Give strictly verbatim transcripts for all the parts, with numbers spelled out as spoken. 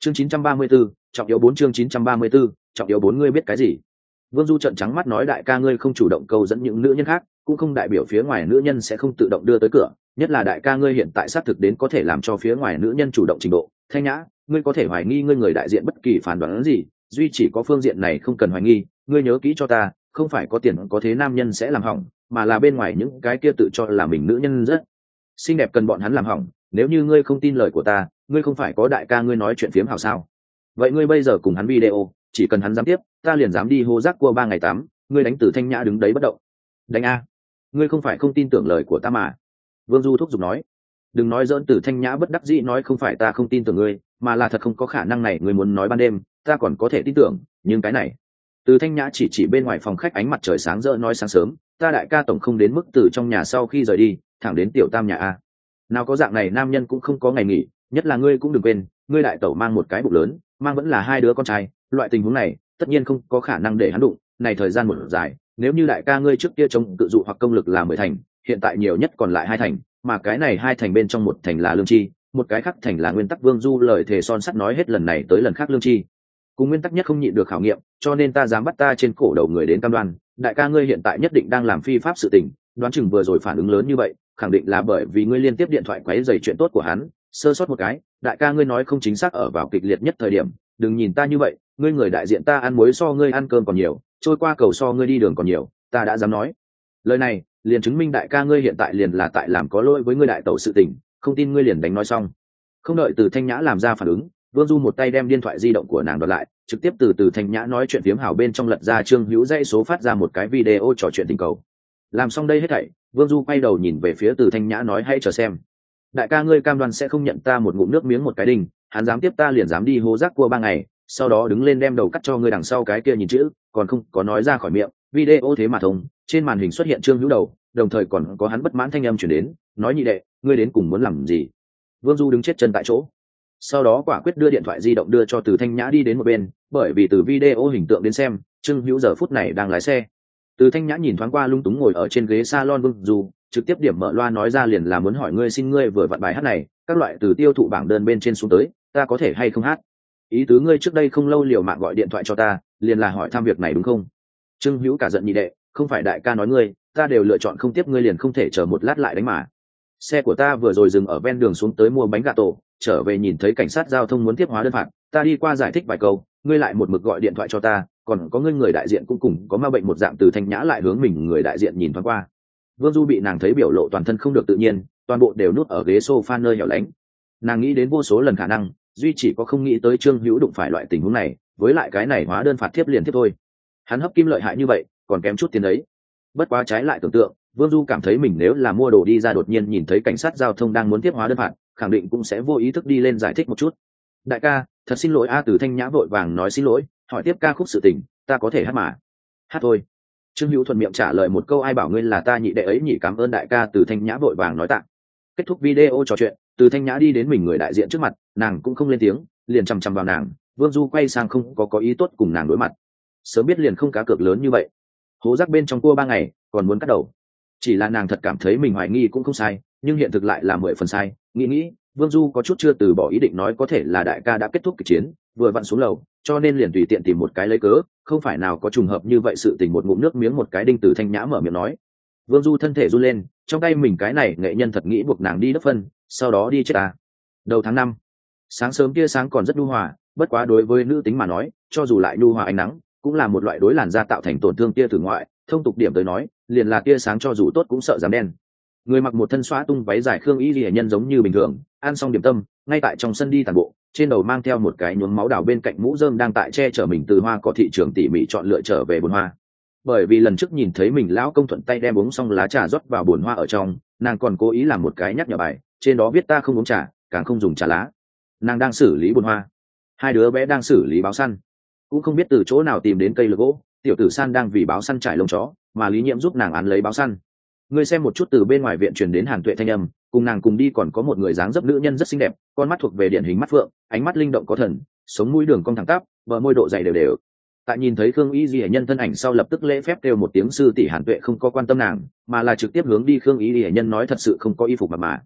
chương chín trăm ba mươi 934, trọng yếu bốn chương chín trăm ba mươi 934, trọng yếu bốn ngươi biết cái gì? Vương Du trợn trắng mắt nói đại ca ngươi không chủ động câu dẫn những nữ nhân khác, cũng không đại biểu phía ngoài nữ nhân sẽ không tự động đưa tới cửa, nhất là đại ca ngươi hiện tại xác thực đến có thể làm cho phía ngoài nữ nhân chủ động trình độ. Thanh Nhã, ngươi có thể hoài nghi ngươi người đại diện bất kỳ phán đoán gì, duy chỉ có phương diện này không cần hoài nghi, ngươi nhớ kỹ cho ta, không phải có tiền có thế nam nhân sẽ làm hỏng, mà là bên ngoài những cái kia tự cho là mình nữ nhân rất xinh đẹp cần bọn hắn làm hỏng. Nếu như ngươi không tin lời của ta, ngươi không phải có đại ca ngươi nói chuyện phiếm hảo sao? Vậy ngươi bây giờ cùng hắn video, chỉ cần hắn dám tiếp, ta liền dám đi hô rác cua ba ngày tám, ngươi đánh Từ Thanh Nhã đứng đấy bất động. Đánh a, ngươi không phải không tin tưởng lời của ta mà. Vương Du thúc giục nói. Đừng nói dỡn. Từ Thanh Nhã bất đắc dĩ nói không phải ta không tin tưởng ngươi, mà là thật không có khả năng này. Ngươi muốn nói ban đêm, ta còn có thể tin tưởng, nhưng cái này. Từ Thanh Nhã chỉ chỉ bên ngoài phòng khách ánh mặt trời sáng rỡ nói sáng sớm, ta đại ca tổng không đến mức từ trong nhà sau khi rời đi, thẳng đến tiểu tam nhà a. Nào có dạng này nam nhân cũng không có ngày nghỉ, nhất là ngươi cũng đừng quên, ngươi đại tẩu mang một cái bụng lớn, mang vẫn là hai đứa con trai, loại tình huống này, tất nhiên không có khả năng để hắn đụng, này thời gian một dài, nếu như đại ca ngươi trước kia chống tự dụ hoặc công lực là mười thành, hiện tại nhiều nhất còn lại hai thành, mà cái này hai thành bên trong một thành là lương chi, một cái khác thành là nguyên tắc. Vương Du lời thề son sắt nói hết lần này tới lần khác lương chi cùng nguyên tắc nhất không nhịn được khảo nghiệm, cho nên ta dám bắt ta trên cổ đầu người đến cam đoan, đại ca ngươi hiện tại nhất định đang làm phi pháp sự tình, đoán chừng vừa rồi phản ứng lớn như vậy, khẳng định là bởi vì ngươi liên tiếp điện thoại quấy rầy chuyện tốt của hắn, sơ sót một cái, đại ca ngươi nói không chính xác ở vào kịch liệt nhất thời điểm, đừng nhìn ta như vậy, ngươi người đại diện ta ăn muối so ngươi ăn cơm còn nhiều, trôi qua cầu so ngươi đi đường còn nhiều, ta đã dám nói. Lời này, liền chứng minh đại ca ngươi hiện tại liền là tại làm có lỗi với ngươi đại tẩu sự tình, không tin ngươi liền đánh nói xong. Không đợi Từ Thanh Nhã làm ra phản ứng, Vương Du một tay đem điện thoại di động của nàng đoạt lại, trực tiếp từ Từ Thanh Nhã nói chuyện phiếm hảo bên trong lật ra Trương Hữu dãy số phát ra một cái video trò chuyện tình cầu. Làm xong đây hết thảy, Vương Du quay đầu nhìn về phía Từ Thanh Nhã nói hay chờ xem. Đại ca ngươi cam đoan sẽ không nhận ta một ngụm nước miếng một cái đinh, hắn dám tiếp ta liền dám đi hô rác cua ba ngày, sau đó đứng lên đem đầu cắt cho ngươi đằng sau cái kia nhìn chữ, còn không có nói ra khỏi miệng, video thế mà thông, trên màn hình xuất hiện Trương Hữu đầu, đồng thời còn có hắn bất mãn thanh âm truyền đến, nói nhị đệ, ngươi đến cùng muốn làm gì? Vương Du đứng chết chân tại chỗ. Sau đó quả quyết đưa điện thoại di động đưa cho Từ Thanh Nhã đi đến một bên, bởi vì từ video hình tượng đến xem, Trương Hữu giờ phút này đang lái xe. Từ Thanh Nhã nhìn thoáng qua lung túng ngồi ở trên ghế salon Vương Du, trực tiếp điểm mở loa nói ra liền là muốn hỏi ngươi xin ngươi vừa vặn bài hát này, các loại từ tiêu thụ bảng đơn bên trên xuống tới, ta có thể hay không hát? Ý tứ ngươi trước đây không lâu liều mạng gọi điện thoại cho ta, liền là hỏi thăm việc này đúng không? Trương Hữu cả giận nhị đệ, không phải đại ca nói ngươi, ta đều lựa chọn không tiếp ngươi liền không thể chờ một lát lại đánh mà. Xe của ta vừa rồi dừng ở ven đường xuống tới mua bánh gà tổ, trở về nhìn thấy cảnh sát giao thông muốn tiếp hóa đơn phạt, ta đi qua giải thích vài câu, ngươi lại một mực gọi điện thoại cho ta, còn có ngươi người đại diện cũng cùng có ma bệnh một dạng. Từ Thanh Nhã lại hướng mình người đại diện nhìn thoáng qua. Vương Du bị nàng thấy biểu lộ toàn thân không được tự nhiên, toàn bộ đều nuốt ở ghế sofa nơi hẻo lánh. Nàng nghĩ đến vô số lần khả năng, duy chỉ có không nghĩ tới Trương Hữu đụng phải loại tình huống này, với lại cái này hóa đơn phạt tiếp liền tiếp thôi. Hắn hấp kim lợi hại như vậy, còn kém chút tiền đấy. Bất quá trái lại tưởng tượng, Vương Du cảm thấy mình nếu là mua đồ đi ra đột nhiên nhìn thấy cảnh sát giao thông đang muốn tiếp hóa đơn phạt, khẳng định cũng sẽ vô ý thức đi lên giải thích một chút. Đại ca, thật xin lỗi a. Từ Thanh Nhã vội vàng nói xin lỗi, hỏi tiếp ca khúc sự tình, ta có thể hát mà. Hát thôi. Trương Hữu thuận miệng trả lời một câu ai bảo ngươi là ta nhị đệ ấy nhỉ, cảm ơn đại ca. Từ Thanh Nhã vội vàng nói tạm. Kết thúc video trò chuyện, Từ Thanh Nhã đi đến mình người đại diện trước mặt, nàng cũng không lên tiếng, liền chằm chằm vào nàng. Vương Du quay sang không có có ý tốt cùng nàng đối mặt, sớm biết liền không cá cược lớn như vậy. Hố rác bên trong cua ba ngày, còn muốn cắt đầu. Chỉ là nàng thật cảm thấy mình hoài nghi cũng không sai, nhưng hiện thực lại là mười phần sai. Nghĩ nghĩ, Vương Du có chút chưa từ bỏ ý định nói có thể là đại ca đã kết thúc kịch chiến, vừa vặn xuống lầu, cho nên liền tùy tiện tìm một cái lấy cớ, không phải nào có trùng hợp như vậy sự tình. Một ngụm nước miếng một cái đinh. Từ Thanh Nhã mở miệng nói. Vương Du thân thể run lên, trong tay mình cái này nghệ nhân thật nghĩ buộc nàng đi đắp phân, sau đó đi chết ta. Đầu tháng năm, sáng sớm tia sáng còn rất nhu hòa, bất quá đối với nữ tính mà nói, cho dù lại nhu hòa ánh nắng, cũng là một loại đối làn da tạo thành tổn thương tia tử ngoại. Thông tục điểm tới nói, liền là tia sáng cho dù tốt cũng sợ dám đen. Người mặc một thân xóa tung váy dài khương y liễu nhân giống như bình thường, ăn xong điểm tâm, ngay tại trong sân đi tàn bộ, trên đầu mang theo một cái nhuốm máu đào bên cạnh mũ rơm đang tại che chở mình từ hoa cỏ thị trường tỉ mỉ chọn lựa trở về bồn hoa. Bởi vì lần trước nhìn thấy mình lão công thuận tay đem uống xong lá trà rót vào bồn hoa ở trong, nàng còn cố ý làm một cái nhắc nhở bài, trên đó viết ta không uống trà, càng không dùng trà lá. Nàng đang xử lý bồn hoa, hai đứa bé đang xử lý báo săn, cũng không biết từ chỗ nào tìm đến cây lược gỗ, tiểu tử San đang vì báo săn trải lông chó, mà Lý Nhiễm giúp nàng án lấy báo săn. Ngươi xem một chút, từ bên ngoài viện truyền đến Hàn Tuệ thanh âm, cùng nàng cùng đi còn có một người dáng dấp nữ nhân rất xinh đẹp, con mắt thuộc về điển hình mắt phượng, ánh mắt linh động có thần, sống mũi đường cong thẳng tắp, bờ môi độ dày đều đều. Tại nhìn thấy Khương Y Lệ Nhân thân ảnh sau lập tức lễ phép kêu một tiếng sư tỷ. Hàn Tuệ không có quan tâm nàng, mà là trực tiếp hướng đi Khương Y Lệ Nhân nói thật sự không có y phục mà mà.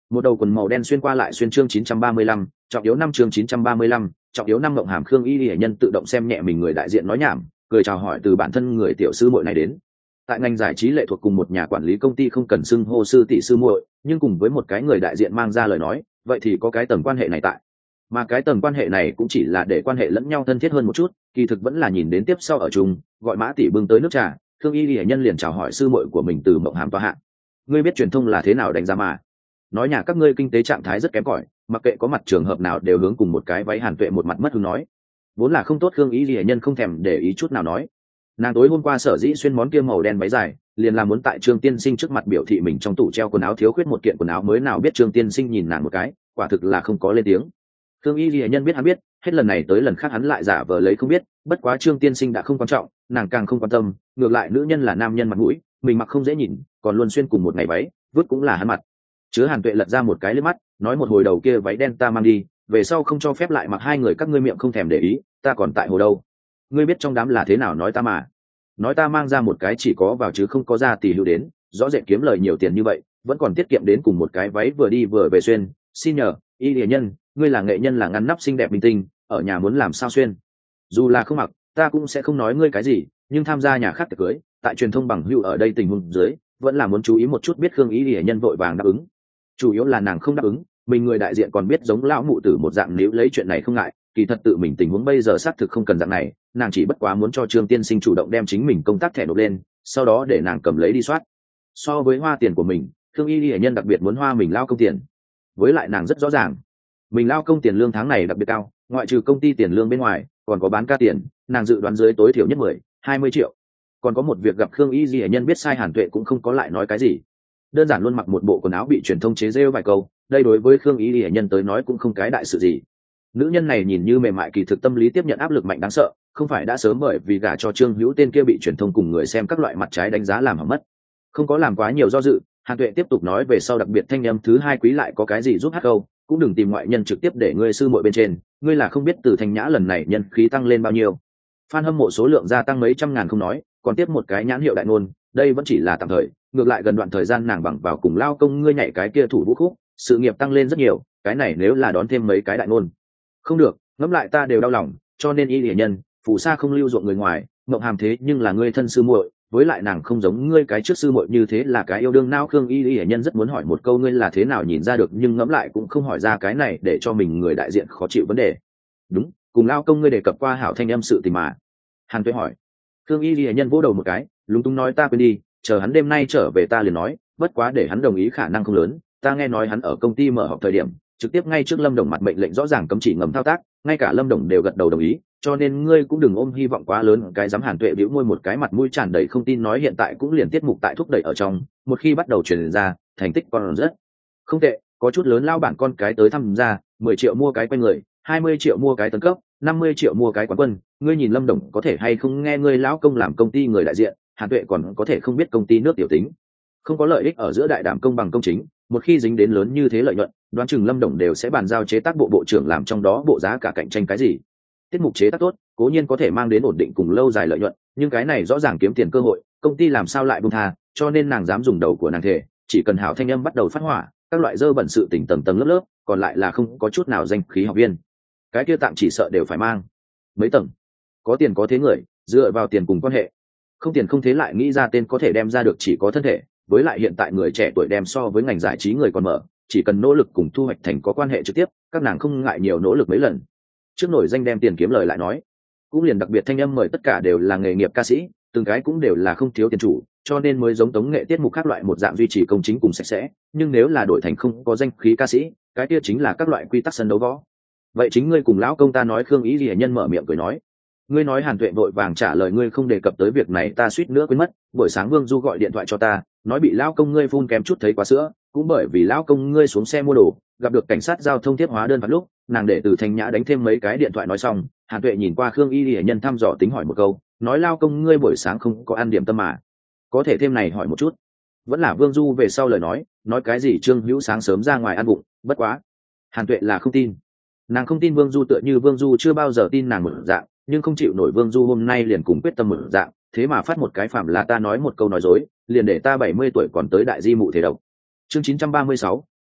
một đầu quần màu đen xuyên qua lại xuyên chương chín trăm ba mươi lăm, trọng yếu năm chương chín trăm ba mươi lăm, trọng yếu năm Mộng Hàm Khương Y hệ nhân tự động xem nhẹ mình người đại diện nói nhảm, cười chào hỏi từ bản thân người tiểu sư muội này đến. Tại ngành giải trí lệ thuộc cùng một nhà quản lý công ty không cần xưng hô sư tỷ sư muội, nhưng cùng với một cái người đại diện mang ra lời nói, vậy thì có cái tầng quan hệ này tại. Mà cái tầng quan hệ này cũng chỉ là để quan hệ lẫn nhau thân thiết hơn một chút, kỳ thực vẫn là nhìn đến tiếp sau ở chung, gọi Mã tỷ bưng tới nước trà, Khương Y hệ nhân liền chào hỏi sư muội của mình từ Mộng Hàm tòa hạ. Ngươi biết truyền thông là thế nào đánh giá mà? Nói nhà các ngươi kinh tế trạng thái rất kém cỏi, mặc kệ có mặt trường hợp nào đều hướng cùng một cái váy Hàn Tuệ một mặt mất hứng nói. Vốn là không tốt Khương Y hệ nhân không thèm để ý chút nào nói. Nàng tối hôm qua sở dĩ xuyên món kia màu đen váy dài, liền là muốn tại Trương Tiên Sinh trước mặt biểu thị mình trong tủ treo quần áo thiếu khuyết một kiện quần áo mới nào biết Trương Tiên Sinh nhìn nàng một cái, quả thực là không có lên tiếng. Khương Y hệ nhân biết hắn biết, hết lần này tới lần khác hắn lại giả vờ lấy không biết, bất quá Trương Tiên Sinh đã không quan trọng, nàng càng không quan tâm, ngược lại nữ nhân là nam nhân mặt mũi, mình mặc không dễ nhìn, còn luôn xuyên cùng một ngày váy, vứt cũng là hắn mặt. Chứa Hàn Tuệ lật ra một cái liếc mắt, nói một hồi đầu kia váy đen ta mang đi, về sau không cho phép lại mặc hai người các ngươi miệng không thèm để ý, ta còn tại hồ đâu. Ngươi biết trong đám là thế nào nói ta mà. Nói ta mang ra một cái chỉ có vào chứ không có ra tỷ hữu đến, rõ rệt kiếm lời nhiều tiền như vậy, vẫn còn tiết kiệm đến cùng một cái váy vừa đi vừa về xuyên, xin nhờ, Y Lệ nhân, ngươi là nghệ nhân là ngăn nắp xinh đẹp minh tinh, ở nhà muốn làm sao xuyên. Dù là không mặc, ta cũng sẽ không nói ngươi cái gì, nhưng tham gia nhà khác tiệc cưới, tại truyền thông bằng hữu ở đây tình huống dưới, vẫn là muốn chú ý một chút biết Khương Y Lệ nhân vội vàng đáp ứng. Chủ yếu là nàng không đáp ứng, mình người đại diện còn biết giống lão mụ tử một dạng nếu lấy chuyện này không ngại, kỳ thật tự mình tình huống bây giờ xác thực không cần dạng này, nàng chỉ bất quá muốn cho Trương Tiên Sinh chủ động đem chính mình công tác thẻ nộp lên, sau đó để nàng cầm lấy đi soát. So với hoa tiền của mình, Khương Y hệ nhân đặc biệt muốn hoa mình lao công tiền. Với lại nàng rất rõ ràng, mình lao công tiền lương tháng này đặc biệt cao, ngoại trừ công ty tiền lương bên ngoài, còn có bán ca tiền, nàng dự đoán dưới tối thiểu nhất mười, hai mươi triệu. Còn có một việc gặp Khương Y hệ nhân biết sai Hàn Tuệ cũng không có lại nói cái gì. Đơn giản luôn mặc một bộ quần áo bị truyền thông chế rêu vài câu, đây đối với Khương Y hệ nhân tới nói cũng không cái đại sự gì. Nữ nhân này nhìn như mềm mại kỳ thực tâm lý tiếp nhận áp lực mạnh đáng sợ, không phải đã sớm bởi vì gả cho Trương Hữu tên kia bị truyền thông cùng người xem các loại mặt trái đánh giá làm hỏng mất. Không có làm quá nhiều do dự, Hàn Tuệ tiếp tục nói về sau đặc biệt thanh âm thứ hai quý lại có cái gì giúp hát câu, cũng đừng tìm ngoại nhân trực tiếp để ngươi sư muội bên trên, ngươi là không biết từ Thanh Nhã lần này nhân khí tăng lên bao nhiêu. Fan hâm mộ số lượng gia tăng mấy trăm ngàn không nói, còn tiếp một cái nhãn hiệu đại ngôn, đây vẫn chỉ là tạm thời, ngược lại gần đoạn thời gian nàng bằng vào cùng lao công ngươi nhảy cái kia thủ vũ khúc, sự nghiệp tăng lên rất nhiều, cái này nếu là đón thêm mấy cái đại ngôn. Không được, ngẫm lại ta đều đau lòng, cho nên Y Lệ nhân, phù sa không lưu ruộng người ngoài, Mộng Hàm thế nhưng là ngươi thân sư muội, với lại nàng không giống ngươi cái trước sư muội như thế là cái yêu đương nao. Khương Y Lệ nhân rất muốn hỏi một câu ngươi là thế nào nhìn ra được, nhưng ngẫm lại cũng không hỏi ra cái này để cho mình người đại diện khó chịu vấn đề. Đúng, cùng lao công ngươi đề cập qua hảo thanh âm sự tình mà. Hàn Tuệ hỏi. Khương Y Lệ nhân vỗ đầu một cái, lúng túng nói ta quên đi, chờ hắn đêm nay trở về ta liền nói, bất quá để hắn đồng ý khả năng không lớn, ta nghe nói hắn ở công ty mở họp thời điểm trực tiếp ngay trước Lâm Đồng mặt mệnh lệnh rõ ràng cấm chỉ ngầm thao tác, ngay cả Lâm Đồng đều gật đầu đồng ý, cho nên ngươi cũng đừng ôm hy vọng quá lớn. Cái dám Hàn Tuệ bĩu môi một cái, mặt mũi tràn đầy không tin nói hiện tại cũng liền tiết mục tại thúc đẩy ở trong, một khi bắt đầu truyền ra, thành tích còn rất không tệ, có chút lớn lao bản con cái tới tham gia, mười triệu mua cái quanh người, hai mươi triệu mua cái tấn cấp, năm mươi triệu mua cái quán quân, ngươi nhìn Lâm Đồng có thể hay không nghe ngươi lão công làm công ty người đại diện, Hàn Tuệ còn có thể không biết công ty nước tiểu tính. Không có lợi ích ở giữa đại đảm công bằng công chính, một khi dính đến lớn như thế lợi nhuận, đoán chừng Lâm Đồng đều sẽ bàn giao chế tác bộ bộ trưởng làm trong đó bộ giá cả cạnh tranh cái gì. Tiết mục chế tác tốt, cố nhiên có thể mang đến ổn định cùng lâu dài lợi nhuận, nhưng cái này rõ ràng kiếm tiền cơ hội, công ty làm sao lại buông tha, cho nên nàng dám dùng đầu của nàng thể, chỉ cần hảo thanh âm bắt đầu phát hỏa, các loại dơ bẩn sự tình tầng tầng lớp lớp, còn lại là không có chút nào danh khí học viên. Cái kia tạm chỉ sợ đều phải mang mấy tầng. Có tiền có thế người, dựa vào tiền cùng quan hệ. Không tiền không thế lại nghĩ ra tên có thể đem ra được chỉ có thân thể, với lại hiện tại người trẻ tuổi đem so với ngành giải trí người còn mở, chỉ cần nỗ lực cùng thu hoạch thành có quan hệ trực tiếp, các nàng không ngại nhiều nỗ lực mấy lần. Trước nổi danh đem tiền kiếm lời lại nói, cũng liền đặc biệt thanh âm mời tất cả đều là nghề nghiệp ca sĩ, từng cái cũng đều là không thiếu tiền chủ, cho nên mới giống tống nghệ tiết mục các loại một dạng duy trì công chính cùng sạch sẽ, nhưng nếu là đổi thành không có danh khí ca sĩ, cái kia chính là các loại quy tắc sân đấu võ. Vậy chính ngươi cùng lão công ta nói. Khương Ý Lệ nhân mở miệng cười nói. Ngươi nói. Hàn Tuệ vội vàng trả lời, ngươi không đề cập tới việc này ta suýt nữa quên mất, buổi sáng Vương Du gọi điện thoại cho ta, nói bị lão công ngươi phun kém chút thấy quá sữa, cũng bởi vì lão công ngươi xuống xe mua đồ, gặp được cảnh sát giao thông tiếp hóa đơn phạt lúc, nàng để từ Thanh Nhã đánh thêm mấy cái điện thoại nói xong, Hàn Tuệ nhìn qua Khương Y Lệ nhân thăm dò tính hỏi một câu, nói lão công ngươi buổi sáng không có ăn điểm tâm mà, có thể thêm này hỏi một chút. Vẫn là Vương Du về sau lời nói, nói cái gì Trương Hữu sáng sớm ra ngoài ăn bụng, bất quá. Hàn Tuệ là không tin. Nàng không tin Vương Du, tựa như Vương Du chưa bao giờ tin nàng một dạng, nhưng không chịu nổi Vương Du hôm nay liền cùng quyết tâm một dạng, thế mà phát một cái phạm là ta nói một câu nói dối, liền để ta bảy mươi tuổi còn tới đại di mụ thể độc. Chương chín trăm ba mươi sáu,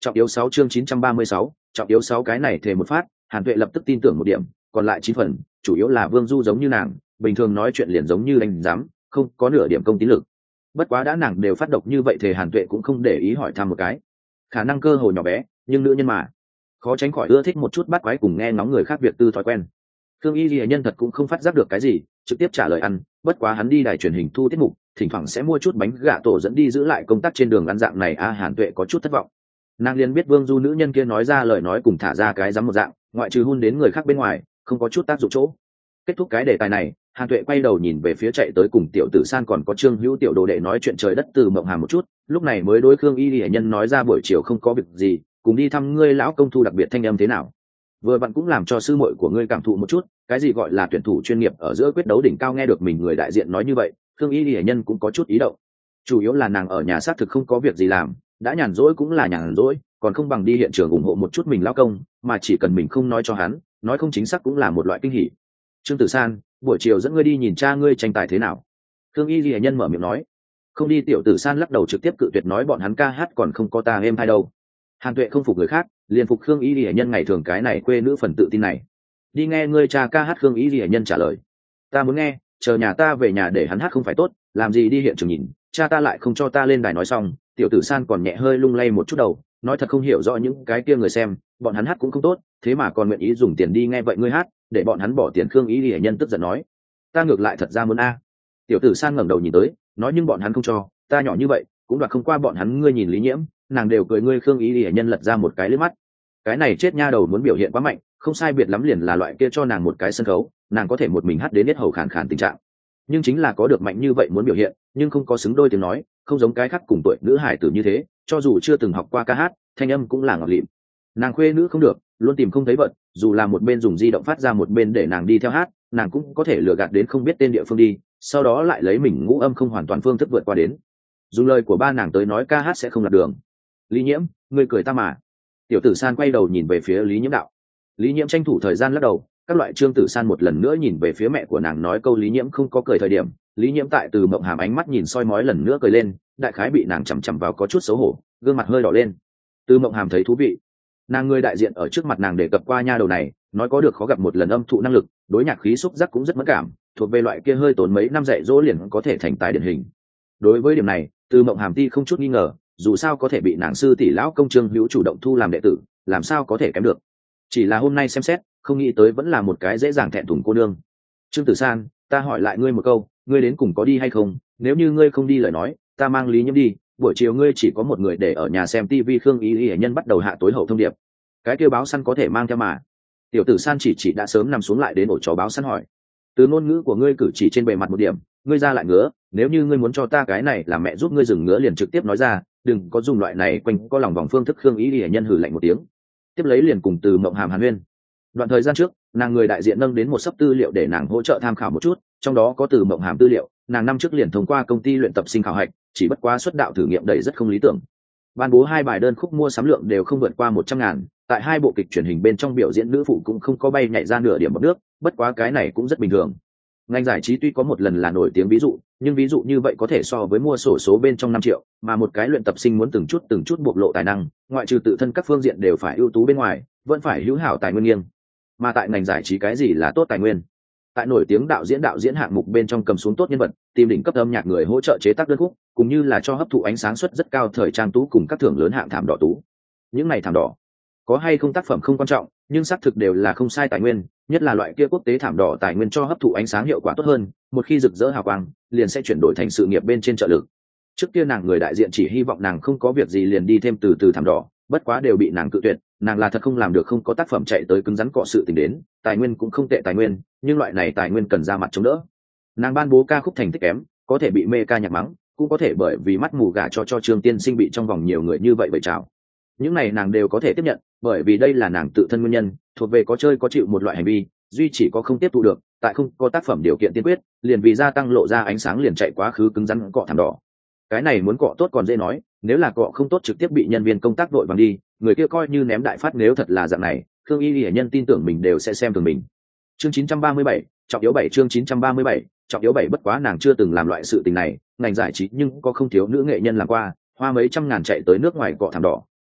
Trọng yếu sáu chương chín trăm ba mươi sáu, trọng yếu sáu cái này thề một phát, Hàn Tuệ lập tức tin tưởng một điểm, còn lại chín phần, chủ yếu là Vương Du giống như nàng, bình thường nói chuyện liền giống như đánh giám, không có nửa điểm công tín lực. Bất quá đã nàng đều phát độc như vậy thì Hàn Tuệ cũng không để ý hỏi thăm một cái. Khả năng cơ hồ nhỏ bé, nhưng nữ nhân mà, khó tránh khỏi ưa thích một chút bắt quái cùng nghe ngóng người khác việc tư thói quen. Thương Y Lệ Nhân thật cũng không phát giác được cái gì, trực tiếp trả lời ăn, bất quá hắn đi đài truyền hình thu tiết mục, thỉnh thoảng sẽ mua chút bánh gà tổ dẫn đi giữ lại công tác trên đường ăn dạng này a à, Hàn Tuệ có chút thất vọng. Nàng liền biết Vương Du nữ nhân kia nói ra lời nói cùng thả ra cái dám một dạng, ngoại trừ hôn đến người khác bên ngoài, không có chút tác dụng chỗ. Kết thúc cái đề tài này, Hàn Tuệ quay đầu nhìn về phía chạy tới cùng Tiểu Tử San còn có Trương Hữu tiểu đồ đệ nói chuyện trời đất từ mộng hàm một chút, lúc này mới đối Khương Y Lệ Nhân nói ra buổi chiều không có việc gì, cùng đi thăm ngươi lão công thu đặc biệt thanh âm thế nào. Vừa vặn cũng làm cho sư muội của ngươi cảm thụ một chút, cái gì gọi là tuyển thủ chuyên nghiệp ở giữa quyết đấu đỉnh cao. Nghe được mình người đại diện nói như vậy, Khương Y Lệ Nhân cũng có chút ý động. Chủ yếu là nàng ở nhà xác thực không có việc gì làm, đã nhàn rỗi cũng là nhàn rỗi, còn không bằng đi hiện trường ủng hộ một chút mình lão công, mà chỉ cần mình không nói cho hắn, nói không chính xác cũng là một loại kinh hỉ. Trương Tử San, buổi chiều dẫn ngươi đi nhìn cha ngươi tranh tài thế nào? Khương Y Lệ Nhân mở miệng nói. Không đi. Tiểu Tử San lắc đầu trực tiếp cự tuyệt, nói bọn hắn ca hát còn không có ta êm hay đâu. Hàn Tuệ không phục người khác, liền phục Khương Y Lệ Nhân ngày thường cái này quê nữ phần tự tin này. Đi nghe ngươi cha ca hát. Khương Y Lệ Nhân trả lời. Ta muốn nghe, chờ nhà ta về nhà để hắn hát không phải tốt, làm gì đi hiện trường nhìn, cha ta lại không cho ta lên đài. Nói xong, Tiểu Tử San còn nhẹ hơi lung lay một chút đầu, nói thật không hiểu rõ những cái kia người xem, bọn hắn hát cũng không tốt, thế mà còn nguyện ý dùng tiền đi nghe vậy ngươi hát, để bọn hắn bỏ tiền. Khương Y Lệ Nhân tức giận nói. Ta ngược lại thật ra muốn a. Tiểu Tử San ngẩng đầu nhìn tới, nói nhưng bọn hắn không cho, ta nhỏ như vậy cũng đoạt không qua bọn hắn. Ngươi nhìn Lý Nhiễm, nàng đều cười ngươi. Khương Y Lệ Nhân lật ra một cái liếc mắt, cái này chết nha đầu muốn biểu hiện quá mạnh, không sai biệt lắm liền là loại kia cho nàng một cái sân khấu, nàng có thể một mình hát đến hết hầu khàn khàn tình trạng, nhưng chính là có được mạnh như vậy muốn biểu hiện, nhưng không có xứng đôi tiếng nói, không giống cái khác cùng tuổi nữ hải tử như thế, cho dù chưa từng học qua ca hát, thanh âm cũng là ngọt lịm. Nàng khuê nữ không được, luôn tìm không thấy vận, dù là một bên dùng di động phát ra một bên để nàng đi theo hát, nàng cũng có thể lừa gạt đến không biết tên địa phương đi, sau đó lại lấy mình ngũ âm không hoàn toàn phương thức vượt qua đến. Dùng lời của ba nàng tới nói ca hát sẽ không lạc đường. Lý Nhiễm, ngươi cười ta mà. Tiểu Tử San quay đầu nhìn về phía Lý Nhiễm đạo. Lý Nhiễm tranh thủ thời gian lắc đầu. Các loại Trương Tử San một lần nữa nhìn về phía mẹ của nàng nói câu Lý Nhiễm không có cười thời điểm, Lý Nhiễm tại Từ Mộng Hàm ánh mắt nhìn soi mói lần nữa cười lên, đại khái bị nàng chằm chằm vào có chút xấu hổ, gương mặt hơi đỏ lên. Từ Mộng Hàm thấy thú vị, nàng người đại diện ở trước mặt nàng đề cập qua nha đầu này, nói có được khó gặp một lần âm thụ năng lực, đối nhạc khí xúc giác cũng rất mẫn cảm, thuộc về loại kia hơi tốn mấy năm dạy dỗ liền có thể thành tài điển hình. Đối với điểm này, Từ Mộng Hàm ti không chút nghi ngờ, dù sao có thể bị nàng sư tỷ lão công Trương Hữu chủ động thu làm đệ tử, làm sao có thể kém được. Chỉ là hôm nay xem xét, không nghĩ tới vẫn là một cái dễ dàng thẹn thùng cô nương. Trương Tử San, ta hỏi lại ngươi một câu, ngươi đến cùng có đi hay không? Nếu như ngươi không đi lời nói, ta mang Lý Nhiễm đi, buổi chiều ngươi chỉ có một người để ở nhà xem tivi. Khương Y Lệ Nhân bắt đầu hạ tối hậu thông điệp. Cái kêu báo săn có thể mang theo mà. Tiểu Tử San chỉ chỉ đã sớm nằm xuống lại đến ổ chó báo săn hỏi. Từ ngôn ngữ của ngươi cử chỉ trên bề mặt một điểm, ngươi ra lại ngứa, nếu như ngươi muốn cho ta cái này làm mẹ giúp ngươi dừng ngứa liền trực tiếp nói ra, đừng có dùng loại này quanh có lòng vòng phương thức. Khương Y Lệ Nhân hừ lạnh một tiếng, tiếp lấy liền cùng Từ Mộng Hàm hàn huyên. Đoạn thời gian trước, nàng người đại diện nâng đến một sấp tư liệu để nàng hỗ trợ tham khảo một chút, trong đó có Từ Mộng Hàm tư liệu, nàng năm trước liền thông qua công ty luyện tập sinh khảo hạch, chỉ bất quá xuất đạo thử nghiệm đầy rất không lý tưởng. Ban bố hai bài đơn khúc mua sắm lượng đều không vượt qua một trăm ngàn, tại hai bộ kịch truyền hình bên trong biểu diễn nữ phụ cũng không có bay nhảy ra nửa điểm bọt nước, bất quá cái này cũng rất bình thường. Ngành giải trí tuy có một lần là nổi tiếng ví dụ, nhưng ví dụ như vậy có thể so với mua sổ số bên trong năm triệu, mà một cái luyện tập sinh muốn từng chút từng chút bộc lộ tài năng, ngoại trừ tự thân các phương diện đều phải ưu tú bên ngoài, vẫn phải hữu hảo tài nguyên nghiêng. Mà tại ngành giải trí cái gì là tốt tài nguyên? Tại nổi tiếng đạo diễn đạo diễn hạng mục bên trong cầm xuống tốt nhân vật, tìm đỉnh cấp âm nhạc người hỗ trợ chế tác đơn khúc, cũng như là cho hấp thụ ánh sáng suất rất cao thời trang tú cùng các thưởng lớn hạng thảm đỏ tú. Những này thảm đỏ có hay không tác phẩm không quan trọng, nhưng xác thực đều là không sai tài nguyên, nhất là loại kia quốc tế thảm đỏ tài nguyên cho hấp thụ ánh sáng hiệu quả tốt hơn, một khi rực rỡ hào quang, liền sẽ chuyển đổi thành sự nghiệp bên trên trợ lực. Trước kia nàng người đại diện chỉ hy vọng nàng không có việc gì liền đi thêm từ từ thảm đỏ, bất quá đều bị nàng cự tuyệt, nàng là thật không làm được không có tác phẩm chạy tới cứng rắn cọ sự tình đến, tài nguyên cũng không tệ tài nguyên, nhưng loại này tài nguyên cần ra mặt chống đỡ. Nàng ban bố ca khúc thành tích kém, có thể bị mê ca nhạc mắng, cũng có thể bởi vì mắt mù gà cho cho Trương Tiên Sinh bị trong vòng nhiều người như vậy vậy chào. Những này nàng đều có thể tiếp nhận, bởi vì đây là nàng tự thân nguyên nhân, thuộc về có chơi có chịu một loại hành vi, duy chỉ có không tiếp thu được, tại không có tác phẩm điều kiện tiên quyết, liền vì gia tăng lộ ra ánh sáng liền chạy quá khứ cứng rắn cọ thảm đỏ. Cái này muốn cọ tốt còn dễ nói, nếu là cọ không tốt trực tiếp bị nhân viên công tác đội bằng đi, người kia coi như ném đại phát. Nếu thật là dạng này, Khương Y Lệ Nhân tin tưởng mình đều sẽ xem thường mình. Chương chín trăm ba mươi bảy, trọng yếu bảy. Chương chín trăm ba mươi bảy, trọng yếu bảy. Bất quá nàng chưa từng làm loại sự tình này, ngành giải trí nhưng có không thiếu nữ nghệ nhân làm qua, hoa mấy trăm ngàn chạy tới nước ngoài cọ thảm đỏ,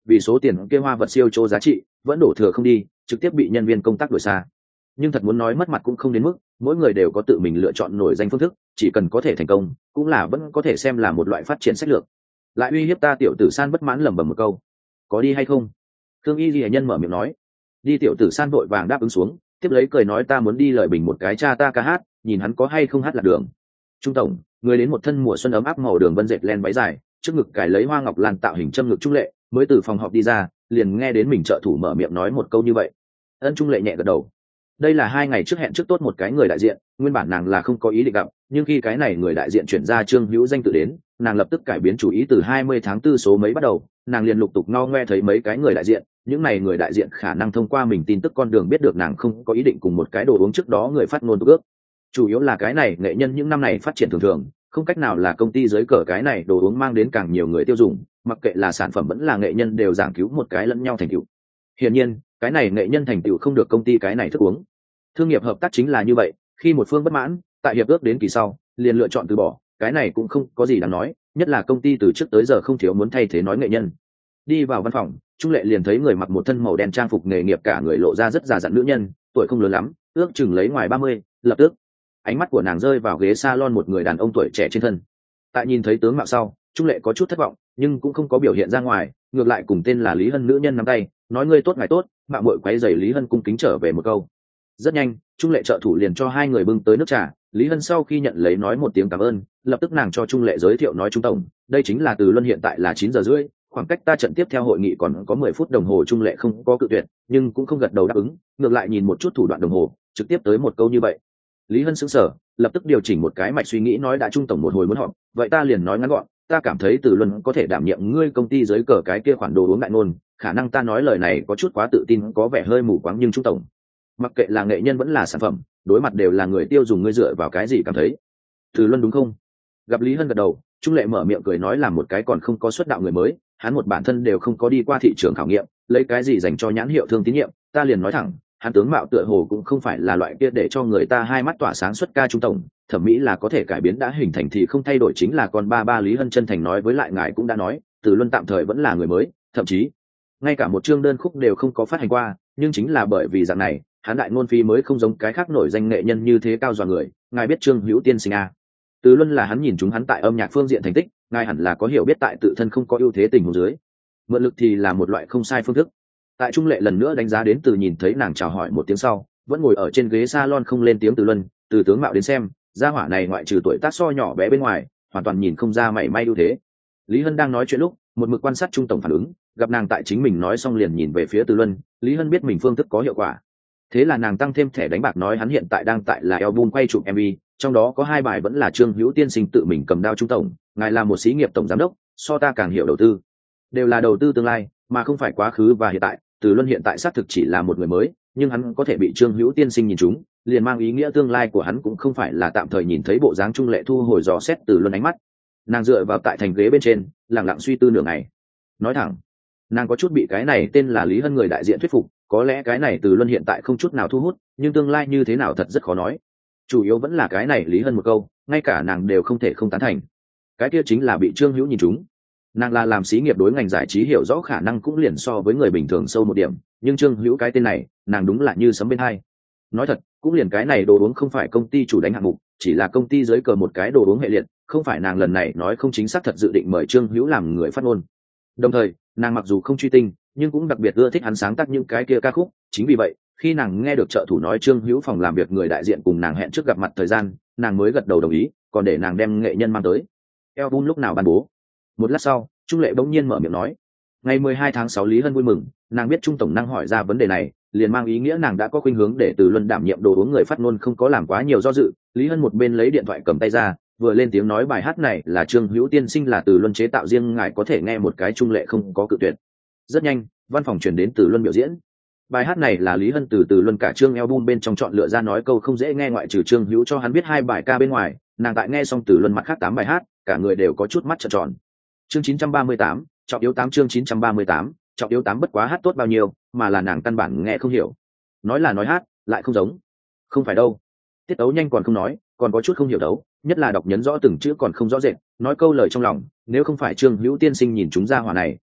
vì số tiền kia hoa vật siêu chỗ giá trị vẫn đổ thừa không đi, trực tiếp bị nhân viên công tác đuổi xa. Nhưng thật muốn nói mất mặt cũng không đến mức, mỗi người đều có tự mình lựa chọn nổi danh phương thức, chỉ cần có thể thành công cũng là vẫn có thể xem là một loại phát triển sách lược. Lại uy hiếp ta, tiểu tử San bất mãn lẩm bẩm một câu. Có đi hay không? Thương y lìa nhân mở miệng nói. Đi. Tiểu tử San vội vàng đáp ứng xuống, tiếp lấy cười nói ta muốn đi lời bình một cái cha ta ca hát, nhìn hắn có hay không hát lạc đường. Trung tổng, người đến một thân mùa xuân ấm áp màu đường vân dệt len váy dài, trước ngực cài lấy hoa ngọc lan tạo hình châm ngực trung lệ, mới từ phòng họp đi ra, liền nghe đến mình trợ thủ mở miệng nói một câu như vậy. Ân Trung lệ nhẹ gật đầu. Đây là hai ngày trước hẹn trước tốt một cái người đại diện, nguyên bản nàng là không có ý định gặp, nhưng khi cái này người đại diện chuyển ra Trương Hữu Danh tự đến, nàng lập tức cải biến chủ ý. Từ hai mươi tháng tư số mấy bắt đầu, nàng liền lục tục ngao ngoe thấy mấy cái người đại diện, những này người đại diện khả năng thông qua mình tin tức con đường biết được nàng không có ý định cùng một cái đồ uống trước đó người phát ngôn ước. Chủ yếu là cái này nghệ nhân những năm này phát triển thường thường, không cách nào là công ty dưới cờ cái này đồ uống mang đến càng nhiều người tiêu dùng, mặc kệ là sản phẩm vẫn là nghệ nhân đều giảng cứu một cái lẫn nhau thành tựu. Hiển nhiên, cái này nghệ nhân thành tựu không được công ty cái này thức uống. Thương nghiệp hợp tác chính là như vậy, khi một phương bất mãn, tại hiệp ước đến kỳ sau, liền lựa chọn từ bỏ, cái này cũng không có gì đáng nói, nhất là công ty từ trước tới giờ không thiếu muốn thay thế nói nghệ nhân. Đi vào văn phòng, Trung Lệ liền thấy người mặc một thân màu đen trang phục nghề nghiệp, cả người lộ ra rất già dặn nữ nhân, tuổi không lớn lắm, ước chừng lấy ngoài ba mươi, lập tức ánh mắt của nàng rơi vào ghế salon một người đàn ông tuổi trẻ trên thân. Tại nhìn thấy tướng mạo sau, Trung Lệ có chút thất vọng, nhưng cũng không có biểu hiện ra ngoài, ngược lại cùng tên là Lý Hân nữ nhân nắm tay, nói ngươi tốt ngài tốt, mạo muội quấy rầy. Lý Hân cung kính trở về một câu. Rất nhanh, Trung Lệ trợ thủ liền cho hai người bưng tới nước trà. Lý Hân sau khi nhận lấy nói một tiếng cảm ơn, lập tức nàng cho Trung Lệ giới thiệu nói Trung tổng, đây chính là Từ Luân, hiện tại là chín giờ rưỡi, khoảng cách ta trận tiếp theo hội nghị còn có mười phút đồng hồ. Trung Lệ không có cự tuyệt, nhưng cũng không gật đầu đáp ứng, ngược lại nhìn một chút thủ đoạn đồng hồ, trực tiếp tới một câu như vậy. Lý Hân sững sờ, lập tức điều chỉnh một cái mạch suy nghĩ nói đã Trung tổng một hồi muốn họp, vậy ta liền nói ngắn gọn, ta cảm thấy Từ Luân có thể đảm nhiệm ngươi công ty dưới cờ cái kia khoản đồ uống đại ngôn, khả năng ta nói lời này có chút quá tự tin, có vẻ hơi mù quáng, nhưng Trung tổng, mặc kệ là nghệ nhân vẫn là sản phẩm, đối mặt đều là người tiêu dùng, ngươi dựa vào cái gì cảm thấy Từ Luân đúng không? Gặp Lý Hân gật đầu, Trung Lệ mở miệng cười nói là một cái còn không có xuất đạo người mới, hắn một bản thân đều không có đi qua thị trường khảo nghiệm, lấy cái gì dành cho nhãn hiệu thương tín nhiệm, ta liền nói thẳng, hắn tướng mạo tựa hồ cũng không phải là loại kia để cho người ta hai mắt tỏa sáng xuất ca. Trung tổng, thẩm mỹ là có thể cải biến, đã hình thành thì không thay đổi chính là con ba ba. Lý Hân chân thành nói, với lại ngài cũng đã nói, Từ Luân tạm thời vẫn là người mới, thậm chí ngay cả một chương đơn khúc đều không có phát hành qua, nhưng chính là bởi vì dạng này, hắn đại ngôn phí mới không giống cái khác nổi danh nghệ nhân như thế cao dọa người. Ngài biết Trương Hữu tiên sinh à? Từ Luân là hắn nhìn chúng hắn tại âm nhạc phương diện thành tích, ngài hẳn là có hiểu biết, tại tự thân không có ưu thế tình huống dưới, mượn lực thì là một loại không sai phương thức. Tại Trung Lệ lần nữa đánh giá đến từ nhìn thấy nàng chào hỏi một tiếng sau, vẫn ngồi ở trên ghế salon không lên tiếng. Từ Luân, từ tướng mạo đến xem, gia hỏa này ngoại trừ tuổi tác so nhỏ bé bên ngoài, hoàn toàn nhìn không ra mảy may ưu thế. Lý Hân đang nói chuyện lúc, một mực quan sát Trung tổng phản ứng, gặp nàng tại chính mình nói xong liền nhìn về phía Từ Luân, Lý Hân biết mình phương thức có hiệu quả, thế là nàng tăng thêm thẻ đánh bạc nói hắn hiện tại đang tại là album quay chụp em vê, trong đó có hai bài vẫn là Trương Hữu tiên sinh tự mình cầm đao. Trung tổng, ngài là một xí nghiệp tổng giám đốc, so ta càng hiểu đầu tư, đều là đầu tư tương lai mà không phải quá khứ và hiện tại. Từ Luân hiện tại xác thực chỉ là một người mới, nhưng hắn có thể bị Trương Hữu tiên sinh nhìn trúng, liền mang ý nghĩa tương lai của hắn cũng không phải là tạm thời. Nhìn thấy bộ dáng Trung Lệ thu hồi dò xét Từ Luân ánh mắt, nàng dựa vào tại thành ghế bên trên, lặng lặng suy tư nửa ngày. Nói thẳng, nàng có chút bị cái này tên là Lý Hân người đại diện thuyết phục, có lẽ cái này Từ Luân hiện tại không chút nào thu hút, nhưng tương lai như thế nào thật rất khó nói. Chủ yếu vẫn là cái này Lý Hân một câu, ngay cả nàng đều không thể không tán thành, cái kia chính là bị Trương Hữu nhìn trúng. Nàng là làm xí nghiệp, đối ngành giải trí hiểu rõ khả năng cũng liền so với người bình thường sâu một điểm, nhưng Trương Hữu cái tên này, nàng đúng là như sấm bên hai. Nói thật, cũng liền cái này đồ uống không phải công ty chủ đánh hạng mục, chỉ là công ty dưới cờ một cái đồ uống hệ liệt, không phải nàng lần này nói không chính xác thật dự định mời Trương Hữu làm người phát ngôn. Đồng thời, nàng mặc dù không truy tinh, nhưng cũng đặc biệt ưa thích hắn sáng tác những cái kia ca khúc. Chính vì vậy, khi nàng nghe được trợ thủ nói Trương Hữu phòng làm việc người đại diện cùng nàng hẹn trước gặp mặt thời gian, nàng mới gật đầu đồng ý, còn để nàng đem nghệ nhân mang tới. Album lúc nào ban bố? Một lát sau, Trung Lệ bỗng nhiên mở miệng nói. Ngày mười hai tháng sáu. Lý Hân vui mừng, nàng biết Trung tổng năng hỏi ra vấn đề này, liền mang ý nghĩa nàng đã có khuynh hướng để Từ Luân đảm nhiệm đồ uống người phát ngôn, không có làm quá nhiều do dự. Lý Hân một bên lấy điện thoại cầm tay ra, vừa lên tiếng nói bài hát này là Trương Hữu tiên sinh là Từ Luân chế tạo riêng, ngài có thể nghe một cái. Trung Lệ không có cự tuyệt. Rất nhanh, văn phòng truyền đến Từ Luân biểu diễn. Bài hát này là Lý Hân từ Từ Luân cả chương album bên trong chọn lựa ra, nói câu không dễ nghe, ngoại trừ Trương Hữu cho hắn biết hai bài ca bên ngoài, nàng tại nghe xong Từ Luân mặt khác tám bài hát, cả người đều có chút mắt trợn tròn. Chương chín trăm ba mươi tám, trọng yếu tám. Chương chín trăm ba mươi tám, trọng yếu tám bất quá hát tốt bao nhiêu, mà là nàng căn bản nghe không hiểu. Nói là nói hát, lại không giống. Không phải đâu. Tiết tấu nhanh còn không nói, còn có chút không hiểu đấu, nhất là đọc nhấn rõ từng chữ còn không rõ rệt, nói câu lời trong lòng, nếu không phải Trương Hữu tiên sinh nhìn chúng ra hỏa này,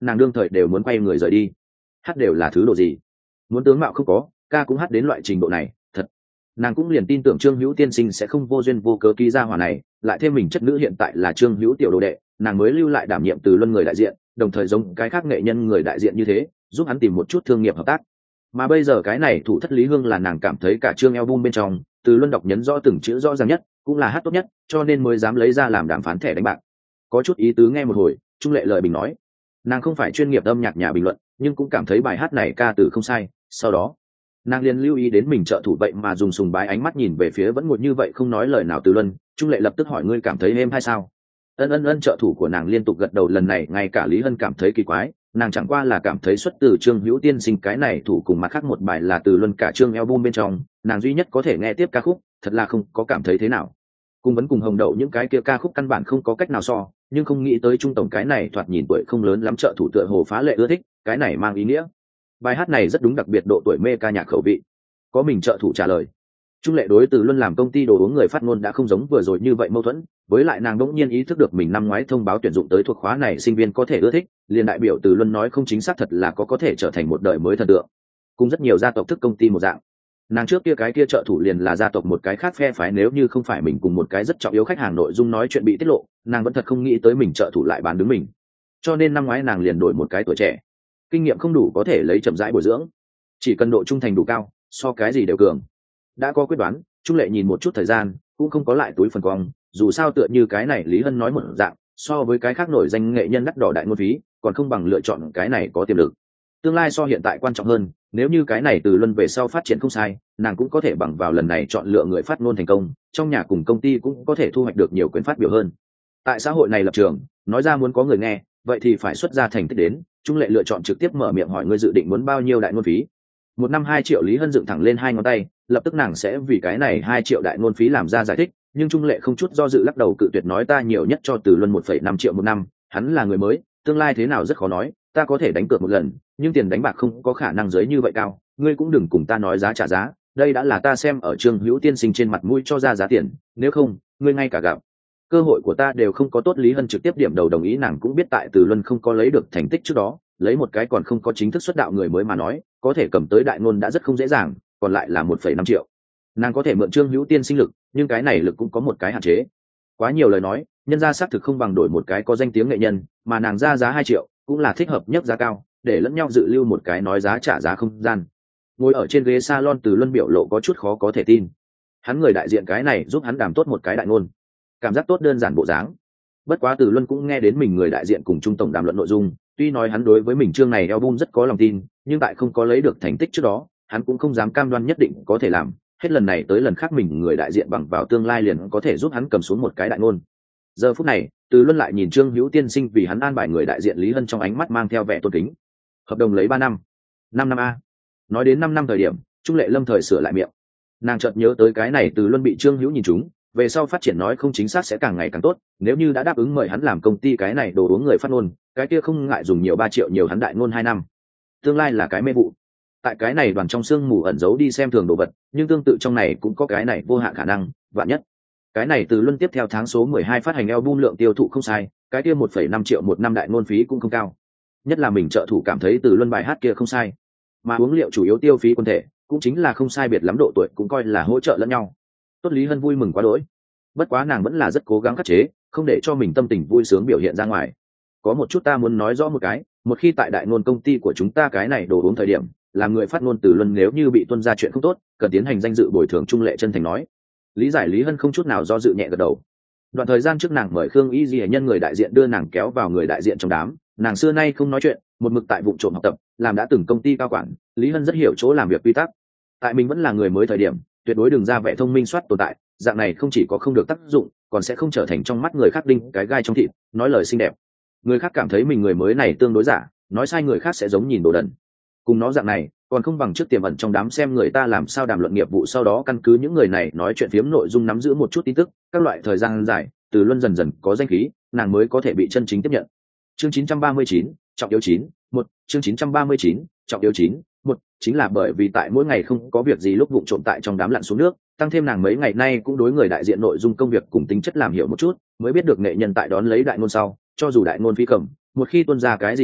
nàng đương thời đều muốn quay người rời đi. Hát đều là thứ độ gì? Muốn tướng mạo không có, ca cũng hát đến loại trình độ này, thật. Nàng cũng liền tin tưởng Trương Hữu tiên sinh sẽ không vô duyên vô cớ ký ra hòa này, lại thêm mình chất nữ hiện tại là Trương Hữu tiểu đồ đệ, nàng mới lưu lại đảm nhiệm Từ Luân người đại diện, đồng thời giống cái khác nghệ nhân người đại diện như thế, giúp hắn tìm một chút thương nghiệp hợp tác. Mà bây giờ cái này thủ thất Lý Hương là nàng cảm thấy cả chương album bên trong, Từ Luân đọc nhấn rõ từng chữ rõ ràng nhất, cũng là hát tốt nhất, cho nên mới dám lấy ra làm đàm phán thẻ đánh bạc. Có chút ý tứ nghe một hồi, Trung Lệ lời bình nói, nàng không phải chuyên nghiệp âm nhạc nhà bình luận, nhưng cũng cảm thấy bài hát này ca từ không sai. Sau đó nàng liền lưu ý đến mình trợ thủ vậy mà dùng sùng bái ánh mắt nhìn về phía vẫn ngồi như vậy không nói lời nào Từ Luân. Trung Lệ lập tức hỏi, ngươi cảm thấy êm hay sao? Ân ân ân, trợ thủ của nàng liên tục gật đầu. Lần này ngay cả Lý Hân cảm thấy kỳ quái, nàng chẳng qua là cảm thấy xuất từ Trương Hữu tiên sinh cái này thủ cùng mặt khác một bài là Từ Luân cả chương album bên trong, nàng duy nhất có thể nghe tiếp ca khúc, thật là không có cảm thấy thế nào. Cùng vẫn cùng Hồng Đậu những cái kia ca khúc căn bản không có cách nào so, nhưng không nghĩ tới Trung tổng cái này thoạt nhìn tuổi không lớn lắm trợ thủ tựa hồ phá lệ ưa thích, cái này mang ý nghĩa bài hát này rất đúng đặc biệt độ tuổi mê ca nhạc khẩu vị. Có mình trợ thủ trả lời. Trung Lệ đối Từ Luân làm công ty đồ uống người phát ngôn đã không giống vừa rồi như vậy mâu thuẫn, với lại nàng đỗng nhiên ý thức được mình năm ngoái thông báo tuyển dụng tới thuộc khóa này sinh viên có thể ưa thích, liền đại biểu Từ Luân nói không chính xác thật là có có thể trở thành một đời mới thần tượng. Cùng rất nhiều gia tộc thức công ty một dạng, nàng trước kia cái kia trợ thủ liền là gia tộc một cái khác phe phái, nếu như không phải mình cùng một cái rất trọng yếu khách hàng nội dung nói chuyện bị tiết lộ, nàng vẫn thật không nghĩ tới mình trợ thủ lại bán đứng mình. Cho nên năm ngoái nàng liền đổi một cái tuổi trẻ, kinh nghiệm không đủ có thể lấy chậm rãi bồi dưỡng, chỉ cần độ trung thành đủ cao, so cái gì đều cường. Đã có quyết đoán, Trung Lệ nhìn một chút thời gian, cũng không có lại túi phần cong, dù sao tựa như cái này Lý Hân nói một dạng, so với cái khác nổi danh nghệ nhân đắt đỏ đại ngôn phí, còn không bằng lựa chọn cái này có tiềm lực. Tương lai so hiện tại quan trọng hơn, nếu như cái này Từ Luân về sau phát triển không sai, nàng cũng có thể bằng vào lần này chọn lựa người phát ngôn thành công, trong nhà cùng công ty cũng có thể thu hoạch được nhiều quyền phát biểu hơn. Tại xã hội này lập trường, nói ra muốn có người nghe, vậy thì phải xuất ra thành tích đến. Trung Lệ lựa chọn trực tiếp mở miệng hỏi, ngươi dự định muốn bao nhiêu đại ngôn phí? Một năm hai triệu. Lý Hân dựng thẳng lên hai ngón tay, lập tức nàng sẽ vì cái này hai triệu đại ngôn phí làm ra giải thích, nhưng Trung Lệ không chút do dự lắc đầu cự tuyệt, nói ta nhiều nhất cho Từ Luân một phẩy năm triệu một năm, hắn là người mới, tương lai thế nào rất khó nói, ta có thể đánh cược một lần, nhưng tiền đánh bạc không có khả năng dưới như vậy cao, ngươi cũng đừng cùng ta nói giá trả giá, đây đã là ta xem ở Trương Hữu tiên sinh trên mặt mũi cho ra giá tiền, nếu không, ngươi ngay cả gặp cơ hội của ta đều không có. Tốt. Lý Hân trực tiếp điểm đầu đồng ý, nàng cũng biết tại Từ Luân không có lấy được thành tích trước đó, lấy một cái còn không có chính thức xuất đạo người mới mà nói, có thể cầm tới đại ngôn đã rất không dễ dàng, còn lại là một phẩy năm triệu. Nàng có thể mượn Trương Hữu tiên sinh lực, nhưng cái này lực cũng có một cái hạn chế. Quá nhiều lời nói, nhân ra xác thực không bằng đổi một cái có danh tiếng nghệ nhân, mà nàng ra giá hai triệu, cũng là thích hợp nhất giá cao, để lẫn nhau dự lưu một cái nói giá trả giá không gian. Ngồi ở trên ghế salon, Từ Luân biểu lộ có chút khó có thể tin. Hắn người đại diện cái này giúp hắn đàm tốt một cái đại ngôn, cảm giác tốt đơn giản bộ dáng. Bất quá Từ Luân cũng nghe đến mình người đại diện cùng Trung tổng đàm luận nội dung, tuy nói hắn đối với mình chương này album rất có lòng tin, nhưng tại không có lấy được thành tích trước đó, hắn cũng không dám cam đoan nhất định có thể làm. Hết lần này tới lần khác mình người đại diện bằng vào tương lai liền có thể giúp hắn cầm xuống một cái đại ngôn. Giờ phút này, Từ Luân lại nhìn Trương Hữu tiên sinh vì hắn an bài người đại diện Lý Hân trong ánh mắt mang theo vẻ tôn kính. Hợp đồng lấy ba năm, năm năm a. Nói đến năm năm thời điểm, Trung Lệ lâm thời sửa lại miệng. Nàng chợt nhớ tới cái này Từ Luân bị Trương Hữu nhìn trúng, về sau phát triển nói không chính xác sẽ càng ngày càng tốt, nếu như đã đáp ứng mời hắn làm công ty cái này đồ uống người phát ngôn, cái kia không ngại dùng nhiều ba triệu nhiều hắn đại ngôn hai năm. Tương lai là cái mê vụ. Tại cái này đoàn trong sương mù ẩn giấu đi xem thường đồ vật, nhưng tương tự trong này cũng có cái này vô hạn khả năng, vạn nhất. Cái này Từ Luân tiếp theo tháng số mười hai phát hành album lượng tiêu thụ không sai, cái kia một phẩy năm triệu một năm đại ngôn phí cũng không cao. Nhất là mình trợ thủ cảm thấy Từ Luân bài hát kia không sai, mà uống liệu chủ yếu tiêu phí quân thể, cũng chính là không sai biệt lắm, độ tuổi cũng coi là hỗ trợ lẫn nhau. Tốt. Lý Hân vui mừng quá đỗi. Bất quá nàng vẫn là rất cố gắng khắc chế, không để cho mình tâm tình vui sướng biểu hiện ra ngoài. Có một chút ta muốn nói rõ một cái, một khi tại đại ngôn công ty của chúng ta cái này đồ uống thời điểm, làm người phát ngôn Từ Luân nếu như bị tuân ra chuyện không tốt, cần tiến hành danh dự bồi thường. Trung Lệ chân thành nói. Lý giải. Lý Hân không chút nào do dự nhẹ gật đầu. Đoạn thời gian trước nàng mời Khương Y Di nhân người đại diện đưa nàng kéo vào người đại diện trong đám, nàng xưa nay không nói chuyện, một mực tại vụ trộm học tập, làm đã từng công ty cao quản, Lý Hân rất hiểu chỗ làm việc quy tắc. Tại mình vẫn là người mới thời điểm, tuyệt đối đừng ra vẻ thông minh soát tồn tại, dạng này không chỉ có không được tác dụng, còn sẽ không trở thành trong mắt người khác đinh cái gai trong thịt, nói lời xinh đẹp. Người khác cảm thấy mình người mới này tương đối giả, nói sai người khác sẽ giống nhìn đồ đần. Cùng nó dạng này, còn không bằng trước tiềm ẩn trong đám xem người ta làm sao đàm luận nghiệp vụ, sau đó căn cứ những người này nói chuyện phiếm nội dung nắm giữ một chút tin tức, các loại thời gian dài, Từ Luân dần dần có danh khí, nàng mới có thể bị chân chính tiếp nhận. Chương chín trăm ba mươi chín, trọng yếu chín, một, chương chín trăm ba mươi chín, trọng yếu chín, một, chính là bởi vì tại mỗi ngày không có việc gì lúc vụng trộm tại trong đám lặn xuống nước, tăng thêm nàng mấy ngày nay cũng đối người đại diện nội dung công việc cùng tính chất làm hiểu một chút, mới biết được nghệ nhân tại đón lấy đại ngôn sau, cho dù đại ngôn phi cầm, một khi tuân ra cái gì hắc liệu,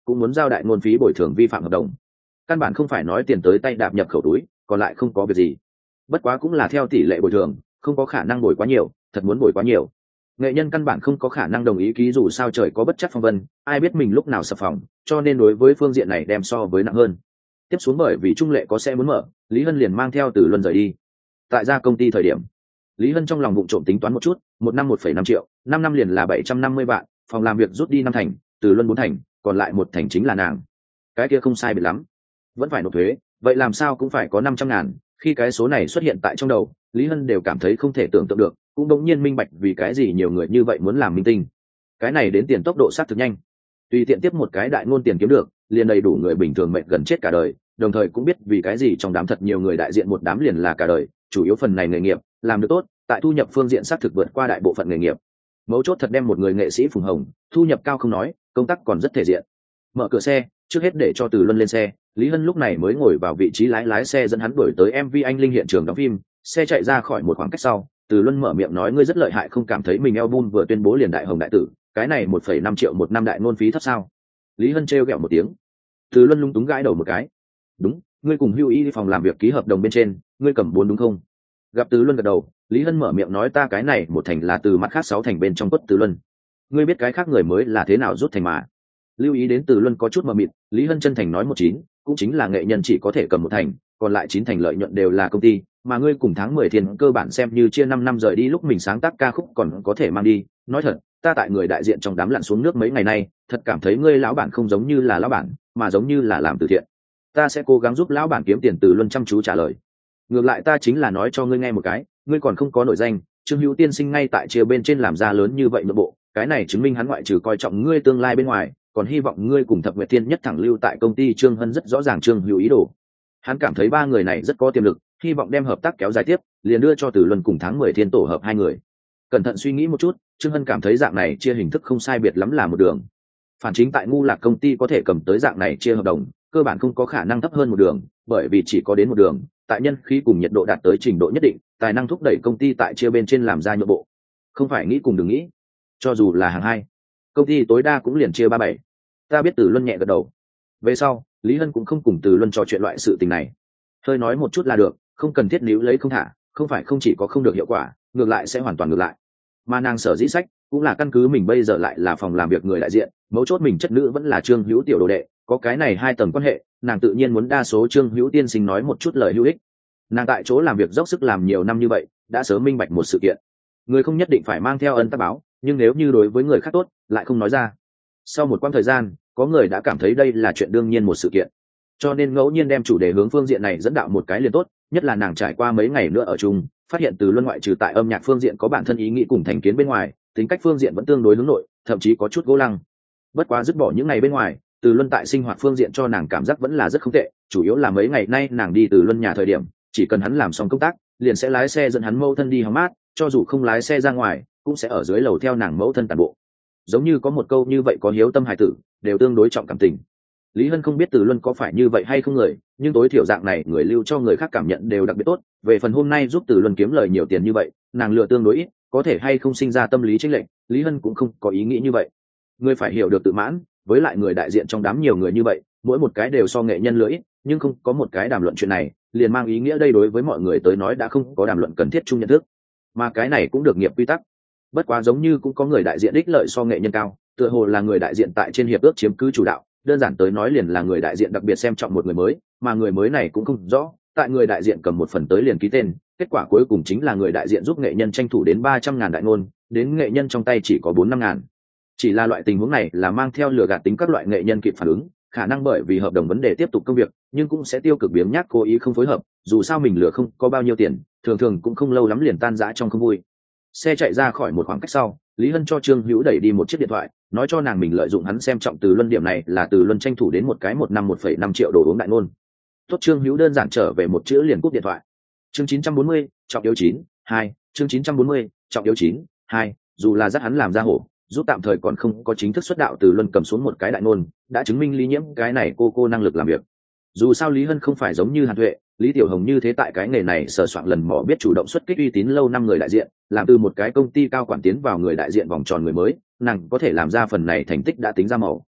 cũng muốn giao đại ngôn phí bồi thường vi phạm hợp đồng. Căn bản không phải nói tiền tới tay đạp nhập khẩu túi, còn lại không có việc gì. Bất quá cũng là theo tỷ lệ bồi thường, không có khả năng bồi quá nhiều, thật muốn bồi quá nhiều nghệ nhân căn bản không có khả năng đồng ý ký, dù sao trời có bất trắc phong vân, ai biết mình lúc nào sập phòng, cho nên đối với phương diện này đem so với nặng hơn. Tiếp xuống bởi vì trung lệ có xe muốn mở, Lý Hân liền mang theo Từ Luân rời đi. Tại ra công ty thời điểm, Lý Hân trong lòng vụng trộm tính toán một chút, một năm một phẩy năm triệu, năm năm liền là bảy trăm năm mươi vạn, phòng làm việc rút đi năm thành, Từ Luân bốn thành, còn lại một thành chính là nàng. Cái kia không sai biệt lắm, vẫn phải nộp thuế, vậy làm sao cũng phải có năm trăm ngàn. Khi cái số này xuất hiện tại trong đầu, Lý Hân đều cảm thấy không thể tưởng tượng được, cũng đống nhiên minh bạch vì cái gì nhiều người như vậy muốn làm minh tinh. Cái này đến tiền tốc độ sát thực nhanh, tùy tiện tiếp một cái đại ngôn tiền kiếm được, liền đầy đủ người bình thường mệt gần chết cả đời. Đồng thời cũng biết vì cái gì trong đám thật nhiều người đại diện một đám liền là cả đời, chủ yếu phần này nghề nghiệp làm được tốt, tại thu nhập phương diện sát thực vượt qua đại bộ phận nghề nghiệp. Mấu chốt thật đem một người nghệ sĩ phùng hồng, thu nhập cao không nói, công tác còn rất thể diện. Mở cửa xe, trước hết để cho Từ Luân lên xe, Lý Hân lúc này mới ngồi vào vị trí lái lái xe dẫn hắn đuổi tới em vê Anh Linh hiện trường đóng phim. Xe chạy ra khỏi một khoảng cách sau, Từ Luân mở miệng nói, ngươi rất lợi hại, không cảm thấy mình album vừa tuyên bố liền đại hồng đại tử, cái này một phẩy năm triệu một năm đại ngôn phí thấp sao? Lý Hân trêu ghẹo một tiếng. Từ Luân lúng túng gãi đầu một cái. Đúng, ngươi cùng Hưu Y phòng làm việc ký hợp đồng bên trên, ngươi cầm bốn đúng không? Gặp Từ Luân gật đầu, Lý Hân mở miệng nói, ta cái này một thành là từ mặt khác sáu thành bên trong quất Từ Luân. Ngươi biết cái khác người mới là thế nào rút thành mà? Lưu ý đến Từ Luân có chút mờ mịt, Lý Hân chân thành nói một chín, cũng chính là nghệ nhân chỉ có thể cầm một thành, còn lại chín thành lợi nhuận đều là công ty, mà ngươi cùng tháng mười tiền cơ bản xem như chia năm năm rời đi lúc mình sáng tác ca khúc còn có thể mang đi. Nói thật, ta tại người đại diện trong đám lặn xuống nước mấy ngày nay, thật cảm thấy ngươi lão bản không giống như là lão bản, mà giống như là làm từ thiện. Ta sẽ cố gắng giúp lão bản kiếm tiền. Từ Luân chăm chú trả lời. Ngược lại ta chính là nói cho ngươi nghe một cái, ngươi còn không có nổi danh, Trương Hữu Tiên sinh ngay tại chia bên trên làm ra lớn như vậy nội bộ, cái này chứng minh hắn ngoại trừ coi trọng ngươi tương lai bên ngoài, còn hy vọng ngươi cùng Thập Nguyệt Thiên nhất thẳng lưu tại công ty. Trương Hân rất rõ ràng Trương Hữu ý đồ, hắn cảm thấy ba người này rất có tiềm lực, hy vọng đem hợp tác kéo dài tiếp, liền đưa cho Từ Luân cùng tháng mười Thiên tổ hợp hai người. Cẩn thận suy nghĩ một chút, Trương Hân cảm thấy dạng này chia hình thức không sai biệt lắm là một đường. Phản chính tại ngu lạc công ty có thể cầm tới dạng này chia hợp đồng, cơ bản không có khả năng thấp hơn một đường, bởi vì chỉ có đến một đường, tại nhân khí cùng nhiệt độ đạt tới trình độ nhất định, tài năng thúc đẩy công ty tại chia bên trên làm ra nhượng bộ. Không phải nghĩ cùng đừng nghĩ, cho dù là hàng hai, công ty tối đa cũng liền chia ba bảy. Ta biết. Từ Luân nhẹ gật đầu. Về sau, Lý Hân cũng không cùng Từ Luân trò chuyện loại sự tình này, hơi nói một chút là được, không cần thiết níu lấy không thả, không phải không chỉ có không được hiệu quả, ngược lại sẽ hoàn toàn ngược lại. Mà nàng sở dĩ sách cũng là căn cứ mình bây giờ lại là phòng làm việc người đại diện, mấu chốt mình chất nữ vẫn là Trương Hữu tiểu đồ đệ, có cái này hai tầng quan hệ, nàng tự nhiên muốn đa số Trương Hữu tiên sinh nói một chút lời hữu ích. Nàng tại chỗ làm việc dốc sức làm nhiều năm như vậy, đã sớm minh bạch một sự kiện, người không nhất định phải mang theo ân tác báo, nhưng nếu như đối với người khác tốt lại không nói ra. Sau một quãng thời gian, có người đã cảm thấy đây là chuyện đương nhiên một sự kiện, cho nên ngẫu nhiên đem chủ đề hướng phương diện này dẫn đạo một cái liền tốt. Nhất là nàng trải qua mấy ngày nữa ở chung, phát hiện Từ Luân ngoại trừ tại âm nhạc phương diện có bản thân ý nghĩ cùng thành kiến bên ngoài, tính cách phương diện vẫn tương đối hướng nội, thậm chí có chút gỗ lăng. Bất quá dứt bỏ những ngày bên ngoài, Từ Luân tại sinh hoạt phương diện cho nàng cảm giác vẫn là rất không tệ, chủ yếu là mấy ngày nay nàng đi Từ Luân nhà thời điểm, chỉ cần hắn làm xong công tác, liền sẽ lái xe dẫn hắn mẫu thân đi hóng mát, cho dù không lái xe ra ngoài, cũng sẽ ở dưới lầu theo nàng mẫu thân tản bộ. Giống như có một câu như vậy, có hiếu tâm hài tử, đều tương đối trọng cảm tình. Lý Hân không biết Từ Luân có phải như vậy hay không người, nhưng tối thiểu dạng này người lưu cho người khác cảm nhận đều đặc biệt tốt. Về phần hôm nay giúp Từ Luân kiếm lời nhiều tiền như vậy, nàng lừa tương đối ít, có thể hay không sinh ra tâm lý chênh lệch, Lý Hân cũng không có ý nghĩ như vậy. Người phải hiểu được tự mãn, với lại người đại diện trong đám nhiều người như vậy, mỗi một cái đều so nghệ nhân lừa ít, nhưng không có một cái đàm luận chuyện này, liền mang ý nghĩa đây đối với mọi người tới nói đã không có đàm luận cần thiết chung nhận thức, mà cái này cũng được nghiệp quy tắc. Bất quá giống như cũng có người đại diện ích lợi so nghệ nhân cao, tựa hồ là người đại diện tại trên hiệp ước chiếm cứ chủ đạo, đơn giản tới nói liền là người đại diện đặc biệt xem trọng một người mới, mà người mới này cũng không rõ, tại người đại diện cầm một phần tới liền ký tên, kết quả cuối cùng chính là người đại diện giúp nghệ nhân tranh thủ đến ba trăm ngàn đại ngôn, đến nghệ nhân trong tay chỉ có bốn năm ngàn. Chỉ là loại tình huống này là mang theo lừa gạt tính, các loại nghệ nhân kịp phản ứng, khả năng bởi vì hợp đồng vấn đề tiếp tục công việc, nhưng cũng sẽ tiêu cực biếng nhác cố ý không phối hợp, dù sao mình lừa không có bao nhiêu tiền, thường thường cũng không lâu lắm liền tan rã trong không vui. Xe chạy ra khỏi một khoảng cách sau, Lý Hân cho Trương Hữu đẩy đi một chiếc điện thoại, nói cho nàng mình lợi dụng hắn xem trọng Từ Luân, điểm này là Từ Luân tranh thủ đến một cái một năm một phẩy năm triệu đồ uống đại ngôn. Tốt. Trương Hữu đơn giản trở về một chữ liền cúp điện thoại. Chương chín trăm bốn mươi, trọng yếu chín, hai, chương chín trăm bốn mươi, trọng yếu chín, hai, dù là dắt hắn làm ra hổ, giúp tạm thời còn không có chính thức xuất đạo Từ Luân cầm xuống một cái đại ngôn, đã chứng minh Lý Nhiễm cái này cô cô năng lực làm việc. Dù sao Lý Hân không phải giống như Hàn Tuệ, Lý Tiểu Hồng như thế tại cái nghề này sờ soạn lần mò biết chủ động xuất kích uy tín lâu năm người đại diện, làm từ một cái công ty cao quản tiến vào người đại diện vòng tròn người mới, nàng có thể làm ra phần này thành tích đã tính ra màu.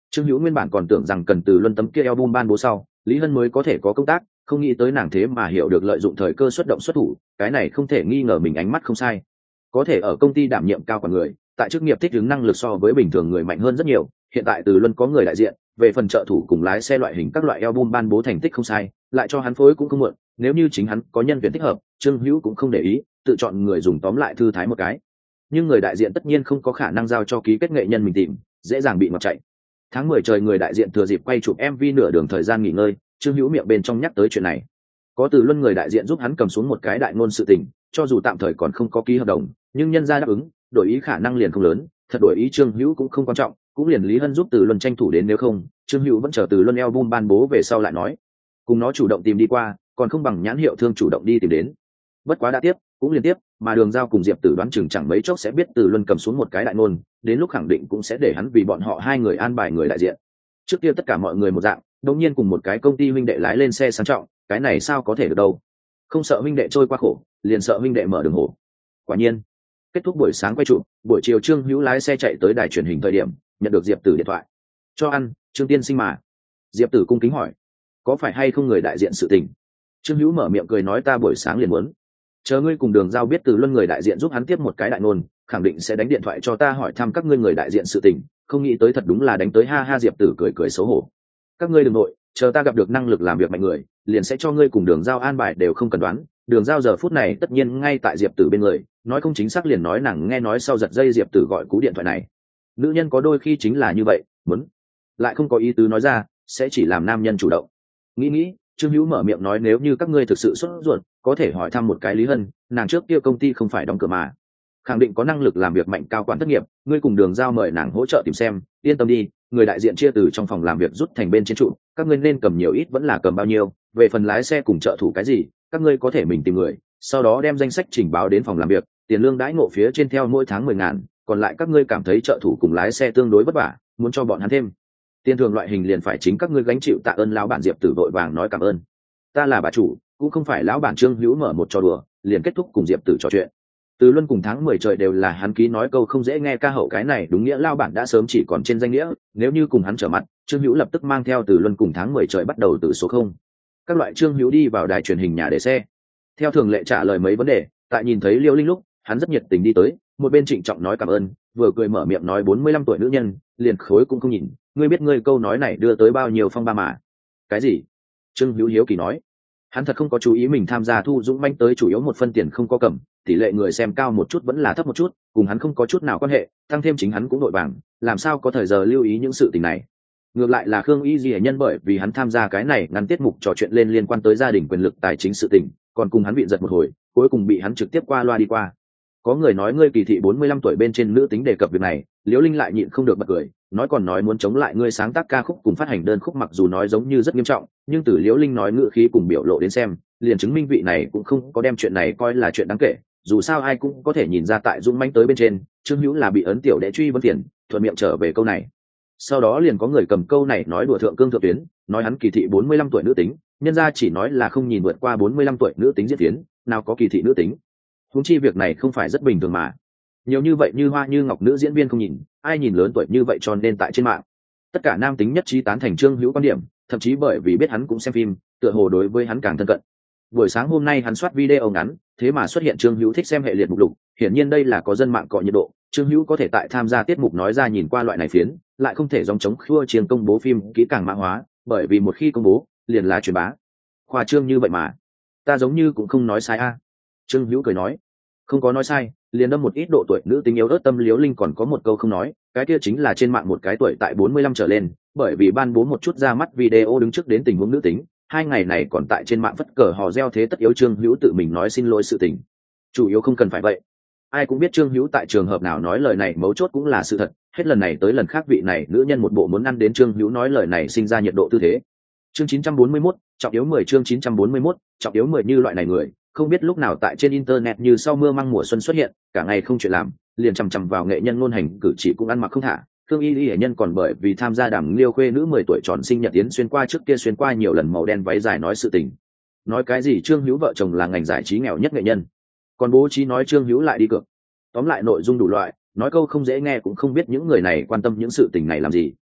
Trương Hữu nguyên bản còn tưởng rằng cần từ luân tấm kia album ban bố sau Lý Hân mới có thể có công tác, không nghĩ tới nàng thế mà hiểu được lợi dụng thời cơ xuất động xuất thủ, cái này không thể nghi ngờ mình ánh mắt không sai. Có thể ở công ty đảm nhiệm cao quản người, tại chức nghiệp thích ứng năng lực so với bình thường người mạnh hơn rất nhiều, hiện tại từ luân có người đại diện, về phần trợ thủ cùng lái xe loại hình các loại album ban bố thành tích không sai, lại cho hắn phối cũng không muộn, nếu như chính hắn có nhân viên thích hợp, Trương Hữu cũng không để ý, tự chọn người dùng tóm lại thư thái một cái. Nhưng người đại diện tất nhiên không có khả năng giao cho ký kết nghệ nhân mình tìm, dễ dàng bị ngọt chạy. Tháng mười trời người đại diện thừa dịp quay chụp em vê nửa đường thời gian nghỉ ngơi, Trương Hữu miệng bên trong nhắc tới chuyện này. Có từ luân người đại diện giúp hắn cầm xuống một cái đại ngôn sự tình, cho dù tạm thời còn không có ký hợp đồng, nhưng nhân gia đáp ứng, đổi ý khả năng liền không lớn, thật đổi ý Trương Hữu cũng không quan trọng, cũng liền Lý Hân giúp từ luân tranh thủ đến, nếu không, Trương Hữu vẫn chờ từ luân album ban bố về sau lại nói. Cùng nó chủ động tìm đi qua, còn không bằng nhãn hiệu thương chủ động đi tìm đến. Bất quá đã tiếp, cũng liên tiếp, mà Đường Giao cùng Diệp Tử đoán chừng chẳng mấy chốc sẽ biết từ luân cầm xuống một cái đại ngôn, đến lúc khẳng định cũng sẽ để hắn vì bọn họ hai người an bài người đại diện. Trước kia tất cả mọi người một dạng, đột nhiên cùng một cái công ty huynh đệ lái lên xe sang trọng, cái này sao có thể được đâu? Không sợ huynh đệ trôi qua khổ, liền sợ huynh đệ mở đường hổ. Quả nhiên, kết thúc buổi sáng quay trụ, buổi chiều Trương Hữu lái xe chạy tới đài truyền hình thời điểm, nhận được Diệp Tử điện thoại. Cho ăn, Trương tiên sinh mà. Diệp Tử cung kính hỏi, có phải hay không người đại diện sự tình? Trương Hữu mở miệng cười nói, ta buổi sáng liền muốn. Chờ ngươi cùng Đường Giao biết từ luân người đại diện giúp hắn tiếp một cái đại ngôn, khẳng định sẽ đánh điện thoại cho ta hỏi thăm các ngươi người đại diện sự tình, không nghĩ tới thật đúng là đánh tới, ha ha. Diệp Tử cười cười xấu hổ. Các ngươi đừng nội, chờ ta gặp được năng lực làm việc mạnh người, liền sẽ cho ngươi cùng Đường Giao an bài, đều không cần đoán. Đường Giao giờ phút này tất nhiên ngay tại Diệp Tử bên người, nói không chính xác liền nói nàng nghe nói sau giật dây Diệp Tử gọi cú điện thoại này. Nữ nhân có đôi khi chính là như vậy, muốn lại không có ý tứ nói ra, sẽ chỉ làm nam nhân chủ động. Nghĩ nghĩ, Trương Hữu mở miệng nói, nếu như các ngươi thực sự sốt ruột, có thể hỏi thăm một cái Lý Hân, nàng trước kia công ty không phải đóng cửa mà, khẳng định có năng lực làm việc mạnh, cao quản thất nghiệp, ngươi cùng Đường Giao mời nàng hỗ trợ tìm xem, yên tâm đi, người đại diện chia từ trong phòng làm việc rút thành bên trên trụ, các ngươi nên cầm nhiều ít vẫn là cầm bao nhiêu, về phần lái xe cùng trợ thủ cái gì, các ngươi có thể mình tìm người, sau đó đem danh sách trình báo đến phòng làm việc, tiền lương đãi ngộ phía trên theo mỗi tháng mười ngàn, còn lại các ngươi cảm thấy trợ thủ cùng lái xe tương đối vất vả, muốn cho bọn hắn thêm tiền thường loại hình liền phải chính các ngươi gánh chịu. Tạ ơn lão bản. Diệp Tử vội vàng nói cảm ơn, ta là bà chủ, cũng không phải lão bản. Trương Hữu mở một trò đùa, liền kết thúc cùng Diệp Tử trò chuyện. Từ luân cùng tháng mười trời đều là hắn ký nói câu không dễ nghe ca hậu, cái này đúng nghĩa lão bản đã sớm chỉ còn trên danh nghĩa, nếu như cùng hắn trở mặt, Trương Hữu lập tức mang theo Từ luân cùng tháng mười trời bắt đầu từ số không. Các loại Trương Hữu đi vào đài truyền hình nhà để xe, theo thường lệ trả lời mấy vấn đề, tại nhìn thấy Liêu Linh lúc, hắn rất nhiệt tình đi tới, một bên trịnh trọng nói cảm ơn, vừa cười mở miệng nói, bốn mươi lăm tuổi nữ nhân, liền khối cũng không nhìn, ngươi biết ngươi câu nói này đưa tới bao nhiêu phong ba mà. Cái gì? Trương Hữu hiếu kỳ nói. Hắn thật không có chú ý mình tham gia thu dũng manh tới chủ yếu một phân tiền không có cầm, tỷ lệ người xem cao một chút vẫn là thấp một chút, cùng hắn không có chút nào quan hệ, tăng thêm chính hắn cũng đội vàng, làm sao có thời giờ lưu ý những sự tình này. Ngược lại là Khương Y Dị nhân, bởi vì hắn tham gia cái này ngăn tiết mục trò chuyện lên liên quan tới gia đình quyền lực tài chính sự tình, còn cùng hắn bị giật một hồi, cuối cùng bị hắn trực tiếp qua loa đi qua. Có người nói ngươi kỳ thị bốn mươi lăm tuổi bên trên nữ tính đề cập việc này, Liễu Linh lại nhịn không được bật cười, nói còn nói muốn chống lại ngươi sáng tác ca khúc cùng phát hành đơn khúc, mặc dù nói giống như rất nghiêm trọng, nhưng từ Liễu Linh nói ngữ khí cùng biểu lộ đến xem, liền chứng minh vị này cũng không có đem chuyện này coi là chuyện đáng kể. Dù sao ai cũng có thể nhìn ra tại dũng manh tới bên trên, Trương Hữu là bị ấn tiểu đệ truy vấn tiền, thuận miệng trở về câu này. Sau đó liền có người cầm câu này nói đùa thượng cương thượng tuyến, nói hắn kỳ thị bốn mươi lăm tuổi nữ tính, nhân ra chỉ nói là không nhìn vượt qua bốn mươi lăm tuổi nữ tính diễn tiến, nào có kỳ thị nữ tính. Huống chi việc này không phải rất bình thường mà. Nhiều như vậy như hoa như ngọc nữ diễn viên không nhìn, ai nhìn lớn tuổi như vậy, cho nên tại trên mạng tất cả nam tính nhất trí tán thành Trương Hữu quan điểm, thậm chí bởi vì biết hắn cũng xem phim, tựa hồ đối với hắn càng thân cận. Buổi sáng hôm nay hắn soát video ngắn, thế mà xuất hiện Trương Hữu thích xem hệ liệt mục lục, hiển nhiên đây là có dân mạng cọ nhiệt độ. Trương Hữu có thể tại tham gia tiết mục nói ra nhìn qua loại này phiến, lại không thể dòng chống khua chiêng công bố phim kỹ càng mã hóa, bởi vì một khi công bố liền là truyền bá. Khoa trương như vậy mà ta giống như cũng không nói sai a. Trương Hữu cười nói, không có nói sai, liền đâm một ít độ tuổi nữ tính yếu ớt tâm. Liễu Linh còn có một câu không nói, cái kia chính là trên mạng một cái tuổi tại bốn mươi lăm trở lên, bởi vì ban bố một chút ra mắt video đứng trước đến tình huống nữ tính, hai ngày này còn tại trên mạng phất cờ hò reo thế tất yếu. Trương Hữu tự mình nói xin lỗi sự tình, chủ yếu không cần phải vậy. Ai cũng biết Trương Hữu tại trường hợp nào nói lời này mấu chốt cũng là sự thật, hết lần này tới lần khác vị này nữ nhân một bộ muốn ăn đến Trương Hữu nói lời này sinh ra nhiệt độ tư thế. Chương chín trăm bốn mươi mốt, trọng yếu mười. Chương chín trăm bốn mươi mốt, trọng yếu mười. Như loại này người, không biết lúc nào tại trên internet như sau mưa măng mùa xuân xuất hiện, cả ngày không chuyện làm, liền chằm chằm vào nghệ nhân ngôn hành cử chỉ cũng ăn mặc không thả. Thương Y Y hệ nhân còn bởi vì tham gia đàm liêu khuê nữ mười tuổi tròn sinh nhật tiến xuyên qua trước kia xuyên qua nhiều lần màu đen váy dài nói sự tình. Nói cái gì Trương Hữu vợ chồng là ngành giải trí nghèo nhất nghệ nhân, còn bố trí nói Trương Hữu lại đi cược. Tóm lại nội dung đủ loại, nói câu không dễ nghe cũng không biết những người này quan tâm những sự tình này làm gì.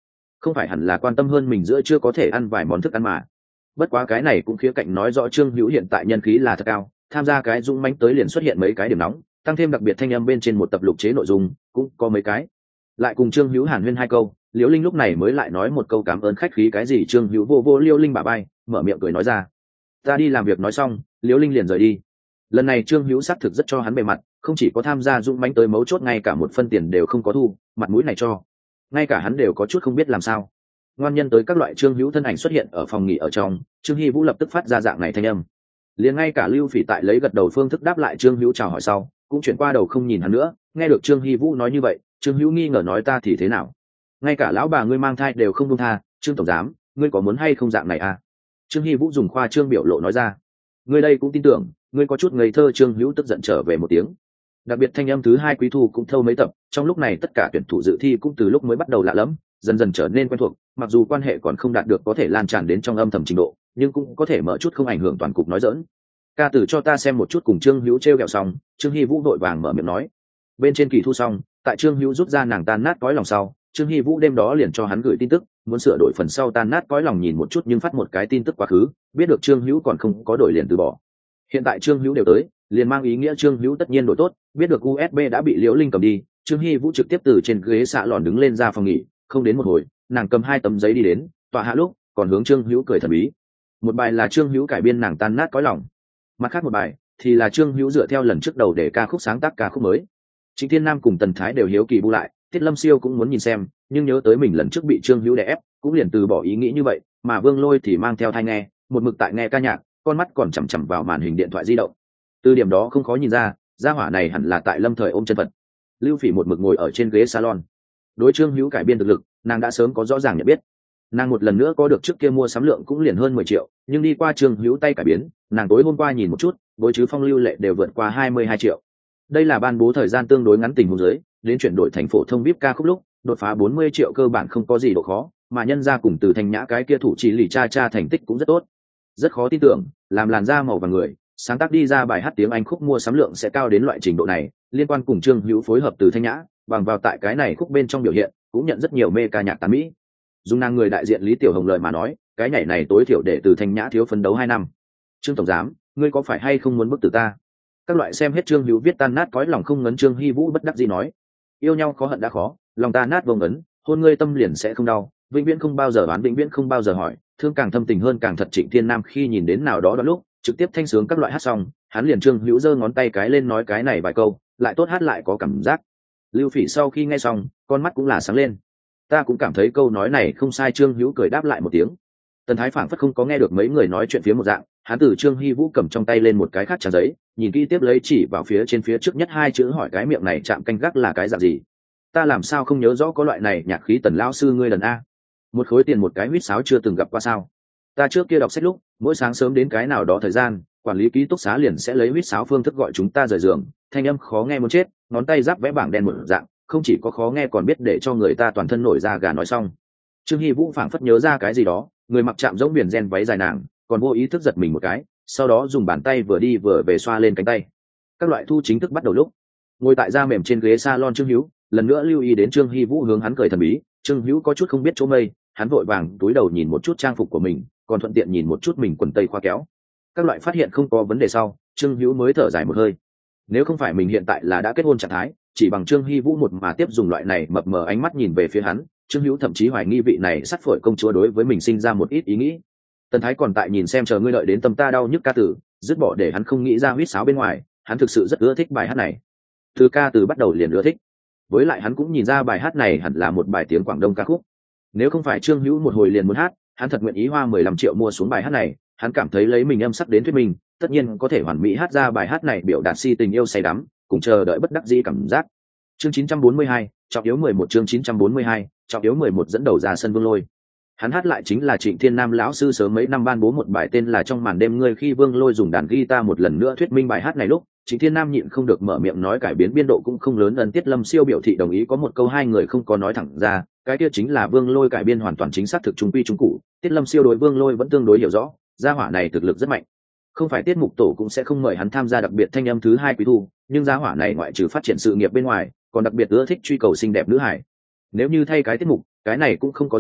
không phải hẳn là quan tâm hơn mình giữa chưa có thể ăn vài món thức ăn mà. Bất quá cái này cũng khía cạnh nói rõ Trương Hữu hiện tại nhân khí là thật cao, tham gia cái dũng mãnh tới liền xuất hiện mấy cái điểm nóng, tăng thêm đặc biệt thanh âm bên trên một tập lục chế nội dung cũng có mấy cái. Lại cùng Trương Hữu hàn huyên hai câu, Liễu Linh lúc này mới lại nói một câu cảm ơn khách khí cái gì. Trương Hữu vô vô Liễu Linh bả vai, mở miệng cười nói ra. Ta đi làm việc nói xong, Liễu Linh liền rời đi. Lần này Trương Hữu xác thực rất cho hắn bề mặt, không chỉ có tham gia dũng mãnh tới mấu chốt, ngay cả một phân tiền đều không có thu, mặt mũi này cho ngay cả hắn đều có chút không biết làm sao. Ngoan nhân tới các loại Trương Hữu thân ảnh xuất hiện ở phòng nghỉ ở trong, Trương Hy Vũ lập tức phát ra dạng này thanh âm. Liền ngay cả Lưu Phỉ tại lấy gật đầu phương thức đáp lại Trương Hữu chào hỏi sau, cũng chuyển qua đầu không nhìn hắn nữa. Nghe được Trương Hy Vũ nói như vậy, Trương Hữu nghi ngờ nói ta thì thế nào? Ngay cả lão bà ngươi mang thai đều không buông tha, Trương tổng giám, ngươi có muốn hay không dạng này à? Trương Hy Vũ dùng khoa trương biểu lộ nói ra. Ngươi đây cũng tin tưởng, ngươi có chút ngây thơ. Trương Hữu tức giận trở về một tiếng. Đặc biệt thanh âm thứ hai quý thu cũng thâu mấy tập, trong lúc này tất cả tuyển thủ dự thi cũng từ lúc mới bắt đầu lạ lẫm, dần dần trở nên quen thuộc, mặc dù quan hệ còn không đạt được có thể lan tràn đến trong âm thầm trình độ, nhưng cũng có thể mở chút không ảnh hưởng toàn cục nói dỡn. Ca tử cho ta xem một chút. Cùng Trương Hữu treo kẹo xong, Trương Hy Vũ vội vàng mở miệng nói. Bên trên kỳ thu xong, tại Trương Hữu rút ra nàng tan nát cõi lòng sau, Trương Hy Vũ đêm đó liền cho hắn gửi tin tức, muốn sửa đổi phần sau tan nát cõi lòng nhìn một chút, nhưng phát một cái tin tức quá khứ, biết được Trương Hữu còn không có đổi liền từ bỏ. Hiện tại Trương Hữu đều tới, liền mang ý nghĩa Trương Hữu tất nhiên đổi tốt, biết được u ét bê đã bị Liễu Linh cầm đi, Trương Hy Vũ trực tiếp từ trên ghế xạ lòn đứng lên ra phòng nghỉ, không đến một hồi, nàng cầm hai tấm giấy đi đến, tọa hạ lúc, còn hướng Trương Hữu cười thần bí. Một bài là Trương Hữu cải biên nàng tan nát cõi lòng, mặt khác một bài thì là Trương Hữu dựa theo lần trước đầu để ca khúc sáng tác ca khúc mới. Trịnh Thiên Nam cùng Tần Thái đều hiếu kỳ bu lại, Tiết Lâm Siêu cũng muốn nhìn xem, nhưng nhớ tới mình lần trước bị Trương Hữu đè ép, cũng liền từ bỏ ý nghĩ như vậy, mà Vương Lôi thì mang theo tai nghe, một mực tại nghe ca nhạc, con mắt còn chằm chằm vào màn hình điện thoại di động. Từ điểm đó không khó nhìn ra, gia hỏa này hẳn là tại lâm thời ôm chân Phật. Lưu Phỉ một mực ngồi ở trên ghế salon. Đối Trương Hữu cải biên thực lực, nàng đã sớm có rõ ràng nhận biết. Nàng một lần nữa có được trước kia mua sắm lượng cũng liền hơn mười triệu, nhưng đi qua Trương Hữu tay cải biến, nàng tối hôm qua nhìn một chút, với chứ phong lưu lệ đều vượt qua hai mươi hai triệu. Đây là ban bố thời gian tương đối ngắn tình huống dưới, đến chuyển đổi thành phổ thông vê i pê ca khúc lúc, đột phá bốn mươi triệu cơ bản không có gì độ khó, mà nhân ra cùng từ Thanh Nhã cái kia thủ chỉ lì cha cha thành tích cũng rất tốt. Rất khó tin tưởng, làm làn da màu vàng người, sáng tác đi ra bài hát tiếng Anh khúc mua sắm lượng sẽ cao đến loại trình độ này. Liên quan cùng Trương Hữu phối hợp từ Thanh Nhã, bằng vào tại cái này khúc bên trong biểu hiện, cũng nhận rất nhiều mê ca nhạc tán mỹ. Dùng nàng người đại diện Lý Tiểu Hồng lời mà nói, cái nhảy này tối thiểu để từ Thanh Nhã thiếu phấn đấu hai năm. Trương tổng giám, ngươi có phải hay không muốn bức tử ta? Các loại xem hết Trương Hữu viết tan nát cõi lòng không ngấn, Trương Hy Vũ bất đắc dĩ nói. Yêu nhau khó hận đã khó, lòng ta nát vô ngấn, hôn ngươi tâm liền sẽ không đau, vĩnh viễn không bao giờ bán, vĩnh viễn không bao giờ hỏi, thương càng thâm tình hơn càng thật. Trịnh Thiên Nam khi nhìn đến nào đó đó lúc, trực tiếp thanh sướng các loại hát xong, hắn liền Trương Hữu giơ ngón tay cái lên nói cái này vài câu, lại tốt hát lại có cảm giác. Lưu Phỉ sau khi nghe xong, con mắt cũng là sáng lên. Ta cũng cảm thấy câu nói này không sai. Trương Hữu cười đáp lại một tiếng. Tần Thái phảng phất không có nghe được mấy người nói chuyện phía một dạng, hắn từ Trương Hy Vũ cầm trong tay lên một cái khác trang giấy, nhìn kỹ tiếp lấy chỉ vào phía trên phía trước nhất hai chữ hỏi cái miệng này chạm canh gác là cái dạng gì? Ta làm sao không nhớ rõ có loại này nhạc khí. Tần lão sư ngươi lần a, một khối tiền một cái huýt sáo chưa từng gặp qua sao? Ta trước kia đọc sách lúc, mỗi sáng sớm đến cái nào đó thời gian, quản lý ký túc xá liền sẽ lấy huýt sáo phương thức gọi chúng ta rời giường, thanh âm khó nghe muốn chết, ngón tay giáp vẽ bảng đen một dạng, không chỉ có khó nghe còn biết để cho người ta toàn thân nổi da gà. Nói xong, Trương Hy Vũ phảng phất nhớ ra cái gì đó, người mặc chạm giống biển gen váy dài nàng, còn vô ý thức giật mình một cái, sau đó dùng bàn tay vừa đi vừa về xoa lên cánh tay. Các loại thu chính thức bắt đầu lúc, ngồi tại da mềm trên ghế salon Trương Hữu lần nữa lưu ý đến Trương Hy Vũ hướng hắn cười thần bí. Trương Hữu có chút không biết chỗ mây, hắn vội vàng túi đầu nhìn một chút trang phục của mình, còn thuận tiện nhìn một chút mình quần tây khoa kéo. Các loại phát hiện không có vấn đề sau, Trương Hữu mới thở dài một hơi. Nếu không phải mình hiện tại là đã kết hôn trạng thái, chỉ bằng Trương Hy Vũ một mà tiếp dùng loại này mập mờ ánh mắt nhìn về phía hắn, Trương Hữu thậm chí hoài nghi vị này sắt phổi công chúa đối với mình sinh ra một ít ý nghĩ. Tần Thái còn tại nhìn xem chờ ngươi đợi đến tâm ta đau nhức ca tử, dứt bỏ để hắn không nghĩ ra huýt sáo bên ngoài, hắn thực sự rất ưa thích bài hát này. Từ ca từ bắt đầu liền ưa thích, với lại hắn cũng nhìn ra bài hát này hẳn là một bài tiếng Quảng Đông ca khúc. Nếu không phải Trương Hữu một hồi liền muốn hát, hắn thật nguyện ý hoa mười lăm triệu mua xuống bài hát này. Hắn cảm thấy lấy mình âm sắc đến thuyết minh, tất nhiên có thể hoàn mỹ hát ra bài hát này, biểu đạt si tình yêu say đắm, cùng chờ đợi bất đắc dĩ cảm giác. Chương chín trăm bốn mươi hai, trọng yếu mười một. Chương chín trăm bốn mươi hai, trọng yếu mười một dẫn đầu ra sân Vương Lôi. Hắn hát lại chính là Trịnh Thiên Nam lão sư sớm mấy năm ban bố một bài tên là Trong màn đêm ngươi. Khi Vương Lôi dùng đàn guitar một lần nữa thuyết minh bài hát này lúc, Trịnh Thiên Nam nhịn không được mở miệng nói cải biến biên độ cũng không lớn. Ân Tiết Lâm Siêu biểu thị đồng ý, có một câu hai người không có nói thẳng ra, cái kia chính là Vương Lôi cải biên hoàn toàn chính xác thực trung quy trung cụ. Tiết Lâm Siêu đối Vương Lôi vẫn tương đối hiểu rõ, gia hỏa này thực lực rất mạnh, không phải tiết mục tổ cũng sẽ không mời hắn tham gia đặc biệt thanh âm thứ hai quý thu. Nhưng gia hỏa này ngoại trừ phát triển sự nghiệp bên ngoài, còn đặc biệt ưa thích truy cầu xinh đẹp nữ hải. Nếu như thay cái tiết mục, cái này cũng không có gì,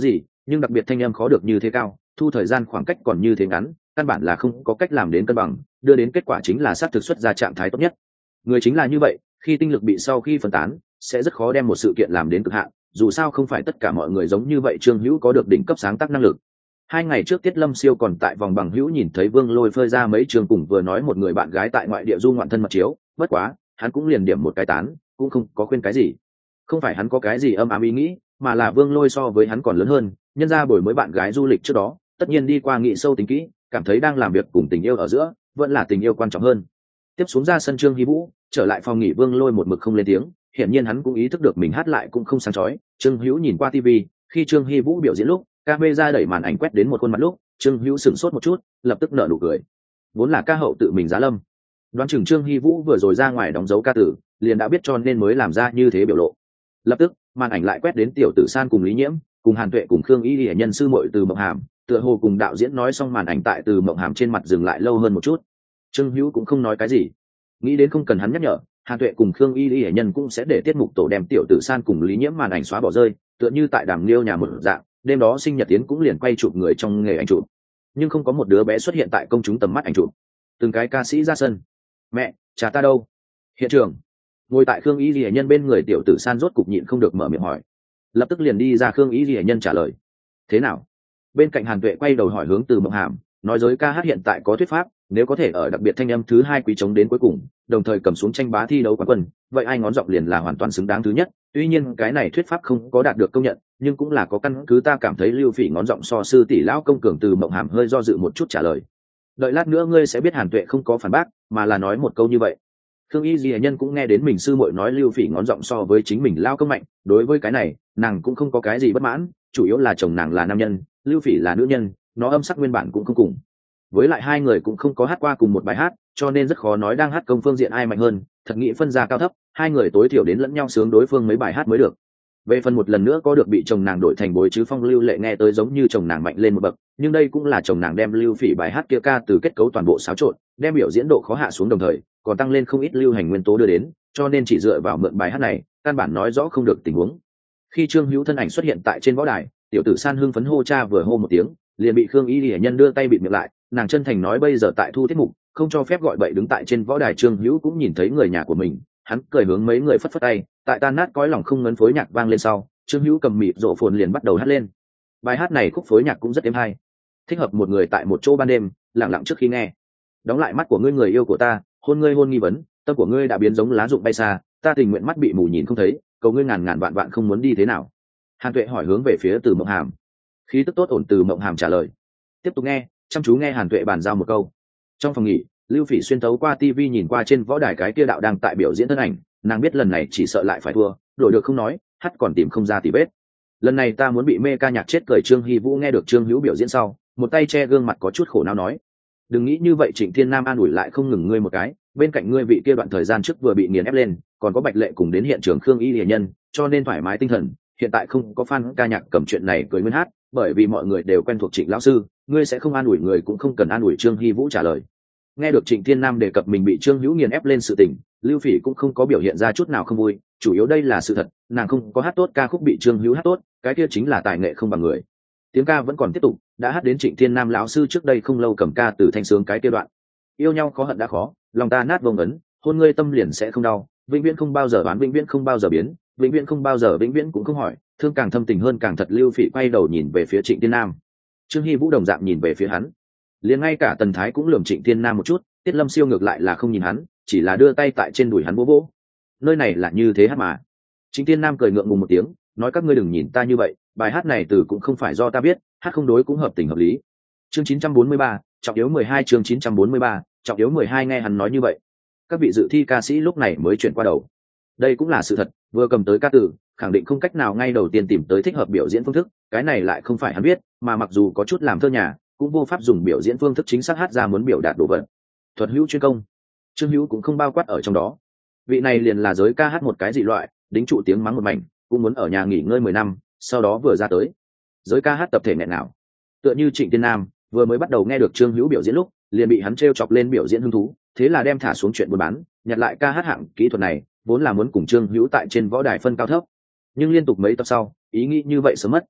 nhưng đặc biệt thanh âm khó được như thế cao, thu thời gian khoảng cách còn như thế ngắn, căn bản là không có cách làm đến cân bằng, đưa đến kết quả chính là sát thực xuất ra trạng thái tốt nhất. Người chính là như vậy, khi tinh lực bị sau khi phân tán, sẽ rất khó đem một sự kiện làm đến cực hạn, dù sao không phải tất cả mọi người giống như vậy. Trương Hữu có được đỉnh cấp sáng tác năng lực. Hai ngày trước Tiết Lâm Siêu còn tại vòng bằng hữu nhìn thấy Vương Lôi phơi ra mấy trường cùng vừa nói một người bạn gái tại ngoại địa du ngoạn thân mật chiếu, bất quá, hắn cũng liền điểm một cái tán, cũng không có khuyên cái gì. Không phải hắn có cái gì âm ám ý nghĩ, mà là Vương Lôi so với hắn còn lớn hơn, nhân ra buổi mới bạn gái du lịch trước đó, tất nhiên đi qua nghị sâu tính kỹ, cảm thấy đang làm việc cùng tình yêu ở giữa, vẫn là tình yêu quan trọng hơn. Tiếp xuống ra sân Trương Hy Vũ, trở lại phòng nghỉ Vương Lôi một mực không lên tiếng, hiển nhiên hắn cũng ý thức được mình hát lại cũng không sáng chói. Trương Hữu nhìn qua tivi, khi Trương Hy Vũ biểu diễn lúc, camera đẩy màn ảnh quét đến một khuôn mặt lúc, Trương Hữu sửng sốt một chút, lập tức nở nụ cười. Vốn là ca hậu tự mình giá lâm, đoán chừng Trương Hy Vũ vừa rồi ra ngoài đóng dấu ca tử, liền đã biết cho nên mới làm ra như thế biểu lộ. Lập tức, màn ảnh lại quét đến Tiểu Tử San cùng Lý Nhiễm, cùng Hàn Tuệ cùng Khương Y Lệ nhân sư muội Từ Mộng Hàm, tựa hồ cùng đạo diễn nói xong màn ảnh tại Từ Mộng Hàm trên mặt dừng lại lâu hơn một chút. Trương Hữu cũng không nói cái gì, nghĩ đến không cần hắn nhắc nhở, Hàn Tuệ cùng Khương Y Lệ nhân cũng sẽ để tiết mục tổ đem Tiểu Tử San cùng Lý Nhiễm màn ảnh xóa bỏ rơi, tựa như tại Đàm Liêu nhà một dạng, đêm đó sinh nhật tiến cũng liền quay chụp người trong nghề ảnh chụp, nhưng không có một đứa bé xuất hiện tại công chúng tầm mắt ảnh chụp. Từng cái ca sĩ ra sân. Mẹ, cha ta đâu? Hiện trường. Ngồi tại Khương Y Lệ nhân bên người Tiểu Tử San rốt cục nhịn không được mở miệng hỏi, lập tức liền đi ra. Khương Y Lệ nhân trả lời, thế nào? Bên cạnh Hàn Tuệ quay đầu hỏi hướng Từ Mộng Hàm, nói giới ca hát hiện tại có thuyết pháp, nếu có thể ở đặc biệt thanh âm thứ hai quý chống đến cuối cùng, đồng thời cầm xuống tranh bá thi đấu quán quân, vậy ai ngón giọng liền là hoàn toàn xứng đáng thứ nhất. Tuy nhiên cái này thuyết pháp không có đạt được công nhận, nhưng cũng là có căn cứ. Ta cảm thấy Lưu Phỉ ngón giọng so sư tỷ lão công cường. Từ Mộng Hàm hơi do dự một chút trả lời, đợi lát nữa ngươi sẽ biết Hàn Tuệ không có phản bác, mà là nói một câu như vậy. Khương Y Lệ nhân cũng nghe đến mình sư muội nói Lưu Phỉ ngón giọng so với chính mình lao công mạnh, đối với cái này nàng cũng không có cái gì bất mãn, chủ yếu là chồng nàng là nam nhân, Lưu Phỉ là nữ nhân, nó âm sắc nguyên bản cũng không cùng, với lại hai người cũng không có hát qua cùng một bài hát, cho nên rất khó nói đang hát công phương diện ai mạnh hơn. Thật nghĩ phân ra cao thấp, hai người tối thiểu đến lẫn nhau sướng đối phương mấy bài hát mới được. Về phần một lần nữa có được bị chồng nàng đổi thành Bối Chứ Phong Lưu Lệ nghe tới giống như chồng nàng mạnh lên một bậc, nhưng đây cũng là chồng nàng đem Lưu Phỉ bài hát kia ca từ kết cấu toàn bộ xáo trộn, đem biểu diễn độ khó hạ xuống, đồng thời còn tăng lên không ít lưu hành nguyên tố đưa đến, cho nên chỉ dựa vào mượn bài hát này, căn bản nói rõ không được tình huống. Khi Trương Hữu thân ảnh xuất hiện tại trên võ đài, Tiểu Tử San hưng phấn hô cha vừa hô một tiếng, liền bị Khương Y Lệ nhân đưa tay bịt miệng lại, nàng chân thành nói bây giờ tại thu tiết mục, không cho phép gọi bậy. Đứng tại trên võ đài Trương Hữu cũng nhìn thấy người nhà của mình, hắn cười hướng mấy người phất phất tay, tại tan nát cõi lòng không ngấn phối nhạc vang lên sau, Trương Hữu cầm mịt rộ phồn liền bắt đầu hát lên. Bài hát này khúc phối nhạc cũng rất êm hay, thích hợp một người tại một chỗ ban đêm lặng lặng trước khi nghe. Đóng lại mắt của ngươi người yêu của ta, hôn ngươi hôn nghi vấn, tâm của ngươi đã biến giống lá rụng bay xa, ta tình nguyện mắt bị mù nhìn không thấy, cầu ngươi ngàn ngàn vạn vạn không muốn đi thế nào. Hàn Tuệ hỏi hướng về phía Từ Mộng Hàm. Khí tức tốt ổn. Từ Mộng Hàm trả lời. Tiếp tục nghe, chăm chú nghe Hàn Tuệ bàn giao một câu. Trong phòng nghỉ, Lưu Phỉ xuyên tấu qua tivi nhìn qua trên võ đài cái kia đạo đang tại biểu diễn thân ảnh, nàng biết lần này chỉ sợ lại phải thua, đổi được không nói, hát còn tìm không ra tỉ vết. Lần này ta muốn bị mê ca nhạc chết cười. Trương Hy Vũ nghe được Trương Hữu biểu diễn sau, một tay che gương mặt có chút khổ não nói, đừng nghĩ như vậy. Trịnh Thiên Nam an ủi lại không ngừng ngươi một cái, bên cạnh ngươi vị kia đoạn thời gian trước vừa bị nghiền ép lên, còn có Bạch Lệ cùng đến hiện trường Khương Y Lệ nhân, cho nên thoải mái tinh thần. Hiện tại không có fan ca nhạc cầm chuyện này cười nguyên hát, bởi vì mọi người đều quen thuộc Trịnh lão sư, ngươi sẽ không an ủi người cũng không cần an ủi. Trương Hy Vũ trả lời. Nghe được Trịnh Thiên Nam đề cập mình bị Trương Hữu nghiền ép lên sự tình, Lưu Phỉ cũng không có biểu hiện ra chút nào không vui, chủ yếu đây là sự thật, nàng không có hát tốt ca khúc bị Trương Hữu hát tốt, cái kia chính là tài nghệ không bằng người. Tiếng ca vẫn còn tiếp tục, đã hát đến Trịnh Thiên Nam lão sư trước đây không lâu cầm ca từ thanh sướng cái kia đoạn. Yêu nhau khó hận đã khó, lòng ta nát vông ấn, hôn ngươi tâm liền sẽ không đau, vĩnh viễn không bao giờ bán, vĩnh viễn không bao giờ biến, vĩnh viễn không bao giờ, vĩnh viễn cũng không hỏi, thương càng thâm tình hơn càng thật. Lưu Phỉ quay đầu nhìn về phía Trịnh Thiên Nam, Trương Hy Vũ đồng dạng nhìn về phía hắn, liền ngay cả Tần Thái cũng lườm Trịnh Thiên Nam một chút. Tiết Lâm Siêu ngược lại là không nhìn hắn, chỉ là đưa tay tại trên đùi hắn vỗ vỗ. Nơi này là như thế hát mà. Trịnh Thiên Nam cười ngượng ngùng một tiếng, nói các ngươi đừng nhìn ta như vậy, bài hát này từ cũng không phải do ta viết, hát không đối cũng hợp tình hợp lý. Chương chín trăm bốn mươi ba, trọng yếu mười hai. Chương chín trăm bốn mươi ba, trọng yếu mười hai. Nghe hắn nói như vậy, các vị dự thi ca sĩ lúc này mới chuyển qua đầu. Đây cũng là sự thật, vừa cầm tới ca từ, khẳng định không cách nào ngay đầu tiên tìm tới thích hợp biểu diễn phương thức, cái này lại không phải hắn viết, mà mặc dù có chút làm thơ nhà, cũng vô pháp dùng biểu diễn phương thức chính xác hát ra muốn biểu đạt đồ vật. Thuật hữu chuyên công, Trương Hữu cũng không bao quát ở trong đó. Vị này liền là giới ca hát một cái dị loại, đính trụ tiếng mắng một mảnh, cũng muốn ở nhà nghỉ ngơi mười năm, sau đó vừa ra tới giới ca hát tập thể nghẹn nào. Tựa như Trịnh Thiên Nam vừa mới bắt đầu nghe được Trương Hữu biểu diễn lúc, liền bị hắn trêu chọc lên biểu diễn hứng thú, thế là đem thả xuống chuyện buôn bán, nhặt lại ca hát hạng kỹ thuật này, vốn là muốn cùng Trương Hữu tại trên võ đài phân cao thấp. Nhưng liên tục mấy tập sau, ý nghĩ như vậy sớm mất.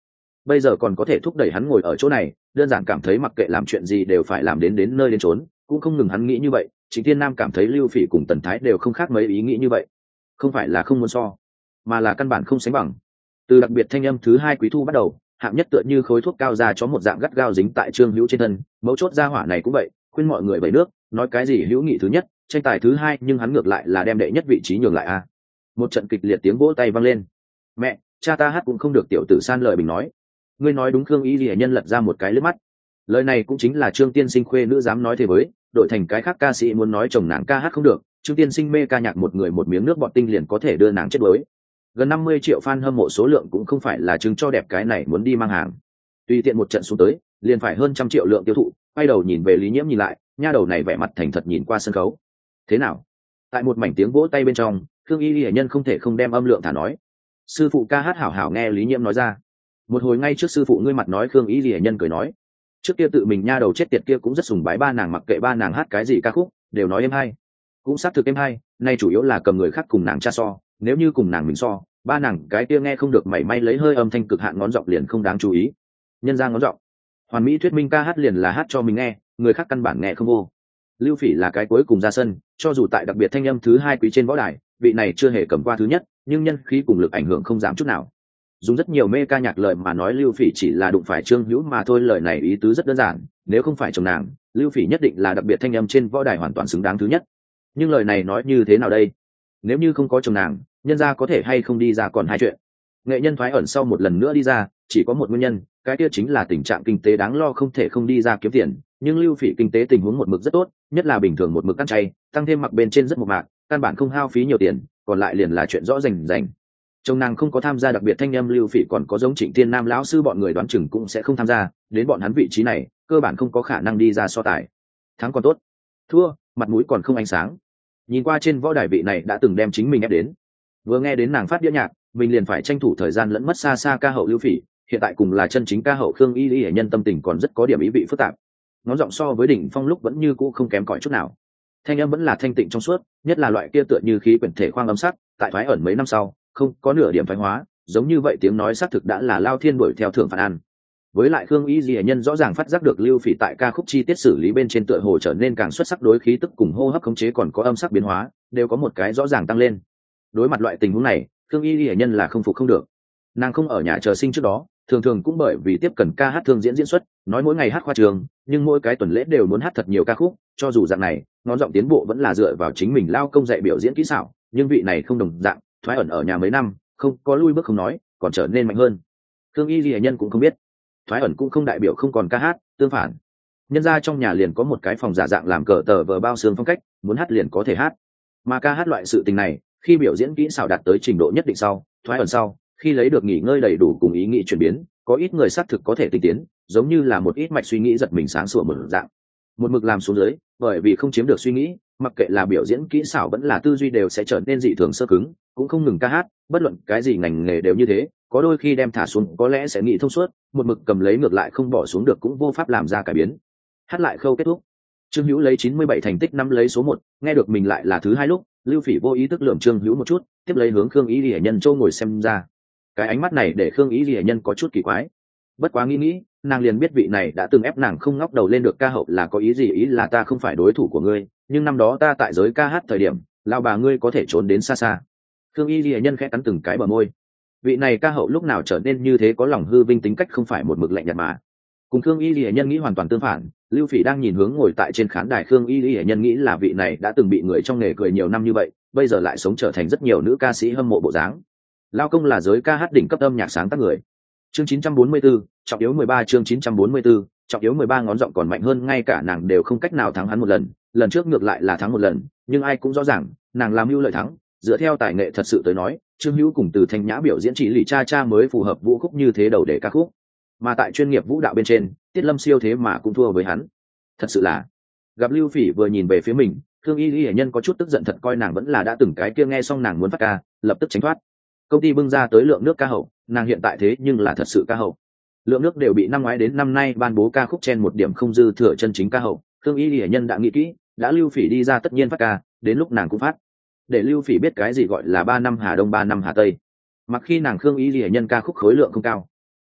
bây giờ còn có thể thúc đẩy hắn ngồi ở chỗ này, đơn giản cảm thấy mặc kệ làm chuyện gì đều phải làm đến đến nơi đến chốn. Cũng không ngừng hắn nghĩ như vậy, Trịnh Thiên Nam cảm thấy Lưu Phỉ cùng Tần Thái đều không khác mấy ý nghĩ như vậy, không phải là không muốn so, mà là căn bản không sánh bằng. Từ đặc biệt thanh âm thứ hai quý thu bắt đầu, hạng nhất tựa như khối thuốc cao ra chó một dạng gắt gao dính tại Trương Hữu trên thân, mấu chốt gia hỏa này cũng vậy, khuyên mọi người bảy nước, nói cái gì hữu nghị thứ nhất, tranh tài thứ hai, nhưng hắn ngược lại là đem đệ nhất vị trí nhường lại a. Một trận kịch liệt tiếng vỗ tay vang lên. Mẹ, cha ta hát cũng không được, tiểu tử san lời bình nói. Ngươi nói đúng. Khương Y Lệ Nhân lật ra một cái lướt mắt. Lời này cũng chính là Trương tiên sinh khuê nữ dám nói thế với, đổi thành cái khác ca sĩ muốn nói chồng nàng ca hát không được, Trương tiên sinh mê ca nhạc một người một miếng nước bọt tinh liền có thể đưa nàng chết đuối. Gần năm mươi triệu fan hâm mộ số lượng cũng không phải là chứng cho đẹp cái này muốn đi mang hàng. Tùy tiện một trận xuống tới, liền phải hơn trăm triệu lượng tiêu thụ, quay đầu nhìn về Lý Nhiễm nhìn lại, nha đầu này vẻ mặt thành thật nhìn qua sân khấu. Thế nào? Tại một mảnh tiếng vỗ tay bên trong, Khương Y Lệ Nhân không thể không đem âm lượng thả nói. Sư phụ ca hát hảo hảo, nghe Lý Nhiễm nói ra. Một hồi ngay trước sư phụ ngươi mặt nói, Khương Y Lệ Nhân cười nói. Trước kia tự mình nha đầu chết tiệt kia cũng rất sùng bái ba nàng, mặc kệ ba nàng hát cái gì ca khúc, đều nói êm hay. Cũng xác thực êm hay, nay chủ yếu là cầm người khác cùng nàng cha so, nếu như cùng nàng mình so, ba nàng cái kia nghe không được mảy may lấy hơi âm thanh cực hạn ngón giọng liền không đáng chú ý. Nhân ra ngón giọng, hoàn mỹ thuyết minh ca hát liền là hát cho mình nghe, người khác căn bản nghe không vô. Lưu Phỉ là cái cuối cùng ra sân, cho dù tại đặc biệt thanh âm thứ hai quý trên võ đài, vị này chưa hề cầm qua thứ nhất, nhưng nhân khí cùng lực ảnh hưởng không giảm chút nào. Dùng rất nhiều mê ca nhạc lời mà nói, Lưu Phỉ chỉ là đụng phải Trương Hữu mà thôi. Lời này ý tứ rất đơn giản, nếu không phải chồng nàng, Lưu Phỉ nhất định là đặc biệt thanh âm trên võ đài hoàn toàn xứng đáng thứ nhất. Nhưng lời này nói như thế nào đây? Nếu như không có chồng nàng, nhân gia có thể hay không đi ra còn hai chuyện. Nghệ nhân thoái ẩn sau một lần nữa đi ra, chỉ có một nguyên nhân, cái kia chính là tình trạng kinh tế đáng lo, không thể không đi ra kiếm tiền. Nhưng Lưu Phỉ kinh tế tình huống một mực rất tốt, nhất là bình thường một mực ăn chay, tăng thêm mặc bên trên rất mộc mạc, căn bản không hao phí nhiều tiền, còn lại liền là chuyện rõ rành rành. Chồng nàng không có tham gia đặc biệt thanh âm, Lưu Phỉ còn có giống Trịnh Thiên Nam lão sư bọn người đoán chừng cũng sẽ không tham gia, đến bọn hắn vị trí này, cơ bản không có khả năng đi ra so tài. Thắng còn tốt, thua, mặt mũi còn không ánh sáng. Nhìn qua trên võ đài vị này đã từng đem chính mình ép đến, vừa nghe đến nàng phát đĩa nhạc, mình liền phải tranh thủ thời gian lẫn mất xa xa ca hậu Lưu Phỉ, hiện tại cùng là chân chính ca hậu Khương Y Lệ Nhân tâm tình còn rất có điểm ý vị phức tạp. Ngón giọng so với đỉnh phong lúc vẫn như cũ không kém cỏi chút nào, thanh âm vẫn là thanh tịnh trong suốt, nhất là loại kia tựa như khí quyển thể khoang âm sắc, tại thoái ẩn mấy năm sau không có nửa điểm phái hóa, giống như vậy tiếng nói xác thực đã là lao thiên đuổi theo thượng phản ăn. Với lại Khương Y Lệ Nhân rõ ràng phát giác được Lưu Phỉ tại ca khúc chi tiết xử lý bên trên tựa hồ trở nên càng xuất sắc, đối khí tức cùng hô hấp khống chế còn có âm sắc biến hóa đều có một cái rõ ràng tăng lên. Đối mặt loại tình huống này, Khương Y Lệ Nhân là không phục không được. Nàng không ở nhà chờ sinh trước đó, thường thường cũng bởi vì tiếp cần ca hát thương diễn diễn xuất, nói mỗi ngày hát khoa trường, nhưng mỗi cái tuần lễ đều muốn hát thật nhiều ca khúc. Cho dù dạng này, ngón giọng tiến bộ vẫn là dựa vào chính mình lao công dạy biểu diễn kỹ xảo, nhưng vị này không đồng dạng, thoái ẩn ở nhà mấy năm, không có lui bước không nói, còn trở nên mạnh hơn. Khương Y Lệ Nhân cũng không biết, thoái ẩn cũng không đại biểu không còn ca hát, tương phản, nhân ra trong nhà liền có một cái phòng giả dạng làm cờ tờ vờ bao xương phong cách, muốn hát liền có thể hát. Mà ca hát loại sự tình này, khi biểu diễn kỹ xảo đạt tới trình độ nhất định sau, thoái ẩn sau, khi lấy được nghỉ ngơi đầy đủ cùng ý nghĩ chuyển biến, có ít người xác thực có thể tinh tiến, giống như là một ít mạch suy nghĩ giật mình sáng sủa một dạng. Một mực làm xuống dưới, bởi vì không chiếm được suy nghĩ, mặc kệ là biểu diễn kỹ xảo vẫn là tư duy đều sẽ trở nên dị thường sơ cứng, cũng không ngừng ca hát, bất luận cái gì ngành nghề đều như thế, có đôi khi đem thả xuống có lẽ sẽ nghĩ thông suốt, một mực cầm lấy ngược lại không bỏ xuống được cũng vô pháp làm ra cải biến. Hát lại khâu kết thúc. Trương Hữu lấy chín mươi bảy thành tích năm lấy số một, nghe được mình lại là thứ hai lúc, Lưu Phỉ vô ý thức lườm Trương Hữu một chút, tiếp lấy hướng Khương Y Lệ Nhân châu ngồi xem ra. Cái ánh mắt này để Khương Y Lệ Nhân có chút kỳ quái. Bất quá nghĩ nghĩ, nàng liền biết vị này đã từng ép nàng không ngóc đầu lên được ca hậu là có ý gì, ý là ta không phải đối thủ của ngươi, nhưng năm đó ta tại giới ca hát thời điểm, lao bà ngươi có thể trốn đến xa xa. Khương Y Lệ Nhân khẽ cắn từng cái bờ môi. Vị này ca hậu lúc nào trở nên như thế, có lòng hư vinh tính cách không phải một mực lạnh nhạt mà. Cùng Khương Y Lệ Nhân nghĩ hoàn toàn tương phản, Lưu Phỉ đang nhìn hướng ngồi tại trên khán đài Khương Y Lệ Nhân, nghĩ là vị này đã từng bị người trong nghề cười nhiều năm như vậy, bây giờ lại sống trở thành rất nhiều nữ ca sĩ hâm mộ bộ dáng. Lao công là giới ca hát đỉnh cấp âm nhạc sáng tác người. Chương chín trăm bốn mươi tư, trọng yếu mười ba, chương chín trăm bốn mươi tư, trọng yếu mười ba, ngón giọng còn mạnh hơn, ngay cả nàng đều không cách nào thắng hắn một lần, lần trước ngược lại là thắng một lần, nhưng ai cũng rõ ràng, nàng làm mưu lợi thắng, dựa theo tài nghệ thật sự tới nói, Trương Hữu cùng Từ Thanh Nhã biểu diễn chỉ lì cha cha mới phù hợp vũ khúc như thế đầu để ca khúc. Mà tại chuyên nghiệp vũ đạo bên trên, Tiết Lâm Siêu thế mà cũng thua với hắn. Thật sự là, gặp Lưu Phỉ vừa nhìn về phía mình, Khương Y Lệ Nhân có chút tức giận, thật coi nàng vẫn là đã từng cái kia, nghe xong nàng muốn phát ca, lập tức tránh thoát. Công ty bưng ra tới lượng nước ca hậu, nàng hiện tại thế nhưng là thật sự ca hậu. Lượng nước đều bị năm ngoái đến năm nay ban bố ca khúc chen một điểm không dư thừa chân chính ca hậu. Khương Y Lệ Nhân đã nghĩ kỹ, đã Lưu Phỉ đi ra tất nhiên phát ca, đến lúc nàng cũng phát. Để Lưu Phỉ biết cái gì gọi là ba năm Hà Đông ba năm Hà Tây. Mặc khi nàng Khương Y Lệ Nhân ca khúc khối lượng không cao,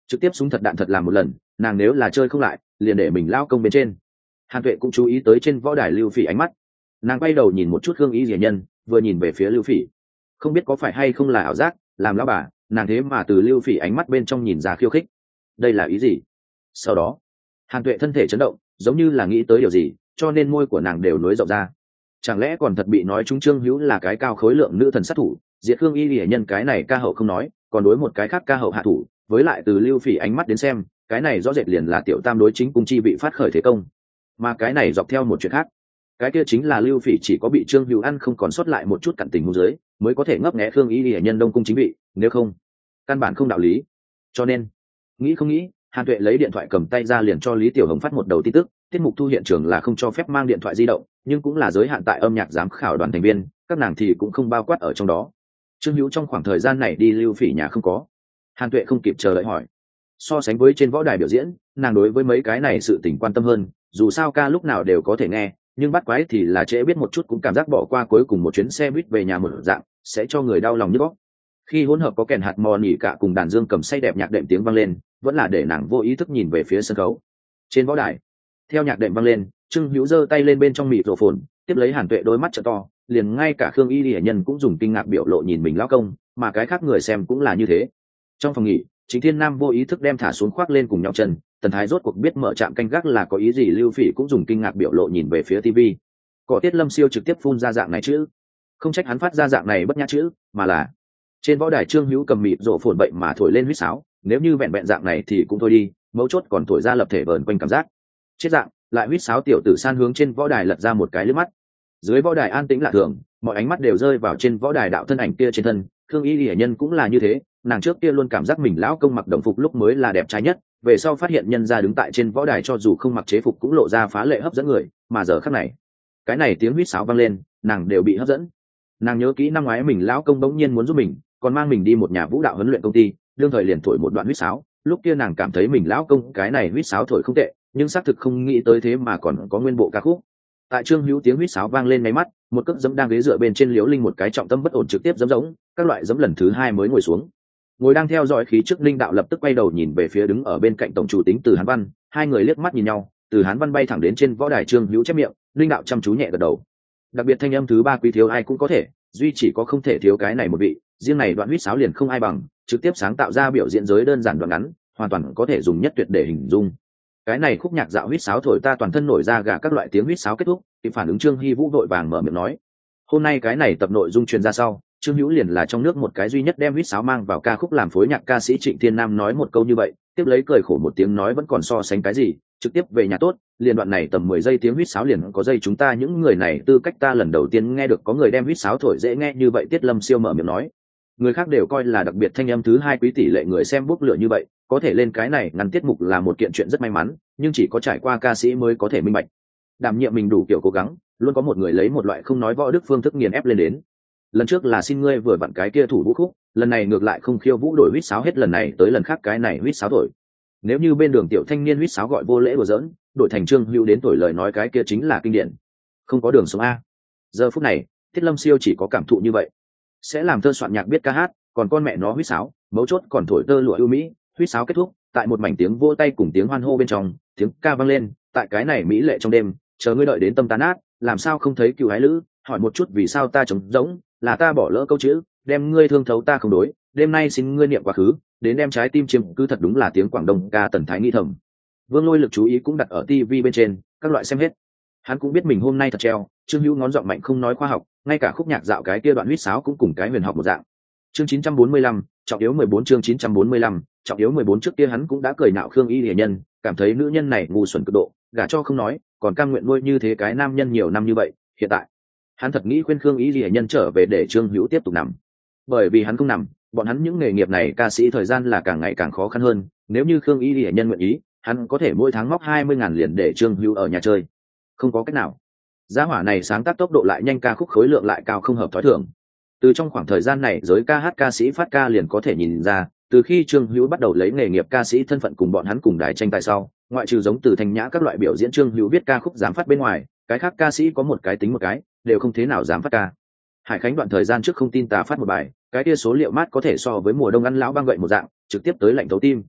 trực tiếp súng thật đạn thật làm một lần, nàng nếu là chơi không lại liền để mình lao công bên trên. Hàn Tuệ cũng chú ý tới trên võ đài Lưu Phỉ ánh mắt, nàng quay đầu nhìn một chút Khương Y Diệ Nhân, vừa nhìn về phía Lưu Phỉ, không biết có phải hay không là ảo giác, làm lão bà nàng thế mà từ Lưu Phỉ ánh mắt bên trong nhìn ra khiêu khích, đây là ý gì? Sau đó Hàn Tuệ thân thể chấn động, giống như là nghĩ tới điều gì, cho nên môi của nàng đều nối rộng ra. Chẳng lẽ còn thật bị nói chúng Trương Hữu là cái cao khối lượng nữ thần sát thủ, diệt Khương Y Diệ Nhân cái này ca hậu không nói, còn đối một cái khác ca hậu hạ thủ, với lại từ Lưu Phỉ ánh mắt đến xem, cái này rõ rệt liền là tiểu tam đối chính cung chi bị phát khởi thế công. Mà cái này dọc theo một chuyện khác, cái kia chính là Lưu Phỉ chỉ có bị Trương Hữu ăn không còn sót lại một chút cặn tình huống dưới, mới có thể ngấp nghé Khương Y Diệ Nhân đông cung chính vị, nếu không, căn bản không đạo lý. Cho nên, nghĩ không nghĩ, Hàn Tuệ lấy điện thoại cầm tay ra liền cho Lý Tiểu Hồng phát một đầu tin tức, tiết mục thu hiện trường là không cho phép mang điện thoại di động, nhưng cũng là giới hạn tại âm nhạc giám khảo đoàn thành viên, các nàng thì cũng không bao quát ở trong đó. Trương Hữu trong khoảng thời gian này đi Lưu Phỉ nhà không có. Hàn Tuệ không kịp chờ đợi hỏi. So sánh với trên võ đài biểu diễn, nàng đối với mấy cái này sự tình quan tâm hơn, dù sao ca lúc nào đều có thể nghe, nhưng bắt quái thì là trễ biết một chút cũng cảm giác bỏ qua cuối cùng một chuyến xe buýt về nhà một dạng, sẽ cho người đau lòng nhức óc. Khi hỗn hợp có kèn hạt mò nhỉ cả cùng đàn dương cầm say đẹp nhạc đệm tiếng vang lên, vẫn là để nàng vô ý thức nhìn về phía sân khấu. Trên võ đài, theo nhạc đệm vang lên, Trương Hữu giơ tay lên bên trong mịt rổ phồn, tiếp lấy Hàn Tuệ đôi mắt trợ to, liền ngay cả Khương Y Lệ Nhân cũng dùng kinh ngạc biểu lộ nhìn mình lão công, mà cái khác người xem cũng là như thế. Trong phòng nghỉ, Chính Thiên Nam vô ý thức đem thả xuống khoác lên cùng nhau chân, Tần Thái rốt cuộc biết mở trạm canh gác là có ý gì, Lưu Phỉ cũng dùng kinh ngạc biểu lộ nhìn về phía tivi. Cỏ Tiết Lâm Siêu trực tiếp phun ra dạng này chữ, không trách hắn phát ra dạng này bất nhã chữ, mà là trên võ đài Trương Hữu cầm mịt rổ phồn bậy mà thổi lên huýt sáo, nếu như vẹn vẹn dạng này thì cũng thôi đi, mấu chốt còn thổi ra lập thể vờn quanh cảm giác. Chết dạng, lại huýt sáo tiểu tử san hướng trên võ đài lật ra một cái liếc mắt. Dưới võ đài an tĩnh lạ thường, mọi ánh mắt đều rơi vào trên võ đài đạo thân ảnh kia trên thân, Khương Y Lệ Nhân cũng là như thế, nàng trước kia luôn cảm giác mình lão công mặc đồng phục lúc mới là đẹp trai nhất, về sau phát hiện nhân gia đứng tại trên võ đài cho dù không mặc chế phục cũng lộ ra phá lệ hấp dẫn người, mà giờ khắc này, cái này tiếng huýt sáo vang lên, nàng đều bị hấp dẫn. Nàng nhớ kỹ năm ngoái mình lão công bỗng nhiên muốn giúp mình, còn mang mình đi một nhà vũ đạo huấn luyện công ty, đương thời liền thổi một đoạn huýt sáo, lúc kia nàng cảm thấy mình lão công cái này huýt sáo thổi không tệ, nhưng xác thực không nghĩ tới thế mà còn có nguyên bộ ca khúc. Tại Trương Hữu tiếng huýt sáo vang lên mấy mắt, một cước giẫm đang ghế dựa bên trên Liễu Linh một cái trọng tâm bất ổn trực tiếp giẫm giống, các loại giẫm lần thứ hai mới ngồi xuống. Ngồi đang theo dõi khí trước Linh đạo lập tức quay đầu nhìn về phía đứng ở bên cạnh tổng chủ tính Từ Hán Văn, hai người liếc mắt nhìn nhau, Từ Hán Văn bay thẳng đến trên võ đài Trương Hữu chép miệng, Linh đạo chăm chú nhẹ gật đầu. Đặc biệt thanh âm thứ ba quý thiếu ai cũng có thể, duy chỉ có không thể thiếu cái này một vị, riêng này đoạn huýt sáo liền không ai bằng, trực tiếp sáng tạo ra biểu diễn giới đơn giản đoạn ngắn, hoàn toàn có thể dùng nhất tuyệt để hình dung. Cái này khúc nhạc dạo huýt sáo thổi ta toàn thân nổi ra gà, các loại tiếng huýt sáo kết thúc, thì phản ứng Trương Hy Vũ vội vàng mở miệng nói. Hôm nay cái này tập nội dung truyền ra sau, Trương Hữu liền là trong nước một cái duy nhất đem huýt sáo mang vào ca khúc làm phối nhạc ca sĩ Trịnh Thiên Nam nói một câu như vậy, tiếp lấy cười khổ một tiếng nói vẫn còn so sánh cái gì, trực tiếp về nhà tốt, liền đoạn này tầm mười giây tiếng huýt sáo liền có dây chúng ta những người này tư cách ta lần đầu tiên nghe được có người đem huýt sáo thổi dễ nghe như vậy. Tiết Lâm Siêu mở miệng nói. Người khác đều coi là đặc biệt thanh âm thứ hai quý tỷ lệ người xem bốc lửa như vậy, có thể lên cái này ngắn tiết mục là một kiện chuyện rất may mắn, nhưng chỉ có trải qua ca sĩ mới có thể minh bạch. Đảm nhiệm mình đủ kiểu cố gắng, luôn có một người lấy một loại không nói võ đức phương thức nghiền ép lên đến. Lần trước là xin ngươi vừa vặn cái kia thủ vũ khúc, lần này ngược lại không khiêu vũ đổi huýt sáo hết lần này tới lần khác cái này huýt sáo thổi. Nếu như bên đường tiểu thanh niên huýt sáo gọi vô lễ đùa giỡn, đổi thành Trương Hữu đến thổi lời nói cái kia chính là kinh điển. Không có đường sống a. Giờ phút này, Tiết Lâm Siêu chỉ có cảm thụ như vậy. Sẽ làm thơ soạn nhạc biết ca hát, còn con mẹ nó huýt sáo, mấu chốt còn thổi tơ lụa ưu mỹ, huýt sáo kết thúc, tại một mảnh tiếng vỗ tay cùng tiếng hoan hô bên trong, tiếng ca vang lên, tại cái này mỹ lệ trong đêm, chờ ngươi đợi đến tâm tan nát, làm sao không thấy cựu hái lữ, hỏi một chút vì sao ta trống rỗng, là ta bỏ lỡ câu chữ, đem ngươi thương thấu ta không đối, đêm nay xin ngươi niệm quá khứ, đến đem trái tim chiếm cứ thật đúng là tiếng Quảng Đông ca Tần Thái nghĩ thầm. Vương Lôi lực chú ý cũng đặt ở tivi bên trên, các loại xem hết. Hắn cũng biết mình hôm nay thật treo, Trương Hữu ngón giọng mạnh không nói khoa học, ngay cả khúc nhạc dạo cái kia đoạn huýt sáo cũng cùng cái huyền học một dạng. Chương chín trăm bốn mươi lăm, trọng yếu mười bốn chương chín trăm bốn mươi lăm, trọng yếu mười bốn trước kia hắn cũng đã cười nhạo Khương Y Lệ Nhân, cảm thấy nữ nhân này ngu xuẩn cực độ, gả cho không nói, còn cam nguyện nuôi như thế cái nam nhân nhiều năm như vậy, hiện tại, hắn thật nghĩ khuyên Khương Y Lệ Nhân trở về để Trương Hữu tiếp tục nằm. Bởi vì hắn không nằm, bọn hắn những nghề nghiệp này ca sĩ thời gian là càng ngày càng khó khăn hơn, nếu như Khương Y Lệ Nhân nguyện ý, hắn có thể mỗi tháng móc hai mươi ngàn liền để Trương Hữu ở nhà chơi. Không có cách nào. Gia hỏa này sáng tác tốc độ lại nhanh, ca khúc khối lượng lại cao không hợp thói thường. Từ trong khoảng thời gian này giới ca hát ca sĩ phát ca liền có thể nhìn ra, từ khi Trương Hữu bắt đầu lấy nghề nghiệp ca sĩ thân phận cùng bọn hắn cùng đài tranh tài sau, ngoại trừ giống từ Thanh Nhã các loại biểu diễn Trương Hữu viết ca khúc dám phát bên ngoài, cái khác ca sĩ có một cái tính một cái, đều không thế nào dám phát ca. Hải Khánh đoạn thời gian trước không tin tà phát một bài, cái kia số liệu mát có thể so với mùa đông ăn lão băng gậy một dạng, trực tiếp tới lạnh thấu tim.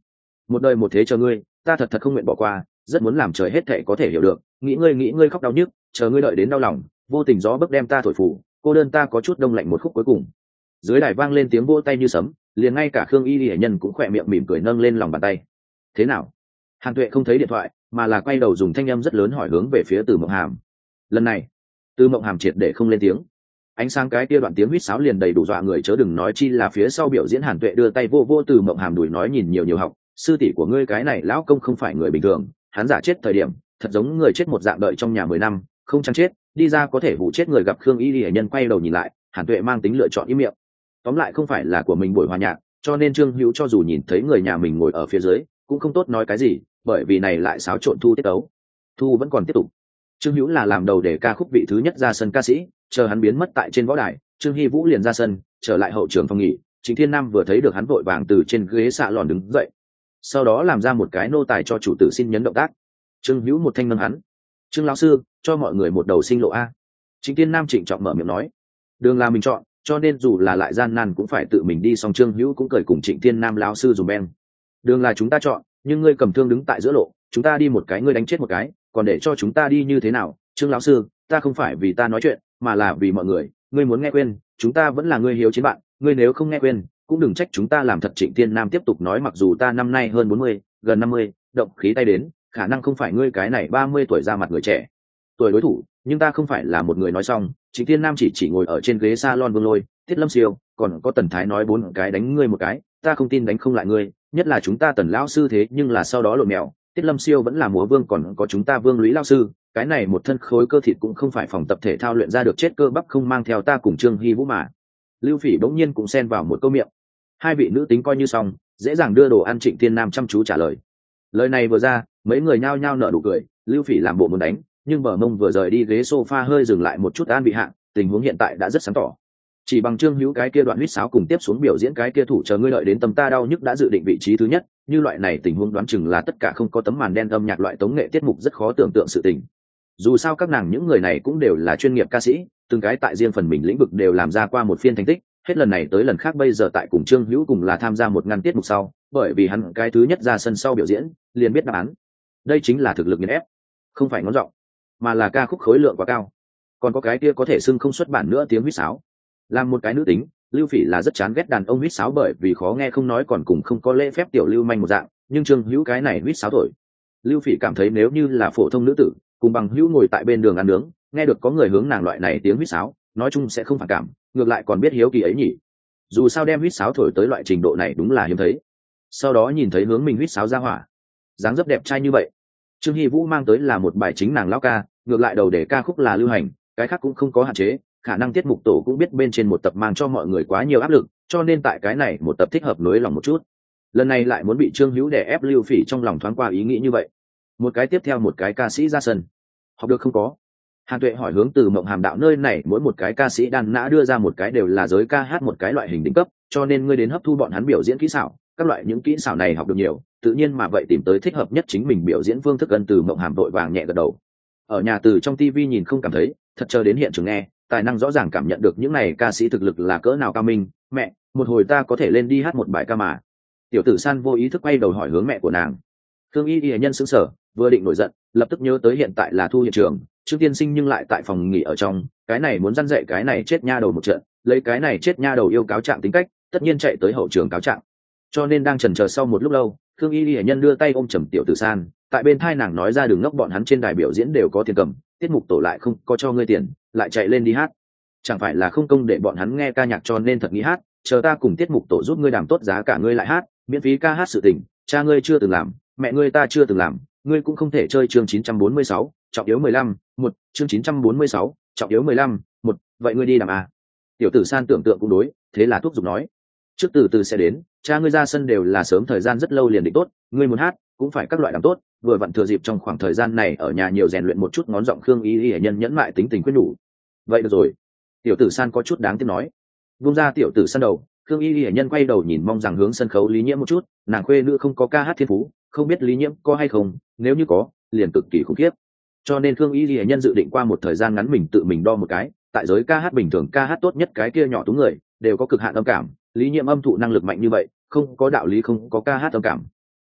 một đời một thế chờ ngươi, ta thật thật không nguyện bỏ qua, rất muốn làm trời hết thệ có thể hiểu được, nghĩ ngươi nghĩ ngươi khóc đau nhức, chờ ngươi đợi đến đau lòng, vô tình gió bấc đem ta thổi phủ, cô đơn ta có chút đông lạnh một khúc cuối cùng. Dưới đài vang lên tiếng vỗ tay như sấm, liền ngay cả Khương Y Lệ Nhân cũng khỏe miệng mỉm cười nâng lên lòng bàn tay. Thế nào? Hàn Tuệ không thấy điện thoại, mà là quay đầu dùng thanh âm rất lớn hỏi hướng về phía Từ Mộng Hàm. Lần này, Từ Mộng Hàm triệt để không lên tiếng. Ánh sáng cái kia đoạn tiếng huýt sáo liền đầy đủ dọa người, chớ đừng nói chi là phía sau biểu diễn. Hàn Tuệ đưa tay vô vô Từ Mộng Hàm đùi nói, nhìn nhiều nhiều học, sư tỷ của ngươi cái này lão công không phải người bình thường, hắn giả chết thời điểm thật giống người chết một dạng, đợi trong nhà mười năm không chăng chết đi ra có thể vụ chết người. Gặp Khương Y Lệ Nhân quay đầu nhìn lại, Hàn Tuệ mang tính lựa chọn im miệng. Tóm lại không phải là của mình buổi hòa nhạc, cho nên Trương Hữu cho dù nhìn thấy người nhà mình ngồi ở phía dưới cũng không tốt nói cái gì, bởi vì này lại xáo trộn thu tiết tấu. Thu vẫn còn tiếp tục. Trương Hữu là làm đầu để ca khúc vị thứ nhất ra sân ca sĩ, chờ hắn biến mất tại trên võ đài, Trương Hy Vũ liền ra sân trở lại hậu trường phòng nghỉ. Trịnh Thiên Nam vừa thấy được hắn vội vàng từ trên ghế xạ lòn đứng dậy, sau đó làm ra một cái nô tài cho chủ tử xin nhấn động tác. Trương Hữu một thanh nâng hắn. Trương lão sư, cho mọi người một đầu sinh lộ a. Trịnh Thiên Nam trịnh trọng mở miệng nói. Đường là mình chọn, cho nên dù là lại gian nan cũng phải tự mình đi. Xong Trương Hữu cũng cười cùng Trịnh Thiên Nam lão sư dùng beng. Đường là chúng ta chọn, nhưng ngươi cầm thương đứng tại giữa lộ, chúng ta đi một cái ngươi đánh chết một cái, còn để cho chúng ta đi như thế nào? Trương lão sư, ta không phải vì ta nói chuyện, mà là vì mọi người, ngươi muốn nghe quên, chúng ta vẫn là ngươi hiếu chiến bạn, ngươi nếu không nghe quên, cũng đừng trách chúng ta làm thật. Trịnh Thiên Nam tiếp tục nói, mặc dù ta năm nay hơn bốn mươi, gần năm mươi, động khí tay đến, khả năng không phải ngươi cái này ba mươi tuổi ra mặt người trẻ tuổi đối thủ, nhưng ta không phải là một người. Nói xong, Trịnh Thiên Nam chỉ chỉ ngồi ở trên ghế salon Vương Lôi, Tiết Lâm Siêu, còn có Tần Thái nói bốn cái đánh ngươi một cái, ta không tin đánh không lại ngươi, nhất là chúng ta Tần lão sư thế nhưng là sau đó lộn mèo, Tiết Lâm Siêu vẫn là múa vương, còn có chúng ta Vương Lũy lão sư, cái này một thân khối cơ thịt cũng không phải phòng tập thể thao luyện ra được, chết cơ bắp không mang theo ta cùng Trương Hy Vũ mà. Lưu Phỉ bỗng nhiên cũng xen vào một câu miệng. Hai vị nữ tính coi như xong, dễ dàng đưa đồ ăn. Trịnh Thiên Nam chăm chú trả lời. Lời này vừa ra, mấy người nhao nhao nở nụ cười. Lưu Phỉ làm bộ muốn đánh, nhưng bờ mông vừa rời đi ghế sofa hơi dừng lại một chút, an bị hạ, tình huống hiện tại đã rất sáng tỏ. Chỉ bằng Trương Hữu cái kia đoạn huýt sáo cùng tiếp xuống biểu diễn cái kia thủ chờ ngươi đợi đến tâm ta đau nhức đã dự định vị trí thứ nhất, như loại này tình huống đoán chừng là tất cả không có tấm màn đen âm nhạc loại tống nghệ tiết mục rất khó tưởng tượng sự tình. Dù sao các nàng những người này cũng đều là chuyên nghiệp ca sĩ, từng cái tại riêng phần mình lĩnh vực đều làm ra qua một phiên thành tích, hết lần này tới lần khác bây giờ tại cùng Trương Hữu cùng là tham gia một ngăn tiết mục sau, bởi vì hắn cái thứ nhất ra sân sau biểu diễn liền biết đáp án. Đây chính là thực lực nghiền ép, không phải ngón giọng, mà là ca khúc khối lượng quá cao. Còn có cái kia có thể xưng không xuất bản nữa tiếng huýt sáo. Làm một cái nữ tính, Lưu Phỉ là rất chán ghét đàn ông huýt sáo, bởi vì khó nghe không nói còn cùng không có lễ phép tiểu lưu manh một dạng, nhưng Trương Hữu cái này huýt sáo thổi, Lưu Phỉ cảm thấy nếu như là phổ thông nữ tử, cùng bằng hữu ngồi tại bên đường ăn nướng, nghe được có người hướng nàng loại này tiếng huýt sáo, nói chung sẽ không phản cảm, ngược lại còn biết hiếu kỳ ấy nhỉ. Dù sao đem huýt sáo thổi tới loại trình độ này đúng là hiếm thấy. Sau đó nhìn thấy hướng mình huýt sáo ra hỏa, dáng dấp đẹp trai như vậy, Trương Hy Vũ mang tới là một bài chính nàng lão ca, ngược lại đầu để ca khúc là lưu hành, cái khác cũng không có hạn chế, khả năng tiết mục tổ cũng biết bên trên một tập mang cho mọi người quá nhiều áp lực, cho nên tại cái này một tập thích hợp nối lòng một chút. Lần này lại muốn bị Trương Hữu đè ép, Lưu Phỉ trong lòng thoáng qua ý nghĩ như vậy. Một cái tiếp theo một cái ca sĩ ra sân, học được không có? Hàn Tuệ hỏi hướng Từ Mộng Hàm đạo, nơi này mỗi một cái ca sĩ đan nã đưa ra một cái đều là giới ca hát một cái loại hình đỉnh cấp, cho nên ngươi đến hấp thu bọn hắn biểu diễn kỹ xảo, các loại những kỹ xảo này học được nhiều, tự nhiên mà vậy tìm tới thích hợp nhất chính mình biểu diễn phương thức. Gần Từ Mộng Hàm vội vàng nhẹ gật đầu. Ở nhà từ trong tivi nhìn không cảm thấy, thật chờ đến hiện trường nghe, tài năng rõ ràng cảm nhận được những này ca sĩ thực lực là cỡ nào cao minh. Mẹ, một hồi ta có thể lên đi hát một bài ca mà. Tiểu Tử San vô ý thức quay đầu hỏi hướng mẹ của nàng. Thương Y Y nhân sững sờ, vừa định nổi giận, lập tức nhớ tới hiện tại là thu hiện trường, Trương Tiên Sinh nhưng lại tại phòng nghỉ ở trong, cái này muốn răn dạy cái này chết nha đầu một trận, lấy cái này chết nha đầu yêu cáo trạng tính cách, tất nhiên chạy tới hậu trường cáo trạng. Cho nên đang chần chờ sau một lúc lâu, Thương Y Y nhân đưa tay ôm chầm Tiểu Tử San, tại bên thai nàng nói ra, đừng ngốc, bọn hắn trên đài biểu diễn đều có tiền cầm, tiết mục tổ lại không có cho ngươi tiền, lại chạy lên đi hát, chẳng phải là không công để bọn hắn nghe ca nhạc, cho nên thật nghĩ hát, chờ ta cùng tiết mục tổ giúp ngươi đàm tốt giá cả ngươi lại hát, miễn phí ca hát sự tình, cha ngươi chưa từng làm, mẹ ngươi ta chưa từng làm, ngươi cũng không thể chơi. Chương chín trăm bốn mươi sáu, trọng yếu mười lăm, một, chương chín trăm bốn mươi sáu, trọng yếu mười lăm, một, vậy ngươi đi đàm à? Tiểu Tử San tưởng tượng cũng đối, thế là thúc giục nói, trước từ từ sẽ đến, cha ngươi ra sân đều là sớm thời gian rất lâu liền định tốt, ngươi muốn hát cũng phải các loại đàm tốt, vừa vặn thừa dịp trong khoảng thời gian này ở nhà nhiều rèn luyện một chút ngón giọng. Khương Y Y nhân nhẫn mại tính tình quyết nhủ. Vậy được rồi. Tiểu Tử San có chút đáng tiếc nói. Vung ra Tiểu Tử San đầu, Khương Y Y nhân quay đầu nhìn mong rằng hướng sân khấu Lý Nhiễm một chút, nàng khuê nữ không có ca hát thiên phú, không biết Lý Nhiễm có hay không, nếu như có, liền cực kỳ khủng khiếp. Cho nên Khương Y Y nhân dự định qua một thời gian ngắn mình tự mình đo một cái, tại giới ca hát bình thường ca hát tốt nhất cái kia nhỏ tú người, đều có cực hạn âm cảm, Lý Nhiễm âm thụ năng lực mạnh như vậy, không có đạo lý không có ca hát âm cảm.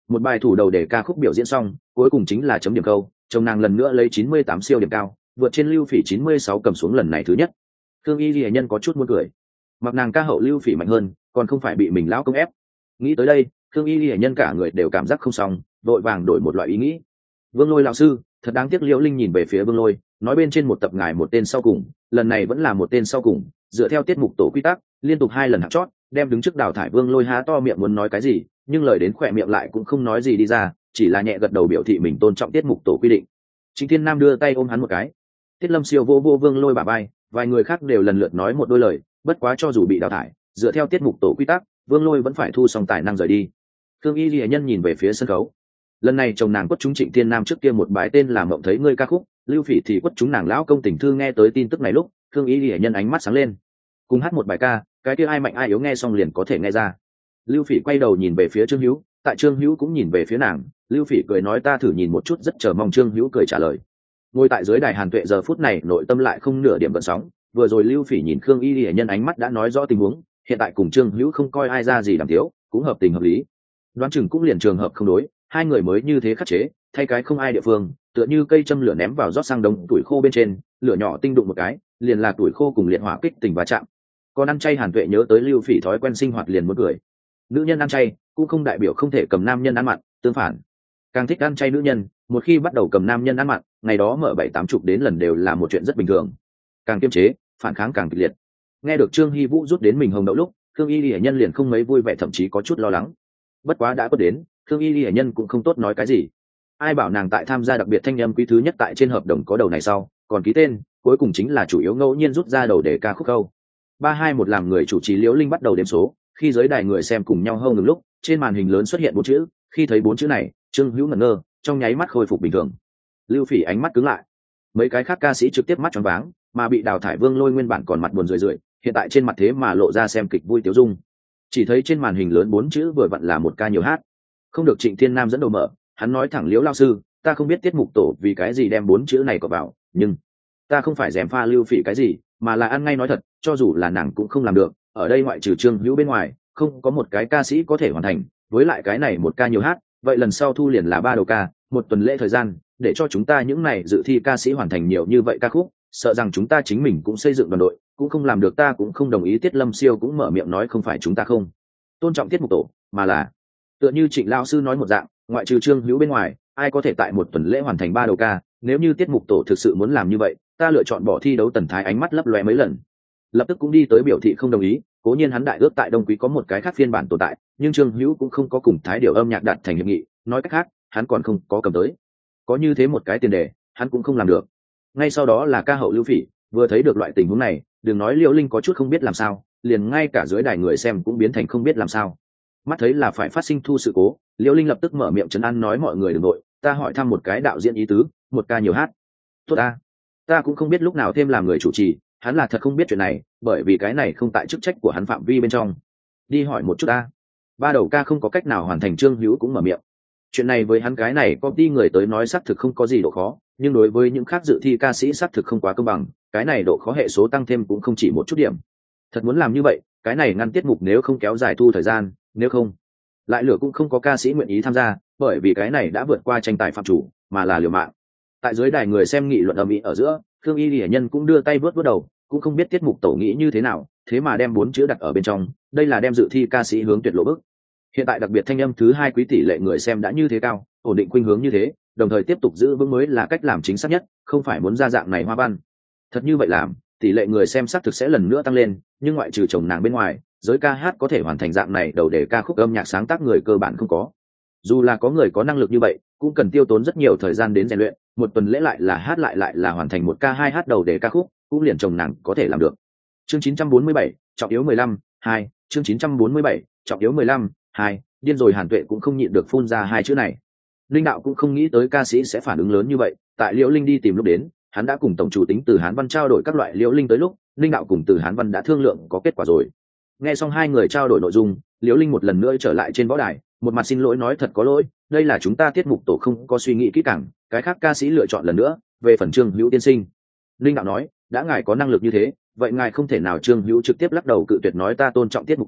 Một bài thủ đầu để ca khúc biểu diễn xong, cuối cùng chính là chấm điểm câu, chồng nàng lần nữa lấy chín mươi tám siêu điểm cao, vượt trên Lưu Phỉ chín mươi sáu cầm xuống lần này thứ nhất. Thương Y Lệ Nhân có chút muốn cười, mặc nàng ca hậu Lưu Phỉ mạnh hơn, còn không phải bị mình lão công ép. Nghĩ tới đây, Thương Y Lệ Nhân cả người đều cảm giác không xong, đội vàng đổi một loại ý nghĩ. Vương Lôi lão sư, thật đáng tiếc. Liễu Linh nhìn về phía Vương Lôi, nói bên trên một tập ngài một tên sau cùng, lần này vẫn là một tên sau cùng, dựa theo tiết mục tổ quy tắc, liên tục hai lần hạng chót, đem đứng trước đào thải. Vương Lôi há to miệng muốn nói cái gì, nhưng lời đến khỏe miệng lại cũng không nói gì đi ra, chỉ là nhẹ gật đầu biểu thị mình tôn trọng tiết mục tổ quy định. Trịnh Thiên Nam đưa tay ôm hắn một cái. Tiết Lâm Siêu vô vô Vương Lôi bả vai, vài người khác đều lần lượt nói một đôi lời, bất quá cho dù bị đào thải, dựa theo tiết mục tổ quy tắc, Vương Lôi vẫn phải thu xong tài năng rời đi. Thương Y Lệ Nhân nhìn về phía sân khấu. Lần này chồng nàng quất chúng Trịnh Thiên Nam trước kia một bài tên là Mộng thấy ngươi ca khúc, Lưu Phỉ thì quất chúng nàng lão công Tình Thư. Nghe tới tin tức này lúc, Thương Y Lệ Nhân ánh mắt sáng lên. Cùng hát một bài ca, cái kia ai mạnh ai yếu nghe xong liền có thể nghe ra. Lưu Phỉ quay đầu nhìn về phía Trương Hữu, tại Trương Hữu cũng nhìn về phía nàng. Lưu Phỉ cười nói ta thử nhìn một chút, rất chờ mong. Trương Hữu cười trả lời. Ngồi tại dưới đài Hàn Tuệ giờ phút này nội tâm lại không nửa điểm gợn sóng. Vừa rồi Lưu Phỉ nhìn Khương Y Lệ Nhân ánh mắt đã nói rõ tình huống, hiện tại cùng Trương Hữu không coi ai ra gì đàm thiếu, cũng hợp tình hợp lý. Đoán chừng cũng liền trường hợp không đối, hai người mới như thế khắc chế, thay cái không ai địa phương, tựa như cây châm lửa ném vào rót sang đống tuổi khô bên trên, lửa nhỏ tinh đụng một cái, liền là tuổi khô cùng liệt hỏa kích tình va chạm. Còn ăn chay Hàn Tuệ nhớ tới Lưu Phỉ thói quen sinh hoạt liền muốn cười. Nữ nhân ăn chay cũng không đại biểu không thể cầm nam nhân ăn mặn, tương phản, càng thích ăn chay nữ nhân, một khi bắt đầu cầm nam nhân ăn mặn, ngày đó mở bảy tám chục đến lần đều là một chuyện rất bình thường. Càng kiềm chế, phản kháng càng kịch liệt. Nghe được Trương Hy Vũ rút đến mình hồng đậu lúc, Thương Y Lệ Nhân liền không mấy vui vẻ, thậm chí có chút lo lắng. Bất quá đã có đến, Thương Y Lệ Nhân cũng không tốt nói cái gì. Ai bảo nàng tại tham gia đặc biệt thanh âm quý thứ nhất tại trên hợp đồng có đầu này sau, còn ký tên, cuối cùng chính là chủ yếu ngẫu nhiên rút ra đầu để ca khúc câu. Ba hai một làm người chủ trì Liễu Linh bắt đầu đếm số, khi giới đài người xem cùng nhau hông ngừng lúc, trên màn hình lớn xuất hiện bốn chữ, khi thấy bốn chữ này, Trương Hữu ngẩn ngơ, trong nháy mắt khôi phục bình thường. Lưu Phỉ ánh mắt cứng lại. Mấy cái khác ca sĩ trực tiếp mắt tròn váng, mà bị đào thải Vương Lôi nguyên bản còn mặt buồn rười rượi, hiện tại trên mặt thế mà lộ ra xem kịch vui tiêu dung. Chỉ thấy trên màn hình lớn bốn chữ vừa vặn là một ca nhiều hát. Không được Trịnh Thiên Nam dẫn đầu mở, hắn nói thẳng Liễu lao sư, ta không biết tiết mục tổ vì cái gì đem bốn chữ này cọ vào, nhưng ta không phải gièm pha Lưu Phỉ cái gì, mà là ăn ngay nói thật, cho dù là nàng cũng không làm được, ở đây ngoại trừ Trương Hữu bên ngoài, không có một cái ca sĩ có thể hoàn thành, với lại cái này một ca nhiều hát, vậy lần sau thu liền là ba đầu ca, một tuần lễ thời gian, để cho chúng ta những này dự thi ca sĩ hoàn thành nhiều như vậy ca khúc, sợ rằng chúng ta chính mình cũng xây dựng đoàn đội, cũng không làm được. Ta cũng không đồng ý. Tiết Lâm Siêu cũng mở miệng nói không phải chúng ta không tôn trọng tiết mục tổ, mà là tựa như Trịnh lao sư nói một dạng, ngoại trừ Trương Hữu bên ngoài, ai có thể tại một tuần lễ hoàn thành ba đầu ca, nếu như tiết mục tổ thực sự muốn làm như vậy, ta lựa chọn bỏ thi đấu. Tần Thái ánh mắt lấp loe mấy lần, lập tức cũng đi tới biểu thị không đồng ý. Cố nhiên hắn đại ước tại Đông Quý có một cái khác phiên bản tồn tại, nhưng Trương Hữu cũng không có cùng Thái điều âm nhạc đạt thành hiệp nghị, nói cách khác, hắn còn không có cầm tới. Có như thế một cái tiền đề, hắn cũng không làm được. Ngay sau đó là ca hậu Lưu Phỉ, vừa thấy được loại tình huống này, đừng nói Liễu Linh có chút không biết làm sao, liền ngay cả dưới đài người xem cũng biến thành không biết làm sao. Mắt thấy là phải phát sinh thu sự cố, Liễu Linh lập tức mở miệng trấn an nói mọi người đừng nội, ta hỏi thăm một cái đạo diễn ý tứ, một ca nhiều hát. Tốt ta, ta cũng không biết lúc nào thêm làm người chủ trì, hắn là thật không biết chuyện này, bởi vì cái này không tại chức trách của hắn phạm vi bên trong. Đi hỏi một chút ta. Ba đầu ca không có cách nào hoàn thành. Trương Hữu cũng mở miệng. Chuyện này với hắn cái này có đi người tới nói xác thực không có gì độ khó, nhưng đối với những khác dự thi ca sĩ xác thực không quá công bằng, cái này độ khó hệ số tăng thêm cũng không chỉ một chút điểm. Thật muốn làm như vậy, cái này ngăn tiết mục nếu không kéo dài thu thời gian, nếu không lại lửa cũng không có ca sĩ nguyện ý tham gia, bởi vì cái này đã vượt qua tranh tài phạm chủ, mà là liều mạng. Tại dưới đài người xem nghị luận ầm ĩ ở giữa, Khương Y Lệ Nhân cũng đưa tay vớt vớt đầu, cũng không biết tiết mục tổ nghĩ như thế nào, thế mà đem bốn chữ đặt ở bên trong, đây là đem dự thi ca sĩ hướng tuyệt lộ bức. Hiện tại đặc biệt thanh âm thứ hai quý tỷ lệ người xem đã như thế cao, ổn định khuynh hướng như thế, đồng thời tiếp tục giữ vững mới là cách làm chính xác nhất, không phải muốn ra dạng này hoa văn. Thật như vậy làm, tỷ lệ người xem xác thực sẽ lần nữa tăng lên, nhưng ngoại trừ chồng nàng bên ngoài, giới ca hát có thể hoàn thành dạng này đầu đề ca khúc âm nhạc sáng tác người cơ bản không có. Dù là có người có năng lực như vậy, cũng cần tiêu tốn rất nhiều thời gian đến rèn luyện, một tuần lễ lại là hát lại lại là hoàn thành một ca hai hát đầu đề ca khúc, cũng liền chồng nàng có thể làm được. Chương chín trăm bốn mươi bảy, trọng yếu mười lăm, hai, chương chín trăm bốn mươi bảy, trọng yếu mười lăm, hai, điên rồi. Hàn Tuệ cũng không nhịn được phun ra hai chữ này. Linh đạo cũng không nghĩ tới ca sĩ sẽ phản ứng lớn như vậy, tại Liễu Linh đi tìm lúc đến, hắn đã cùng tổng chủ tính Từ Hán Văn trao đổi các loại Liễu Linh tới lúc, Linh đạo cùng Từ Hán Văn đã thương lượng có kết quả rồi. Nghe xong hai người trao đổi nội dung, Liễu Linh một lần nữa trở lại trên võ đài, một mặt xin lỗi nói thật có lỗi, đây là chúng ta tiết mục tổ không có suy nghĩ kỹ càng, cái khác ca sĩ lựa chọn lần nữa, về phần Trương Hữu tiên sinh. Linh đạo nói, đã ngài có năng lực như thế, vậy ngài không thể nào. Trương Hữu trực tiếp lắc đầu cự tuyệt nói ta tôn trọng tiết mục tổ,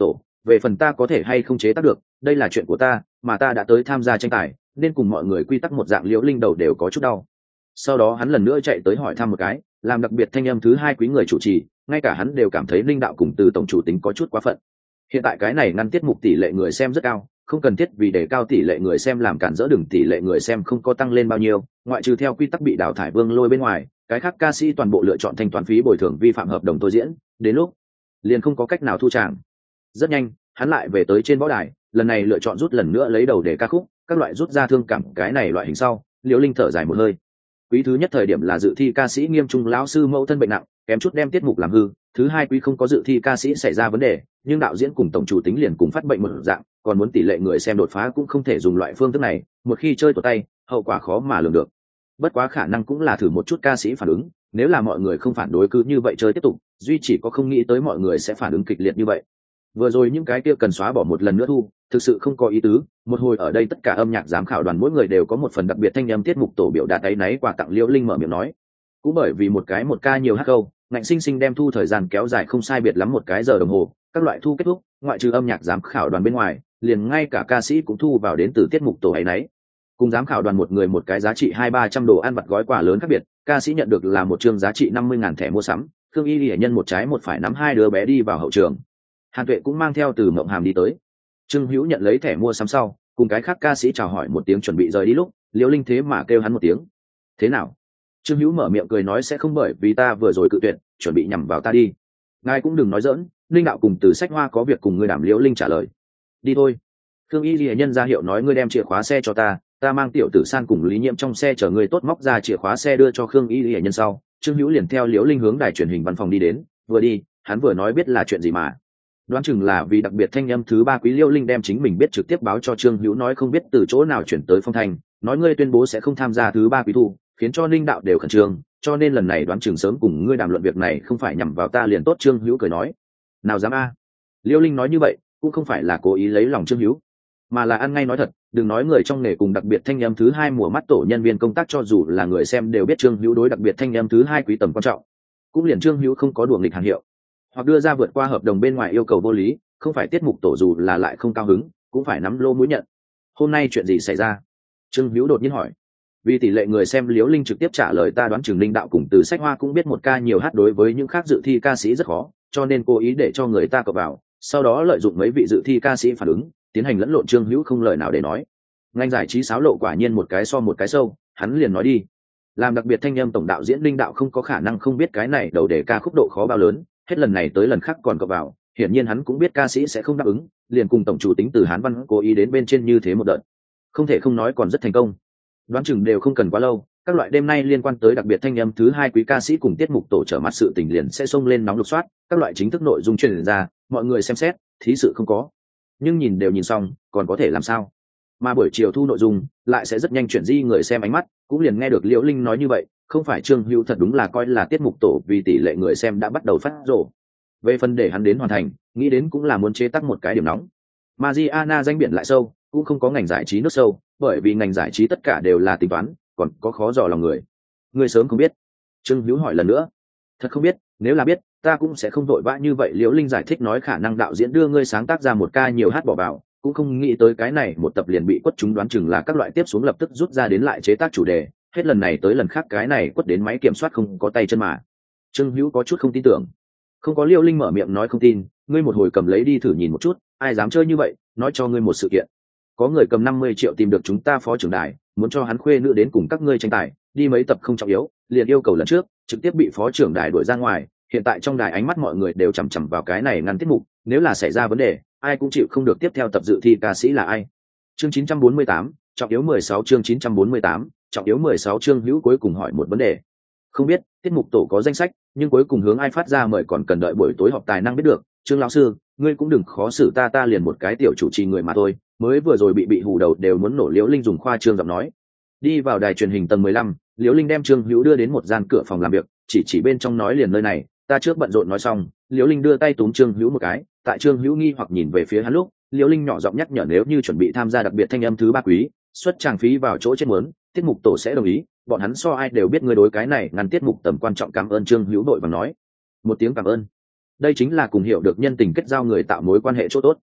về phần ta có thể hay không chế tác được, đây là chuyện của ta, mà ta đã tới tham gia tranh tài nên cùng mọi người quy tắc một dạng. Liễu Linh đầu đều có chút đau. Sau đó hắn lần nữa chạy tới hỏi thăm một cái, làm đặc biệt thanh âm thứ hai quý người chủ trì, ngay cả hắn đều cảm thấy Linh đạo cùng Từ tổng chủ tính có chút quá phận. Hiện tại cái này ngăn tiết mục tỷ lệ người xem rất cao, không cần thiết vì để cao tỷ lệ người xem làm cản dỡ đừng tỷ lệ người xem không có tăng lên bao nhiêu, ngoại trừ theo quy tắc bị đào thải Vương Lôi bên ngoài, cái khác ca sĩ toàn bộ lựa chọn thanh toán phí bồi thường vi phạm hợp đồng tôi diễn, đến lúc liền không có cách nào thu tràng. Rất nhanh, hắn lại về tới trên võ đài, lần này lựa chọn rút lần nữa lấy đầu để ca khúc, các loại rút ra thương cảm cái này loại hình sau, Liễu Linh thở dài một hơi. Quý thứ nhất thời điểm là dự thi ca sĩ Nghiêm Trung lão sư mẫu thân bệnh nặng, kém chút đem tiết mục làm hư, thứ hai quý không có dự thi ca sĩ xảy ra vấn đề, nhưng đạo diễn cùng tổng chủ tính liền cùng phát bệnh một dạng, còn muốn tỷ lệ người xem đột phá cũng không thể dùng loại phương thức này, một khi chơi tuột tay, hậu quả khó mà lường được. Bất quá khả năng cũng là thử một chút ca sĩ phản ứng, nếu là mọi người không phản đối cứ như vậy chơi tiếp tục, duy chỉ có không nghĩ tới mọi người sẽ phản ứng kịch liệt như vậy. Vừa rồi những cái kia cần xóa bỏ một lần nữa thu, thực sự không có ý tứ. Một hồi ở đây tất cả âm nhạc giám khảo đoàn mỗi người đều có một phần đặc biệt thanh âm tiết mục tổ biểu đạt áy náy quà tặng. Liễu Linh mở miệng nói, cũng bởi vì một cái một ca nhiều hát câu, ngạnh sinh sinh đem thu thời gian kéo dài không sai biệt lắm một cái giờ đồng hồ. Các loại thu kết thúc, ngoại trừ âm nhạc giám khảo đoàn bên ngoài, liền ngay cả ca sĩ cũng thu vào đến từ tiết mục tổ áy náy. Cùng giám khảo đoàn một người một cái giá trị hai ba trăm đồ ăn vặt gói quà lớn khác biệt, ca sĩ nhận được là một chương giá trị năm mươi ngàn thẻ mua sắm. Khương Y Lệ nhân một trái một phải nắm hai đứa bé đi vào hậu trường. Hàn Tuệ cũng mang theo từ Mộng Hàm đi tới. Trương Hữu nhận lấy thẻ mua sắm sau, cùng cái khác ca sĩ chào hỏi một tiếng chuẩn bị rời đi lúc, Liễu Linh thế mà kêu hắn một tiếng. Thế nào? Trương Hữu mở miệng cười nói, sẽ không bởi vì ta vừa rồi cự tuyệt, chuẩn bị nhằm vào ta đi. Ngài cũng đừng nói giỡn, Linh đạo cùng Từ Sách Hoa có việc cùng ngươi đảm. Liễu Linh trả lời. Đi thôi. Khương Y Lệ nhân ra hiệu nói, ngươi đem chìa khóa xe cho ta, ta mang Tiểu Tử San cùng Lý Nhiễm trong xe chờ ngươi. Tốt, móc ra chìa khóa xe đưa cho Khương Y Lệ nhân sau, Trương Hữu liền theo Liễu Linh hướng đài truyền hình văn phòng đi đến. Vừa đi, hắn vừa nói biết là chuyện gì mà. Đoán chừng là vì đặc biệt thanh âm thứ ba quý. Liễu Linh đem chính mình biết trực tiếp báo cho Trương Hữu, nói không biết từ chỗ nào chuyển tới phong thanh, nói ngươi tuyên bố sẽ không tham gia thứ ba quý thu, khiến cho Linh đạo đều khẩn trương, cho nên lần này đoán chừng sớm cùng ngươi đàm luận việc này không phải nhằm vào ta liền tốt. Trương Hữu cười nói, nào dám a. Liễu Linh nói như vậy cũng không phải là cố ý lấy lòng Trương Hữu, mà là ăn ngay nói thật. Đừng nói người trong nghề cùng đặc biệt thanh âm thứ hai mùa mắt tổ nhân viên công tác, cho dù là người xem đều biết Trương Hữu đối đặc biệt thanh âm thứ hai quý tầm quan trọng. Cũng liền Trương Hữu không có đùa nghịch hàng hiệu hoặc đưa ra vượt qua hợp đồng bên ngoài yêu cầu vô lý, không phải tiết mục tổ dù là lại không cao hứng cũng phải nắm lô mũi nhận. Hôm nay chuyện gì xảy ra? Trương Hữu đột nhiên hỏi. Vì tỷ lệ người xem, Liễu Linh trực tiếp trả lời, ta đoán chừng Linh đạo cùng Từ Sách Hoa cũng biết một ca nhiều hát đối với những khác dự thi ca sĩ rất khó, cho nên cố ý để cho người ta cập vào, sau đó lợi dụng mấy vị dự thi ca sĩ phản ứng tiến hành lẫn lộn. Trương Hữu không lời nào để nói. Ngành giải trí xáo lộ quả nhiên một cái so một cái sâu, hắn liền nói đi. Làm đặc biệt thanh âm tổng đạo diễn Linh đạo không có khả năng không biết cái này đầu đề ca khúc độ khó bao lớn, hết lần này tới lần khác còn cập vào, hiển nhiên hắn cũng biết ca sĩ sẽ không đáp ứng, liền cùng tổng chủ tính Từ Hán Văn cố ý đến bên trên như thế một đợt. Không thể không nói còn rất thành công. Đoán chừng đều không cần quá lâu, các loại đêm nay liên quan tới đặc biệt thanh âm thứ hai quý ca sĩ cùng tiết mục tổ trở mặt sự tình liền sẽ xông lên nóng lục soát, các loại chính thức nội dung truyền ra, mọi người xem xét, thí sự không có. Nhưng nhìn đều nhìn xong, còn có thể làm sao? Mà buổi chiều thu nội dung lại sẽ rất nhanh chuyển di người xem ánh mắt, cũng liền nghe được Liễu Linh nói như vậy, không phải Trương Hữu thật đúng là coi là tiết mục tổ vì tỷ lệ người xem đã bắt đầu phát rồ. Về phần để hắn đến hoàn thành, nghĩ đến cũng là muốn chế tác một cái điểm nóng. Mariana danh biển lại sâu, cũng không có ngành giải trí nước sâu, bởi vì ngành giải trí tất cả đều là tính toán, còn có khó dò lòng người. Ngươi sớm không biết? Trương Hữu hỏi lần nữa. Thật không biết, nếu là biết, ta cũng sẽ không vội vã như vậy. Liễu Linh giải thích nói, khả năng đạo diễn đưa ngươi sáng tác ra một ca nhiều hát bỏ vào, cũng không nghĩ tới cái này một tập liền bị quất chúng, đoán chừng là các loại tiếp xuống lập tức rút ra đến lại chế tác chủ đề, hết lần này tới lần khác cái này quất đến máy kiểm soát không có tay chân mà. Trương Hữu có chút không tin tưởng. Không có. Liễu Linh mở miệng nói, không tin, ngươi một hồi cầm lấy đi thử nhìn một chút, ai dám chơi như vậy. Nói cho ngươi một sự kiện, có người cầm năm mươi triệu tìm được chúng ta phó trưởng đài, muốn cho hắn khuê nữ đến cùng các ngươi tranh tài, đi mấy tập không trọng yếu, liền yêu cầu lần trước, trực tiếp bị phó trưởng đài đuổi ra ngoài. Hiện tại trong đài ánh mắt mọi người đều chằm chằm vào cái này ngăn tiết mục, nếu là xảy ra vấn đề, ai cũng chịu không được. Tiếp theo tập dự thi ca sĩ là ai? Chương chín trăm bốn mươi tám, trọng yếu mười sáu. Chương chín trăm bốn mươi tám, trọng yếu mười sáu. Trương Hữu cuối cùng hỏi một vấn đề. Không biết, tiết mục tổ có danh sách, nhưng cuối cùng hướng ai phát ra mời còn cần đợi buổi tối họp tài năng biết được. Trương lão sư, ngươi cũng đừng khó xử ta, ta liền một cái tiểu chủ trì người mà thôi, mới vừa rồi bị bị hù đầu đều muốn nổ. Liễu Linh dùng khoa trương giọng nói. Đi vào đài truyền hình tầng mười lăm, Liễu Linh đem Trương Hữu đưa đến một gian cửa phòng làm việc, chỉ chỉ bên trong nói, liền nơi này, ta trước bận rộn. Nói xong, Liễu Linh đưa tay túm Trương Hữu một cái, tại Trương Hữu nghi hoặc nhìn về phía hắn lúc, Liễu Linh nhỏ giọng nhắc nhở, nếu như chuẩn bị tham gia đặc biệt thanh âm thứ ba quý, xuất trang phí vào chỗ chết muốn, tiết mục tổ sẽ đồng ý, bọn hắn so ai đều biết ngươi đối cái này ngăn tiết mục tầm quan trọng. Cảm ơn. Trương Hữu đội và nói một tiếng cảm ơn, đây chính là cùng hiểu được nhân tình kết giao người tạo mối quan hệ chỗ tốt.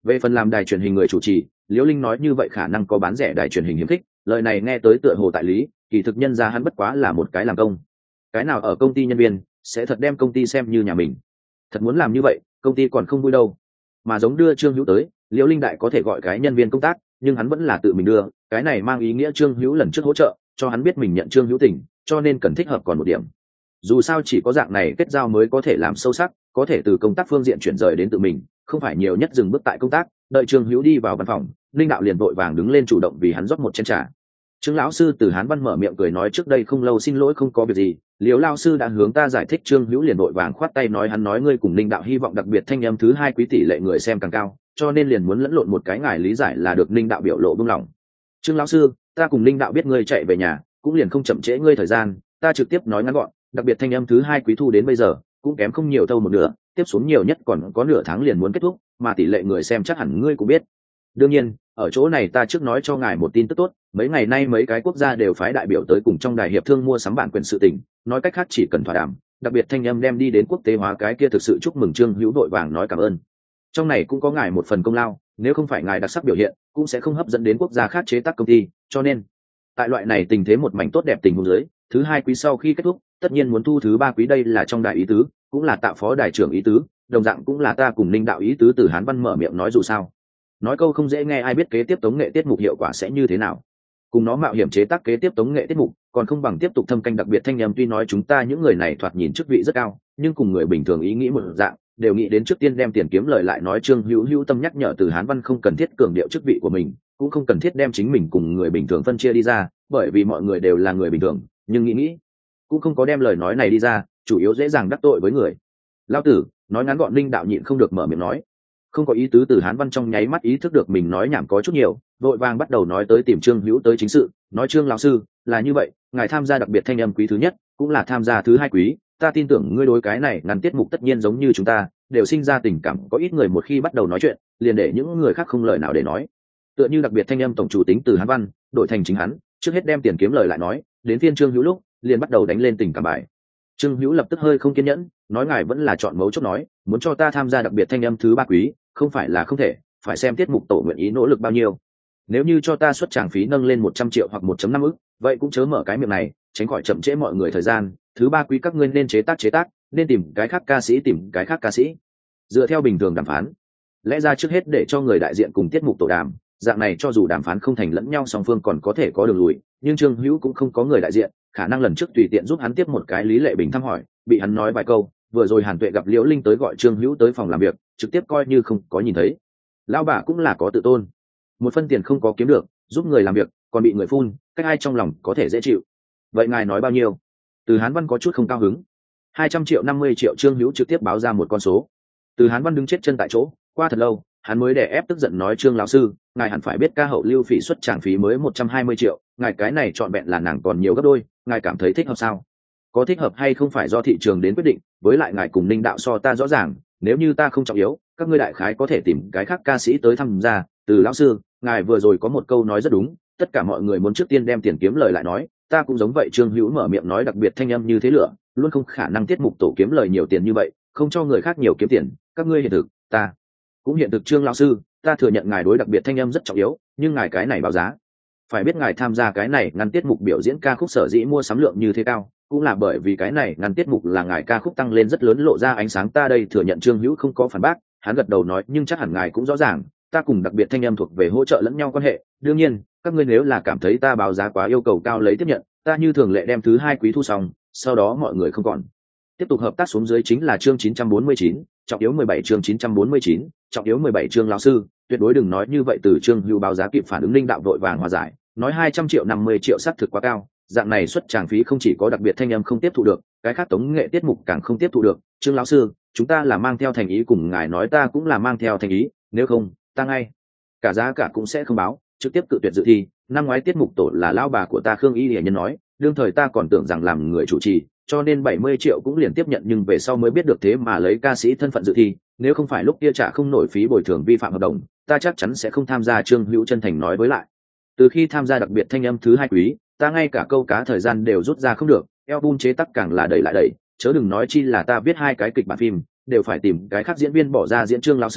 Về phần làm đài truyền hình người chủ trì, Liễu Linh nói như vậy khả năng có bán rẻ đài truyền hình hiếm khích, lời này nghe tới tựa hồ tại lý, kỳ thực nhân ra hắn bất quá là một cái làm công. Cái nào ở công ty nhân viên sẽ thật đem công ty xem như nhà mình. Thật muốn làm như vậy, công ty còn không vui đâu. Mà giống đưa Trương Hữu tới, Liễu Linh đại có thể gọi cái nhân viên công tác, nhưng hắn vẫn là tự mình đưa, cái này mang ý nghĩa Trương Hữu lần trước hỗ trợ, cho hắn biết mình nhận Trương Hữu tình, cho nên cần thích hợp còn một điểm. Dù sao chỉ có dạng này kết giao mới có thể làm sâu sắc, có thể từ công tác phương diện chuyển rời đến tự mình, không phải nhiều nhất dừng bước tại công tác. Đợi Trương Hữu đi vào văn phòng, Linh đạo liền vội vàng đứng lên chủ động vì hắn rót một chén trà. Trương lão sư từ Hán Văn mở miệng cười nói trước đây không lâu xin lỗi không có việc gì, Liễu lão sư đã hướng ta giải thích. Trương Hữu liền vội vàng khoát tay nói hắn nói ngươi cùng Linh đạo hy vọng đặc biệt thanh âm thứ hai quý tỷ lệ người xem càng cao, cho nên liền muốn lẫn lộn một cái ngài lý giải là được. Linh đạo biểu lộ buông lỏng. Trương lão sư, ta cùng Linh đạo biết ngươi chạy về nhà, cũng liền không chậm trễ ngươi thời gian, ta trực tiếp nói ngắn gọn, đặc biệt thanh âm thứ hai quý thu đến bây giờ cũng kém không nhiều thâu một nửa, tiếp xuống nhiều nhất còn có nửa tháng liền muốn kết thúc, mà tỷ lệ người xem chắc hẳn ngươi cũng biết. Đương nhiên, ở chỗ này ta trước nói cho ngài một tin tức tốt, mấy ngày nay mấy cái quốc gia đều phái đại biểu tới cùng trong đài hiệp thương mua sắm bản quyền sự tình, nói cách khác chỉ cần thỏa đàm, đặc biệt thanh âm đem đi đến quốc tế hóa cái kia thực sự chúc mừng. Trương Hữu đội vàng nói cảm ơn. Trong này cũng có ngài một phần công lao, nếu không phải ngài đặc sắc biểu hiện, cũng sẽ không hấp dẫn đến quốc gia khác chế tác công ty, cho nên tại loại này tình thế một mảnh tốt đẹp tình huống dưới, thứ hai quý sau khi kết thúc, tất nhiên muốn thu thứ ba quý, đây là trong đại ý tứ, cũng là tạo phó đại trưởng ý tứ, đồng dạng cũng là ta cùng Linh đạo ý tứ. Từ Hán Văn mở miệng nói dù sao nói câu không dễ nghe, ai biết kế tiếp tống nghệ tiết mục hiệu quả sẽ như thế nào, cùng nó mạo hiểm chế tác kế tiếp tống nghệ tiết mục còn không bằng tiếp tục thâm canh đặc biệt thanh âm. Tuy nói chúng ta những người này thoạt nhìn chức vị rất cao, nhưng cùng người bình thường ý nghĩ một dạng, đều nghĩ đến trước tiên đem tiền kiếm lời lại. Nói Trương Hữu hữu tâm nhắc nhở Từ Hán Văn không cần thiết cường điệu chức vị của mình, cũng không cần thiết đem chính mình cùng người bình thường phân chia đi ra, bởi vì mọi người đều là người bình thường, nhưng nghĩ nghĩ cũng không có đem lời nói này đi ra, chủ yếu dễ dàng đắc tội với người. Lao tử nói ngắn gọn. Linh đạo nhịn không được mở miệng nói không có ý tứ. Từ Hán Văn trong nháy mắt ý thức được mình nói nhảm có chút nhiều, vội vàng bắt đầu nói tới tìm Trương Hữu tới chính sự, nói Trương lão sư, là như vậy, ngài tham gia đặc biệt thanh âm quý thứ nhất, cũng là tham gia thứ hai quý, ta tin tưởng ngươi đối cái này ngăn tiết mục tất nhiên giống như chúng ta, đều sinh ra tình cảm. Có ít người một khi bắt đầu nói chuyện, liền để những người khác không lời nào để nói. Tựa như đặc biệt thanh âm tổng chủ tính Từ Hán Văn, đổi thành chính hắn, trước hết đem tiền kiếm lời lại nói, đến phiên Trương Hữu lúc, liền bắt đầu đánh lên tình cảm bài. Trương Hữu lập tức hơi không kiên nhẫn, nói ngài vẫn là chọn mấu chốt nói, muốn cho ta tham gia đặc biệt thanh âm thứ ba quý, không phải là không thể, phải xem tiết mục tổ nguyện ý nỗ lực bao nhiêu. Nếu như cho ta xuất tràng phí nâng lên một trăm triệu hoặc một phẩy năm ức, vậy cũng chớ mở cái miệng này, tránh khỏi chậm trễ mọi người thời gian. Thứ ba quý các ngươi nên chế tác chế tác, nên tìm cái khác ca sĩ tìm cái khác ca sĩ. Dựa theo bình thường đàm phán, lẽ ra trước hết để cho người đại diện cùng tiết mục tổ đàm, dạng này cho dù đàm phán không thành lẫn nhau song phương còn có thể có đường lùi, nhưng Trương Hữu cũng không có người đại diện, khả năng lần trước tùy tiện giúp hắn tiếp một cái Lý Lệ Bình thăm hỏi, bị hắn nói vài câu, vừa rồi Hàn Tuệ gặp Liễu Linh tới gọi Trương Hữu tới phòng làm việc, trực tiếp coi như không có nhìn thấy. Lão bà cũng là có tự tôn, một phân tiền không có kiếm được, giúp người làm việc còn bị người phun, cách ai trong lòng có thể dễ chịu. Vậy ngài nói bao nhiêu? Từ Hán Văn có chút không cao hứng. Hai trăm triệu, năm mươi triệu. Trương Hữu trực tiếp báo ra một con số. Từ Hán Văn đứng chết chân tại chỗ, qua thật lâu hắn mới đè ép tức giận nói Trương lão sư, ngài hẳn phải biết ca hậu Lưu Phỉ xuất tràng phí mới một trăm hai mươi triệu, ngài cái này trọn vẹn là nàng còn nhiều gấp đôi, ngài cảm thấy thích hợp sao? Có thích hợp hay không phải do thị trường đến quyết định, với lại ngài cùng Ninh đạo so ta rõ ràng, nếu như ta không trọng yếu, các ngươi đại khái có thể tìm cái khác ca sĩ tới tham gia. Từ lão sư, ngài vừa rồi có một câu nói rất đúng, tất cả mọi người muốn trước tiên đem tiền kiếm lời lại nói, ta cũng giống vậy. Trương Hữu mở miệng nói đặc biệt thanh âm như thế lửa, luôn không khả năng tiết mục tổ kiếm lời nhiều tiền như vậy, không cho người khác nhiều kiếm tiền, các ngươi hiện thực, ta cũng hiện thực. Trương lão sư, ta thừa nhận ngài đối đặc biệt thanh âm rất trọng yếu, nhưng ngài cái này báo giá, phải biết ngài tham gia cái này ngăn tiết mục biểu diễn ca khúc sở dĩ mua sắm lượng như thế cao, cũng là bởi vì cái này ngăn tiết mục là ngài ca khúc tăng lên rất lớn lộ ra ánh sáng. Ta đây thừa nhận. Trương Hữu không có phản bác, hắn gật đầu nói nhưng chắc hẳn ngài cũng rõ ràng, ta cùng đặc biệt thanh âm thuộc về hỗ trợ lẫn nhau quan hệ, đương nhiên các ngươi nếu là cảm thấy ta báo giá quá yêu cầu cao lấy tiếp nhận, ta như thường lệ đem thứ hai quý thu xong, sau đó mọi người không còn tiếp tục hợp tác xuống dưới. Chính là chương chín trăm bốn mươi chín, trọng yếu mười bảy. Chương chín trăm bốn mươi chín, trọng yếu mười bảy. Trương lão sư, tuyệt đối đừng nói như vậy. Từ Trương Hữu báo giá kịp phản ứng, Linh đạo vội vàng hòa giải, nói hai trăm triệu, năm mươi triệu xác thực quá cao, dạng này xuất tràng phí không chỉ có đặc biệt thanh âm không tiếp thu được, cái khác tống nghệ tiết mục càng không tiếp thu được. Trương lão sư, chúng ta là mang theo thành ý cùng ngài nói, ta cũng là mang theo thành ý, nếu không ta ngay cả giá cả cũng sẽ không báo, trực tiếp cự tuyệt dự thi. Năm ngoái tiết mục tổ là lão bà của ta Khương Y Lệ Nhân nói, đương thời ta còn tưởng rằng làm người chủ trì, cho nên bảy mươi triệu cũng liền tiếp nhận, nhưng về sau mới biết được thế mà lấy ca sĩ thân phận dự thi, nếu không phải lúc kia trả không nổi phí bồi thường vi phạm hợp đồng, ta chắc chắn sẽ không tham gia. Trương Hữu chân thành nói, với lại từ khi tham gia đặc biệt thanh âm thứ hai quý, ta ngay cả câu cá thời gian đều rút ra không được, album chế tác càng là đẩy lại đẩy, chớ đừng nói chi là ta viết hai cái kịch bản phim, đều phải tìm cái khác diễn viên bỏ ra diễn. Trương lão sư,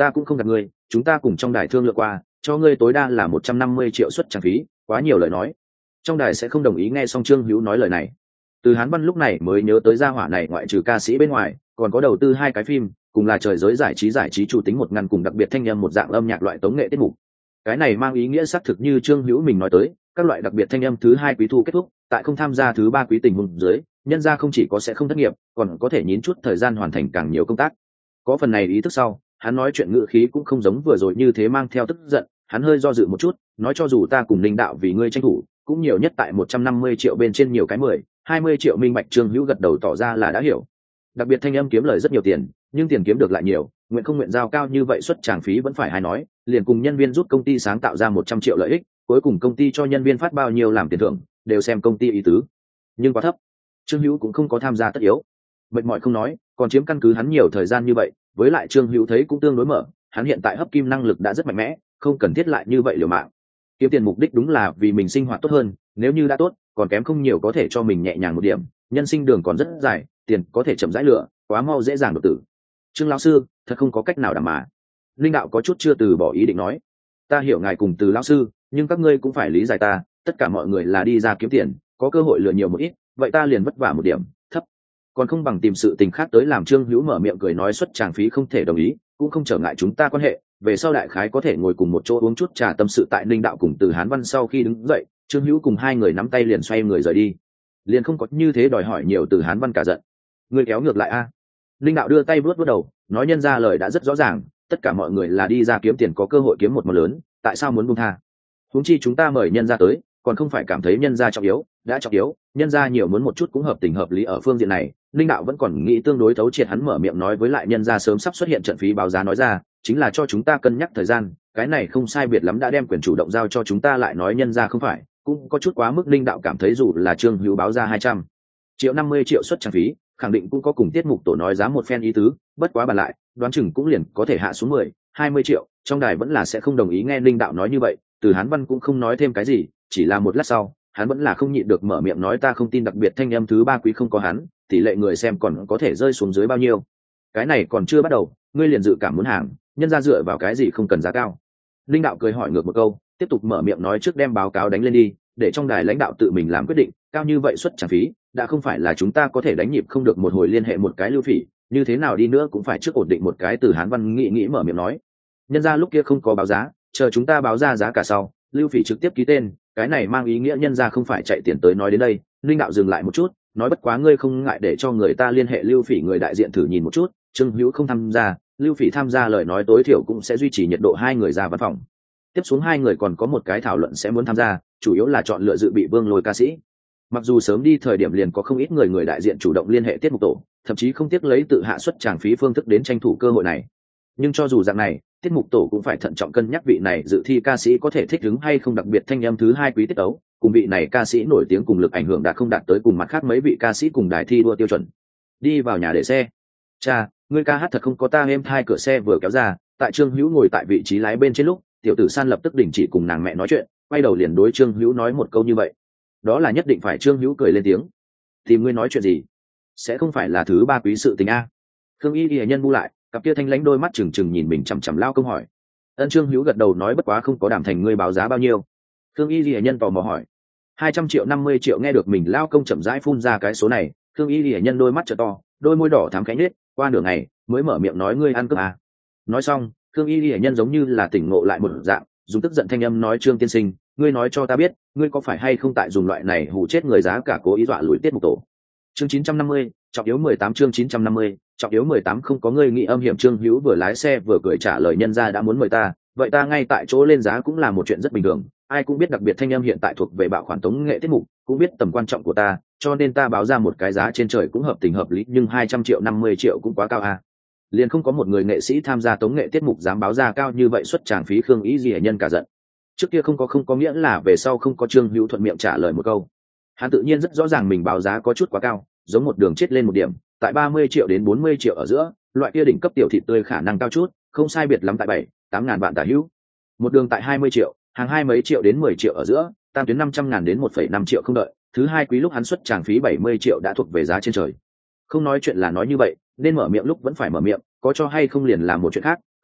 ta cũng không gạt ngươi, chúng ta cùng trong đài thương lượng qua, cho ngươi tối đa là một trăm năm mươi triệu suất trang phí, quá nhiều lời nói trong đài sẽ không đồng ý. Nghe xong Trương Hữu nói lời này, Từ Hán Văn lúc này mới nhớ tới gia hỏa này ngoại trừ ca sĩ bên ngoài còn có đầu tư hai cái phim, cùng là trời giới giải trí giải trí chủ tính một ngăn cùng đặc biệt thanh âm một dạng âm nhạc loại tống nghệ tiết mục. Cái này mang ý nghĩa xác thực như Trương Hữu mình nói tới, các loại đặc biệt thanh âm thứ hai quý thu kết thúc, tại không tham gia thứ ba quý tình huống dưới, nhân ra không chỉ có sẽ không thất nghiệp, còn có thể nhín chút thời gian hoàn thành càng nhiều công tác. Có phần này ý thức sau, hắn nói chuyện ngữ khí cũng không giống vừa rồi như thế mang theo tức giận, hắn hơi do dự một chút, nói cho dù ta cùng Linh đạo vì ngươi tranh thủ, cũng nhiều nhất tại một trăm năm mươi triệu bên trên nhiều cái mười, hai mươi triệu minh bạch. Trương Hữu gật đầu tỏ ra là đã hiểu. Đặc biệt thanh âm kiếm lời rất nhiều tiền, nhưng tiền kiếm được lại nhiều, nguyện không nguyện giao cao như vậy suất tràng phí vẫn phải hay nói, liền cùng nhân viên rút công ty sáng tạo ra một trăm triệu lợi ích, cuối cùng công ty cho nhân viên phát bao nhiêu làm tiền thưởng, đều xem công ty ý tứ. Nhưng quá thấp. Trương Hữu cũng không có tham gia tất yếu. Mệt mỏi không nói, còn chiếm căn cứ hắn nhiều thời gian như vậy, với lại Trương Hữu thấy cũng tương đối mở, hắn hiện tại hấp kim năng lực đã rất mạnh mẽ, không cần thiết lại như vậy liều mạng. Kiếm tiền mục đích đúng là vì mình sinh hoạt tốt hơn, nếu như đã tốt, còn kém không nhiều có thể cho mình nhẹ nhàng một điểm, nhân sinh đường còn rất dài, tiền có thể chậm rãi lựa, quá mau dễ dàng đột tử. Trương lão sư, thật không có cách nào đảm mà. Linh đạo có chút chưa từ bỏ ý định nói, ta hiểu ngài cùng Từ lão sư, nhưng các ngươi cũng phải lý giải ta, tất cả mọi người là đi ra kiếm tiền, có cơ hội lựa nhiều một ít, vậy ta liền vất vả một điểm, thấp, còn không bằng tìm sự tình khác tới làm. Trương Hữu mở miệng cười nói, suất tràng phí không thể đồng ý, cũng không trở ngại chúng ta quan hệ, về sau đại khái có thể ngồi cùng một chỗ uống chút trà tâm sự. Tại Linh đạo cùng Từ Hán Văn sau khi đứng dậy, Trương Hữu cùng hai người nắm tay liền xoay người rời đi, liền không có như thế đòi hỏi nhiều. Từ Hán Văn cả giận, ngươi kéo ngược lại a. Linh đạo đưa tay vuốt vuốt đầu, nói nhân ra lời đã rất rõ ràng, tất cả mọi người là đi ra kiếm tiền, có cơ hội kiếm một món lớn, tại sao muốn buông tha? Huống chi chúng ta mời nhân ra tới, còn không phải cảm thấy nhân ra trọng yếu, đã trọng yếu, nhân ra nhiều muốn một chút cũng hợp tình hợp lý. Ở phương diện này, Linh đạo vẫn còn nghĩ tương đối thấu triệt, hắn mở miệng nói, với lại nhân ra sớm sắp xuất hiện trận phí báo giá nói ra, chính là cho chúng ta cân nhắc thời gian, cái này không sai biệt lắm đã đem quyền chủ động giao cho chúng ta, lại nói nhân ra không phải, cũng có chút quá mức. Linh đạo cảm thấy dù là Trương Hữu báo ra hai trăm triệu năm mươi triệu suất trang phí, khẳng định cũng có cùng tiết mục tổ nói giá một phen ý tứ, bất quá bàn lại, đoán chừng cũng liền có thể hạ xuống mười, hai mươi triệu, trong đài vẫn là sẽ không đồng ý. Nghe Linh đạo nói như vậy, Từ Hán Văn cũng không nói thêm cái gì, chỉ là một lát sau, hắn vẫn là không nhịn được mở miệng nói, ta không tin đặc biệt thanh âm thứ ba quý không có hắn, tỷ lệ người xem còn có thể rơi xuống dưới bao nhiêu. Cái này còn chưa bắt đầu, ngươi liền dự cảm muốn hàng, nhân ra dựa vào cái gì không cần giá cao? Linh đạo cười hỏi ngược một câu, tiếp tục mở miệng nói, trước đem báo cáo đánh lên đi, để trong đài lãnh đạo tự mình làm quyết định, cao như vậy suất trả phí, đã không phải là chúng ta có thể đánh nhịp. Không được một hồi liên hệ một cái Lưu Phỉ, như thế nào đi nữa cũng phải trước ổn định một cái. Từ Hán Văn nghĩ nghĩ mở miệng nói, nhân ra lúc kia không có báo giá, chờ chúng ta báo ra giá cả sau, Lưu Phỉ trực tiếp ký tên, cái này mang ý nghĩa nhân ra không phải chạy tiền tới. Nói đến đây, Linh đạo dừng lại một chút, nói, bất quá ngươi không ngại để cho người ta liên hệ Lưu Phỉ người đại diện thử nhìn một chút. Trương Hữu không tham gia, Lưu Phỉ tham gia lời nói tối thiểu cũng sẽ duy trì nhiệt độ hai người ra văn phòng. Tiếp xuống hai người còn có một cái thảo luận sẽ muốn tham gia, chủ yếu là chọn lựa dự bị Vương Lôi ca sĩ. Mặc dù sớm đi thời điểm liền có không ít người người đại diện chủ động liên hệ tiết mục tổ, thậm chí không tiếc lấy tự hạ suất tràng phí phương thức đến tranh thủ cơ hội này, nhưng cho dù dạng này, tiết mục tổ cũng phải thận trọng cân nhắc vị này dự thi ca sĩ có thể thích ứng hay không, đặc biệt thanh âm thứ hai quý tiết tấu, cùng vị này ca sĩ nổi tiếng cùng lực ảnh hưởng đạt không đạt tới cùng mặt khác mấy vị ca sĩ cùng đài thi đua tiêu chuẩn. Đi vào nhà để xe, cha, ngươi ca hát thật không có ta êm thai. Cửa xe vừa kéo ra, tại Trương Hữu ngồi tại vị trí lái bên trên lúc, tiểu tử San lập tức đình chỉ cùng nàng mẹ nói chuyện, quay đầu liền đối Trương Hữu nói một câu như vậy, đó là nhất định phải. Trương Hữu cười lên tiếng, tìm ngươi nói chuyện gì? Sẽ không phải là thứ ba quý sự tình a? Khương Y Lệ Nhân bu lại, cặp kia thanh lãnh đôi mắt trừng trừng nhìn mình chằm chằm lao công hỏi. Ân. Trương Hữu gật đầu nói, bất quá không có đảm thành, ngươi báo giá bao nhiêu? Khương Y Lệ Nhân tò mò hỏi. Hai trăm triệu năm mươi triệu. Nghe được mình lao công chậm rãi phun ra cái số này, Khương Y Lệ Nhân đôi mắt trợ to, đôi môi đỏ thắm cánh nết, qua nửa ngày mới mở miệng nói, ngươi ăn cướp à? Nói xong, Khương Y Lệ Nhân giống như là tỉnh ngộ lại một dạng, dùng tức giận thanh âm nói, Trương tiên sinh, ngươi nói cho ta biết, ngươi có phải hay không tại dùng loại này hù chết người, giá cả cố ý dọa lùi tiết mục tổ? Chương chín trăm năm mươi, trọng yếu mười tám. Chương chín trăm năm mươi, trọng yếu mười tám. Không có, ngươi nghĩ âm hiểm. Trương Hữu vừa lái xe vừa cười trả lời, nhân ra đã muốn mời ta, vậy ta ngay tại chỗ lên giá cũng là một chuyện rất bình thường. Ai cũng biết đặc biệt thanh âm hiện tại thuộc về bạo khoản tống nghệ tiết mục, cũng biết tầm quan trọng của ta, cho nên ta báo ra một cái giá trên trời cũng hợp tình hợp lý, nhưng hai trăm triệu năm mươi triệu cũng quá cao à? Liền không có một người nghệ sĩ tham gia tống nghệ tiết mục dám báo ra cao như vậy suất tràng phí. Khương Y Lệ Nhân cả giận. Trước kia không có không có nghĩa là về sau không có. Trương Hữu thuận miệng trả lời một câu, hắn tự nhiên rất rõ ràng mình báo giá có chút quá cao, giống một đường chết lên một điểm, tại ba mươi triệu đến bốn mươi triệu ở giữa, loại kia đỉnh cấp tiểu thịt tươi khả năng cao chút, không sai biệt lắm tại bảy, tám ngàn vạn tả hữu. Một đường tại hai mươi triệu, hàng hai mấy triệu đến mười triệu ở giữa, tam tuyến năm trăm ngàn đến một phẩy năm triệu không đợi. Thứ hai quý lúc hắn xuất tràng phí bảy mươi triệu đã thuộc về giá trên trời. Không nói chuyện là nói như vậy, nên mở miệng lúc vẫn phải mở miệng, có cho hay không liền là một chuyện khác,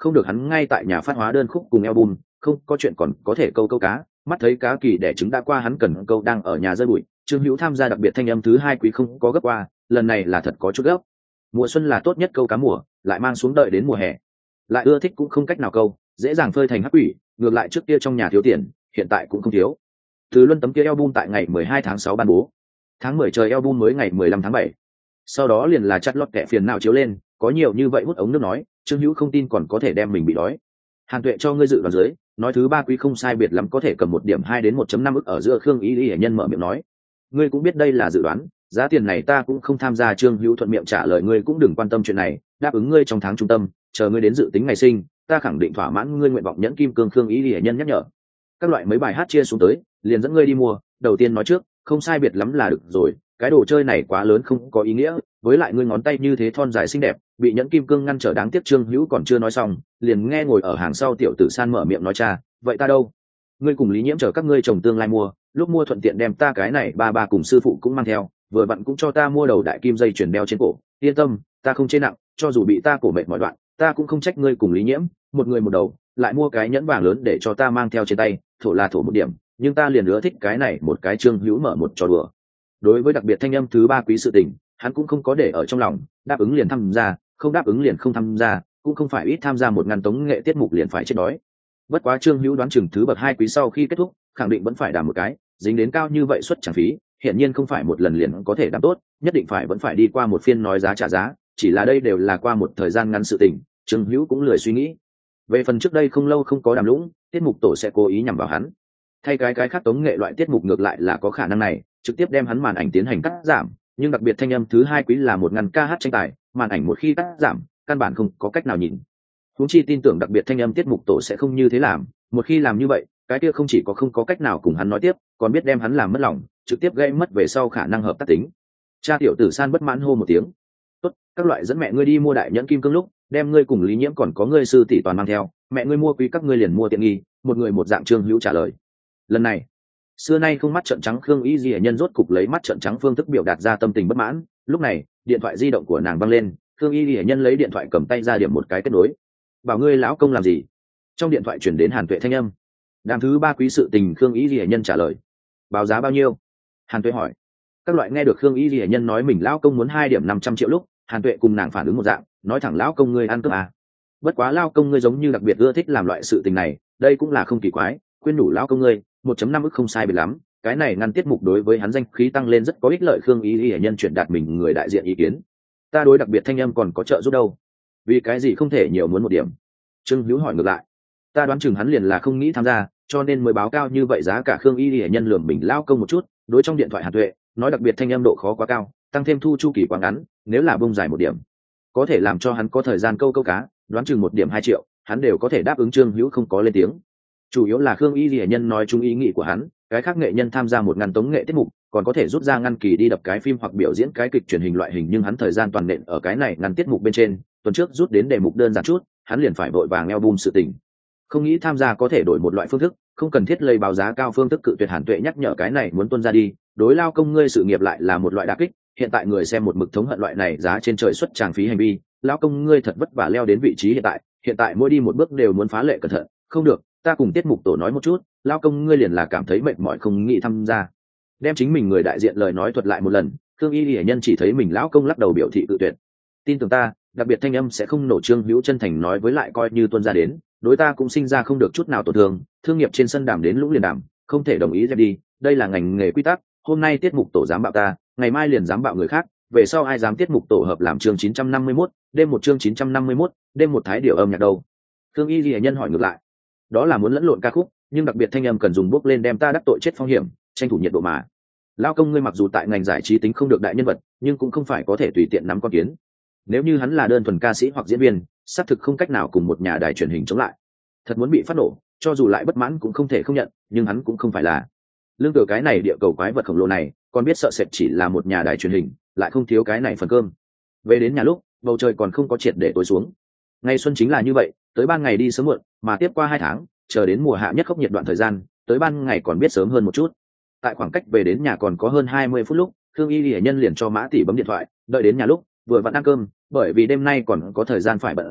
không được hắn ngay tại nhà phát hóa đơn khúc cùng album, không có chuyện còn có thể câu câu cá, mắt thấy cá kỳ đẻ trứng đã qua hắn cần câu đang ở nhà rơi bụi. Trương Hữu tham gia đặc biệt thanh âm thứ hai quý không có gấp qua, lần này là thật có chút gấp. Mùa xuân là tốt nhất câu cá mùa, lại mang xuống đợi đến mùa hè, lại ưa thích cũng không cách nào câu, dễ dàng phơi thành hắc quỷ. Ngược lại trước kia trong nhà thiếu tiền, hiện tại cũng không thiếu. Từ Luân tấm kia album tại ngày mười hai tháng sáu ban bố, tháng mười trời album mới ngày mười lăm tháng bảy. Sau đó liền là chặt lót kẻ phiền nào chiếu lên, có nhiều như vậy hút ống nước nói, Trương Hữu không tin còn có thể đem mình bị đói. Hàn Tuệ cho ngươi dự đoán dưới, nói thứ ba quý không sai biệt lắm có thể cầm một điểm hai đến một chấm năm ức ở giữa. Khương Ý Ý nhân mở miệng nói, ngươi cũng biết đây là dự đoán, giá tiền này ta cũng không tham gia. Trương Hữu thuận miệng trả lời, ngươi cũng đừng quan tâm chuyện này, đáp ứng ngươi trong tháng trung tâm, chờ ngươi đến dự tính ngày sinh, ta khẳng định thỏa mãn ngươi nguyện vọng. Nhẫn kim cương. Khương Ý Ý nhân nhắc nhở, các loại mấy bài hát chia xuống tới, liền dẫn ngươi đi mua. Đầu tiên nói trước, không sai biệt lắm là được rồi, cái đồ chơi này quá lớn không có ý nghĩa, với lại ngươi ngón tay như thế thon dài xinh đẹp, bị nhẫn kim cương ngăn trở đáng tiếc. Trương Hữu còn chưa nói xong, liền nghe ngồi ở hàng sau tiểu tử San mở miệng nói, cha, vậy ta đâu? Ngươi cùng Lý Nhiễm chờ các ngươi chồng tương lai mua, lúc mua thuận tiện đem ta cái này ba ba cùng sư phụ cũng mang theo, vừa vặn cũng cho ta mua đầu đại kim dây chuyền đeo trên cổ. Yên tâm, ta không chế nặng, cho dù bị ta cổ mệt mọi đoạn, ta cũng không trách ngươi cùng Lý Nhiễm, một người một đầu, lại mua cái nhẫn vàng lớn để cho ta mang theo trên tay, thổ là thổ một điểm, nhưng ta liền ưa thích cái này một cái. Trương Hữu mở một trò đùa. Đối với đặc biệt thanh âm thứ ba quý sự tình, hắn cũng không có để ở trong lòng, đáp ứng liền tham gia, không đáp ứng liền không tham gia, cũng không phải ít tham gia một ngàn tống nghệ tiết mục liền phải chết đói. Bất quá Trương Hữu đoán chừng thứ bậc hai quý sau khi kết thúc, khẳng định vẫn phải đảm một cái, dính đến cao như vậy suất trả phí, hiện nhiên không phải một lần liền có thể đảm tốt, nhất định phải vẫn phải đi qua một phiên nói giá trả giá, chỉ là đây đều là qua một thời gian ngắn sự tình, Trương Hữu cũng lười suy nghĩ. Về phần trước đây không lâu không có đàm lũng, tiết mục tổ sẽ cố ý nhằm vào hắn. Thay cái cái khác tống nghệ loại tiết mục ngược lại là có khả năng này, trực tiếp đem hắn màn ảnh tiến hành cắt giảm, nhưng đặc biệt thanh âm thứ hai quý là một ngàn ca hát tranh tài, màn ảnh một khi cắt giảm, căn bản không có cách nào nhìn. Huống chi tin tưởng đặc biệt thanh âm tiết mục tổ sẽ không như thế làm, một khi làm như vậy, cái kia không chỉ có không có cách nào cùng hắn nói tiếp, còn biết đem hắn làm mất lòng, trực tiếp gây mất về sau khả năng hợp tác tính. Cha tiểu tử San bất mãn hô một tiếng. Tốt, các loại dẫn mẹ ngươi đi mua đại nhẫn kim cương lúc, đem ngươi cùng Lý Nhiễm còn có ngươi sư tỷ toàn mang theo, mẹ ngươi mua quý các ngươi liền mua tiện nghi, một người một dạng. Trương Hữu trả lời. Lần này, xưa nay không mắt trợn trắng Khương Y Di nhân rốt cục lấy mắt trợn trắng phương thức biểu đạt ra tâm tình bất mãn. Lúc này, điện thoại di động của nàng văng lên, Khương Y Di nhân lấy điện thoại cầm tay ra điểm một cái kết nối. Bảo ngươi lão công làm gì? Trong điện thoại chuyển đến Hàn Tuệ thanh âm. Đàm thứ ba quý sự tình. Khương Y Di nhân trả lời. Báo giá bao nhiêu? Hàn Tuệ hỏi. Các loại nghe được Khương Y Di nhân nói mình lão công muốn hai điểm năm trăm triệu lúc, Hàn Tuệ cùng nàng phản ứng một dạng, nói thẳng lão công ngươi ăn cướp à? Bất quá lão công ngươi giống như đặc biệt ưa thích làm loại sự tình này, đây cũng là không kỳ quái, khuyên nhủ lão công ngươi, một chấm năm ức không sai biệt lắm, cái này ngăn tiết mục đối với hắn danh khí tăng lên rất có ích lợi. Khương Y Y nhân chuyển đạt mình người đại diện ý kiến. Ta đối đặc biệt thanh âm còn có trợ giúp đâu, vì cái gì không thể nhiều muốn một điểm? Trương Hữu hỏi ngược lại. Ta đoán chừng hắn liền là không nghĩ tham gia, cho nên mới báo cao như vậy giá cả. Khương Y Y nhân lườm mình lao công một chút, đối trong điện thoại Hàn Tuệ nói đặc biệt thanh âm độ khó quá cao, tăng thêm thu chu kỳ quá ngắn, nếu là bông dài một điểm, có thể làm cho hắn có thời gian câu câu cá, đoán chừng một điểm hai triệu, hắn đều có thể đáp ứng. Trương Hữu không có lên tiếng. Chủ yếu là Khương Y Lệ nhân nói chung ý nghĩ của hắn, cái khác nghệ nhân tham gia một ngàn tống nghệ tiết mục, còn có thể rút ra ngăn kỳ đi đập cái phim hoặc biểu diễn cái kịch truyền hình loại hình, nhưng hắn thời gian toàn nện ở cái này ngăn tiết mục bên trên, tuần trước rút đến đề mục đơn giản chút, hắn liền phải vội vàng album sự tình. Không nghĩ tham gia có thể đổi một loại phương thức, không cần thiết lấy báo giá cao phương thức cự tuyệt. Hàn Tuệ nhắc nhở cái này muốn tuân ra đi, đối lao công ngươi sự nghiệp lại là một loại đả kích, hiện tại người xem một mực thống hận loại này giá trên trời xuất tràng phí hành vi, lao công ngươi thật vất vả leo đến vị trí hiện tại, hiện tại mỗi đi một bước đều muốn phá lệ cẩn thận, không được, ta cùng tiết mục tổ nói một chút, lao công ngươi liền là cảm thấy mệt mỏi không nghĩ tham gia. Đem chính mình người đại diện lời nói thuật lại một lần, Khương Y Lệ nhân chỉ thấy mình lão công lắc đầu biểu thị tự tuyệt. Tin tưởng ta, đặc biệt thanh âm sẽ không nổ. Trương Hữu chân thành nói, với lại coi như tuân ra đến, đối ta cũng sinh ra không được chút nào tổn thương, thương nghiệp trên sân đàm đến lũng liền đàm, không thể đồng ý dẹp đi, đây là ngành nghề quy tắc, hôm nay tiết mục tổ dám bạo ta, ngày mai liền dám bạo người khác, về sau ai dám tiết mục tổ hợp làm chương chín trăm năm mươi mốt, đêm một chương chín trăm năm mươi mốt, đêm một thái điệu âm nhạc đâu? Khương Y Lệ nhân hỏi ngược lại. Đó là muốn lẫn lộn ca khúc, nhưng đặc biệt thanh âm cần dùng bước lên đem ta đắc tội chết phong hiểm, tranh thủ nhiệt độ mà. Lao công ngươi mặc dù tại ngành giải trí tính không được đại nhân vật, nhưng cũng không phải có thể tùy tiện nắm con kiến. Nếu như hắn là đơn thuần ca sĩ hoặc diễn viên, xác thực không cách nào cùng một nhà đài truyền hình chống lại. Thật muốn bị phát nổ, cho dù lại bất mãn cũng không thể không nhận, nhưng hắn cũng không phải là lương tựa cái này địa cầu quái vật khổng lồ này, còn biết sợ sệt chỉ là một nhà đài truyền hình, lại không thiếu cái này phần cơm. Về đến nhà lúc, bầu trời còn không có triệt để tối xuống. Ngày xuân chính là như vậy, tới ban ngày đi sớm muộn, mà tiếp qua hai tháng, chờ đến mùa hạ nhất khốc nhiệt đoạn thời gian, tới ban ngày còn biết sớm hơn một chút. Tại khoảng cách về đến nhà còn có hơn hai mươi phút lúc, Khương Y Lệ nhân liền cho Mã tỷ bấm điện thoại, đợi đến nhà lúc vừa vặn ăn cơm, bởi vì đêm nay còn có thời gian phải bận rộn,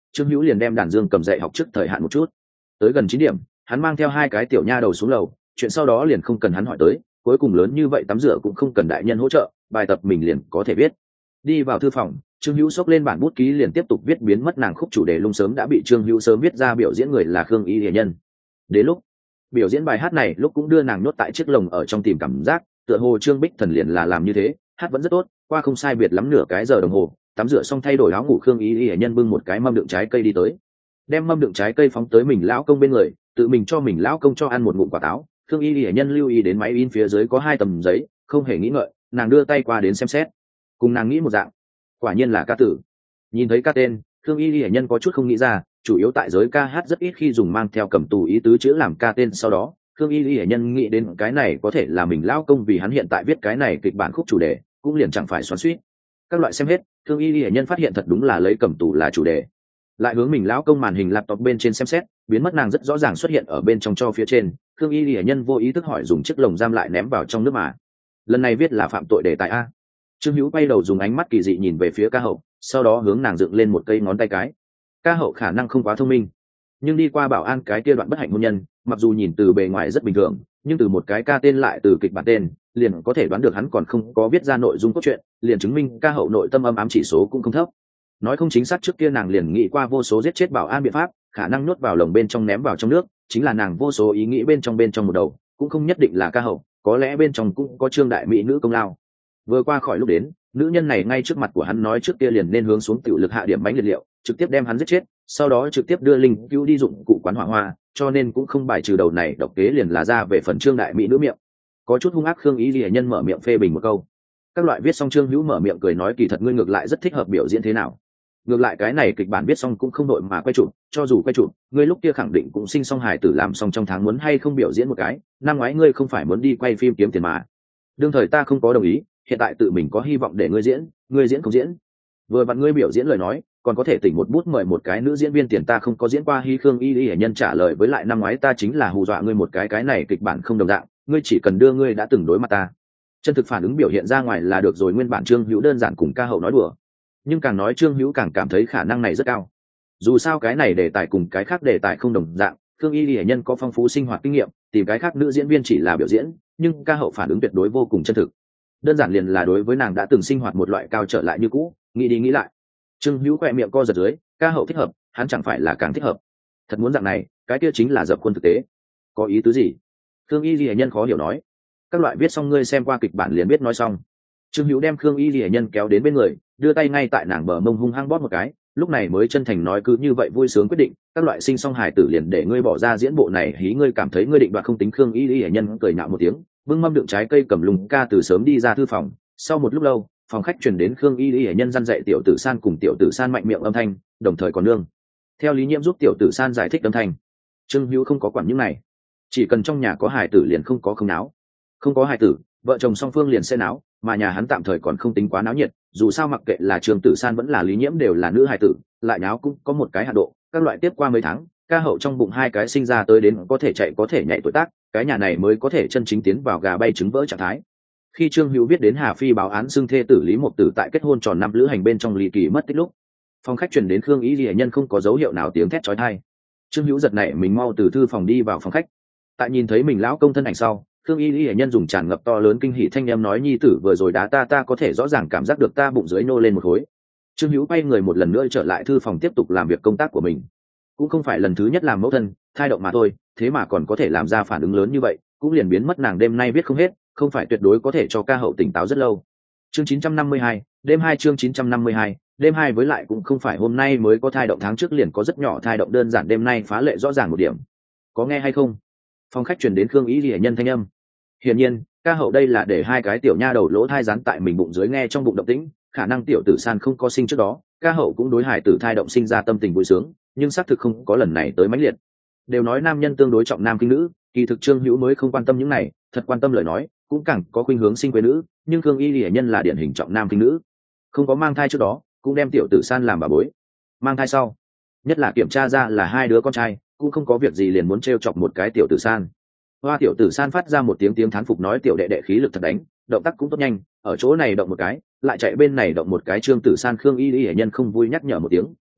Trương Hữu liền đem đàn dương cầm dạy học trước thời hạn một chút. Tới gần chín điểm, hắn mang theo hai cái tiểu nha đầu xuống lầu, chuyện sau đó liền không cần hắn hỏi tới, cuối cùng lớn như vậy tắm rửa cũng không cần đại nhân hỗ trợ, bài tập mình liền có thể viết. Đi vào thư phòng, Trương Hữu xốc lên bản bút ký liền tiếp tục viết biến mất nàng khúc chủ đề lung sớm đã bị Trương Hữu sớm viết ra, biểu diễn người là Khương Y Lệ Nhân. Đến lúc biểu diễn bài hát này lúc cũng đưa nàng nhốt tại chiếc lồng ở trong tìm cảm giác, tựa hồ Trương Bích Thần liền là làm như thế, hát vẫn rất tốt, qua không sai biệt lắm nửa cái giờ đồng hồ, tắm rửa xong thay đổi áo ngủ, Khương Y Lệ Nhân bưng một cái mâm đựng trái cây đi tới, đem mâm đựng trái cây phóng tới mình lão công bên người, tự mình cho mình lão công cho ăn một ngụm quả táo. Khương Y Lệ Nhân lưu ý đến máy in phía dưới có hai tấm giấy, không hề nghĩ ngợi, nàng đưa tay qua đến xem xét, cùng nàng nghĩ một dạng, quả nhiên là ca tử. Nhìn thấy ca tên, Khương Y Lệ Nhân có chút không nghĩ ra, chủ yếu tại giới ca hát rất ít khi dùng mang theo cầm tù ý tứ chữ làm ca tên. Sau đó Khương Y Lệ Nhân nghĩ đến cái này có thể là mình lão công vì hắn hiện tại viết cái này kịch bản khúc chủ đề, cũng liền chẳng phải xoắn xuýt. Các loại xem hết, Khương Y Lệ Nhân phát hiện thật đúng là lấy cầm tù là chủ đề. Lại hướng mình lão công màn hình laptop bên trên xem xét, biến mất nàng rất rõ ràng xuất hiện ở bên trong cho phía trên. Khương Y Lệ Nhân vô ý thức hỏi dùng chiếc lồng giam lại ném vào trong nước mà. Lần này viết là phạm tội đề tài a. Trương Hữu quay đầu dùng ánh mắt kỳ dị nhìn về phía ca hậu, sau đó hướng nàng dựng lên một cây ngón tay cái. Ca hậu khả năng không quá thông minh, nhưng đi qua bảo an cái kia đoạn bất hạnh hôn nhân, mặc dù nhìn từ bề ngoài rất bình thường, nhưng từ một cái ca tên lại từ kịch bản tên, liền có thể đoán được hắn còn không có viết ra nội dung cốt truyện, liền chứng minh ca hậu nội tâm âm ám chỉ số cũng không thấp. Nói không chính xác trước kia nàng liền nghĩ qua vô số giết chết bảo an biện pháp, khả năng nuốt vào lồng bên trong ném vào trong nước, chính là nàng vô số ý nghĩ bên trong bên trong một đầu, cũng không nhất định là ca hậu, có lẽ bên trong cũng có Trương đại mỹ nữ công lao. Vừa qua khỏi lúc đến, nữ nhân này ngay trước mặt của hắn nói trước kia liền nên hướng xuống tiểu lực hạ điểm bánh liệt liệu, trực tiếp đem hắn giết chết, sau đó trực tiếp đưa linh cứu đi dụng cụ quán hỏa hoa, cho nên cũng không bài trừ đầu này độc kế liền là ra về phần Trương đại mỹ nữ miệng. Có chút hung ác, Khương Y Lệ Nhân mở miệng phê bình một câu. Các loại viết xong, Trương Hữu mở miệng cười nói kỳ thật ngươi ngược lại rất thích hợp biểu diễn thế nào. Ngược lại cái này kịch bản viết xong cũng không đội mà quay chụp, cho dù quay chụp, ngươi lúc kia khẳng định cũng sinh xong hài tử làm xong trong tháng muốn hay không biểu diễn một cái, năm ngoái ngươi không phải muốn đi quay phim kiếm tiền mà. Đương thời ta không có đồng ý, hiện tại tự mình có hy vọng để ngươi diễn, ngươi diễn không diễn. Vừa vặn ngươi biểu diễn lời nói, còn có thể tỉnh một bút mời một cái nữ diễn viên tiền ta không có diễn qua. Hy Khương Y Lệ Nhân trả lời, với lại năm ngoái ta chính là hù dọa ngươi một cái, cái này kịch bản không đồng dạng, ngươi chỉ cần đưa ngươi đã từng đối mặt ta. Chân thực phản ứng biểu hiện ra ngoài là được rồi. Nguyên bản Trương Hữu đơn giản cùng ca hậu nói đùa, nhưng càng nói Trương Hữu càng cảm thấy khả năng này rất cao. Dù sao cái này đề tài cùng cái khác đề tài không đồng dạng, Khương Y Lệ Nhân có phong phú sinh hoạt kinh nghiệm, tìm cái khác nữ diễn viên chỉ là biểu diễn, nhưng ca hậu phản ứng tuyệt đối vô cùng chân thực. Đơn giản liền là đối với nàng đã từng sinh hoạt một loại cao trở lại như cũ. Nghĩ đi nghĩ lại, Trương Hữu khỏe miệng co giật dưới, ca hậu thích hợp, hắn chẳng phải là càng thích hợp. Thật muốn dạng này, cái kia chính là dập khuôn thực tế. Có ý tứ gì? Khương Y Lệ Nhân khó hiểu nói. Các loại viết xong ngươi xem qua kịch bản liền biết nói xong. Trương Hữu đem Khương Y Lệ Nhân kéo đến bên người, đưa tay ngay tại nàng bờ mông hung hăng bóp một cái, lúc này mới chân thành nói cứ như vậy vui sướng quyết định, các loại sinh xong hài tử liền để ngươi bỏ ra diễn bộ này hí, ngươi cảm thấy ngươi định đoạt không tính. Khương Y Lệ Nhân cười nhạo một tiếng, bưng mâm đựng trái cây cầm lùng ca từ sớm đi ra thư phòng. Sau một lúc lâu, phòng khách truyền đến Khương Y Lệ Nhân răn dạy tiểu tử San cùng tiểu tử San mạnh miệng âm thanh, đồng thời còn nương theo lý nhiễm giúp tiểu tử San giải thích âm thanh. Trương Hữu không có quản những này, chỉ cần trong nhà có hài tử liền không có không náo, không có hài tử vợ chồng song phương liền sẽ náo, mà nhà hắn tạm thời còn không tính quá náo nhiệt, dù sao mặc kệ là Trương tử San vẫn là lý nhiễm đều là nữ hài tử, lại náo cũng có một cái hạ độ. Các loại tiếp qua mấy tháng, ca hậu trong bụng hai cái sinh ra tới đến có thể chạy có thể nhảy tuổi tác, cái nhà này mới có thể chân chính tiến vào gà bay trứng vỡ trạng thái. Khi Trương Hữu biết đến Hà Phi báo án xưng thê tử Lý Mộc Tử tại kết hôn tròn năm lữ hành bên trong ly kỳ mất tích lúc, phòng khách truyền đến Khương Y Lệ Nhân không có dấu hiệu nào tiếng thét chói tai. Trương Hữu giật nảy mình mau từ thư phòng đi vào phòng khách. Tại nhìn thấy mình lão công thân ảnh sau, Khương Y Lệ Nhân dùng tràn ngập to lớn kinh hỉ thanh em nói nhi tử vừa rồi đá ta ta có thể rõ ràng cảm giác được ta bụng dưới nô lên một khối. Trương Hữu quay người một lần nữa trở lại thư phòng tiếp tục làm việc công tác của mình. Cũng không phải lần thứ nhất làm mẫu thân thai động mà thôi, thế mà còn có thể làm ra phản ứng lớn như vậy, cũng liền biến mất nàng đêm nay viết không hết, không phải tuyệt đối có thể cho ca hậu tỉnh táo rất lâu. Chương chín trăm năm mươi hai, đêm hai chương chín trăm năm mươi hai, đêm hai với lại cũng không phải hôm nay mới có thai động, tháng trước liền có rất nhỏ thai động, đơn giản đêm nay phá lệ rõ ràng một điểm. Có nghe hay không? Phòng khách truyền đến Khương Y Lệ Nhân thanh âm. Hiển nhiên, ca hậu đây là để hai cái tiểu nha đầu lỗ thai dán tại mình bụng dưới nghe trong bụng động tĩnh, khả năng tiểu tử San không có sinh trước đó, ca hậu cũng đối hài tử thai động sinh ra tâm tình vui sướng, nhưng xác thực không có lần này tới mãnh liệt. Đều nói nam nhân tương đối trọng nam khinh nữ, kỳ thực Trương Hữu mới không quan tâm những này, thật quan tâm lời nói, cũng càng có khuynh hướng sinh quê nữ, nhưng Khương Y Lệ Nhân là điển hình trọng nam khinh nữ. Không có mang thai trước đó, cũng đem tiểu tử San làm bà bối. Mang thai sau, nhất là kiểm tra ra là hai đứa con trai, cũng không có việc gì liền muốn trêu chọc một cái tiểu tử San. Hoa tiểu tử San phát ra một tiếng tiếng thán phục nói tiểu đệ đệ khí lực thật đánh, động tác cũng tốt nhanh, ở chỗ này động một cái, lại chạy bên này động một cái. Trương tử San Khương Y Lệ Nhân không vui nhắc nhở một tiếng,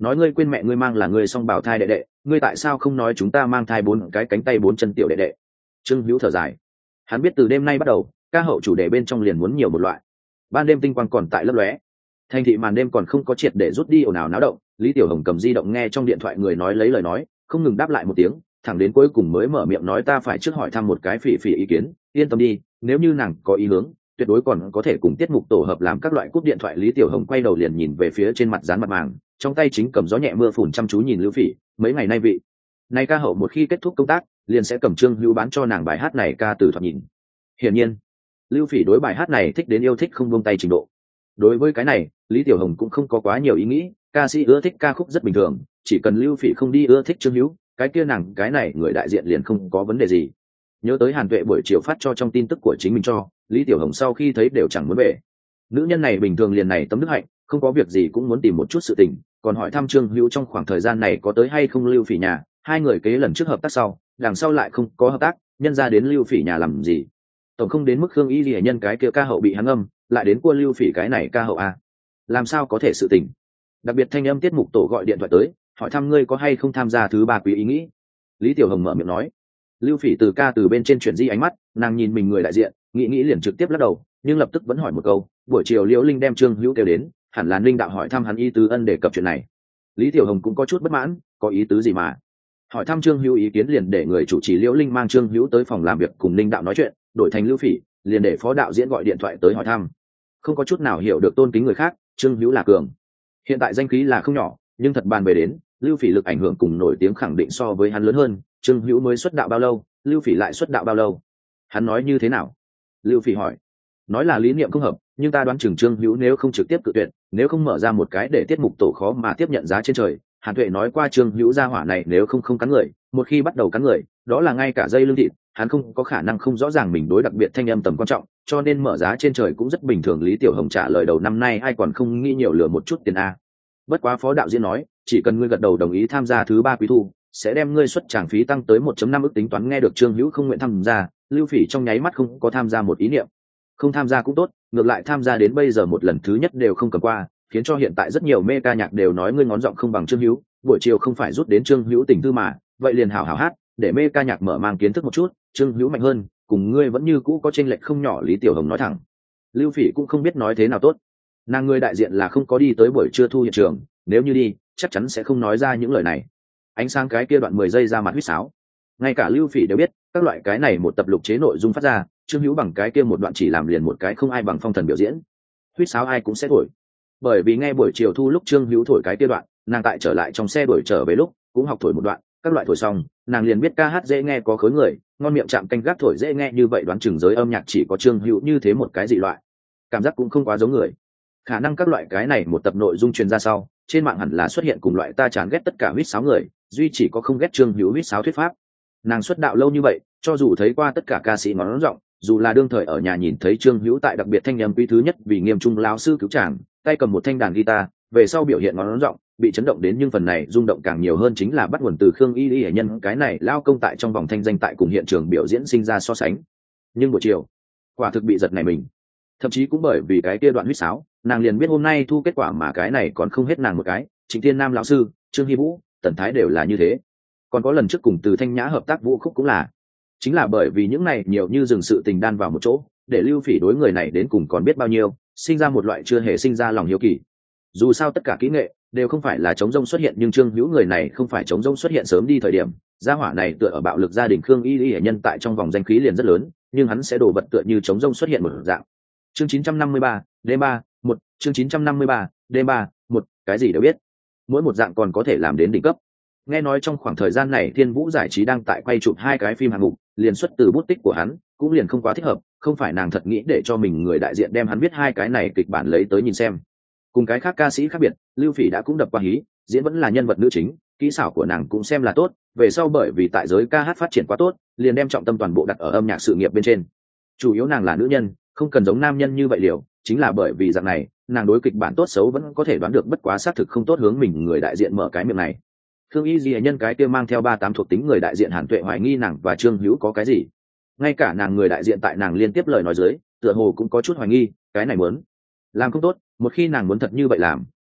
nói ngươi quên mẹ ngươi mang là ngươi song bảo thai đệ đệ, ngươi tại sao không nói chúng ta mang thai bốn cái cánh tay bốn chân tiểu đệ đệ? Trương Hữu thở dài, hắn biết từ đêm nay bắt đầu ca hậu chủ đề bên trong liền muốn nhiều một loại. Ban đêm tinh quang còn tại lấp lóe, thành thị màn đêm còn không có triệt để rút đi ồn ào náo động. Lý Tiểu Hồng cầm di động nghe trong điện thoại người nói lấy lời nói, không ngừng đáp lại một tiếng, thẳng đến cuối cùng mới mở miệng nói ta phải trước hỏi thăm một cái Phỉ Phỉ ý kiến, yên tâm đi, nếu như nàng có ý hướng tuyệt đối còn có thể cùng tiết mục tổ hợp làm các loại cúp điện thoại. Lý Tiểu Hồng quay đầu liền nhìn về phía trên mặt dán mặt màng, trong tay chính cầm gió nhẹ mưa phùn chăm chú nhìn Lưu Phỉ. Mấy ngày nay vị này ca hậu một khi kết thúc công tác liền sẽ cầm Trương Hữu bán cho nàng bài hát này ca từ thoạt nhìn. Hiển nhiên Lưu Phỉ đối bài hát này thích đến yêu thích không buông tay trình độ. Đối với cái này Lý Tiểu Hồng cũng không có quá nhiều ý nghĩ, ca sĩ ưa thích ca khúc rất bình thường, chỉ cần Lưu Phỉ không đi ưa thích Trương Hữu, cái kia nàng cái này người đại diện liền không có vấn đề gì. Nhớ tới Hàn Tuệ buổi chiều phát cho trong tin tức của chính mình cho Lý Tiểu Hồng, sau khi thấy đều chẳng muốn về. Nữ nhân này bình thường liền này tấm đức hạnh, không có việc gì cũng muốn tìm một chút sự tình, còn hỏi thăm Trương Hữu trong khoảng thời gian này có tới hay không Lưu Phỉ nhà. Hai người kế lần trước hợp tác sau, đằng sau lại không có hợp tác, nhân ra đến Lưu Phỉ nhà làm gì? Tổng không đến mức Khương Y Lệ nhân cái kia ca hậu bị hắn âm, lại đến cua Lưu Phỉ cái này ca hậu a, làm sao có thể sự tình? Đặc biệt thanh âm tiết mục tổ gọi điện thoại tới, hỏi thăm ngươi có hay không tham gia thứ ba quý ý nghĩ. Lý Tiểu Hồng mở miệng nói. Lưu Phỉ từ ca từ bên trên chuyển di ánh mắt, nàng nhìn mình người đại diện, nghĩ nghĩ liền trực tiếp lắc đầu, nhưng lập tức vẫn hỏi một câu. Buổi chiều Liễu Linh đem Trương Hữu kêu đến, hẳn là Ninh đạo hỏi thăm hắn ý tứ ân đề cập chuyện này. Lý Tiểu Hồng cũng có chút bất mãn, có ý tứ gì mà hỏi thăm Trương Hữu ý kiến liền để người chủ trì Liễu Linh mang Trương Hữu tới phòng làm việc cùng Ninh đạo nói chuyện, đổi thành Lưu Phỉ liền để phó đạo diễn gọi điện thoại tới hỏi thăm. Không có chút nào hiểu được tôn kính người khác, Trương Hữu là cường, hiện tại danh khí là không nhỏ, nhưng thật bàn về đến Lưu Phỉ lực ảnh hưởng cùng nổi tiếng khẳng định so với hắn lớn hơn. Trương Hữu mới xuất đạo bao lâu, Lưu Phỉ lại xuất đạo bao lâu? Hắn nói như thế nào? Lưu Phỉ hỏi. Nói là lý niệm không hợp, nhưng ta đoán chừng Trương Hữu nếu không trực tiếp cự tuyệt, nếu không mở ra một cái để tiết mục tổ khó mà tiếp nhận giá trên trời. Hàn Tuệ nói qua Trương Hữu gia hỏa này nếu không không cắn người, một khi bắt đầu cắn người, đó là ngay cả dây lưng thịt, hắn không có khả năng không rõ ràng mình đối đặc biệt thanh âm tầm quan trọng, cho nên mở giá trên trời cũng rất bình thường. Lý Tiểu Hồng trả lời đầu năm nay ai còn không nghĩ nhiều lừa một chút tiền a. Bất quá phó đạo diễn nói, chỉ cần ngươi gật đầu đồng ý tham gia thứ ba quý thu, sẽ đem ngươi xuất tràng phí tăng tới một phẩy năm ức tính toán. Nghe được Trương Hữu không nguyện tham gia, Lưu Phỉ trong nháy mắt không có tham gia một ý niệm. Không tham gia cũng tốt, ngược lại tham gia đến bây giờ một lần thứ nhất đều không cầm qua, khiến cho hiện tại rất nhiều mê ca nhạc đều nói ngươi ngón giọng không bằng Trương Hữu. Buổi chiều không phải rút đến Trương Hữu tình thư mà, vậy liền hảo hảo hát, để mê ca nhạc mở mang kiến thức một chút, Trương Hữu mạnh hơn, cùng ngươi vẫn như cũ có chênh lệch không nhỏ. Lý Tiểu Hồng nói thẳng. Lưu Phỉ cũng không biết nói thế nào tốt, nàng người đại diện là không có đi tới buổi trưa thu hiện trường, nếu như đi chắc chắn sẽ không nói ra những lời này. Ánh sáng cái kia đoạn mười giây ra mặt huýt sáo, ngay cả Lưu Phỉ đều biết các loại cái này một tập lục chế nội dung phát ra, Trương Hữu bằng cái kia một đoạn chỉ làm liền một cái không ai bằng phong thần biểu diễn, huýt sáo ai cũng sẽ thổi. Bởi vì nghe buổi chiều thu lúc Trương Hữu thổi cái kia đoạn, nàng tại trở lại trong xe đuổi trở về lúc cũng học thổi một đoạn, các loại thổi xong nàng liền biết ca hát dễ nghe có khối người, ngon miệng chạm canh gác thổi dễ nghe như vậy, đoán chừng giới âm nhạc chỉ có Trương Hữu như thế một cái dị loại, cảm giác cũng không quá giống người. Khả năng các loại cái này một tập nội dung truyền ra sau, trên mạng hẳn là xuất hiện cùng loại ta chán ghét tất cả huýt sáo người, duy chỉ có không ghét Trương Hữu huýt sáo thuyết pháp. Nàng xuất đạo lâu như vậy, cho dù thấy qua tất cả ca sĩ ngón giọng, dù là đương thời ở nhà nhìn thấy Trương Hữu tại đặc biệt thanh âm quý thứ nhất vì nghiêm trung lão sư cứu chàng, tay cầm một thanh đàn guitar, về sau biểu hiện ngón giọng bị chấn động đến, nhưng phần này rung động càng nhiều hơn chính là bắt nguồn từ Khương Y Y hệ nhân cái này lao công tại trong vòng thanh danh tại cùng hiện trường biểu diễn sinh ra so sánh. Nhưng buổi chiều quả thực bị giật này mình, thậm chí cũng bởi vì cái kia đoạn huýt sáo, nàng liền biết hôm nay thu kết quả mà cái này còn không hết nàng một cái, Trịnh Thiên Nam lão sư, Trương Hy Vũ, Tần Thái đều là như thế, còn có lần trước cùng Từ Thanh Nhã hợp tác vũ khúc cũng là. Chính là bởi vì những này nhiều như dừng sự tình đan vào một chỗ, để Lưu Phỉ đối người này đến cùng còn biết bao nhiêu, sinh ra một loại chưa hề sinh ra lòng hiếu kỳ. Dù sao tất cả kỹ nghệ đều không phải là chống rông xuất hiện, nhưng Trương Hữu người này không phải chống rông xuất hiện sớm đi thời điểm, gia hỏa này tựa ở bạo lực gia đình Khương Y Y hệ nhân tại trong vòng danh khí liền rất lớn, nhưng hắn sẽ đổ vật tựa như chống rông xuất hiện một dạng. Chương chín trăm năm mươi ba, đêm ba, một, chương chín trăm năm mươi ba, đêm ba, một, cái gì đều biết. Mỗi một dạng còn có thể làm đến đỉnh cấp. Nghe nói trong khoảng thời gian này Thiên Vũ Giải trí đang tại quay chụp hai cái phim hạng mục, liền xuất từ bút tích của hắn, cũng liền không quá thích hợp, không phải nàng thật nghĩ để cho mình người đại diện đem hắn viết hai cái này kịch bản lấy tới nhìn xem. Cùng cái khác ca sĩ khác biệt, Lưu Phỉ đã cũng đập qua hí, diễn vẫn là nhân vật nữ chính, kỹ xảo của nàng cũng xem là tốt, về sau bởi vì tại giới ca hát phát triển quá tốt, liền đem trọng tâm toàn bộ đặt ở âm nhạc sự nghiệp bên trên. Chủ yếu nàng là nữ nhân, không cần giống nam nhân như vậy liều, chính là bởi vì dạng này, nàng đối kịch bản tốt xấu vẫn có thể đoán được, bất quá xác thực không tốt hướng mình người đại diện mở cái miệng này. Khương Y Di nhân cái kia mang theo ba tám thuộc tính người đại diện Hàn Tuệ hoài nghi nàng và Trương Hữu có cái gì, ngay cả nàng người đại diện tại nàng liên tiếp lời nói dưới, tựa hồ cũng có chút hoài nghi, cái này muốn làm không tốt, một khi nàng muốn thật như vậy làm,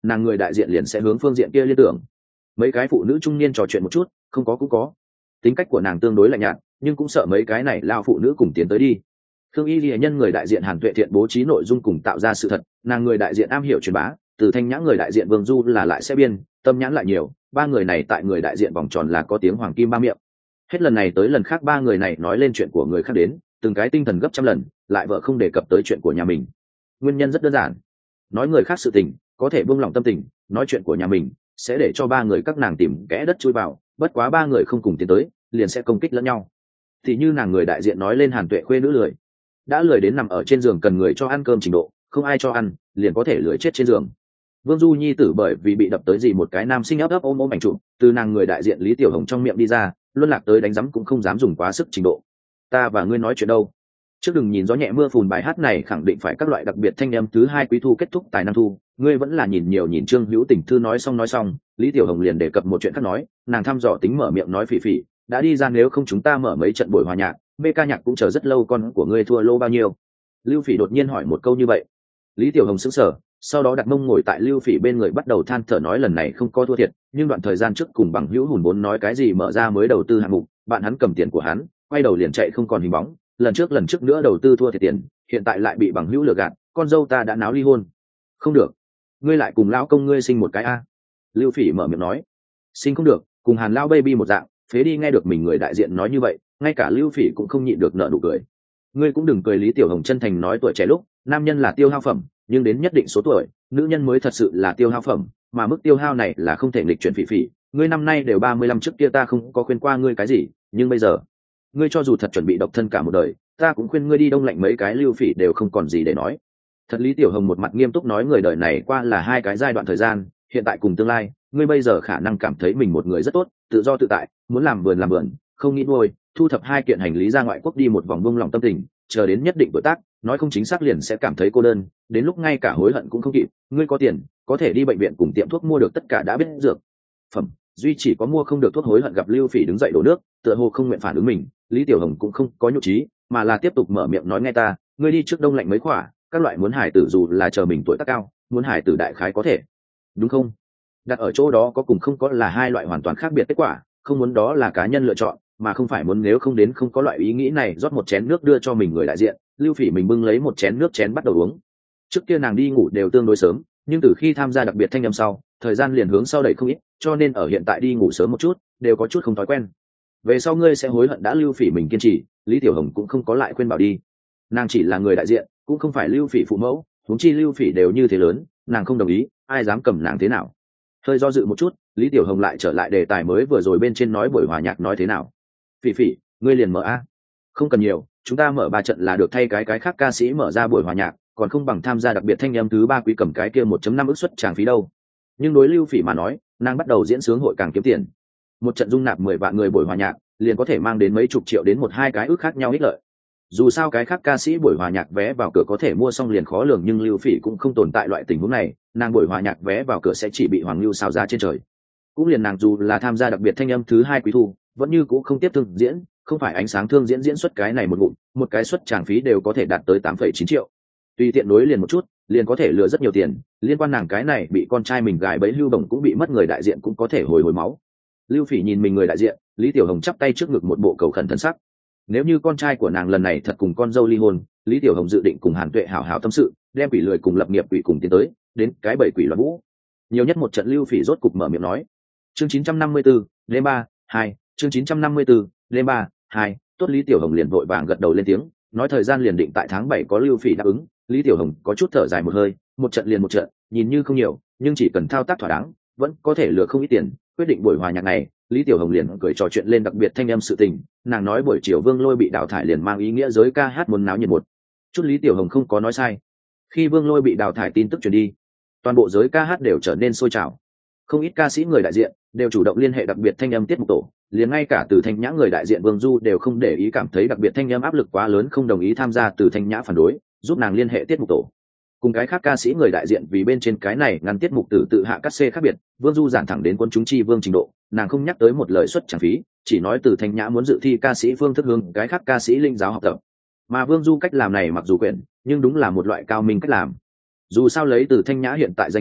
nàng người đại diện liền sẽ hướng phương diện kia liên tưởng. Mấy cái phụ nữ trung niên trò chuyện một chút, không có cũng có. Tính cách của nàng tương đối lạnh nhạt, nhưng cũng sợ mấy cái này lao phụ nữ cùng tiến tới đi. Thương Y Lệ Nhân người đại diện Hàn Tuệ Thiện bố trí nội dung cùng tạo ra sự thật, nàng người đại diện am hiểu truyền bá, từ Thanh Nhã người đại diện Vương Du là lại sẽ biên, Tâm Nhãn lại nhiều, ba người này tại người đại diện vòng tròn là có tiếng hoàng kim ba miệng. Hết lần này tới lần khác ba người này nói lên chuyện của người khác đến, từng cái tinh thần gấp trăm lần, lại vợ không đề cập tới chuyện của nhà mình. Nguyên nhân rất đơn giản, nói người khác sự tình, có thể buông lòng tâm tình, nói chuyện của nhà mình, sẽ để cho ba người các nàng tìm kẽ đất chui vào, bất quá ba người không cùng tiến tới, liền sẽ công kích lẫn nhau. Thì như nàng người đại diện nói lên Hàn Tuệ khuê nữ lười, đã lười đến nằm ở trên giường cần người cho ăn cơm trình độ, không ai cho ăn liền có thể lười chết trên giường. Vương Du nhi tử bởi vì bị đập tới gì một cái nam sinh ấp ấp ôm ôm ảnh trụ, từ nàng người đại diện Lý Tiểu Hồng trong miệng đi ra, luân lạc tới đánh giấm cũng không dám dùng quá sức trình độ. Ta và ngươi nói chuyện đâu? Trước đừng nhìn gió nhẹ mưa phùn, bài hát này khẳng định phải các loại đặc biệt thanh âm thứ hai quý thu kết thúc tài năng thu, ngươi vẫn là nhìn nhiều nhìn Trương Hữu Tình thư nói xong nói xong, Lý Tiểu Hồng liền đề cập một chuyện khác nói, nàng thăm dò tính mở miệng nói Phỉ Phỉ, đã đi ra nếu không chúng ta mở mấy trận buổi hòa nhạc, mê ca nhạc cũng chờ rất lâu, con của ngươi thua lô bao nhiêu? Lưu Phỉ đột nhiên hỏi một câu như vậy. Lý Tiểu Hồng sững sờ, sau đó đặt mông ngồi tại Lưu Phỉ bên người bắt đầu than thở nói lần này không có thua thiệt, nhưng đoạn thời gian trước cùng bằng hữu hùn vốn nói cái gì mở ra mới đầu tư hạng mục, bạn hắn cầm tiền của hắn, quay đầu liền chạy không còn hình bóng, lần trước lần trước nữa đầu tư thua thiệt tiền, hiện tại lại bị bằng hữu lừa gạt, con dâu ta đã náo ly hôn. Không được, ngươi lại cùng lão công ngươi sinh một cái a. Lưu Phỉ mở miệng nói. Sinh không được, cùng Hàn lão baby một dạng, phế đi. Nghe được mình người đại diện nói như vậy, ngay cả Lưu Phỉ cũng không nhịn được nở nụ cười. Ngươi cũng đừng cười. Lý Tiểu Hồng chân thành nói, tuổi trẻ lúc nam nhân là tiêu hao phẩm, nhưng đến nhất định số tuổi nữ nhân mới thật sự là tiêu hao phẩm, mà mức tiêu hao này là không thể nghịch chuyển. Phỉ Phỉ, ngươi năm nay đều ba mươi lăm, trước kia ta không có khuyên qua ngươi cái gì, nhưng bây giờ ngươi cho dù thật chuẩn bị độc thân cả một đời, ta cũng khuyên ngươi đi đông lạnh mấy cái. Lưu Phỉ đều không còn gì để nói. Thật. Lý Tiểu Hồng một mặt nghiêm túc nói, người đời này qua là hai cái giai đoạn thời gian, hiện tại cùng tương lai, ngươi bây giờ khả năng cảm thấy mình một người rất tốt, tự do tự tại, muốn làm vườn làm vườn, không nghĩ nuôi, thu thập hai kiện hành lý ra ngoại quốc đi một vòng buông lòng tâm tình, chờ đến nhất định tuổi tác, nói không chính xác liền sẽ cảm thấy cô đơn, đến lúc ngay cả hối hận cũng không kịp. Ngươi có tiền, có thể đi bệnh viện cùng tiệm thuốc mua được tất cả đã biết dược phẩm, duy chỉ có mua không được thuốc hối hận. Gặp Lưu Phỉ đứng dậy đổ nước, tựa hồ không nguyện phản ứng mình, Lý Tiểu Hồng cũng không có nhục trí, mà là tiếp tục mở miệng nói, nghe ta, ngươi đi trước đông lạnh mấy khỏa, các loại muốn hải tử dù là chờ mình tuổi tác cao, muốn hải tử đại khái có thể, đúng không? Đặt ở chỗ đó có cùng không có là hai loại hoàn toàn khác biệt kết quả, không muốn đó là cá nhân lựa chọn, mà không phải muốn. Nếu không đến không có loại ý nghĩ này. Rót một chén nước đưa cho mình người đại diện, Lưu Phỉ mình bưng lấy một chén nước chén bắt đầu uống. Trước kia nàng đi ngủ đều tương đối sớm, nhưng từ khi tham gia đặc biệt thanh âm sau, thời gian liền hướng sau đẩy không ít, cho nên ở hiện tại đi ngủ sớm một chút đều có chút không thói quen. Về sau ngươi sẽ hối hận. Đã Lưu Phỉ mình kiên trì, Lý Tiểu Hồng cũng không có lại khuyên bảo đi. Nàng chỉ là người đại diện, cũng không phải Lưu Phỉ phụ mẫu, huống chi Lưu Phỉ đều như thế lớn, nàng không đồng ý, ai dám cầm nàng thế nào? Hơi do dự một chút, Lý Tiểu Hồng lại trở lại đề tài mới vừa rồi bên trên, nói buổi hòa nhạc nói thế nào. Phỉ Phỉ, ngươi liền mở a. Không cần nhiều, chúng ta mở ba trận là được, thay cái cái khác ca sĩ mở ra buổi hòa nhạc, còn không bằng tham gia đặc biệt thanh âm thứ ba quý cầm cái kia một phẩy năm ức suất tràng phí đâu. Nhưng đối Lưu Phỉ mà nói, nàng bắt đầu diễn sướng hội càng kiếm tiền. Một trận dung nạp mười vạn người buổi hòa nhạc, liền có thể mang đến mấy chục triệu đến một hai cái ức khác nhau ích lợi. Dù sao cái khác ca sĩ buổi hòa nhạc vé vào cửa có thể mua xong liền khó lường, nhưng Lưu Phỉ cũng không tồn tại loại tình huống này, nàng buổi hòa nhạc vé vào cửa sẽ chỉ bị Hoàng Lưu xào giá trên trời. Cũng liền nàng dù là tham gia đặc biệt thanh âm thứ hai quý thu, vẫn như cũng không tiếp thương diễn, không phải ánh sáng thương diễn diễn xuất cái này một ngụm, một cái suất tràng phí đều có thể đạt tới tám phẩy chín triệu. Tùy tiện nối liền một chút, liền có thể lừa rất nhiều tiền, liên quan nàng cái này bị con trai mình gài bẫy Lưu Đồng cũng bị mất người đại diện cũng có thể hồi hồi máu. Lưu Phỉ nhìn mình người đại diện, Lý Tiểu Hồng chắp tay trước ngực một bộ cầu khẩn thân sắc. Nếu như con trai của nàng lần này thật cùng con dâu ly hôn, Lý Tiểu Hồng dự định cùng Hàn Tuệ hảo hảo tâm sự, đem quỷ lười cùng lập nghiệp quỷ cùng tiến tới, đến cái bảy quỷ loạn vũ. Nhiều nhất một trận. Lưu Phỉ rốt cục mở miệng nói. Chương chín trăm năm mươi tư, đêm ba, hai, chương chín trăm năm mươi tư, đêm ba, hai, tốt. Lý Tiểu Hồng liền vội vàng gật đầu lên tiếng, nói thời gian liền định tại tháng bảy có. Lưu Phỉ đáp ứng, Lý Tiểu Hồng có chút thở dài một hơi, một trận liền một trận, nhìn như không nhiều, nhưng chỉ cần thao tác thỏa đáng, vẫn có thể lừa không ít tiền. Quyết định buổi hòa nhạc này, Lý Tiểu Hồng liền cười trò chuyện lên đặc biệt thanh âm sự tình, nàng nói buổi chiều Vương Lôi bị đào thải liền mang ý nghĩa giới ca hát muốn náo nhiệt một chút. Lý Tiểu Hồng không có nói sai. Khi Vương Lôi bị đào thải tin tức truyền đi, toàn bộ giới ca hát đều trở nên sôi trào. Không ít ca sĩ người đại diện đều chủ động liên hệ đặc biệt thanh âm tiết mục tổ, liền ngay cả Từ Thanh Nhã người đại diện Vương Du đều không để ý, cảm thấy đặc biệt thanh âm áp lực quá lớn không đồng ý tham gia. Từ Thanh Nhã phản đối, giúp nàng liên hệ tiết mục tổ. Cùng cái khác ca sĩ người đại diện vì bên trên cái này ngăn tiết mục từ tự hạ cắt xê khác biệt, Vương Du giản thẳng đến quân chúng chi vương trình độ, nàng không nhắc tới một lời suất tràng phí, chỉ nói Từ Thanh Nhã muốn dự thi ca sĩ phương thức hướng cái khác ca sĩ linh giáo học tập. Mà Vương Du cách làm này mặc dù quyền, nhưng đúng là một loại cao minh cách làm. Dù sao lấy Từ Thanh Nhã hiện tại danh khí,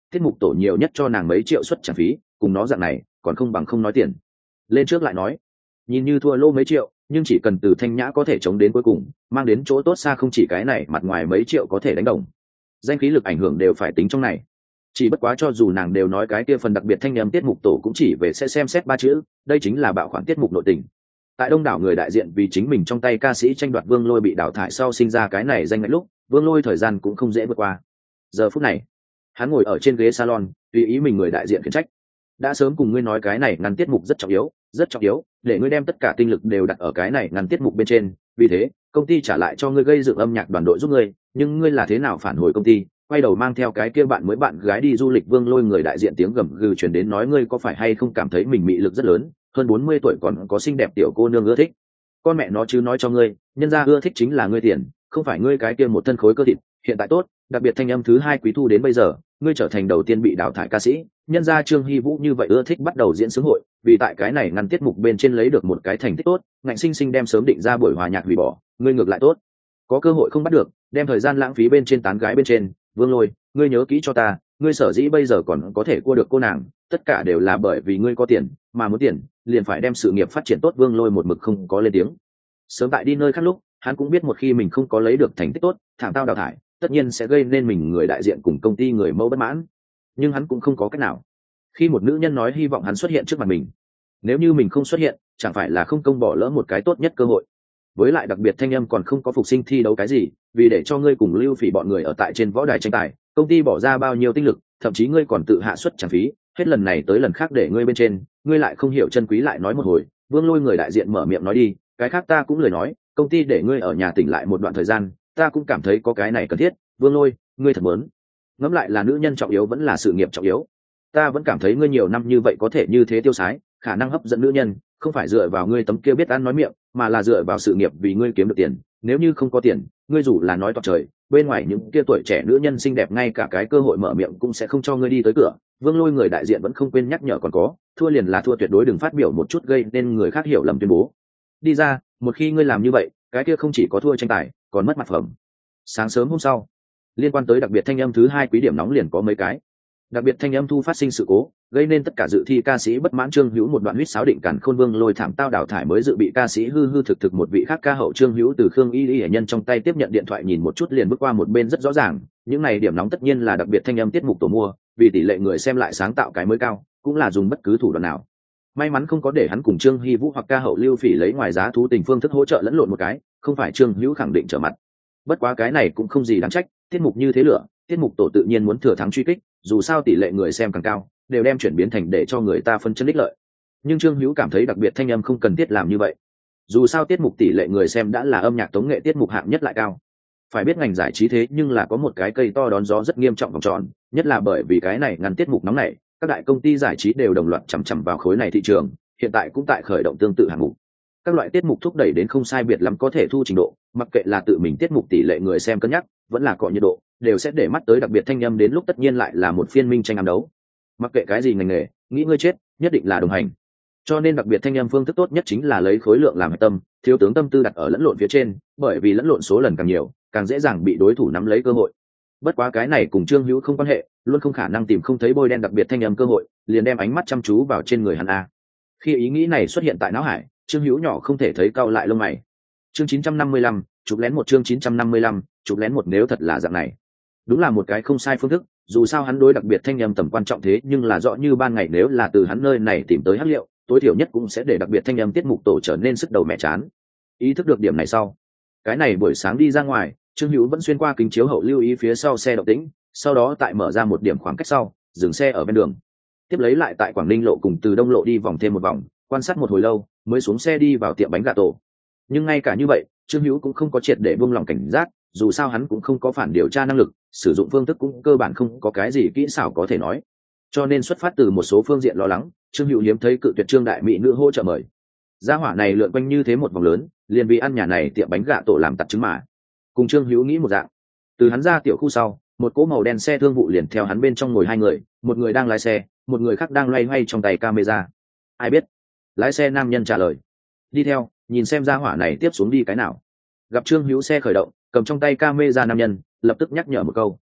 tiết mục tổ nhiều nhất cho nàng mấy triệu suất trả phí, cùng nó dạng này còn không bằng không nói tiền. Lên trước lại nói, nhìn như thua lô mấy triệu, nhưng chỉ cần Từ Thanh Nhã có thể chống đến cuối cùng, mang đến chỗ tốt xa không chỉ cái này mặt ngoài mấy triệu có thể đánh đồng, danh khí lực ảnh hưởng đều phải tính trong này. Chỉ bất quá cho dù nàng đều nói cái kia phần đặc biệt thanh âm tiết mục tổ cũng chỉ về sẽ xem xét ba chữ, đây chính là bạo khoản tiết mục nội tình. Tại đông đảo người đại diện vì chính mình trong tay ca sĩ tranh đoạt Vương Lôi bị đào thải sau sinh ra cái này danh ngạch lúc, Vương Lôi thời gian cũng không dễ vượt qua. Giờ phút này, hắn ngồi ở trên ghế salon, tùy ý mình người đại diện khiển trách. Đã sớm cùng ngươi nói cái này ngăn tiết mục rất trọng yếu, rất trọng yếu, để ngươi đem tất cả tinh lực đều đặt ở cái này ngăn tiết mục bên trên, vì thế, công ty trả lại cho ngươi gây dựng âm nhạc đoàn đội giúp ngươi, nhưng ngươi là thế nào phản hồi công ty, quay đầu mang theo cái kia bạn mới bạn gái đi du lịch. Vương Lôi người đại diện tiếng gầm gừ truyền đến nói ngươi có phải hay không cảm thấy mình mị lực rất lớn, hơn bốn mươi tuổi còn có xinh đẹp tiểu cô nương ưa thích. Con mẹ nó chứ nói cho ngươi, nhân gia ưa thích chính là ngươi tiền, không phải ngươi cái kia một thân khối cơ thịt. Hiện tại tốt, đặc biệt thanh âm thứ hai quý thu đến bây giờ, ngươi trở thành đầu tiên bị đào thải ca sĩ, nhân gia Trương Hy Vũ như vậy ưa thích bắt đầu diễn sướng hội, vì tại cái này ngăn tiết mục bên trên lấy được một cái thành tích tốt, ngạnh sinh sinh đem sớm định ra buổi hòa nhạc hủy bỏ, ngươi ngược lại tốt, có cơ hội không bắt được, đem thời gian lãng phí bên trên tán gái bên trên. Vương Lôi, ngươi nhớ kỹ cho ta, ngươi sở dĩ bây giờ còn có thể cua được cô nàng, tất cả đều là bởi vì ngươi có tiền, mà muốn tiền, liền phải đem sự nghiệp phát triển tốt. Vương Lôi một mực không có lên tiếng. Sớm tại đi nơi khác lúc, hắn cũng biết một khi mình không có lấy được thành tích tốt, thảm tao đào thải, tất nhiên sẽ gây nên mình người đại diện cùng công ty người mẫu bất mãn. Nhưng hắn cũng không có cách nào. Khi một nữ nhân nói hy vọng hắn xuất hiện trước mặt mình, nếu như mình không xuất hiện, chẳng phải là không công bỏ lỡ một cái tốt nhất cơ hội. Với lại đặc biệt thanh âm còn không có phục sinh thi đấu cái gì, vì để cho ngươi cùng Lưu Phỉ bọn người ở tại trên võ đài tranh tài, công ty bỏ ra bao nhiêu tinh lực, thậm chí ngươi còn tự hạ suất trả phí, hết lần này tới lần khác để ngươi bên trên, ngươi lại không hiểu chân quý. Lại nói một hồi, Vương Lôi người đại diện mở miệng nói đi, cái khác ta cũng lời nói, công ty để ngươi ở nhà tỉnh lại một đoạn thời gian, ta cũng cảm thấy có cái này cần thiết. Vương Lôi, ngươi thật muốn ngẫm lại, là nữ nhân trọng yếu vẫn là sự nghiệp trọng yếu? Ta vẫn cảm thấy ngươi nhiều năm như vậy có thể như thế tiêu sái, khả năng hấp dẫn nữ nhân không phải dựa vào ngươi tấm kia biết ăn nói miệng, mà là dựa vào sự nghiệp, vì ngươi kiếm được tiền. Nếu như không có tiền, ngươi dù là nói toạc trời, bên ngoài những kia tuổi trẻ nữ nhân xinh đẹp ngay cả cái cơ hội mở miệng cũng sẽ không cho ngươi đi tới cửa. Vương Lôi người đại diện vẫn không quên nhắc nhở, còn có, thua liền là thua, tuyệt đối đừng phát biểu một chút gây nên người khác hiểu lầm tuyên bố đi ra, một khi ngươi làm như vậy, cái kia không chỉ có thua tranh tài, còn mất mặt phẩm. Sáng sớm hôm sau, liên quan tới đặc biệt thanh âm thứ hai quý điểm nóng liền có mấy cái. Đặc biệt thanh âm thu phát sinh sự cố, gây nên tất cả dự thi ca sĩ bất mãn. Trương Hữu một đoạn huýt sáo định cản khôn, Vương Lôi thảm tao đào thải mới dự bị ca sĩ hư hư thực thực một vị khác ca hậu. Trương Hữu từ Khương Y Y hệ nhân trong tay tiếp nhận điện thoại, nhìn một chút liền bước qua một bên, rất rõ ràng, những này điểm nóng tất nhiên là đặc biệt thanh âm tiết mục tổ mua, vì tỷ lệ người xem lại sáng tạo cái mới cao, cũng là dùng bất cứ thủ đoạn nào. May mắn không có để hắn cùng Trương Hy Vũ hoặc ca hậu Lưu Phỉ lấy ngoài giá thú tình phương thức hỗ trợ lẫn lộn một cái, không phải Trương Hữu khẳng định trở mặt. Bất quá cái này cũng không gì đáng trách, tiết mục như thế lửa, tiết mục tổ tự nhiên muốn thừa thắng truy kích, dù sao tỷ lệ người xem càng cao, đều đem chuyển biến thành để cho người ta phân chân đích lợi. Nhưng Trương Hữu cảm thấy đặc biệt thanh âm không cần thiết làm như vậy, dù sao tiết mục tỷ lệ người xem đã là âm nhạc tống nghệ tiết mục hạng nhất lại cao. Phải biết ngành giải trí thế nhưng là có một cái cây to đón gió rất nghiêm trọng vòng tròn, nhất là bởi vì cái này ngăn tiết mục nóng này, các đại công ty giải trí đều đồng loạt chằm chằm vào khối này thị trường, hiện tại cũng tại khởi động tương tự hạng mục. Các loại tiết mục thúc đẩy đến không sai biệt lắm có thể thu trình độ, mặc kệ là tự mình tiết mục tỷ lệ người xem cân nhắc, vẫn là cọ nhiệt độ, đều sẽ để mắt tới đặc biệt thanh âm, đến lúc tất nhiên lại là một phiên minh tranh ám đấu. Mặc kệ cái gì ngành nghề, nghĩ ngươi chết, nhất định là đồng hành. Cho nên đặc biệt thanh âm phương thức tốt nhất chính là lấy khối lượng làm hệ tâm, thiếu tướng tâm tư đặt ở lẫn lộn phía trên, bởi vì lẫn lộn số lần càng nhiều, càng dễ dàng bị đối thủ nắm lấy cơ hội. Bất quá cái này cùng Trương Hữu không quan hệ, luôn không khả năng tìm không thấy bôi đen đặc biệt thanh âm cơ hội, liền đem ánh mắt chăm chú vào trên người hắn a. Khi ý nghĩ này xuất hiện tại não hải, Trương Hữu nhỏ không thể thấy cau lại lông mày. Chương chín trăm năm mươi lăm, chụp lén một. Chương chín trăm năm mươi lăm, chụp lén một. Nếu thật là dạng này, đúng là một cái không sai phương thức, dù sao hắn đối đặc biệt thanh âm tầm quan trọng thế nhưng là rõ như ban ngày, nếu là từ hắn nơi này tìm tới hắc liệu, tối thiểu nhất cũng sẽ để đặc biệt thanh âm tiết mục tổ trở nên sức đầu mẹ chán. Ý thức được điểm này sau, cái này buổi sáng đi ra ngoài, Trương Hữu vẫn xuyên qua kính chiếu hậu lưu ý phía sau xe động tĩnh, sau đó tại mở ra một điểm khoảng cách sau, dừng xe ở bên đường. Tiếp lấy lại tại Quảng Ninh lộ cùng từ Đông lộ đi vòng thêm một vòng, quan sát một hồi lâu, mới xuống xe đi vào tiệm bánh gà tổ. Nhưng ngay cả như vậy, Trương Hữu cũng không có triệt để buông lòng cảnh giác, dù sao hắn cũng không có phản điều tra năng lực, sử dụng phương thức cũng cơ bản không có cái gì kỹ xảo có thể nói. Cho nên xuất phát từ một số phương diện lo lắng, Trương Hữu hiếm thấy cự tuyệt Trương đại mỹ nữ hỗ trợ mời. Gia hỏa này lượn quanh như thế một vòng lớn, liền vì ăn nhà này tiệm bánh gà tổ làm tặt trứng mà. Cùng Trương Hữu nghĩ một dạng, từ hắn ra tiểu khu sau, một cỗ màu đen xe thương vụ liền theo hắn bên trong ngồi hai người, một người đang lái xe, một người khác đang loay hoay trong tay camera. Ai biết? Lái xe nam nhân trả lời. Đi theo, nhìn xem gia hỏa này tiếp xuống đi cái nào. Gặp Trương Hữu xe khởi động, cầm trong tay camera nam nhân, lập tức nhắc nhở một câu.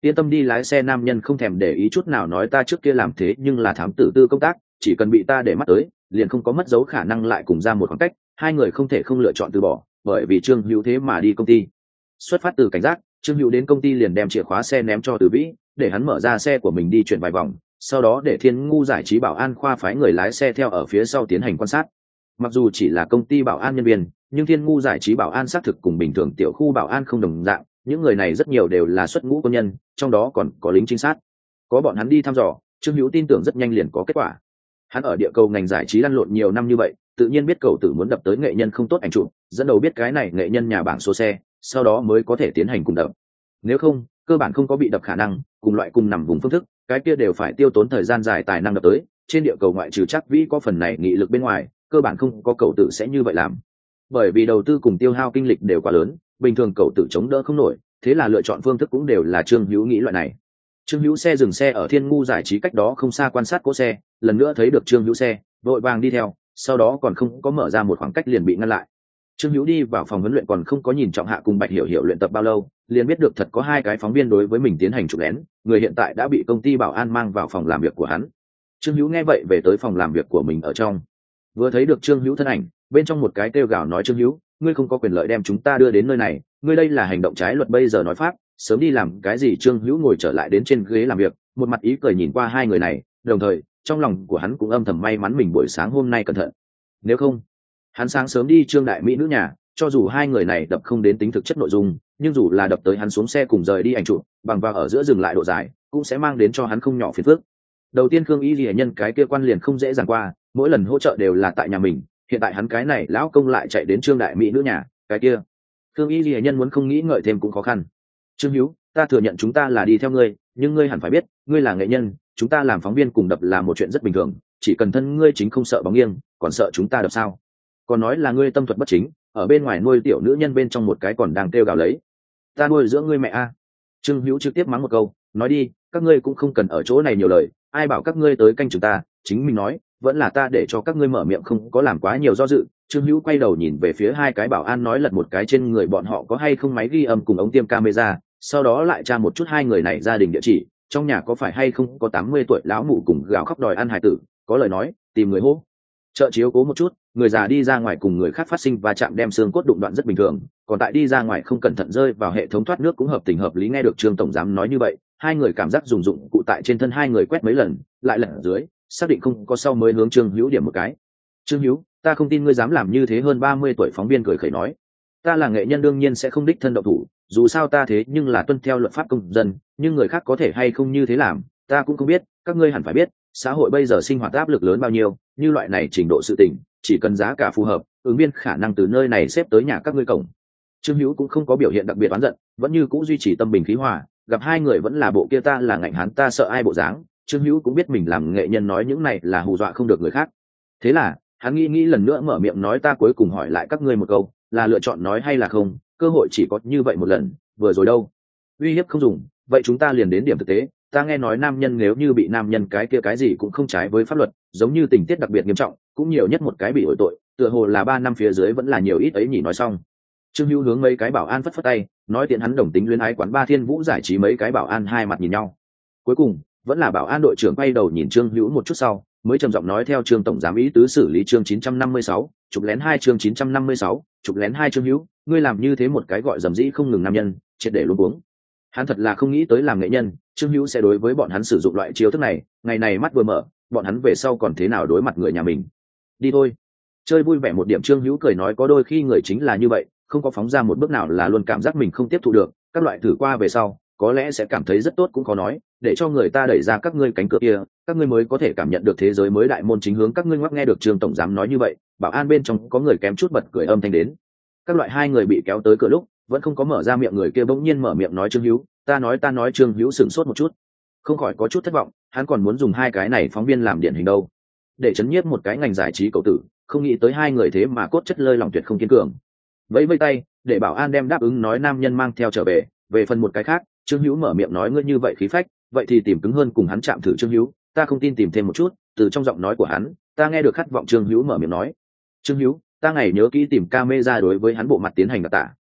yên tâm đi lái xe. Nam nhân không thèm để ý chút nào nói ta trước kia làm thế nhưng là thám tử tư công tác, chỉ cần bị ta để mắt tới liền không có mất dấu khả năng lại cùng ra một khoảng cách. Hai người không thể không lựa chọn từ bỏ, bởi vì Trương Hữu thế mà đi công ty. Xuất phát từ cảnh giác, Trương Hữu đến công ty liền đem chìa khóa xe ném cho Từ Vĩ, để hắn mở ra xe của mình đi chuyển vài vòng, sau đó để Thiên Ngu giải trí bảo an khoa phái người lái xe theo ở phía sau tiến hành quan sát. Mặc dù chỉ là công ty bảo an nhân viên, nhưng Thiên Ngu giải trí bảo an xác thực cùng bình thường tiểu khu bảo an không đồng dạng, những người này rất nhiều đều là xuất ngũ quân nhân, trong đó còn có lính trinh sát. Có bọn hắn đi thăm dò, Trương Hữu tin tưởng rất nhanh liền có kết quả. Hắn ở địa cầu ngành giải trí lăn lộn nhiều năm như vậy, tự nhiên biết cầu tử muốn đập tới nghệ nhân không tốt ảnh chụp, dẫn đầu biết cái này nghệ nhân nhà bảng số xe, sau đó mới có thể tiến hành cùng đập. Nếu không, cơ bản không có bị đập khả năng, cùng loại cùng nằm vùng phương thức, cái kia đều phải tiêu tốn thời gian dài tài năng đập tới. Trên địa cầu ngoại trừ chắc Vĩ có phần này nghị lực bên ngoài, cơ bản không có cầu tử sẽ như vậy làm. Bởi vì đầu tư cùng tiêu hao kinh lịch đều quá lớn, bình thường cầu tử chống đỡ không nổi, thế là lựa chọn phương thức cũng đều là Trương Hữu nghĩ loại này. Trương Hữu xe dừng xe ở Thiên Ngu giải trí cách đó không xa quan sát cỗ xe, lần nữa thấy được Trương Hữu xe, vội vàng đi theo, sau đó còn không có mở ra một khoảng cách liền bị ngăn lại. Trương Hữu đi vào phòng huấn luyện còn không có nhìn Trọng Hạ cùng Bạch Hiểu Hiểu luyện tập bao lâu, liền biết được thật có hai cái phóng viên đối với mình tiến hành chụp lén, người hiện tại đã bị công ty bảo an mang vào phòng làm việc của hắn. Trương Hữu nghe vậy về tới phòng làm việc của mình ở trong, vừa thấy được Trương Hữu thân ảnh, bên trong một cái kêu gào nói Trương Hữu, ngươi không có quyền lợi đem chúng ta đưa đến nơi này, ngươi đây là hành động trái luật bây giờ nói pháp, sớm đi làm cái gì. Trương Hữu ngồi trở lại đến trên ghế làm việc, một mặt ý cười nhìn qua hai người này, đồng thời trong lòng của hắn cũng âm thầm may mắn mình buổi sáng hôm nay cẩn thận, nếu không hắn sáng sớm đi Trương đại mỹ nữ nhà, cho dù hai người này đập không đến tính thực chất nội dung, nhưng dù là đập tới hắn xuống xe cùng rời đi ảnh chụp, bằng vào ở giữa dừng lại độ dài, cũng sẽ mang đến cho hắn không nhỏ phiền phức. Đầu tiên Khương Y Lệ Nhân cái kia quan liền không dễ dàng qua, mỗi lần hỗ trợ đều là tại nhà mình, hiện tại hắn cái này lão công lại chạy đến Trương đại mỹ nữ nhà, cái kia Khương Y Lệ Nhân muốn không nghĩ ngợi thêm cũng khó khăn. Trương Hữu, ta thừa nhận chúng ta là đi theo ngươi, nhưng ngươi hẳn phải biết, ngươi là nghệ nhân, chúng ta làm phóng viên cùng đập là một chuyện rất bình thường, chỉ cần thân ngươi chính không sợ bóng nghiêng, còn sợ chúng ta đập sao? Còn nói là ngươi tâm thuật bất chính, ở bên ngoài nuôi tiểu nữ nhân bên trong một cái còn đang kêu gào lấy, ta nuôi dưỡng ngươi mẹ a. Trương Hữu trực tiếp mắng một câu, nói đi, các ngươi cũng không cần ở chỗ này nhiều lời, ai bảo các ngươi tới canh chừng ta, chính mình nói, vẫn là ta để cho các ngươi mở miệng, không có làm quá nhiều do dự. Trương Hữu quay đầu nhìn về phía hai cái bảo an nói lật một cái trên người bọn họ có hay không máy ghi âm cùng ống tiêm camera, sau đó lại tra một chút hai người này gia đình địa chỉ, trong nhà có phải hay không có tám mươi tuổi lão mụ cùng gào khóc đòi ăn hài tử, có lời nói tìm người hô trợ chiếu cố một chút. Người già đi ra ngoài cùng người khác phát sinh va chạm đem xương cốt đụng đoạn rất bình thường, còn tại đi ra ngoài không cẩn thận rơi vào hệ thống thoát nước cũng hợp tình hợp lý. Nghe được Trương tổng giám nói như vậy, hai người cảm giác dùng dụng cụ tại trên thân hai người quét mấy lần, lại lật ở dưới, xác định không có sau mới hướng Trương Hữu điểm một cái. Trương Hữu, ta không tin ngươi dám làm như thế. Hơn ba mươi tuổi phóng viên cười khẩy nói, ta là nghệ nhân đương nhiên sẽ không đích thân động thủ, dù sao ta thế nhưng là tuân theo luật pháp công dân, nhưng người khác có thể hay không như thế làm ta cũng không biết, các ngươi hẳn phải biết xã hội bây giờ sinh hoạt áp lực lớn bao nhiêu, như loại này trình độ sự tình, chỉ cần giá cả phù hợp, ứng viên khả năng từ nơi này xếp tới nhà các ngươi cổng. Trương Hữu cũng không có biểu hiện đặc biệt oán giận, vẫn như cũ duy trì tâm bình khí hòa, gặp hai người vẫn là bộ kia ta là ngạnh hán ta sợ ai bộ dáng. Trương Hữu cũng biết mình làm nghệ nhân nói những này là hù dọa không được người khác, thế là hắn nghĩ nghĩ lần nữa mở miệng nói, ta cuối cùng hỏi lại các ngươi một câu, là lựa chọn nói hay là không, cơ hội chỉ có như vậy một lần, vừa rồi đâu uy hiếp không dùng, vậy chúng ta liền đến điểm thực tế. Ta nghe nói nam nhân nếu như bị nam nhân cái kia cái gì cũng không trái với pháp luật, giống như tình tiết đặc biệt nghiêm trọng cũng nhiều nhất một cái bị ổi tội, tựa hồ là ba năm phía dưới vẫn là nhiều ít ấy nhỉ. Nói xong Trương Hữu hướng mấy cái bảo an phất phất tay, nói tiện hắn đồng tính luyến ái quán ba Thiên Vũ giải trí. Mấy cái bảo an hai mặt nhìn nhau, cuối cùng vẫn là bảo an đội trưởng quay đầu nhìn Trương Hữu một chút sau mới trầm giọng nói, theo Trương tổng giám ý tứ xử lý. Chương chín trăm năm mươi sáu, chụp lén hai. Chương chín trăm năm mươi sáu, chụp lén hai. Trương Hữu, ngươi làm như thế một cái gọi dầm dĩ không ngừng nam nhân, triệt để luống cuống. Hắn thật là không nghĩ tới làm nghệ nhân, Trương Hữu sẽ đối với bọn hắn sử dụng loại chiêu thức này. Ngày này mắt vừa mở, bọn hắn về sau còn thế nào đối mặt người nhà mình. Đi thôi, chơi vui vẻ một điểm. Trương Hữu cười nói, có đôi khi người chính là như vậy, không có phóng ra một bước nào là luôn cảm giác mình không tiếp thu được, các loại thử qua về sau có lẽ sẽ cảm thấy rất tốt cũng khó nói, để cho người ta đẩy ra các ngươi cánh cửa kia, các ngươi mới có thể cảm nhận được thế giới mới đại môn chính hướng các ngươi ngoắc. Nghe được Trương tổng giám nói như vậy, bảo an bên trong có người kém chút bật cười âm thanh đến. Các loại hai người bị kéo tới cửa lúc vẫn không có mở ra miệng, người kia bỗng nhiên mở miệng nói, Trương Hữu, ta nói ta nói. Trương Hữu sửng sốt một chút, không khỏi có chút thất vọng, hắn còn muốn dùng hai cái này phóng viên làm điển hình đâu, để chấn nhiếp một cái ngành giải trí cậu tử, không nghĩ tới hai người thế mà cốt chất lơi lòng tuyệt không kiên cường. Vẫy vây tay để bảo an đem đáp ứng nói nam nhân mang theo trở về. Về phần một cái khác, Trương Hữu mở miệng nói, ngươi như vậy khí phách, vậy thì tìm cứng hơn cùng hắn chạm thử. Trương Hữu, ta không tin. Tìm thêm một chút, từ trong giọng nói của hắn ta nghe được khát vọng. Trương Hữu mở miệng nói, Trương Hữu, ta ngày nhớ kỹ tìm camera đối với hắn bộ mặt tiến hành đặc tả,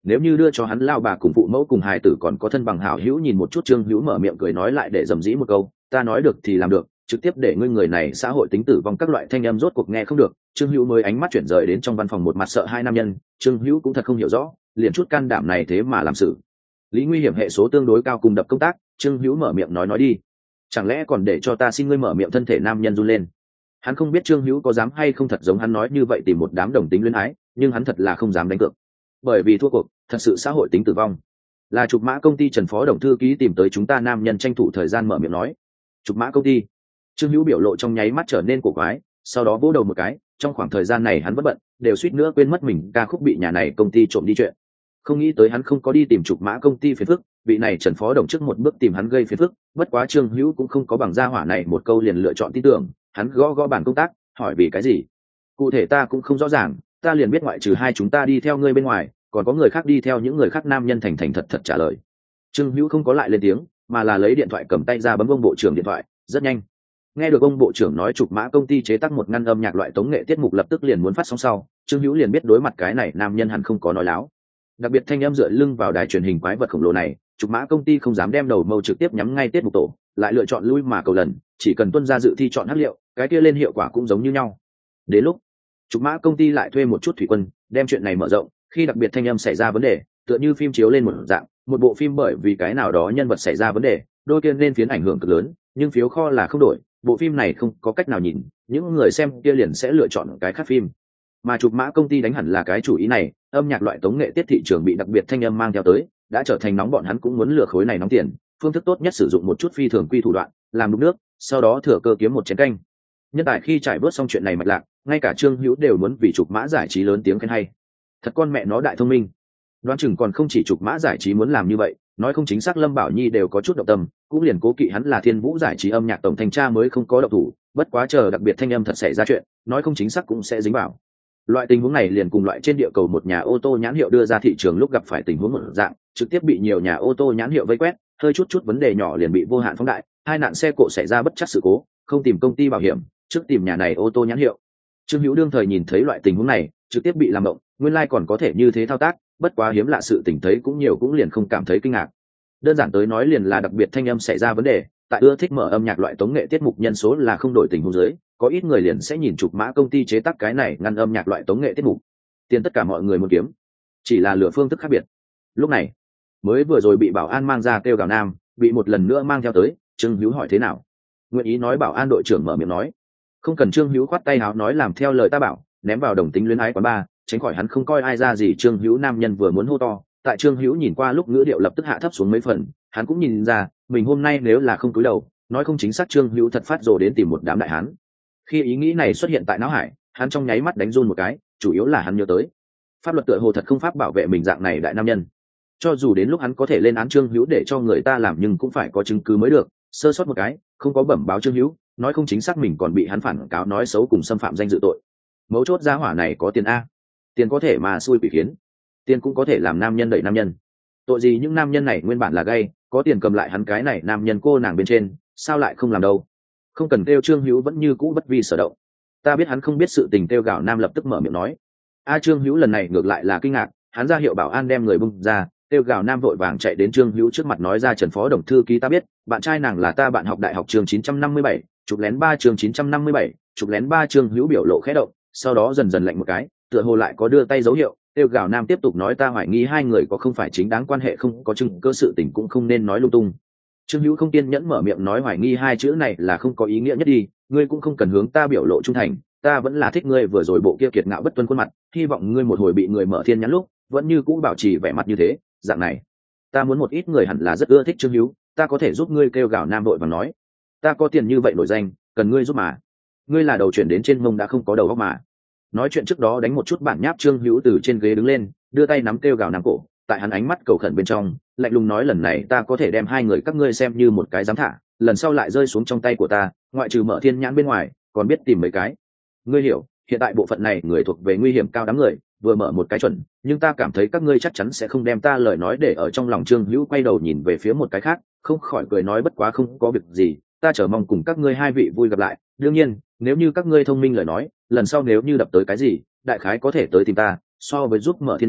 nếu như đưa cho hắn lao bà cùng phụ mẫu cùng hài tử còn có thân bằng hảo hữu nhìn một chút. Trương Hữu mở miệng cười nói lại để dầm dĩ một câu, ta nói được thì làm được, trực tiếp để ngươi người này xã hội tính tử vong. Các loại thanh âm rốt cuộc nghe không được, Trương Hữu mới ánh mắt chuyển rời đến trong văn phòng một mặt sợ hai nam nhân. Trương Hữu cũng thật không hiểu rõ, liền chút can đảm này thế mà làm sự lý nguy hiểm hệ số tương đối cao cùng đập công tác. Trương Hữu mở miệng nói nói đi, chẳng lẽ còn để cho ta xin ngươi mở miệng. Thân thể nam nhân run lên, hắn không biết Trương Hữu có dám hay không thật giống hắn nói như vậy tìm một đám đồng tính luyến ái, nhưng hắn thật là không dám đánh cược, bởi vì thua cuộc thật sự xã hội tính tử vong. Là Trục Mã công ty Trần phó tổng thư ký tìm tới chúng ta. Nam nhân tranh thủ thời gian mở miệng nói. Trục Mã công ty. Trương Hữu biểu lộ trong nháy mắt trở nên cổ quái, sau đó vỗ đầu một cái. Trong khoảng thời gian này hắn bất bận, đều suýt nữa quên mất mình ca khúc bị nhà này công ty trộm đi chuyện. Không nghĩ tới hắn không có đi tìm Trục Mã công ty phiền phức, vị này Trần phó đồng trước một bước tìm hắn gây phiền phức. Bất quá Trương Hữu cũng không có bằng gia hỏa này một câu liền lựa chọn tin tưởng, hắn gõ gõ bản công tác, hỏi vì cái gì. Cụ thể ta cũng không rõ ràng, ta liền biết ngoại trừ hai chúng ta đi theo ngươi bên ngoài, còn có người khác đi theo những người khác. Nam nhân thành thành thật thật trả lời. Trương Hữu không có lại lên tiếng, mà là lấy điện thoại cầm tay ra bấm ông bộ trưởng điện thoại. Rất nhanh, nghe được ông bộ trưởng nói Trục Mã công ty chế tác một ngăn âm nhạc loại tống nghệ tiết mục lập tức liền muốn phát sóng sau, Trương Hữu liền biết đối mặt cái này nam nhân hẳn không có nói láo. Đặc biệt thanh âm dựa lưng vào đài truyền hình quái vật khổng lồ này, Trục Mã công ty không dám đem đầu mâu trực tiếp nhắm ngay tiết mục tổ, lại lựa chọn lui mà cầu lần, chỉ cần tuân ra dự thi chọn hát liệu, cái kia lên hiệu quả cũng giống như nhau. Đến lúc Trục Mã công ty lại thuê một chút thủy quân, đem chuyện này mở rộng. Khi đặc biệt thanh âm xảy ra vấn đề, tựa như phim chiếu lên một dạng, một bộ phim bởi vì cái nào đó nhân vật xảy ra vấn đề, đôi kia nên phiến ảnh hưởng cực lớn, nhưng phiếu kho là không đổi, bộ phim này không có cách nào nhìn, những người xem kia liền sẽ lựa chọn cái khác phim. Mà Trục Mã công ty đánh hẳn là cái chủ ý này, âm nhạc loại tống nghệ tiết thị trường bị đặc biệt thanh âm mang theo tới, đã trở thành nóng, bọn hắn cũng muốn lừa khối này nóng tiền. Phương thức tốt nhất sử dụng một chút phi thường quy thủ đoạn, làm đục nước, sau đó thừa cơ kiếm một chén canh. Nhân tại khi trải bớt xong chuyện này mạch lạc, ngay cả Trương Hữu đều muốn vì Trục Mã giải trí lớn tiếng khen hay. Thật con mẹ nó đại thông minh. Đoán chừng còn không chỉ Trục Mã giải trí muốn làm như vậy, nói không chính xác Lâm Bảo Nhi đều có chút động tâm, cũng liền cố kỵ hắn là Thiên Vũ giải trí âm nhạc tổng thanh tra mới không có động thủ. Bất quá chờ đặc biệt thanh âm thật xảy ra chuyện, nói không chính xác cũng sẽ dính vào. Loại tình huống này liền cùng loại trên địa cầu một nhà ô tô nhãn hiệu đưa ra thị trường lúc gặp phải tình huống một dạng, trực tiếp bị nhiều nhà ô tô nhãn hiệu vây quét, hơi chút chút vấn đề nhỏ liền bị vô hạn phóng đại, hai nạn xe cộ xảy ra bất trắc sự cố, không tìm công ty bảo hiểm, trước tìm nhà này ô tô nhãn hiệu. Trương Hữu đương thời nhìn thấy loại tình huống này, trực tiếp bị làm động, nguyên lai like còn có thể như thế thao tác, bất quá hiếm lạ sự tình thấy cũng nhiều cũng liền không cảm thấy kinh ngạc. Đơn giản tới nói liền là đặc biệt thanh âm xảy ra vấn đề, tại ưa thích mở âm nhạc loại tống nghệ tiết mục nhân số là không đổi tình huống dưới, có ít người liền sẽ nhìn Trục Mã công ty chế tác cái này ngăn âm nhạc loại tống nghệ tiết mục. Tiền tất cả mọi người muốn kiếm, chỉ là lựa phương thức khác biệt. Lúc này, mới vừa rồi bị bảo an mang ra kêu gào nam, bị một lần nữa mang theo tới. Trương Hữu hỏi thế nào, nguyện ý nói bảo an đội trưởng mở miệng nói. Không cần. Trương Hữu khoát tay áo nói làm theo lời ta bảo, ném vào đồng tính luyến ái quán ba, tránh khỏi hắn không coi ai ra gì. Trương Hữu nam nhân vừa muốn hô to, tại Trương Hữu nhìn qua lúc ngữ điệu lập tức hạ thấp xuống mấy phần, hắn cũng nhìn ra mình hôm nay nếu là không cúi đầu, nói không chính xác Trương Hữu thật phát rồ đến tìm một đám đại hán. Khi ý nghĩ này xuất hiện tại não hải, hắn trong nháy mắt đánh run một cái, chủ yếu là hắn nhớ tới pháp luật tựa hồ thật không pháp bảo vệ mình dạng này đại nam nhân. Cho dù đến lúc hắn có thể lên án Trương Hữu để cho người ta làm, nhưng cũng phải có chứng cứ mới được. Sơ sót một cái, không có bẩm báo Trương Hữu, nói không chính xác mình còn bị hắn phản cáo nói xấu cùng xâm phạm danh dự tội. Mấu chốt gia hỏa này có tiền a, tiền có thể mà xui quỷ khiến, tiền cũng có thể làm nam nhân đẩy nam nhân. Tội gì những nam nhân này nguyên bản là gay, có tiền cầm lại hắn cái này nam nhân cô nàng bên trên, sao lại không làm đâu. Không cần kêu. Trương Hữu vẫn như cũ bất vi sở động. Ta biết hắn không biết sự tình. Kêu gạo nam lập tức mở miệng nói. A Trương Hữu lần này ngược lại là kinh ngạc, hắn ra hiệu bảo an đem người bung ra. Kêu gạo nam vội vàng chạy đến Trương Hữu trước mặt nói ra Trần phó tổng thư ký ta biết, bạn trai nàng là ta bạn học đại học trường chín trăm năm mươi bảy, chụp lén ba trường chín trăm năm mươi bảy, chụp lén ba. Trương Hữu biểu lộ khẽ động, sau đó dần dần lạnh một cái, tựa hồ lại có đưa tay dấu hiệu. Kêu gạo nam tiếp tục nói ta hoài nghi hai người có không phải chính đáng quan hệ, không có chứng cơ sự tình cũng không nên nói lung tung. Trương Hữu không kiên nhẫn mở miệng nói hoài nghi hai chữ này là không có ý nghĩa nhất đi, ngươi cũng không cần hướng ta biểu lộ trung thành, ta vẫn là thích ngươi vừa rồi bộ kia kiệt ngạo bất tuân khuôn mặt, hy vọng ngươi một hồi bị người mở thiên nhãn lúc vẫn như cũ bảo trì vẻ mặt như thế, dạng này ta muốn một ít người hẳn là rất ưa thích Trương Hữu, ta có thể giúp ngươi. Kêu gào nam đội và nói ta có tiền như vậy nổi danh, cần ngươi giúp mà, ngươi là đầu chuyển đến trên mông đã không có đầu óc mà. Nói chuyện trước đó đánh một chút bản nháp. Trương Hữu từ trên ghế đứng lên, đưa tay nắm kêu gào nam cổ, tại hắn ánh mắt cầu khẩn bên trong lạnh lùng nói lần này ta có thể đem hai người các ngươi xem như một cái giám thả, lần sau lại rơi xuống trong tay của ta, ngoại trừ mở thiên nhãn bên ngoài còn biết tìm mấy cái. Ngươi hiểu, hiện tại bộ phận này người thuộc về nguy hiểm cao đám người, vừa mở một cái chuẩn, nhưng ta cảm thấy các ngươi chắc chắn sẽ không đem ta lời nói để ở trong lòng. Trương Hữu quay đầu nhìn về phía một cái khác, không khỏi cười nói bất quá không có việc gì, ta chờ mong cùng các ngươi hai vị vui gặp lại. Đương nhiên nếu như các ngươi thông minh lời nói, lần sau nếu như đập tới cái gì, đại khái có thể tới tìm ta, so với giúp mở thiên nhãn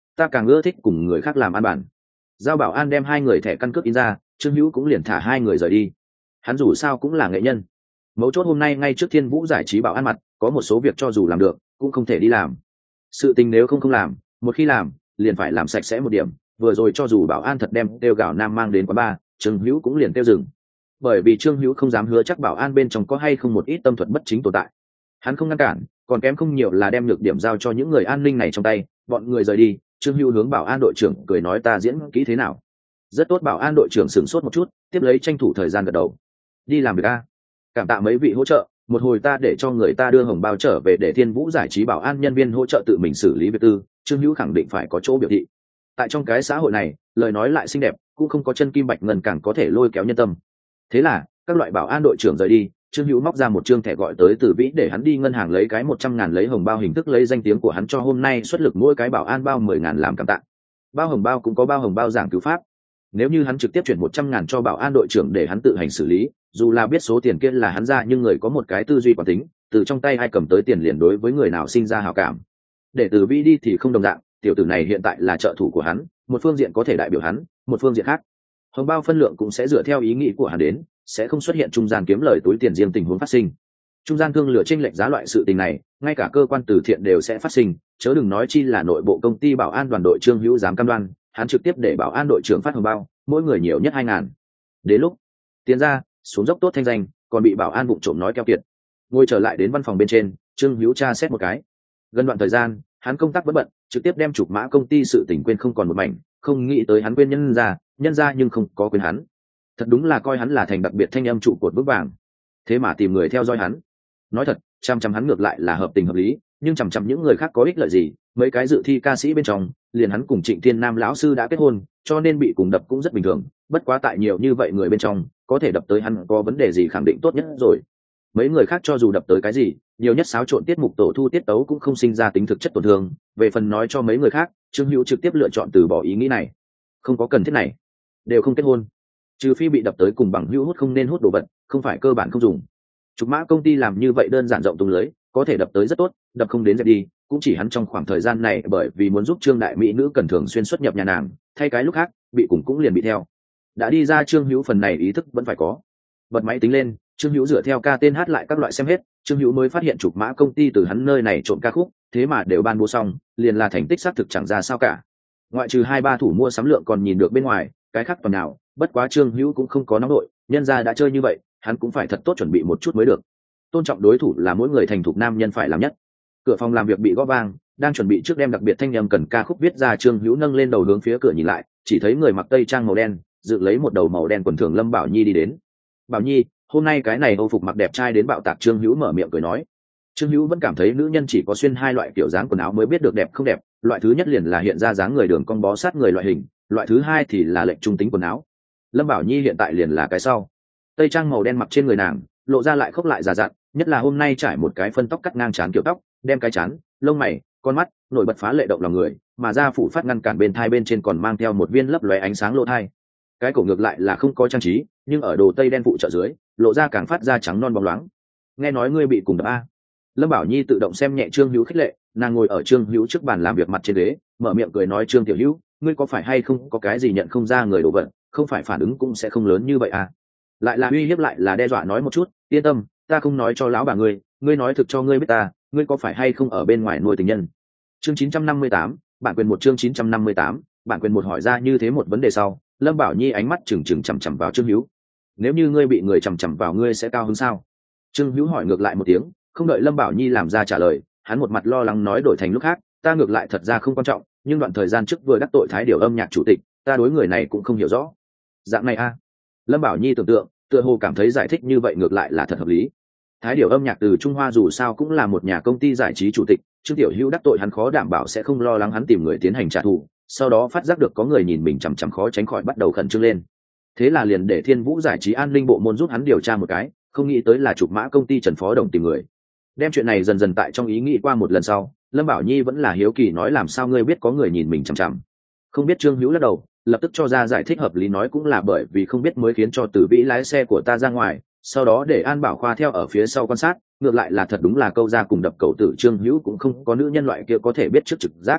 ta càng ưa thích cùng người khác làm ăn bản. Giao bảo an đem hai người thẻ căn cước in ra, Trương Hữu cũng liền thả hai người rời đi. Hắn dù sao cũng là nghệ nhân, mấu chốt hôm nay ngay trước Thiên Vũ giải trí bảo an mặt, có một số việc cho dù làm được cũng không thể đi làm. Sự tình nếu không không làm, một khi làm liền phải làm sạch sẽ một điểm. Vừa rồi cho dù bảo an thật đem tiêu gạo nam mang đến quán bar, Trương Hữu cũng liền tiêu dừng, bởi vì Trương Hữu không dám hứa chắc bảo an bên trong có hay không một ít tâm thuật bất chính tồn tại. Hắn không ngăn cản, còn kém không nhiều là đem nhược điểm giao cho những người an ninh này trong tay. Bọn người rời đi, Trương Hữu hướng bảo an đội trưởng cười nói ta diễn kỹ thế nào? Rất tốt. Bảo an đội trưởng sửng sốt một chút, tiếp lấy tranh thủ thời gian gật đầu. Đi làm việc a. Cảm tạ mấy vị hỗ trợ, một hồi ta để cho người ta đưa hồng bao trở về để Thiên Vũ giải trí bảo an nhân viên hỗ trợ tự mình xử lý việc tư. Trương Hữu khẳng định phải có chỗ biểu thị. Tại trong cái xã hội này, lời nói lại xinh đẹp, cũng không có chân kim bạch ngân càng có thể lôi kéo nhân tâm. Thế là các loại bảo an đội trưởng rời đi, Trương Hữu móc ra một trương thẻ gọi tới Từ Vĩ để hắn đi ngân hàng lấy cái một trăm ngàn lấy hồng bao hình thức lấy danh tiếng của hắn cho hôm nay xuất lực mỗi cái bảo an bao mười ngàn làm cảm tạ. Bao hồng bao cũng có bao hồng bao giảng cứu pháp. Nếu như hắn trực tiếp chuyển một trăm ngàn cho bảo an đội trưởng để hắn tự hành xử lý, dù là biết số tiền kia là hắn ra nhưng người có một cái tư duy quản tính, từ trong tay ai cầm tới tiền liền đối với người nào sinh ra hảo cảm. Để Từ Vĩ đi thì không đồng dạng, tiểu tử này hiện tại là trợ thủ của hắn, một phương diện có thể đại biểu hắn, một phương diện khác hồng bao phân lượng cũng sẽ dựa theo ý nghĩ của hắn đến, sẽ không xuất hiện trung gian kiếm lời túi tiền riêng tình huống phát sinh. Trung gian thương lựa chênh lệch giá loại sự tình này, ngay cả cơ quan từ thiện đều sẽ phát sinh, chớ đừng nói chi là nội bộ công ty bảo an đoàn đội Trương Hữu dám cam đoan, hắn trực tiếp để bảo an đội trưởng phát hồng bao, mỗi người nhiều nhất hai ngàn. Đến lúc tiền ra, xuống dốc tốt thanh danh, còn bị bảo an vụng trộm nói keo kiệt. Ngồi trở lại đến văn phòng bên trên, Trương Hữu tra xét một cái. Gần đoạn thời gian, hắn công tác bất bận, trực tiếp đem chụp mã công ty sự tình quên không còn một mảnh, không nghĩ tới hắn quên nhân ra, nhân ra nhưng không có quên hắn. Thật đúng là coi hắn là thành đặc biệt thanh âm trụ cột vững vàng, thế mà tìm người theo dõi hắn. Nói thật, chăm chăm hắn ngược lại là hợp tình hợp lý, nhưng chăm chăm những người khác có ích lợi gì? Mấy cái dự thi ca sĩ bên trong, liền hắn cùng Trịnh Thiên Nam lão sư đã kết hôn, cho nên bị cùng đập cũng rất bình thường. Bất quá tại nhiều như vậy người bên trong, có thể đập tới hắn có vấn đề gì khẳng định tốt nhất rồi. Mấy người khác cho dù đập tới cái gì, nhiều nhất xáo trộn tiết mục tổ thu tiết tấu cũng không sinh ra tính thực chất tổn thương. Về phần nói cho mấy người khác, Trương Hữu trực tiếp lựa chọn từ bỏ ý nghĩ này. Không có cần thiết này, đều không kết hôn, trừ phi bị đập tới cùng bằng hữu hút không nên hút đồ vật, không phải cơ bản không dùng. Trục mã công ty làm như vậy đơn giản rộng tung lưới, có thể đập tới rất tốt, đập không đến dẹp đi, cũng chỉ hắn trong khoảng thời gian này bởi vì muốn giúp Trương đại mỹ nữ cần thường xuyên xuất nhập nhà nàng, thay cái lúc khác bị cùng cũng liền bị theo. Đã đi ra Trương Hữu phần này ý thức vẫn phải có. Bật máy tính lên, Trương Hữu dựa theo ca tên hát lại các loại xem hết, Trương Hữu mới phát hiện trục mã công ty từ hắn nơi này trộm ca khúc, thế mà đều ban mua xong, liền là thành tích xác thực chẳng ra sao cả. Ngoại trừ hai ba thủ mua sắm lượng còn nhìn được bên ngoài, cái khác toàn nào, bất quá Trương Hữu cũng không có nóng đội, nhân ra đã chơi như vậy, hắn cũng phải thật tốt chuẩn bị một chút mới được. Tôn trọng đối thủ là mỗi người thành thục nam nhân phải làm nhất. Cửa phòng làm việc bị gõ vang, đang chuẩn bị trước đem đặc biệt thanh âm cần ca khúc viết ra, Trương Hữu nâng lên đầu hướng phía cửa nhìn lại, chỉ thấy người mặc tây trang màu đen, dựng lấy một đầu màu đen quần thường Lâm Bảo Nhi đi đến. Bảo Nhi, hôm nay cái này Âu phục mặc đẹp trai đến bạo tạc. Trương Hữu mở miệng cười nói. Trương Hữu vẫn cảm thấy nữ nhân chỉ có xuyên hai loại kiểu dáng quần áo mới biết được đẹp không đẹp, loại thứ nhất liền là hiện ra dáng người đường cong bó sát người loại hình, loại thứ hai thì là lệnh trung tính quần áo. Lâm Bảo Nhi hiện tại liền là cái sau. Tây trang màu đen mặc trên người nàng, lộ ra lại khốc lại già dặn, nhất là hôm nay trải một cái phân tóc cắt ngang trán kiểu tóc, đem cái trán, lông mày, con mắt nổi bật phá lệ động lòng người, mà da phủ phát ngăn cản bên thai bên trên còn mang theo một viên lấp lóe ánh sáng lỗ thai. Cái cổ ngược lại là không có trang trí, nhưng ở đồ tây đen phụ trợ dưới, lộ ra càng phát ra trắng non bóng loáng. Nghe nói ngươi bị cùng đập a? Lâm Bảo Nhi tự động xem nhẹ Trương Hữu khích lệ, nàng ngồi ở Trương Hữu trước bàn làm việc mặt trên ghế, mở miệng cười nói Trương tiểu Hữu, ngươi có phải hay không có cái gì nhận không ra người đồ vật, không phải phản ứng cũng sẽ không lớn như vậy à? Lại là uy hiếp lại là đe dọa, nói một chút, yên tâm, ta không nói cho lão bà ngươi, ngươi nói thực cho ngươi biết ta, ngươi có phải hay không ở bên ngoài nuôi tình nhân. Chương chín trăm năm mươi tám, bản quyền một. Chương chín trăm năm mươi tám, bản quyền một. Hỏi ra như thế một vấn đề sau, Lâm Bảo Nhi ánh mắt trừng trừng chằm chằm vào Trương Hữu. Nếu như ngươi bị người chằm chằm vào, ngươi sẽ cao hứng sao? Trương Hữu hỏi ngược lại một tiếng, không đợi Lâm Bảo Nhi làm ra trả lời, hắn một mặt lo lắng nói đổi thành lúc khác, ta ngược lại thật ra không quan trọng, nhưng đoạn thời gian trước vừa đắc tội Thái Điều âm nhạc chủ tịch, ta đối người này cũng không hiểu rõ. Dạng này a? À? Lâm Bảo Nhi tưởng tượng, tựa hồ cảm thấy giải thích như vậy ngược lại là thật hợp lý. Thái Điều âm nhạc từ Trung Hoa dù sao cũng là một nhà công ty giải trí chủ tịch, Trương Tiểu Hữu đắc tội hắn khó đảm bảo sẽ không lo lắng hắn tìm người tiến hành trả thù, sau đó phát giác được có người nhìn mình chằm chằm khó tránh khỏi bắt đầu khẩn trương lên. Thế là liền để Thiên Vũ giải trí an ninh bộ môn giúp hắn điều tra một cái, không nghĩ tới là chụp mã công ty Trần Phó Đồng tìm người. Đem chuyện này dần dần tại trong ý nghĩ qua một lần sau, Lâm Bảo Nhi vẫn là hiếu kỳ nói làm sao ngươi biết có người nhìn mình chằm chằm. Không biết. Trương Hữu lắc đầu, lập tức cho ra giải thích hợp lý nói cũng là bởi vì không biết mới khiến cho Tử Vĩ lái xe của ta ra ngoài, sau đó để An Bảo Khoa theo ở phía sau quan sát, ngược lại là thật đúng là câu ra cùng đập cầu tử. Trương Hữu cũng không có nữ nhân loại kia có thể biết trước trực giác.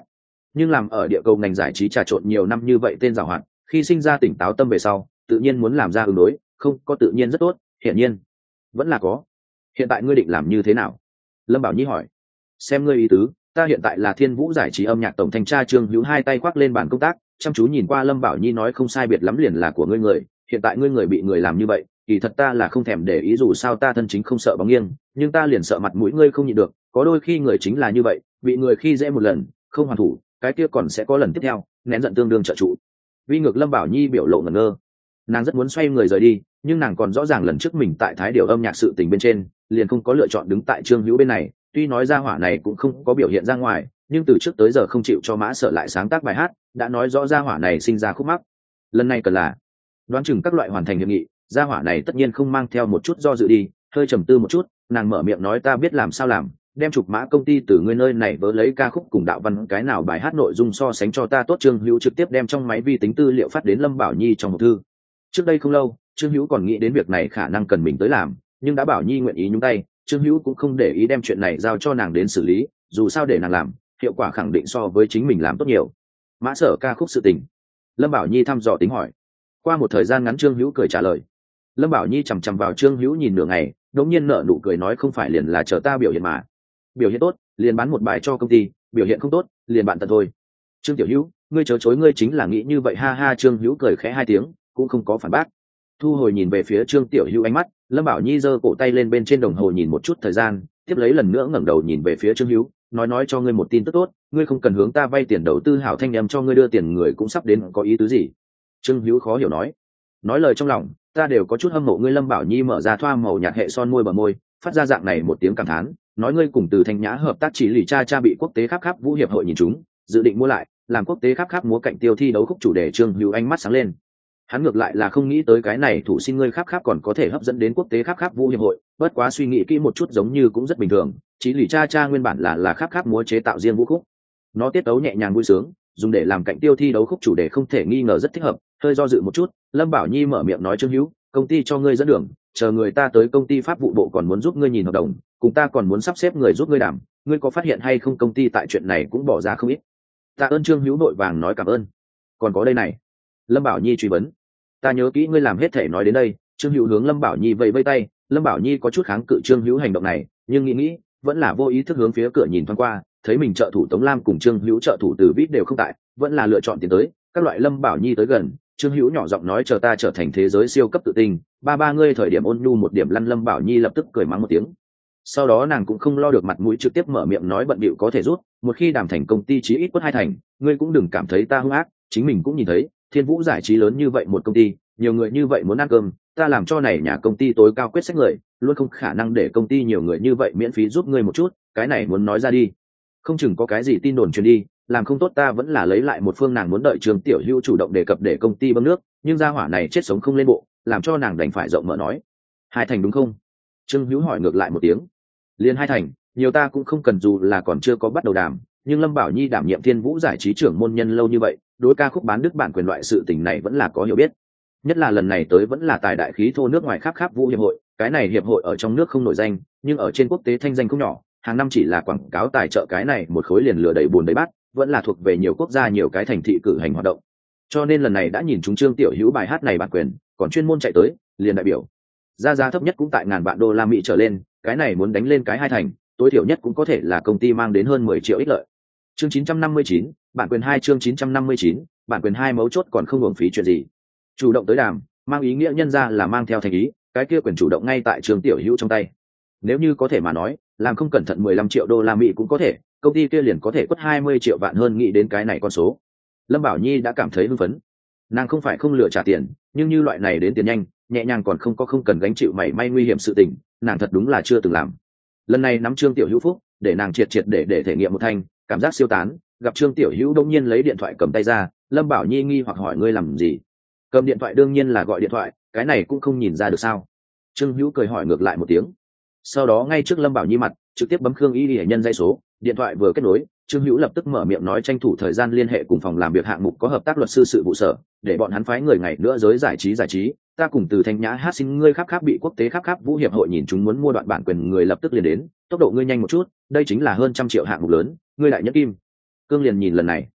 nhưng làm ở địa cầu ngành giải trí trà trộn nhiều năm như vậy tên giàu hoạt, khi sinh ra tỉnh táo tâm về sau tự nhiên muốn làm ra ứng đối, không có tự nhiên rất tốt, hiển nhiên vẫn là có. Hiện tại ngươi định làm như thế nào? Lâm Bảo Nhi hỏi. Xem ngươi ý tứ, ta hiện tại là Thiên Vũ giải trí âm nhạc tổng thanh tra Trương Hữu hai tay khoác lên bàn công tác, chăm chú nhìn qua Lâm Bảo Nhi nói không sai biệt lắm liền là của ngươi người, hiện tại ngươi người bị người làm như vậy, kỳ thật ta là không thèm để ý, dù sao ta thân chính không sợ bóng nghiêng, nhưng ta liền sợ mặt mũi ngươi không nhịn được, có đôi khi người chính là như vậy, bị người khi dễ một lần, không hoàn thủ, cái kia còn sẽ có lần tiếp theo, nén giận tương đương trợ trụ. Vi ngược Lâm Bảo Nhi biểu lộ ngẩn ngơ, nàng rất muốn xoay người rời đi, nhưng nàng còn rõ ràng lần trước mình tại Thái Điểu âm nhạc sự tình bên trên liền không có lựa chọn đứng tại Trương Hữu bên này, tuy nói ra hỏa này cũng không có biểu hiện ra ngoài, nhưng từ trước tới giờ không chịu cho Mã Sở lại sáng tác bài hát, đã nói rõ ra hỏa này sinh ra khúc mắc. Lần này cần là đoán chừng các loại hoàn thành hiệp nghị, ra hỏa này tất nhiên không mang theo một chút do dự đi, hơi trầm tư một chút, nàng mở miệng nói ta biết làm sao làm, đem trục mã công ty từ ngươi nơi này vớ lấy ca khúc cùng đạo văn cái nào bài hát nội dung so sánh cho ta tốt. Trương Hữu trực tiếp đem trong máy vi tính tư liệu phát đến Lâm Bảo Nhi trong một thư. Trước đây không lâu, Trương Hữu còn nghĩ đến việc này khả năng cần mình tới làm, nhưng đã Bảo Nhi nguyện ý nhúng tay, Trương Hữu cũng không để ý đem chuyện này giao cho nàng đến xử lý, dù sao để nàng làm, hiệu quả khẳng định so với chính mình làm tốt nhiều. Mã Sở ca khúc sự tình, Lâm Bảo Nhi thăm dò tính hỏi. Qua một thời gian ngắn Trương Hữu cười trả lời. Lâm Bảo Nhi chằm chằm vào Trương Hữu nhìn nửa ngày, đột nhiên nở nụ cười nói không phải liền là chờ ta biểu hiện mà. Biểu hiện tốt, liền bán một bài cho công ty, biểu hiện không tốt, liền bạn tận thôi. Trương Tiểu Hữu, ngươi chớ chối, ngươi chính là nghĩ như vậy ha ha. Trương Hữu cười khẽ hai tiếng, cũng không có phản bác. Thu hồi nhìn về phía Trương Tiểu Hữu ánh mắt, Lâm Bảo Nhi giơ cổ tay lên bên trên đồng hồ nhìn một chút thời gian, tiếp lấy lần nữa ngẩng đầu nhìn về phía Trương Hữu, nói nói cho ngươi một tin tức tốt, ngươi không cần hướng ta vay tiền đầu tư, Hảo Thanh em cho ngươi đưa tiền người cũng sắp đến, có ý tứ gì? Trương Hữu khó hiểu nói. Nói lời trong lòng, ta đều có chút hâm mộ ngươi. Lâm Bảo Nhi mở ra thoa màu nhạt hệ son môi bờ môi, phát ra dạng này một tiếng cảm thán, nói ngươi cùng Từ Thanh Nhã hợp tác chỉ lì cha cha bị quốc tế khắp khắp vũ hiệp hội nhìn chúng, dự định mua lại, làm quốc tế khắp khắp múa cạnh tiêu thi đấu khúc chủ đề. Trương Hữu ánh mắt sáng lên. Hắn ngược lại là không nghĩ tới cái này thủ xin ngươi khắp khắp còn có thể hấp dẫn đến quốc tế khắp khắp vũ hiệp hội, bất quá suy nghĩ kỹ một chút giống như cũng rất bình thường, chỉ lì cha cha nguyên bản là là khắp khắp múa chế tạo riêng vũ khúc, nó tiết tấu nhẹ nhàng vui sướng, dùng để làm cạnh tiêu thi đấu khúc chủ đề không thể nghi ngờ rất thích hợp. Hơi do dự một chút, Lâm Bảo Nhi mở miệng nói Trương Hữu, công ty cho ngươi dẫn đường, chờ người ta tới công ty pháp vụ bộ còn muốn giúp ngươi nhìn hợp đồng, cùng ta còn muốn sắp xếp người giúp ngươi đảm, ngươi có phát hiện hay không công ty tại chuyện này cũng bỏ ra không ít. Tạ ơn. Trương Hữu nội vàng nói cảm ơn. Còn có đây này. Lâm Bảo Nhi truy vấn. Ta nhớ kỹ ngươi làm hết thể nói đến đây. Trương Hữu hướng Lâm Bảo Nhi vẫy vẫy tay. Lâm Bảo Nhi có chút kháng cự Trương Hữu hành động này, nhưng nghĩ nghĩ vẫn là vô ý thức hướng phía cửa nhìn thoáng qua, thấy mình trợ thủ Tống Lam cùng Trương Hữu trợ thủ Từ Vít đều không tại, vẫn là lựa chọn tiến tới. Các loại Lâm Bảo Nhi tới gần, Trương Hữu nhỏ giọng nói chờ ta trở thành thế giới siêu cấp tự tin, ba ba ngươi thời điểm ôn nhu một điểm lăn. Lâm Bảo Nhi lập tức cười mắng một tiếng. Sau đó nàng cũng không lo được mặt mũi, trực tiếp mở miệng nói bận bịu có thể rút, một khi đàm thành công ty chí ít quất hai thành, ngươi cũng đừng cảm thấy ta hung ác, chính mình cũng nhìn thấy Thiên Vũ giải trí lớn như vậy một công ty, nhiều người như vậy muốn ăn cơm, ta làm cho này nhà công ty tối cao quyết sách người, luôn không khả năng để công ty nhiều người như vậy miễn phí giúp ngươi một chút, cái này muốn nói ra đi, không chừng có cái gì tin đồn truyền đi, làm không tốt ta vẫn là lấy lại một phương. Nàng muốn đợi Trương Tiểu Hữu chủ động đề cập để công ty bơm nước, nhưng gia hỏa này chết sống không lên bộ, làm cho nàng đành phải rộng mở nói hai thành đúng không? Trương Hữu hỏi ngược lại một tiếng. Liên hai thành, nhiều ta cũng không cần, dù là còn chưa có bắt đầu đàm, nhưng Lâm Bảo Nhi đảm nhiệm Thiên Vũ giải trí trưởng môn nhân lâu như vậy, đối ca khúc bán đứt bản quyền loại sự tình này vẫn là có hiểu biết, nhất là lần này tới vẫn là tài đại khí thô nước ngoài khắp khắp vũ hiệp hội. Cái này hiệp hội ở trong nước không nổi danh, nhưng ở trên quốc tế thanh danh không nhỏ, hàng năm chỉ là quảng cáo tài trợ cái này một khối liền lừa đầy bùn đầy bát, vẫn là thuộc về nhiều quốc gia nhiều cái thành thị cử hành hoạt động, cho nên lần này đã nhìn chúng Trương Tiểu Hữu bài hát này bản quyền, còn chuyên môn chạy tới, liền đại biểu ra giá thấp nhất cũng tại ngàn vạn đô la Mỹ trở lên, cái này muốn đánh lên cái hai thành, tối thiểu nhất cũng có thể là công ty mang đến hơn mười triệu ích lợi. Chương chín trăm năm mươi chín, bản quyền hai. Chương chín trăm năm mươi chín, bản quyền hai mấu chốt còn không uổng phí chuyện gì. Chủ động tới đàm, mang ý nghĩa nhân ra là mang theo thành ý, cái kia quyền chủ động ngay tại Trương Tiểu Hữu trong tay. Nếu như có thể mà nói, làm không cẩn thận mười lăm triệu đô la Mỹ cũng có thể, công ty kia liền có thể quất hai mươi triệu vạn hơn. Nghĩ đến cái này con số, Lâm Bảo Nhi đã cảm thấy hưng phấn. Nàng không phải không lựa trả tiền, nhưng như loại này đến tiền nhanh, nhẹ nhàng còn không có không cần gánh chịu mảy may nguy hiểm sự tình, nàng thật đúng là chưa từng làm. Lần này nắm Trương Tiểu Hữu phúc, để nàng triệt triệt để để thể nghiệm một thanh, cảm giác siêu tán. Gặp Trương Tiểu Hữu đông nhiên lấy điện thoại cầm tay ra, Lâm Bảo Nhi nghi hoặc hỏi ngươi làm gì? Cầm điện thoại đương nhiên là gọi điện thoại, cái này cũng không nhìn ra được sao? Trương Hữu cười hỏi ngược lại một tiếng. Sau đó ngay trước Lâm Bảo Nhi mặt, trực tiếp bấm Khương Y Y hệ nhân dây số, điện thoại vừa kết nối, Trương Hữu lập tức mở miệng nói tranh thủ thời gian liên hệ cùng phòng làm việc hạng mục có hợp tác luật sư sự vụ sở, để bọn hắn phái người ngày nữa giới giải trí giải trí, ta cùng Từ Thanh Nhã hát xin ngươi khắp khắp bị quốc tế khắp khắp vũ hiệp hội nhìn chúng muốn mua đoạn bản quyền, người lập tức liền đến, tốc độ ngươi nhanh một chút, đây chính là hơn trăm triệu hạng mục lớn, ngươi lại nhất kim. Cương liền nhìn lần này,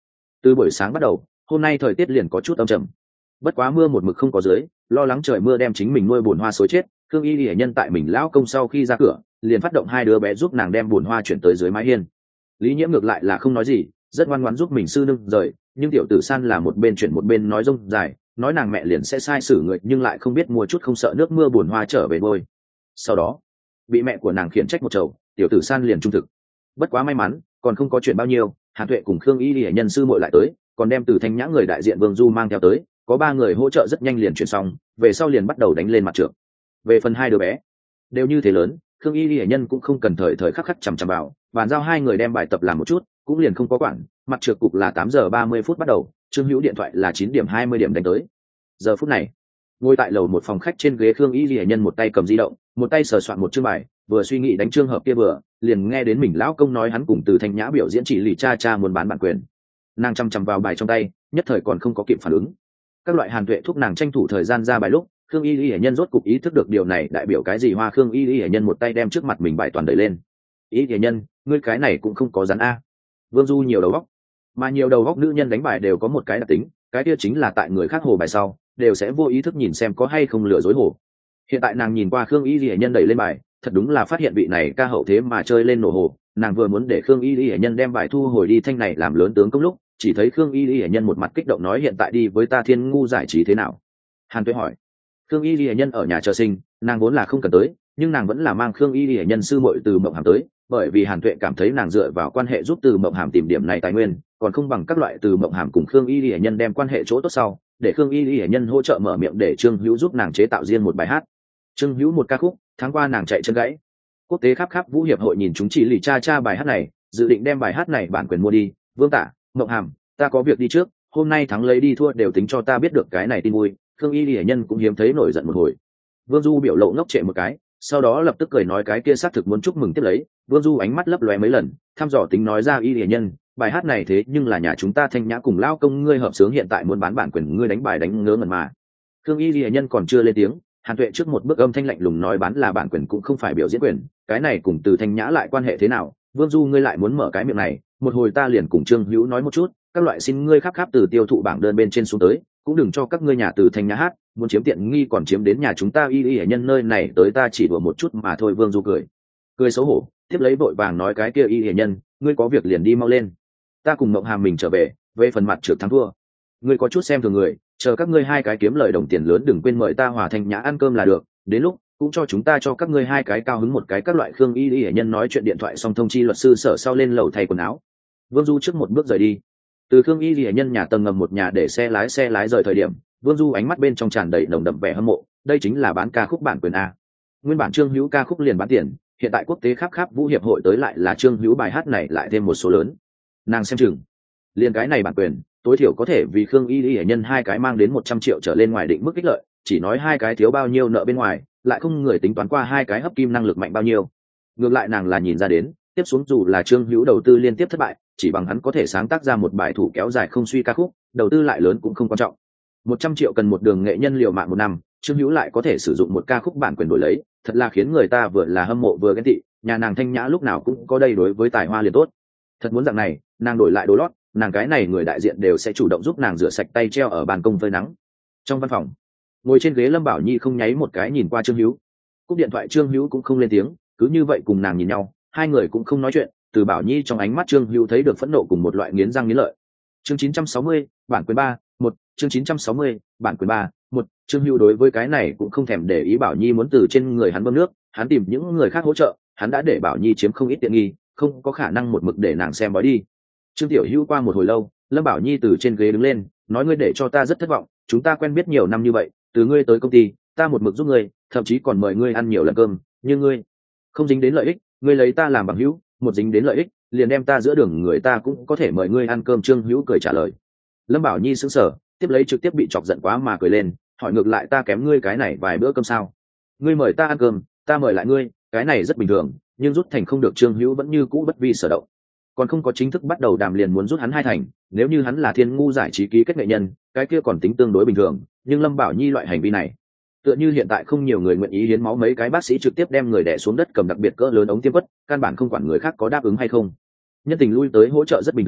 Từ buổi sáng bắt đầu, hôm nay thời tiết liền có chút âm trầm. Bất quá mưa một mực không có dưới, lo lắng trời mưa đem chính mình nuôi bùn hoa xối chết, Khương Y Lệ Nhân tại mình lão công sau khi ra cửa, liền phát động hai đứa bé giúp nàng đem bùn hoa chuyển tới dưới mái hiên. Lý Nhiễm ngược lại là không nói gì, rất ngoan ngoãn giúp mình sư nương rời, nhưng tiểu tử San là một bên chuyển một bên nói rông dài, nói nàng mẹ liền sẽ sai xử người nhưng lại không biết mua chút không sợ nước mưa bùn hoa trở về bôi. Sau đó, bị mẹ của nàng khiển trách một chầu, tiểu tử San liền trung thực. Bất quá may mắn, còn không có chuyện bao nhiêu, Hàn Tuệ cùng Khương Y Lệ Nhân sư muội lại tới, còn đem Từ Thanh Nhã người đại diện Vương Du mang theo tới, có ba người hỗ trợ rất nhanh liền chuyển xong, về sau liền bắt đầu đánh lên mặt trược. Về phần hai đứa bé, đều như thế lớn, Khương Y Lệ Nhân cũng không cần thời thời khắc khắc chằm chằm vào, bàn giao hai người đem bài tập làm một chút, cũng liền không có quản. Mặt trược cục là tám giờ ba mươi phút bắt đầu, Trương Hữu điện thoại là chín điểm hai mươi điểm đánh tới. Giờ phút này, ngồi tại lầu một phòng khách trên ghế Khương Y Lệ Nhân một tay cầm di động, một tay sờ soạn một chương bài, vừa suy nghĩ đánh trường hợp kia vừa, liền nghe đến mình lão công nói hắn cùng Từ Thanh Nhã biểu diễn chỉ lì cha cha muốn bán bản quyền. Nàng chăm chăm vào bài trong tay, nhất thời còn không có kịp phản ứng. Các loại Hàn Tuệ thúc nàng tranh thủ thời gian ra bài lúc, Khương Y Y Hệ Nhân rốt cục ý thức được điều này đại biểu cái gì. Hoa Khương Y Y Hệ Nhân một tay đem trước mặt mình bài toàn đẩy lên. Y Hệ Nhân, ngươi cái này cũng không có rắn a. Vương Du nhiều đầu góc, mà nhiều đầu góc nữ nhân đánh bài đều có một cái đặc tính, cái kia chính là tại người khác hồ bài sau, đều sẽ vô ý thức nhìn xem có hay không lừa dối hồ. Hiện tại nàng nhìn qua Khương Y Y Hệ Nhân đẩy lên bài, thật đúng là phát hiện vị này ca hậu thế mà chơi lên nổ hồ. Nàng vừa muốn để Khương Y Y Hệ Nhân đem bài thu hồi đi thanh này làm lớn tướng công lúc, chỉ thấy Khương Y Y Hệ Nhân một mặt kích động nói hiện tại đi với ta Thiên Ngu giải trí thế nào. Hàn Tuệ hỏi. Khương Y Y Hệ Nhân ở nhà chờ sinh, nàng vốn là không cần tới, nhưng nàng vẫn là mang Khương Y Y Hệ Nhân sư muội Từ Mộng Hàm tới, bởi vì Hàn Tuệ cảm thấy nàng dựa vào quan hệ giúp Từ Mộng Hàm tìm điểm này tài nguyên, còn không bằng các loại Từ Mộng Hàm cùng Khương Y Y Hệ Nhân đem quan hệ chỗ tốt sau, để Khương Y Y Hệ Nhân hỗ trợ mở miệng để Trương Hữu giúp nàng chế tạo riêng một bài hát. Trương Hữu một ca khúc, tháng qua nàng chạy chân gãy. Quốc tế khắp khắp vũ hiệp hội nhìn chúng chỉ lì cha cha bài hát này, dự định đem bài hát này bản quyền mua đi. Vương Tả, Mộng Hàm, ta có việc đi trước, hôm nay thắng lấy đi thua đều tính cho ta biết được cái này tin vui. Khương Y Lệ Nhân cũng hiếm thấy nổi giận một hồi. Vương Du biểu lộ ngốc trệ một cái, sau đó lập tức cười nói cái kia xác thực muốn chúc mừng tiếp lấy. Vương Du ánh mắt lấp lóe mấy lần, thăm dò tính nói ra Y Lệ Nhân, bài hát này thế nhưng là nhà chúng ta Thanh Nhã cùng lao công ngươi hợp sướng hiện tại muốn bán bản quyền ngươi đánh bài đánh ngớ ngẩn mà. Khương Y Lệ Nhân còn chưa lên tiếng, Hàn Tuệ trước một bước âm thanh lạnh lùng nói bán là bản quyền cũng không phải biểu diễn quyền, cái này cùng Từ Thanh Nhã lại quan hệ thế nào? Vương Du ngươi lại muốn mở cái miệng này, một hồi ta liền cùng Trương Hữu nói một chút, các loại xin ngươi khắp khắp từ tiêu thụ bảng đơn bên trên xuống tới, cũng đừng cho các ngươi nhà Từ Thanh Nhã hát, muốn chiếm tiện nghi còn chiếm đến nhà chúng ta Y Y Hệ Nhân nơi này tới ta chỉ đùa một chút mà thôi. Vương Du cười, cười xấu hổ, tiếp lấy vội vàng nói cái kia Y Y Hệ Nhân, ngươi có việc liền đi mau lên, ta cùng Mộng Hàm mình trở về, về phần mặt trượt thắng thua, ngươi có chút xem thường người, chờ các ngươi hai cái kiếm lời đồng tiền lớn đừng quên mời ta Hòa Thanh Nhã ăn cơm là được, đến lúc cũng cho chúng ta cho các ngươi hai cái cao hứng một cái. Các loại Khương Y Y Hệ Nhân nói chuyện điện thoại xong thông chi luật sư sở sau lên lầu thay quần áo. Vương Du trước một bước rời đi. Từ Khương Y Y Hệ Nhân nhà tầng ngầm một nhà để xe lái xe lái rời thời điểm, Vương Du ánh mắt bên trong tràn đầy nồng đậm vẻ hâm mộ, đây chính là bán ca khúc bản quyền a. Nguyên bản Trương Hữu ca khúc liền bán tiền, hiện tại quốc tế khắp khắp vũ hiệp hội tới lại là Trương Hữu bài hát này lại thêm một số lớn. Nàng xem chừng, liền cái này bản quyền, tối thiểu có thể vì Khương Y Y Hệ Nhân hai cái mang đến một trăm triệu trở lên ngoài định mức ích lợi, chỉ nói hai cái thiếu bao nhiêu nợ bên ngoài, lại không người tính toán qua hai cái hấp kim năng lực mạnh bao nhiêu. Ngược lại nàng là nhìn ra đến, tiếp xuống dù là Trương Hữu đầu tư liên tiếp thất bại, chỉ bằng hắn có thể sáng tác ra một bài thủ kéo dài không suy ca khúc, đầu tư lại lớn cũng không quan trọng. Một trăm triệu cần một đường nghệ nhân liều mạng một năm, Trương Hữu lại có thể sử dụng một ca khúc bản quyền đổi lấy, thật là khiến người ta vừa là hâm mộ vừa ghen tị. Nhà nàng Thanh Nhã lúc nào cũng có đây đối với tài hoa liền tốt. Thật muốn dạng này, nàng đổi lại đồ lót, nàng cái này người đại diện đều sẽ chủ động giúp nàng rửa sạch tay treo ở ban công phơi nắng. Trong văn phòng, ngồi trên ghế Lâm Bảo Nhi không nháy một cái nhìn qua Trương Hữu, cúp điện thoại Trương Hữu cũng không lên tiếng, cứ như vậy cùng nàng nhìn nhau, hai người cũng không nói chuyện. Từ Bảo Nhi trong ánh mắt Trương Hữu thấy được phẫn nộ cùng một loại nghiến răng nghiến lợi. Chương chín trăm sáu mươi, bản quyền ba, một, chương chín trăm sáu mươi, bản quyền ba, một. Trương Hữu đối với cái này cũng không thèm để ý Bảo Nhi muốn từ trên người hắn bơm nước, hắn tìm những người khác hỗ trợ, hắn đã để Bảo Nhi chiếm không ít tiện nghi, không có khả năng một mực để nàng xem bói đi. Trương Tiểu Hữu qua một hồi lâu, Lâm Bảo Nhi từ trên ghế đứng lên, nói ngươi để cho ta rất thất vọng, chúng ta quen biết nhiều năm như vậy, từ ngươi tới công ty, ta một mực giúp ngươi, thậm chí còn mời ngươi ăn nhiều lần cơm, nhưng ngươi không dính đến lợi ích, ngươi lấy ta làm bằng hữu, một dính đến lợi ích, liền đem ta giữa đường người ta cũng có thể mời ngươi ăn cơm. Trương Hữu cười trả lời. Lâm Bảo Nhi sững sờ, tiếp lấy trực tiếp bị chọc giận quá mà cười lên, hỏi ngược lại ta kém ngươi cái này vài bữa cơm sao? Ngươi mời ta ăn cơm, ta mời lại ngươi, cái này rất bình thường, nhưng rút thành không được. Trương Hữu vẫn như cũ bất vi sở động, còn không có chính thức bắt đầu đàm liền muốn rút hắn hai thành. Nếu như hắn là Thiên Ngu giải trí ký kết nghệ nhân, cái kia còn tính tương đối bình thường, nhưng Lâm Bảo Nhi loại hành vi này, tựa như hiện tại không nhiều người nguyện ý hiến máu, mấy cái bác sĩ trực tiếp đem người đè xuống đất cầm đặc biệt cỡ lớn ống tiêm quất, căn bản không quản người khác có đáp ứng hay không, nhân tình lui tới hỗ trợ rất bình thường.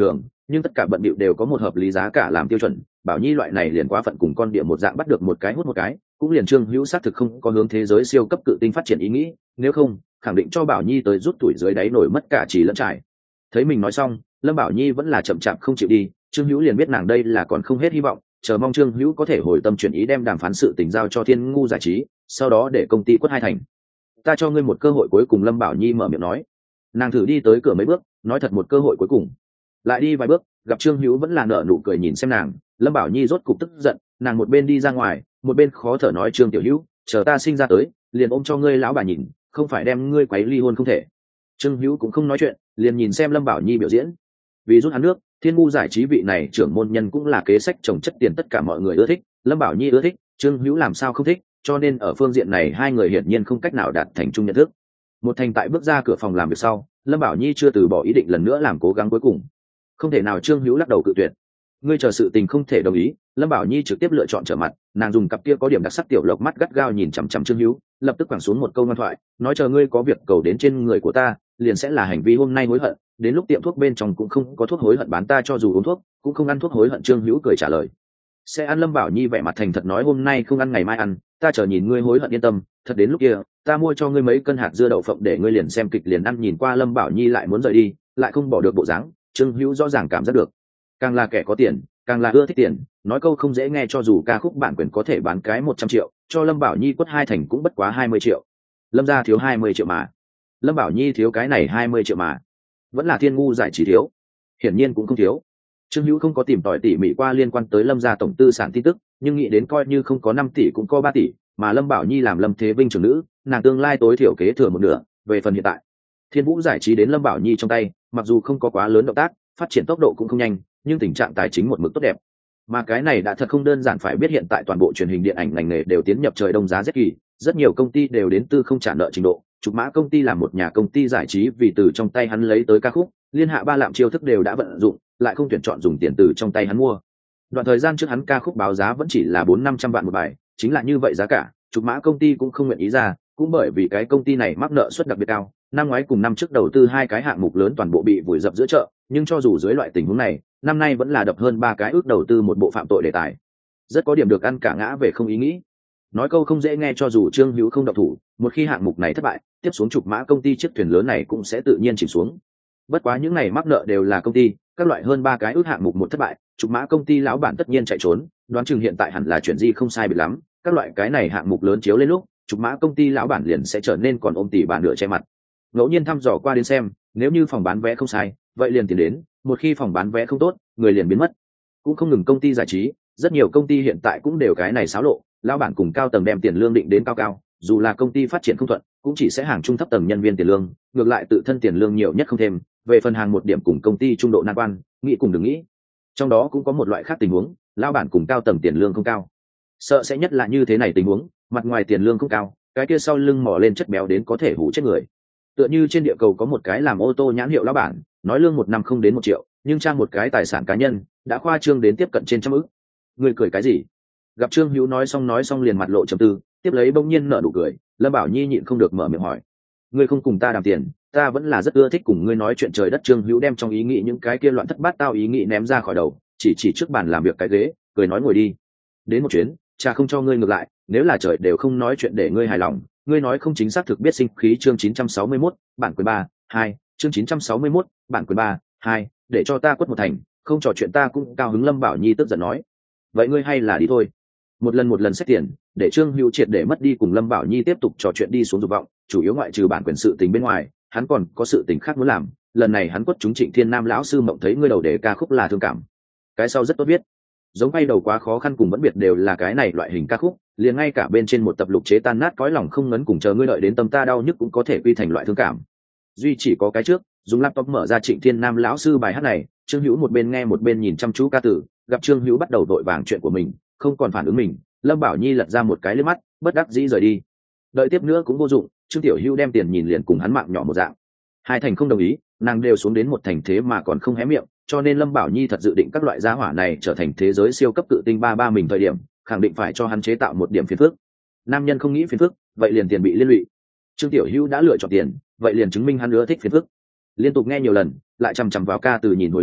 nhưng tất cả bận bịu đều có một hợp lý giá cả làm tiêu chuẩn. Bảo Nhi loại này liền quá phận cùng con địa một dạng, bắt được một cái hút một cái, cũng liền Trương Hữu xác thực không có hướng thế giới siêu cấp cự tinh phát triển ý nghĩ, nếu không khẳng định cho Bảo Nhi tới rút tuổi dưới đáy nổi mất cả chỉ lẫn trải. Thấy mình nói xong, Lâm Bảo Nhi vẫn là chậm chạp không chịu đi. Trương Hữu liền biết nàng đây là còn không hết hy vọng, chờ mong Trương Hữu có thể hồi tâm chuyển ý, đem đàm phán sự tình giao cho Thiên Ngu giải trí, sau đó để công ty quất hai thành. Ta cho ngươi một cơ hội cuối cùng. Lâm Bảo Nhi mở miệng nói. Nàng thử đi tới cửa mấy bước, nói thật một cơ hội cuối cùng. Lại đi vài bước, gặp Trương Hữu vẫn là nở nụ cười nhìn xem nàng. Lâm Bảo Nhi rốt cục tức giận, nàng một bên đi ra ngoài, một bên khó thở nói: Trương tiểu Hữu, chờ ta sinh ra tới, liền ôm cho ngươi lão bà nhìn, không phải đem ngươi quấy ly hôn không thể. Trương Hữu cũng không nói chuyện, liền nhìn xem Lâm Bảo Nhi biểu diễn. Vì rút hắn nước, Thiên Ngu giải trí vị này trưởng môn nhân cũng là kế sách trồng chất tiền, tất cả mọi người ưa thích, Lâm Bảo Nhi ưa thích, Trương Hữu làm sao không thích, cho nên ở phương diện này hai người hiển nhiên không cách nào đạt thành chung nhận thức. Một thành tại bước ra cửa phòng làm việc sau, Lâm Bảo Nhi chưa từ bỏ ý định lần nữa làm cố gắng cuối cùng. Không thể nào. Trương Hữu lắc đầu cự tuyệt. Ngươi chờ sự tình không thể đồng ý. Lâm Bảo Nhi trực tiếp lựa chọn trở mặt, nàng dùng cặp kia có điểm đặc sắc tiểu lộc mắt gắt gao nhìn chằm chằm Trương Hữu, lập tức quẳng xuống một câu ngoan thoại, nói: chờ ngươi có việc cầu đến trên người của ta, liền sẽ là hành vi hôm nay hối hận, đến lúc tiệm thuốc bên trong cũng không có thuốc hối hận bán, ta cho dù uống thuốc cũng không ăn thuốc hối hận. Trương Hữu cười trả lời. Sẽ ăn. Lâm Bảo Nhi vẻ mặt thành thật nói: hôm nay không ăn ngày mai ăn, ta chờ nhìn ngươi hối hận, yên tâm, thật đến lúc kia ta mua cho ngươi mấy cân hạt dưa đậu phộng để ngươi liền xem kịch liền ăn. Nhìn qua Lâm Bảo Nhi lại muốn rời đi, lại không bỏ được bộ dáng, Trương Hữu rõ ràng cảm giác được, càng là kẻ có tiền càng là ưa thích tiền, nói câu không dễ nghe, cho dù ca khúc bản quyền có thể bán cái một trăm triệu, cho Lâm Bảo Nhi quất hai thành cũng bất quá hai mươi triệu. Lâm gia thiếu hai mươi triệu mà, Lâm Bảo Nhi thiếu cái này hai mươi triệu mà, vẫn là Thiên Ngu giải trí thiếu? Hiển nhiên cũng không thiếu. Trương Hữu không có tìm tòi tỉ mỉ qua liên quan tới Lâm gia tổng tư sản tin tức, nhưng nghĩ đến coi như không có năm tỷ cũng có ba tỷ, mà Lâm Bảo Nhi làm Lâm Thế Vinh trưởng nữ, nàng tương lai tối thiểu kế thừa một nửa. Về phần hiện tại, Thiên Vũ giải trí đến Lâm Bảo Nhi trong tay, mặc dù không có quá lớn động tác, phát triển tốc độ cũng không nhanh, nhưng tình trạng tài chính một mực tốt đẹp. Mà cái này đã thật không đơn giản, phải biết hiện tại toàn bộ truyền hình điện ảnh ngành nghề đều tiến nhập trời đông giá rét kỳ, rất nhiều công ty đều đến tư không trả nợ trình độ. Trục Mã công ty là một nhà công ty giải trí, vì từ trong tay hắn lấy tới ca khúc, liên hạ ba lạm chiêu thức đều đã vận dụng, lại không tuyển chọn dùng tiền từ trong tay hắn mua. Đoạn thời gian trước hắn ca khúc báo giá vẫn chỉ là bốn năm trăm vạn một bài, chính là như vậy giá cả, Trục Mã công ty cũng không nguyện ý ra, cũng bởi vì cái công ty này mắc nợ suất đặc biệt cao, năm ngoái cùng năm trước đầu tư hai cái hạng mục lớn toàn bộ bị vùi dập giữa chợ, nhưng cho dù dưới loại tình huống này, năm nay vẫn là đập hơn ba cái ước đầu tư một bộ phạm tội đề tài, rất có điểm được ăn cả ngã về không ý nghĩ. Nói câu không dễ nghe, cho dù Trương Hữu không động thủ, một khi hạng mục này thất bại, tiếp xuống Trục Mã công ty chiếc thuyền lớn này cũng sẽ tự nhiên chìm xuống. Bất quá những này mắc nợ đều là công ty, các loại hơn ba cái ước hạng mục một thất bại, Trục Mã công ty lão bản tất nhiên chạy trốn, đoán chừng hiện tại hẳn là chuyện gì không sai biệt lắm, các loại cái này hạng mục lớn chiếu lên lúc, Trục Mã công ty lão bản liền sẽ trở nên còn ôm tỷ bà nửa che mặt. Ngẫu nhiên thăm dò qua đến xem, nếu như phòng bán vé không sai, vậy liền tiền đến, một khi phòng bán vé không tốt, người liền biến mất. Cũng không ngừng công ty giải trí, rất nhiều công ty hiện tại cũng đều cái này xáo lộ, lão bản cùng cao tầng đem tiền lương định đến cao cao, dù là công ty phát triển không thuận, cũng chỉ sẽ hàng trung thấp tầng nhân viên tiền lương, ngược lại tự thân tiền lương nhiều nhất không thêm, về phần hàng một điểm cùng công ty trung độ nan quan, nghĩ cùng đừng nghĩ. Trong đó cũng có một loại khác tình huống, lão bản cùng cao tầng tiền lương không cao. Sợ sẽ nhất là như thế này tình huống, mặt ngoài tiền lương không cao, cái kia sau lưng mò lên chất béo đến có thể hủ chết người. Tựa như trên địa cầu có một cái làm ô tô nhãn hiệu lão bản, nói lương một năm không đến một triệu, nhưng trang một cái tài sản cá nhân đã khoa trương đến tiếp cận trên trăm ức. Người cười cái gì? Gặp Trương Hữu nói xong nói xong liền mặt lộ trầm tư, tiếp lấy bỗng nhiên nở nụ cười. Lâm Bảo Nhi nhịn không được mở miệng hỏi: ngươi không cùng ta đàm tiền, ta vẫn là rất ưa thích cùng ngươi nói chuyện trời đất. Trương Hữu đem trong ý nghĩ những cái kia loạn thất bát tao ý nghĩ ném ra khỏi đầu, chỉ chỉ trước bàn làm việc cái ghế, cười nói: ngồi đi, đến một chuyến, cha không cho ngươi ngược lại, nếu là trời đều không nói chuyện để ngươi hài lòng, ngươi nói không chính xác thực biết sinh khí. Chương chín trăm sáu mươi mốt, bản quyền ba, hai, chương chín trăm sáu mươi mốt, bản quyền ba, hai, để cho ta quất một thành, không trò chuyện ta cũng cao hứng. Lâm Bảo Nhi tức giận nói: vậy ngươi hay là đi thôi. Một lần một lần xét tiền, để Trương Hữu triệt để mất đi cùng Lâm Bảo Nhi tiếp tục trò chuyện đi xuống dục vọng, chủ yếu ngoại trừ bản quyền sự tình bên ngoài, hắn còn có sự tình khác muốn làm. Lần này hắn quất chúng Trịnh Thiên Nam lão sư mộng thấy ngươi đầu để ca khúc là thương cảm, cái sau rất tốt viết, giống bay đầu quá khó khăn cùng vẫn biệt đều là cái này loại hình ca khúc, liền ngay cả bên trên một tập lục chế tan nát cõi lòng không ngấn cùng chờ ngươi đợi đến tâm ta đau nhức cũng có thể quy thành loại thương cảm. Duy chỉ có cái trước, dùng laptop mở ra Trịnh Thiên Nam lão sư bài hát này, Trương Hữu một bên nghe một bên nhìn chăm chú ca từ, gặp Trương Hữu bắt đầu vội vàng chuyện của mình, không còn phản ứng mình, Lâm Bảo Nhi lật ra một cái liếc mắt, bất đắc dĩ rời đi. Đợi tiếp nữa cũng vô dụng, Trương Tiểu Hữu đem tiền nhìn liền cùng hắn mạng nhỏ một dạng. Hai thành không đồng ý, nàng đều xuống đến một thành thế mà còn không hé miệng, cho nên Lâm Bảo Nhi thật dự định các loại giá hỏa này trở thành thế giới siêu cấp cự tinh ba ba mình thời điểm, khẳng định phải cho hắn chế tạo một điểm phiền phức. Nam nhân không nghĩ phiền phức, vậy liền tiền bị liên lụy. Trương Tiểu Hữu đã lựa chọn tiền, vậy liền chứng minh hắn ưa thích phiền phức. Liên tục nghe nhiều lần, lại chằm chằm vào ca từ nhìn hồi lâu,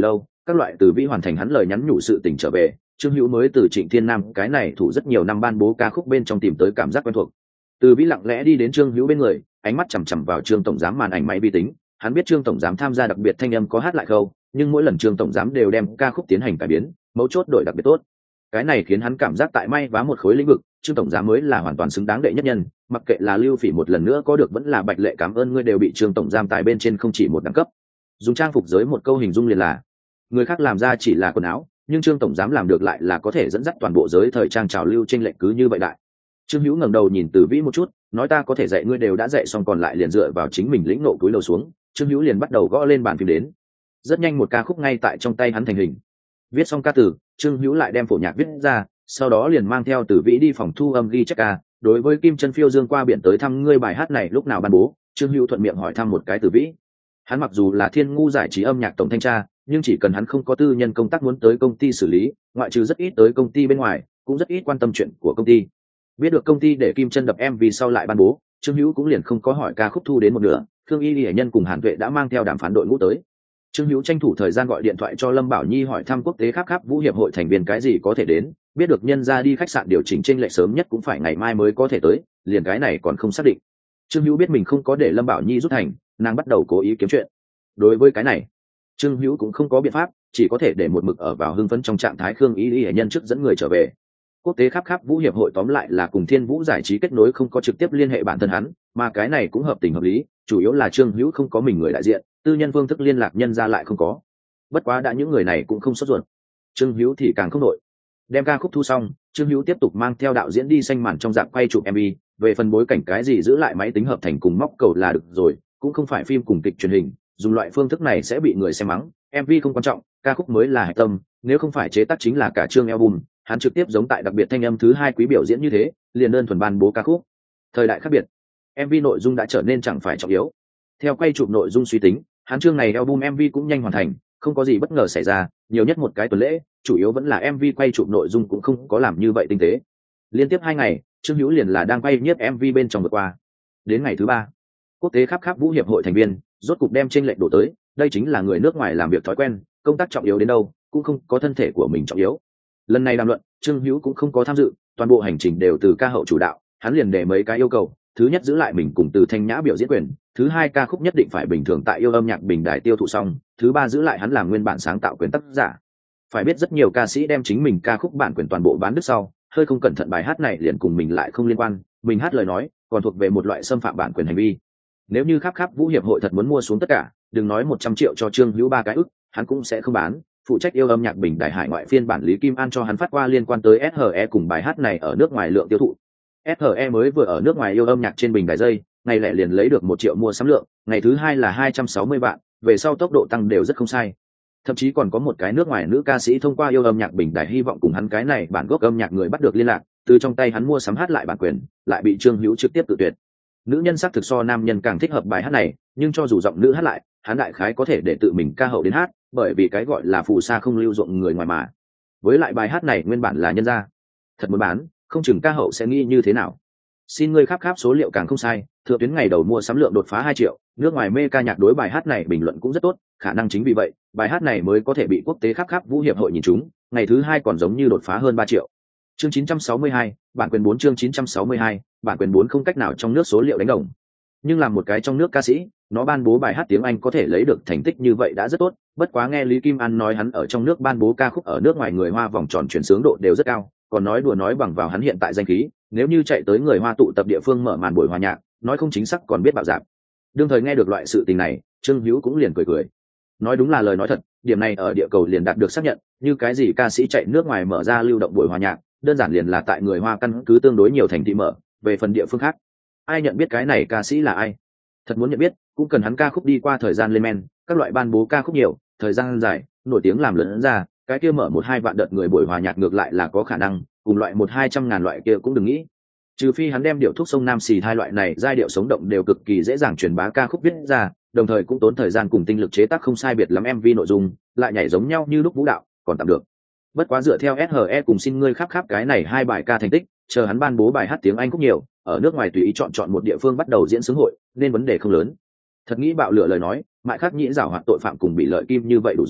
các loại từ vĩ hoàn thành hắn lời nhắn nhủ sự tình trở về, Trương Hữu mới từ Trịnh Thiên Nam cái này thủ rất nhiều năm ban bố ca khúc bên trong tìm tới cảm giác quen thuộc. Từ vĩ lặng lẽ đi đến Trương Hữu bên người, ánh mắt chằm chằm vào Trương tổng giám màn ảnh máy vi tính. Hắn biết Trương tổng giám tham gia đặc biệt thanh âm có hát lại khâu, nhưng mỗi lần Trương tổng giám đều đem ca khúc tiến hành cải biến, mấu chốt đổi đặc biệt tốt. Cái này khiến hắn cảm giác tại may vá một khối lĩnh vực, Trương tổng giám mới là hoàn toàn xứng đáng đệ nhất nhân, mặc kệ là Lưu Phỉ một lần nữa có được vẫn là Bạch Lệ cảm ơn ngươi đều bị Trương tổng giám tài bên trên không chỉ một đẳng cấp. Dùng trang phục giới một câu hình dung liền là, người khác làm ra chỉ là quần áo, nhưng Trương tổng giám làm được lại là có thể dẫn dắt toàn bộ giới thời trang trào lưu trên lệnh cứ như vậy đại. Trương Hữu ngẩng đầu nhìn Từ Vĩ một chút, nói ta có thể dạy ngươi đều đã dạy xong còn lại liền dựa vào chính mình lĩnh nộ cúi đầu xuống. Trương Hữu liền bắt đầu gõ lên bàn phím đến. Rất nhanh một ca khúc ngay tại trong tay hắn thành hình. Viết xong ca từ, Trương Hữu lại đem phổ nhạc viết ra, sau đó liền mang theo Từ Vĩ đi phòng thu âm ghi chép ca. Đối với Kim Chân Phiêu Dương qua biển tới thăm ngươi bài hát này lúc nào ban bố, Trương Hữu thuận miệng hỏi thăm một cái Từ Vĩ. Hắn mặc dù là Thiên Ngu giải trí âm nhạc tổng thanh tra, nhưng chỉ cần hắn không có tư nhân công tác muốn tới công ty xử lý, ngoại trừ rất ít tới công ty bên ngoài, cũng rất ít quan tâm chuyện của công ty. Biết được công ty để Kim Chân đập em vê sau lại ban bố, Trương Hữu cũng liền không có hỏi ca khúc thu đến một nửa. Khương Y Lệ Nhân cùng Hàn Tuệ đã mang theo đàm phán đội ngũ tới. Trương Hữu tranh thủ thời gian gọi điện thoại cho Lâm Bảo Nhi hỏi thăm quốc tế khắp khắp vũ hiệp hội thành viên cái gì có thể đến, biết được nhân ra đi khách sạn điều chỉnh chênh lệch sớm nhất cũng phải ngày mai mới có thể tới, liền cái này còn không xác định. Trương Hữu biết mình không có để Lâm Bảo Nhi rút thành, nàng bắt đầu cố ý kiếm chuyện. Đối với cái này, Trương Hữu cũng không có biện pháp, chỉ có thể để một mực ở vào hưng phấn trong trạng thái Khương Y Lệ Nhân trước dẫn người trở về. Quốc tế khắp khắp vũ hiệp hội tóm lại là cùng Thiên Vũ giải trí kết nối, không có trực tiếp liên hệ bản thân hắn, mà cái này cũng hợp tình hợp lý, chủ yếu là Trương Hữu không có mình người đại diện, tư nhân phương thức liên lạc nhân ra lại không có. Bất quá đã những người này cũng không sốt ruột, Trương Hữu thì càng không nội. Đem ca khúc thu xong, Trương Hữu tiếp tục mang theo đạo diễn đi xanh màn trong dạng quay chụp em vê, về phần bối cảnh cái gì giữ lại máy tính hợp thành cùng móc cầu là được rồi, cũng không phải phim cùng kịch truyền hình, dùng loại phương thức này sẽ bị người xem mắng, em vê không quan trọng, ca khúc mới là hạch tâm, nếu không phải chế tác chính là cả chương album, hắn trực tiếp giống tại đặc biệt thanh âm thứ hai quý biểu diễn như thế, liền đơn thuần ban bố ca khúc. Thời đại khác biệt, em vê nội dung đã trở nên chẳng phải trọng yếu. Theo quay chụp nội dung suy tính, hắn chương này album em vê cũng nhanh hoàn thành, không có gì bất ngờ xảy ra, nhiều nhất một cái tuần lễ, chủ yếu vẫn là em vê quay chụp nội dung cũng không có làm như vậy tinh tế. Liên tiếp hai ngày, Trương Hữu liền là đang quay nhiếp em vê bên trong vừa qua. Đến ngày thứ ba, quốc tế khắp khắp vũ hiệp hội thành viên rốt cục đem chênh lệch đổ tới, đây chính là người nước ngoài làm việc thói quen, công tác trọng yếu đến đâu, cũng không có thân thể của mình trọng yếu. Lần này đàm luận, Trương Hữu cũng không có tham dự, toàn bộ hành trình đều từ ca hậu chủ đạo, hắn liền để mấy cái yêu cầu, thứ nhất giữ lại mình cùng từ Thanh Nhã biểu diễn quyền, thứ hai ca khúc nhất định phải bình thường tại yêu âm nhạc bình đài tiêu thụ xong, thứ ba giữ lại hắn làm nguyên bản sáng tạo quyền tác giả. Phải biết rất nhiều ca sĩ đem chính mình ca khúc bản quyền toàn bộ bán đứt sau, hơi không cẩn thận bài hát này liền cùng mình lại không liên quan, mình hát lời nói còn thuộc về một loại xâm phạm bản quyền hành vi. Nếu như khắp khắp vũ hiệp hội thật muốn mua xuống tất cả, đừng nói một trăm triệu cho Trương Hữu ba cái ức, hắn cũng sẽ không bán. Phụ trách yêu âm nhạc bình đại hải ngoại phiên bản Lý Kim An cho hắn phát qua liên quan tới ét hờ e cùng bài hát này ở nước ngoài lượng tiêu thụ. ét hờ e mới vừa ở nước ngoài yêu âm nhạc trên bình đài dây, ngày lẻ liền lấy được một triệu mua sắm lượng, ngày thứ hai là hai trăm sáu mươi vạn, về sau tốc độ tăng đều rất không sai. Thậm chí còn có một cái nước ngoài nữ ca sĩ thông qua yêu âm nhạc bình đài hy vọng cùng hắn cái này bản gốc âm nhạc người bắt được liên lạc, từ trong tay hắn mua sắm hát lại bản quyền, lại bị Trương Hữu trực tiếp tự tuyệt. Nữ nhân sắc thực so nam nhân càng thích hợp bài hát này, nhưng cho dù giọng nữ hát lại, hắn đại khái có thể để tự mình ca hậu đến hát, bởi vì cái gọi là phù sa không lưu dụng người ngoài mà. Với lại bài hát này nguyên bản là nhân gia, thật muốn bán, không chừng ca hậu sẽ nghĩ như thế nào. Xin ngươi khắp khắp số liệu càng không sai, thượng tuyến ngày đầu mua sắm lượng đột phá hai triệu, nước ngoài mê ca nhạc đối bài hát này bình luận cũng rất tốt, khả năng chính vì vậy, bài hát này mới có thể bị quốc tế khắp khắp vũ hiệp hội nhìn trúng, ngày thứ hai còn giống như đột phá hơn ba triệu. Chương chín trăm sáu mươi hai, bản quyền bốn chương chín trăm sáu mươi hai, bản quyền bốn không cách nào trong nước số liệu đánh đồng. Nhưng làm một cái trong nước ca sĩ, nó ban bố bài hát tiếng Anh có thể lấy được thành tích như vậy đã rất tốt, bất quá nghe Lý Kim An nói hắn ở trong nước ban bố ca khúc ở nước ngoài người Hoa vòng tròn chuyển sướng độ đều rất cao, còn nói đùa nói bằng vào hắn hiện tại danh khí, nếu như chạy tới người Hoa tụ tập địa phương mở màn buổi hòa nhạc, nói không chính xác còn biết bạo dạn. Đương thời nghe được loại sự tình này, Trương Hữu cũng liền cười cười. Nói đúng là lời nói thật, điểm này ở địa cầu liền đạt được xác nhận, như cái gì ca sĩ chạy nước ngoài mở ra lưu động buổi hòa nhạc, đơn giản liền là tại người Hoa căn cứ tương đối nhiều thành thị mở, về phần địa phương khác, ai nhận biết cái này ca sĩ là ai? Thật muốn nhận biết, cũng cần hắn ca khúc đi qua thời gian lên men, các loại ban bố ca khúc nhiều, thời gian dài, nổi tiếng làm lớn ra, cái kia mở một hai vạn đợt người buổi hòa nhạc ngược lại là có khả năng, cùng loại một hai trăm ngàn loại kia cũng đừng nghĩ. Trừ phi hắn đem điệu thuốc sông Nam xì hai loại này giai điệu sống động đều cực kỳ dễ dàng truyền bá ca khúc viết ra, đồng thời cũng tốn thời gian cùng tinh lực chế tác không sai biệt lắm em vê nội dung, lại nhảy giống nhau như lúc vũ đạo, còn tạm được. Bất quá dựa theo ét hờ e cùng xin ngươi khắp khắp cái này hai bài ca thành tích, chờ hắn ban bố bài hát tiếng Anh cũng nhiều, ở nước ngoài tùy ý chọn chọn một địa phương bắt đầu diễn xướng hội, nên vấn đề không lớn. Thật nghĩ bạo lửa lời nói, mại khắc nhĩ giảo hoạt tội phạm cùng bị lợi kim như vậy đủ rồi,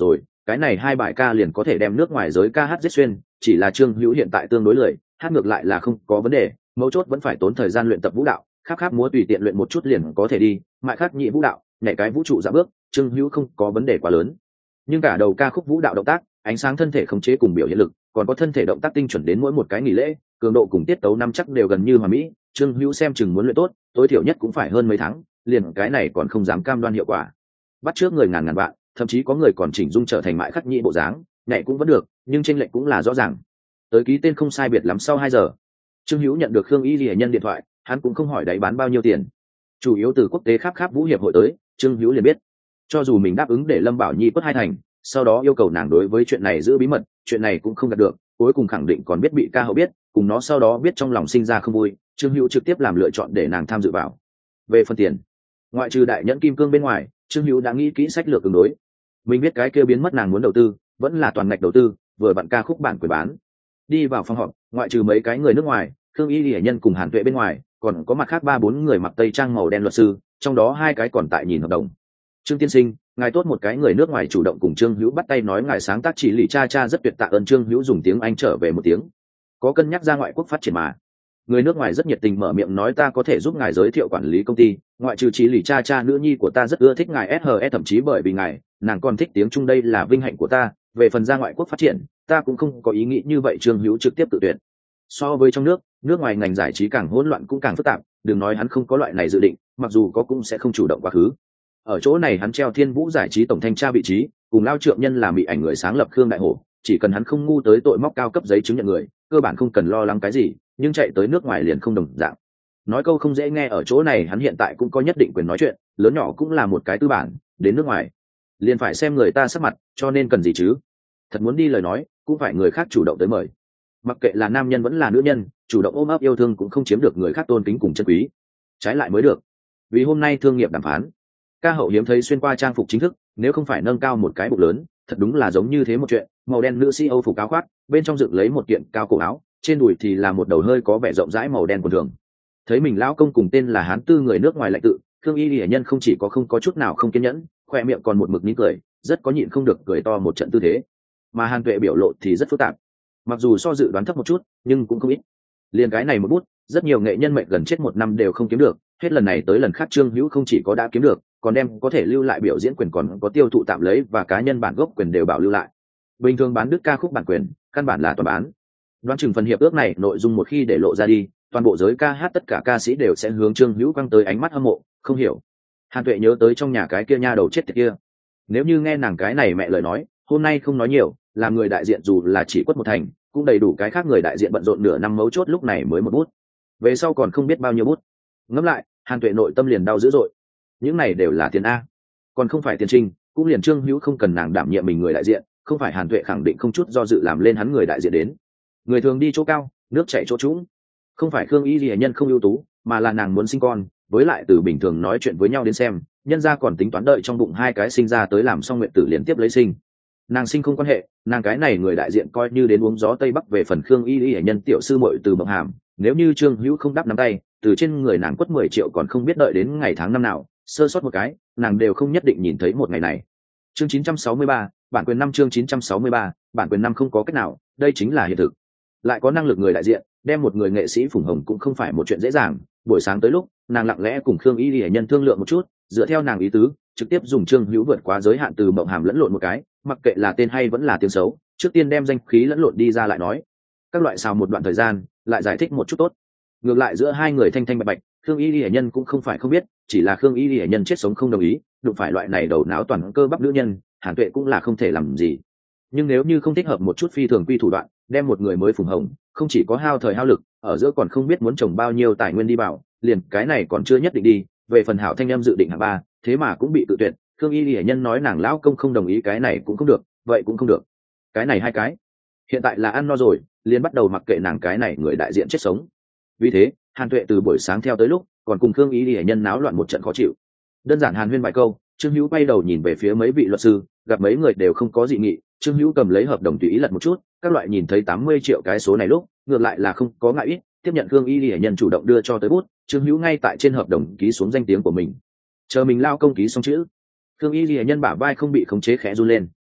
cái này hai bài ca liền có thể đem nước ngoài giới ca hát giết xuyên, chỉ là Trương Hữu hiện tại tương đối lười, hát ngược lại là không có vấn đề, mấu chốt vẫn phải tốn thời gian luyện tập vũ đạo, khắp khắp múa tùy tiện luyện một chút liền có thể đi, mại khắc nhị vũ đạo, nhảy cái vũ trụ dạ bước, Trương Hữu không có vấn đề quá lớn. Nhưng cả đầu ca khúc vũ đạo động tác, ánh sáng thân thể khống chế cùng biểu hiện lực, còn có thân thể động tác tinh chuẩn đến mỗi một cái nghỉ lễ, cường độ cùng tiết tấu năm chắc đều gần như hoàn mỹ, Trương Hữu xem chừng muốn luyện tốt, tối thiểu nhất cũng phải hơn mấy tháng, liền cái này còn không dám cam đoan hiệu quả. Bắt trước người ngàn ngàn vạn, thậm chí có người còn chỉnh dung trở thành mại khắc nhị bộ dáng, nhảy cũng vẫn được, nhưng chênh lệch cũng là rõ ràng. Tới ký tên không sai biệt lắm sau hai giờ, Trương Hữu nhận được Khương Y Lệ Nhân điện thoại, hắn cũng không hỏi đáy bán bao nhiêu tiền, chủ yếu từ quốc tế khắp khắp vũ hiệp hội tới, Trương Hữu liền biết, cho dù mình đáp ứng để Lâm Bảo Nhi quất hai thành, sau đó yêu cầu nàng đối với chuyện này giữ bí mật, chuyện này cũng không đạt được, cuối cùng khẳng định còn biết bị ca hậu biết, cùng nó sau đó biết trong lòng sinh ra không vui, Trương Hữu trực tiếp làm lựa chọn để nàng tham dự vào. Về phần tiền, ngoại trừ đại nhẫn kim cương bên ngoài, Trương Hữu đã nghĩ kỹ sách lược ứng đối. Mình biết cái kia biến mất nàng muốn đầu tư, vẫn là toàn ngạch đầu tư, vừa vặn ca khúc bản quyền bán. Đi vào phòng họp, ngoại trừ mấy cái người nước ngoài, Khương Y Lệ Nhân cùng Hàn Tuệ bên ngoài, còn có mặt khác ba bốn người mặc tây trang màu đen luật sư, trong đó hai cái còn tại nhìn hợp đồng. Trương tiên sinh, ngài tốt, một cái người nước ngoài chủ động cùng Trương Hữu bắt tay nói ngài sáng tác chỉ lì cha cha rất tuyệt, tạ ơn. Trương Hữu dùng tiếng Anh trở về một tiếng, có cân nhắc ra ngoại quốc phát triển mà. Người nước ngoài rất nhiệt tình mở miệng nói ta có thể giúp ngài giới thiệu quản lý công ty, ngoại trừ chỉ lì cha cha nữ nhi của ta rất ưa thích ngài ét hờ ét, thậm chí bởi vì ngài, nàng còn thích tiếng Trung, đây là vinh hạnh của ta. Về phần ra ngoại quốc phát triển, ta cũng không có ý nghĩ như vậy. Trương Hữu trực tiếp tự tuyệt. So với trong nước, nước ngoài ngành giải trí càng hỗn loạn cũng càng phức tạp, đừng nói hắn không có loại này dự định, mặc dù có cũng sẽ không chủ động quá khứ. Ở chỗ này hắn treo Thiên Vũ giải trí tổng thanh tra vị trí, cùng Lao Trượng Nhân là bị ảnh người sáng lập Khương Đại Hổ, chỉ cần hắn không ngu tới tội móc cao cấp giấy chứng nhận người, cơ bản không cần lo lắng cái gì, nhưng chạy tới nước ngoài liền không đồng dạng. Nói câu không dễ nghe, ở chỗ này hắn hiện tại cũng có nhất định quyền nói chuyện, lớn nhỏ cũng là một cái tư bản, đến nước ngoài liền phải xem người ta sắc mặt, cho nên cần gì chứ? Thật muốn đi lời nói, cũng phải người khác chủ động tới mời. Mặc kệ là nam nhân vẫn là nữ nhân, chủ động ôm ấp yêu thương cũng không chiếm được người khác tôn kính cùng chân quý, trái lại mới được. Vì hôm nay thương nghiệp đàm phán, ca hậu hiếm thấy xuyên qua trang phục chính thức, nếu không phải nâng cao một cái bụng lớn, thật đúng là giống như thế một chuyện. Màu đen nữ sĩ Âu phục áo khoác, bên trong dựng lấy một kiện cao cổ áo, trên đùi thì là một đầu hơi có vẻ rộng rãi màu đen quần thường. Thấy mình lão công cùng tên là hán tư người nước ngoài lại tự, Khương Y Lệ Nhân không chỉ có không có chút nào không kiên nhẫn, khoe miệng còn một mực nín cười, rất có nhịn không được cười to một trận tư thế. Mà Hàn Tuệ biểu lộ thì rất phức tạp, mặc dù so dự đoán thấp một chút, nhưng cũng không ít. Liên cái này một bút, rất nhiều nghệ nhân mệnh gần chết một năm đều không kiếm được, hết lần này tới lần khác Trương Hữu không chỉ có đã kiếm được, còn đem có thể lưu lại biểu diễn quyền, còn có tiêu thụ tạm lấy và cá nhân bản gốc quyền đều bảo lưu lại. Bình thường bán đứt ca khúc bản quyền, căn bản là toàn bán. Đoán chừng phần hiệp ước này nội dung một khi để lộ ra đi, toàn bộ giới ca hát tất cả ca sĩ đều sẽ hướng Trương Hữu quăng tới ánh mắt hâm mộ, không hiểu. Hàn Tuệ nhớ tới trong nhà cái kia nha đầu chết tiệt kia, nếu như nghe nàng cái này mẹ lời nói, hôm nay không nói nhiều, làm người đại diện dù là chỉ quất một thành, cũng đầy đủ cái khác người đại diện bận rộn nửa năm, mấu chốt lúc này mới một bút, về sau còn không biết bao nhiêu bút. Ngẫm lại, Hàn Tuệ nội tâm liền đau dữ dội. Những này đều là tiền a, còn không phải tiền trinh, cũng liền Trương Hữu không cần nàng đảm nhiệm mình người đại diện, không phải Hàn Tuệ khẳng định không chút do dự làm lên hắn người đại diện đến. Người thường đi chỗ cao, nước chảy chỗ trũng, không phải Khương Y Lệ Nhân không ưu tú, mà là nàng muốn sinh con, với lại từ bình thường nói chuyện với nhau đến xem, nhân gia còn tính toán đợi trong bụng hai cái sinh ra tới làm xong nguyện tử liền tiếp lấy sinh. Nàng sinh không quan hệ, nàng cái này người đại diện coi như đến uống gió tây bắc. Về phần Khương Y Lệ Nhân tiểu sư muội từ Mộng Hàm, nếu như Trương Hữu không đắp nắm tay, từ trên người nàng quất mười triệu còn không biết đợi đến ngày tháng năm nào, sơ sót một cái, nàng đều không nhất định nhìn thấy một ngày này. Chương chín trăm sáu mươi ba, bản quyền năm. Chương chín trăm sáu mươi ba, bản quyền năm. Không có cách nào, đây chính là hiện thực. Lại có năng lực người đại diện, đem một người nghệ sĩ phủng hồng cũng không phải một chuyện dễ dàng. Buổi sáng tới lúc, nàng lặng lẽ cùng Khương Y Lệ Nhân thương lượng một chút, dựa theo nàng ý tứ, trực tiếp dùng Trương Hữu vượt quá giới hạn từ Mộng Hàm lẫn lộn một cái, mặc kệ là tên hay vẫn là tiếng xấu, trước tiên đem danh khí lẫn lộn đi ra lại nói. Các loại xào một đoạn thời gian, lại giải thích một chút tốt. Ngược lại giữa hai người thanh thanh bạch bạch, Khương Y Lệ Nhân cũng không phải không biết, chỉ là Khương Y Lệ Nhân chết sống không đồng ý, đụng phải loại này đầu não toàn cơ bắp nữ nhân, Hàn Tuệ cũng là không thể làm gì. Nhưng nếu như không thích hợp một chút phi thường quy thủ đoạn, đem một người mới phùng hồng, không chỉ có hao thời hao lực, ở giữa còn không biết muốn trồng bao nhiêu tài nguyên đi bảo, liền cái này còn chưa nhất định đi. Về phần Hảo Thanh Em dự định hạng ba, thế mà cũng bị tự tuyệt. Khương Y Lệ Nhân nói nàng lão công không đồng ý, cái này cũng không được, vậy cũng không được. Cái này hai cái, hiện tại là ăn no rồi, liền bắt đầu mặc kệ nàng cái này người đại diện chết sống. Vì thế, Hàn Tuệ từ buổi sáng theo tới lúc, còn cùng Khương Y Lệ Nhân náo loạn một trận khó chịu. Đơn giản hàn huyên vài câu, Trương Hữu quay đầu nhìn về phía mấy vị luật sư, gặp mấy người đều không có dị nghị, Trương Hữu cầm lấy hợp đồng tùy ý lật một chút, các loại nhìn thấy tám mươi triệu cái số này lúc, ngược lại là không có ngại ít, tiếp nhận Khương Y Lệ Nhân chủ động đưa cho tới bút, Trương Hữu ngay tại trên hợp đồng ký xuống danh tiếng của mình. Chờ mình lao công ký xong chữ, Khương Y Lệ Nhân bả vai không bị khống chế khẽ run lên.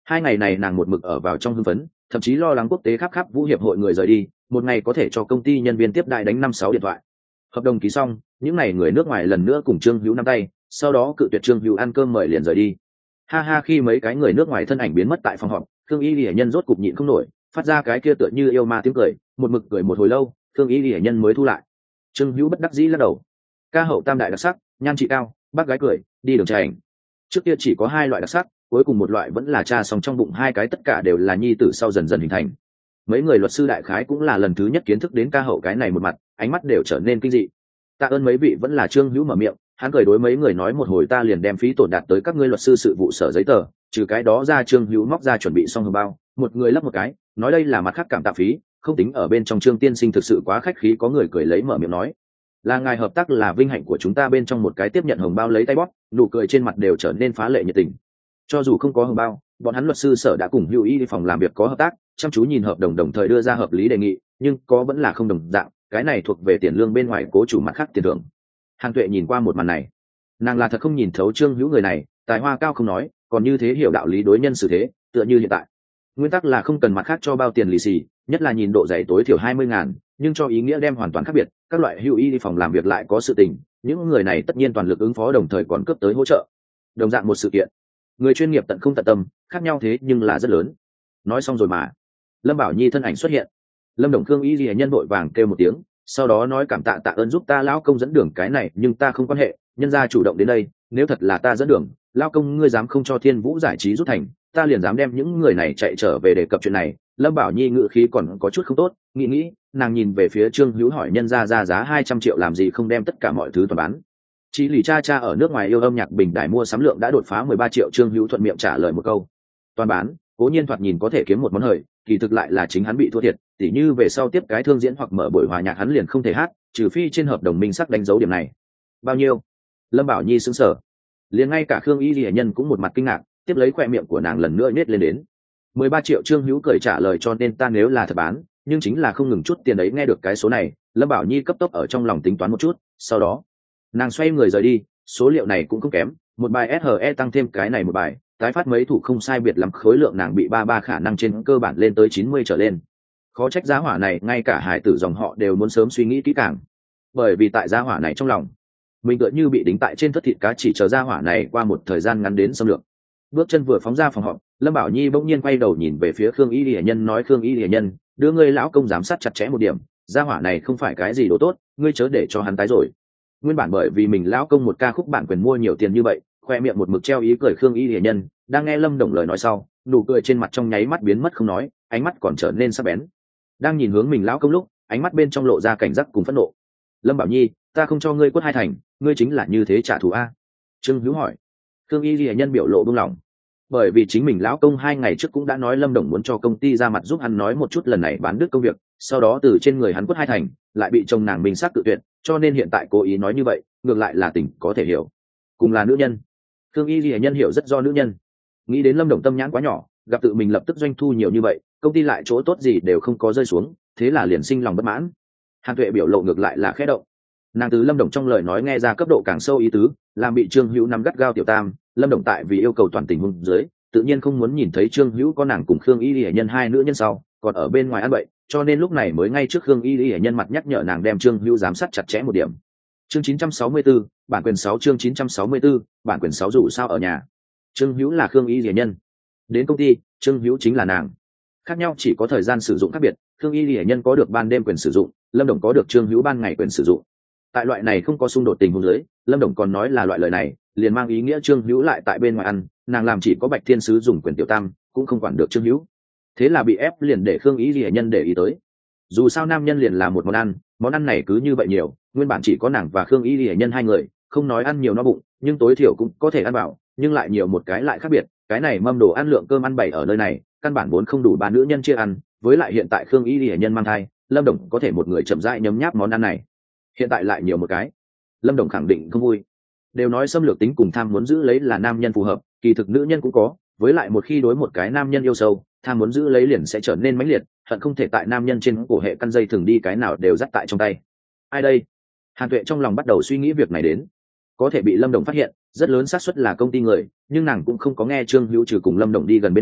Hai ngày này nàng một mực ở vào trong hưng phấn, thậm chí lo lắng quốc tế khắp khắp vũ hiệp hội người rời đi, một ngày có thể cho công ty nhân viên tiếp đại đánh năm sáu điện thoại. Hợp đồng ký xong, những ngày người nước ngoài lần nữa cùng Trương Hữu nắm tay, sau đó cự tuyệt Trương Hữu ăn cơm mời liền rời đi. Ha ha, khi mấy cái người nước ngoài thân ảnh biến mất tại phòng họp, Thương Y Lệ Nhân rốt cục nhịn không nổi, phát ra cái kia tựa như yêu ma tiếng cười, một mực cười một hồi lâu, Thương Y Lệ Nhân mới thu lại. Trương Hữu bất đắc dĩ lắc đầu. Ca hậu tam đại đặc sắc, nhan trị cao, bác gái cười, đi đường trai ảnh. Trước kia chỉ có hai loại đặc sắc, cuối cùng một loại vẫn là cha song trong bụng hai cái tất cả đều là nhi tử sau dần dần hình thành. Mấy người luật sư đại khái cũng là lần thứ nhất kiến thức đến ca hậu cái này một mặt, ánh mắt đều trở nên kinh dị. Tạ ơn mấy vị, vẫn là Trương Hữu mở miệng, hắn cười đối mấy người nói một hồi ta liền đem phí tổn đạt tới các ngươi luật sư sự vụ sở giấy tờ, trừ cái đó ra Trương Hữu móc ra chuẩn bị xong hồng bao, một người lấp một cái, nói đây là mặt khác cảm tạ phí, không tính ở bên trong. Trương tiên sinh thực sự quá khách khí, có người cười lấy mở miệng nói, là ngài hợp tác là vinh hạnh của chúng ta. Bên trong một cái tiếp nhận hồng bao lấy tay bóp, nụ cười trên mặt đều trở nên phá lệ nhiệt tình. Cho dù không có hồng bao, bọn hắn luật sư sở đã cùng Hữu Y phòng làm việc có hợp tác, chăm chú nhìn hợp đồng đồng thời đưa ra hợp lý đề nghị, nhưng có vẫn là không đồng dạng, cái này thuộc về tiền lương bên ngoài cố chủ mặt khác tiền thưởng. Hàn Tuệ nhìn qua một màn này, nàng là thật không nhìn thấu Trương Hữu người này, tài hoa cao không nói, còn như thế hiểu đạo lý đối nhân xử thế, tựa như hiện tại nguyên tắc là không cần mặt khác cho bao tiền lì xì, nhất là nhìn độ dày tối thiểu hai mươi ngàn, nhưng cho ý nghĩa đem hoàn toàn khác biệt. Các loại Hữu Y phòng làm việc lại có sự tình, những người này tất nhiên toàn lực ứng phó, đồng thời còn cấp tới hỗ trợ. Đồng dạng một sự kiện, người chuyên nghiệp tận không tận tâm, khác nhau thế nhưng là rất lớn. Nói xong rồi mà, Lâm Bảo Nhi thân ảnh xuất hiện. Lâm Đồng Khương Y Lệ Nhân vội vàng kêu một tiếng, sau đó nói cảm tạ tạ ơn giúp ta lão công dẫn đường cái này, nhưng ta không quan hệ, nhân gia chủ động đến đây, nếu thật là ta dẫn đường, lão công ngươi dám không cho Thiên Vũ giải trí rút thành, ta liền dám đem những người này chạy trở về đề cập chuyện này. Lâm Bảo Nhi ngữ khí còn có chút không tốt, nghĩ nghĩ, nàng nhìn về phía Trương Hữu hỏi nhân gia ra giá hai trăm triệu làm gì không đem tất cả mọi thứ toàn bán. Chỉ lì cha cha ở nước ngoài yêu âm nhạc bình đài mua sắm lượng đã đột phá mười ba triệu. Trương Hữu thuận miệng trả lời một câu, toàn bán, cố nhiên thoạt nhìn có thể kiếm một món hời, kỳ thực lại là chính hắn bị thua thiệt, tỉ như về sau tiếp cái thương diễn hoặc mở buổi hòa nhạc hắn liền không thể hát, trừ phi trên hợp đồng minh sắc đánh dấu điểm này. Bao nhiêu? Lâm Bảo Nhi sững sờ, liền ngay cả Khương Y Lệ Nhân cũng một mặt kinh ngạc, tiếp lấy khoe miệng của nàng lần nữa nết lên đến mười ba triệu. Trương Hữu cười trả lời, cho nên ta nếu là thật bán, nhưng chính là không ngừng chút tiền ấy. Nghe được cái số này, Lâm Bảo Nhi cấp tốc ở trong lòng tính toán một chút, sau đó nàng xoay người rời đi. Số liệu này cũng không kém, một bài ét hờ e tăng thêm cái này một bài, tái phát mấy thủ không sai biệt lắm, khối lượng nàng bị ba ba khả năng trên cơ bản lên tới chín mươi trở lên. Khó trách giá hỏa này ngay cả hải tử dòng họ đều muốn sớm suy nghĩ kỹ càng, bởi vì tại giá hỏa này trong lòng mình tựa như bị đính tại trên thất thịt cá, chỉ chờ giá hỏa này qua một thời gian ngắn đến xâm lược. Bước chân vừa phóng ra phòng họp, Lâm Bảo Nhi bỗng nhiên quay đầu nhìn về phía Khương Y Lệ Nhân, nói Khương Y Lệ Nhân, đưa ngươi lão công giám sát chặt chẽ một điểm, giá hỏa này không phải cái gì đồ tốt, ngươi chớ để cho hắn tái rồi. Nguyên bản bởi vì mình lão công một ca khúc bản quyền mua nhiều tiền như vậy, khoe miệng một mực treo ý cười Khương Y Lệ Nhân đang nghe Lâm Đồng lời nói sau, nụ cười trên mặt trong nháy mắt biến mất không nói, ánh mắt còn trở nên sắc bén. Đang nhìn hướng mình lão công lúc, ánh mắt bên trong lộ ra cảnh giác cùng phẫn nộ. Lâm Bảo Nhi, ta không cho ngươi quất hai thành, ngươi chính là như thế trả thù a? Trương Hữu hỏi. Khương Y Lệ Nhân biểu lộ buông lỏng, bởi vì chính mình lão công hai ngày trước cũng đã nói Lâm Đồng muốn cho công ty ra mặt giúp hắn nói một chút lần này bán đứt công việc, sau đó từ trên người hắn quất hai thành, lại bị chồng nàng minh xác tự tuyệt, cho nên hiện tại cố ý nói như vậy, ngược lại là tình có thể hiểu. Cùng là nữ nhân, Khương Y Lệ Nhân hiểu rất do nữ nhân. Nghĩ đến Lâm Đồng tâm nhãn quá nhỏ, gặp tự mình lập tức doanh thu nhiều như vậy, công ty lại chỗ tốt gì đều không có rơi xuống, thế là liền sinh lòng bất mãn. Hàn Tuệ biểu lộ ngược lại là khẽ động, nàng từ Lâm Đồng trong lời nói nghe ra cấp độ càng sâu ý tứ, làm bị Trương Hữu nắm gắt gao tiểu tam. Lâm Đồng tại vì yêu cầu toàn tình huống dưới, tự nhiên không muốn nhìn thấy Trương Hữu có nàng cùng Khương Y Lệ Nhân hai nữ nhân sau còn ở bên ngoài ăn bậy, cho nên lúc này mới ngay trước Khương Y Lệ Nhân mặt nhắc nhở nàng đem Trương Hữu giám sát chặt chẽ một điểm. Chương chín trăm sáu mươi tư, bản quyền sáu. Chương chín trăm sáu mươi tư, bản quyền sáu. Dù sao ở nhà, Trương Hữu là Khương Y Lệ Nhân, đến công ty Trương Hữu chính là nàng, khác nhau chỉ có thời gian sử dụng khác biệt. Khương Y Lệ Nhân có được ban đêm quyền sử dụng, Lâm Đồng có được Trương Hữu ban ngày quyền sử dụng. Tại loại này không có xung đột tình huống dưới, Lâm Đồng còn nói là loại lời này liền mang ý nghĩa Trương Hữu lại tại bên ngoài ăn, nàng làm chỉ có Bạch Thiên Sứ dùng quyền tiểu tam, cũng không quản được Trương Hữu. Thế là bị ép liền để Khương Y Lệ Nhân để ý tới. Dù sao nam nhân liền là một món ăn, món ăn này cứ như vậy nhiều, nguyên bản chỉ có nàng và Khương Y Lệ Nhân hai người, không nói ăn nhiều no bụng, nhưng tối thiểu cũng có thể ăn饱, nhưng lại nhiều một cái lại khác biệt, cái này mâm đồ ăn lượng cơm ăn bày ở nơi này, căn bản vốn không đủ ba nữ nhân chia ăn, với lại hiện tại Khương Y Lệ Nhân mang thai, Lâm Đồng có thể một người chậm rãi nhấm nháp món ăn này, hiện tại lại nhiều một cái, Lâm Đồng khẳng định không vui. Đều nói xâm lược tính cùng tham muốn giữ lấy là nam nhân phù hợp, kỳ thực nữ nhân cũng có, với lại một khi đối một cái nam nhân yêu sâu, tham muốn giữ lấy liền sẽ trở nên mãnh liệt, hận không thể tại nam nhân trên cổ hệ căn dây thường đi cái nào đều dắt tại trong tay. Ai đây? Hàn Tuệ trong lòng bắt đầu suy nghĩ việc này đến, có thể bị Lâm Đồng phát hiện, rất lớn xác suất là công ty người, nhưng nàng cũng không có nghe Trương Hữu trừ cùng Lâm Đồng đi gần bên ngoài,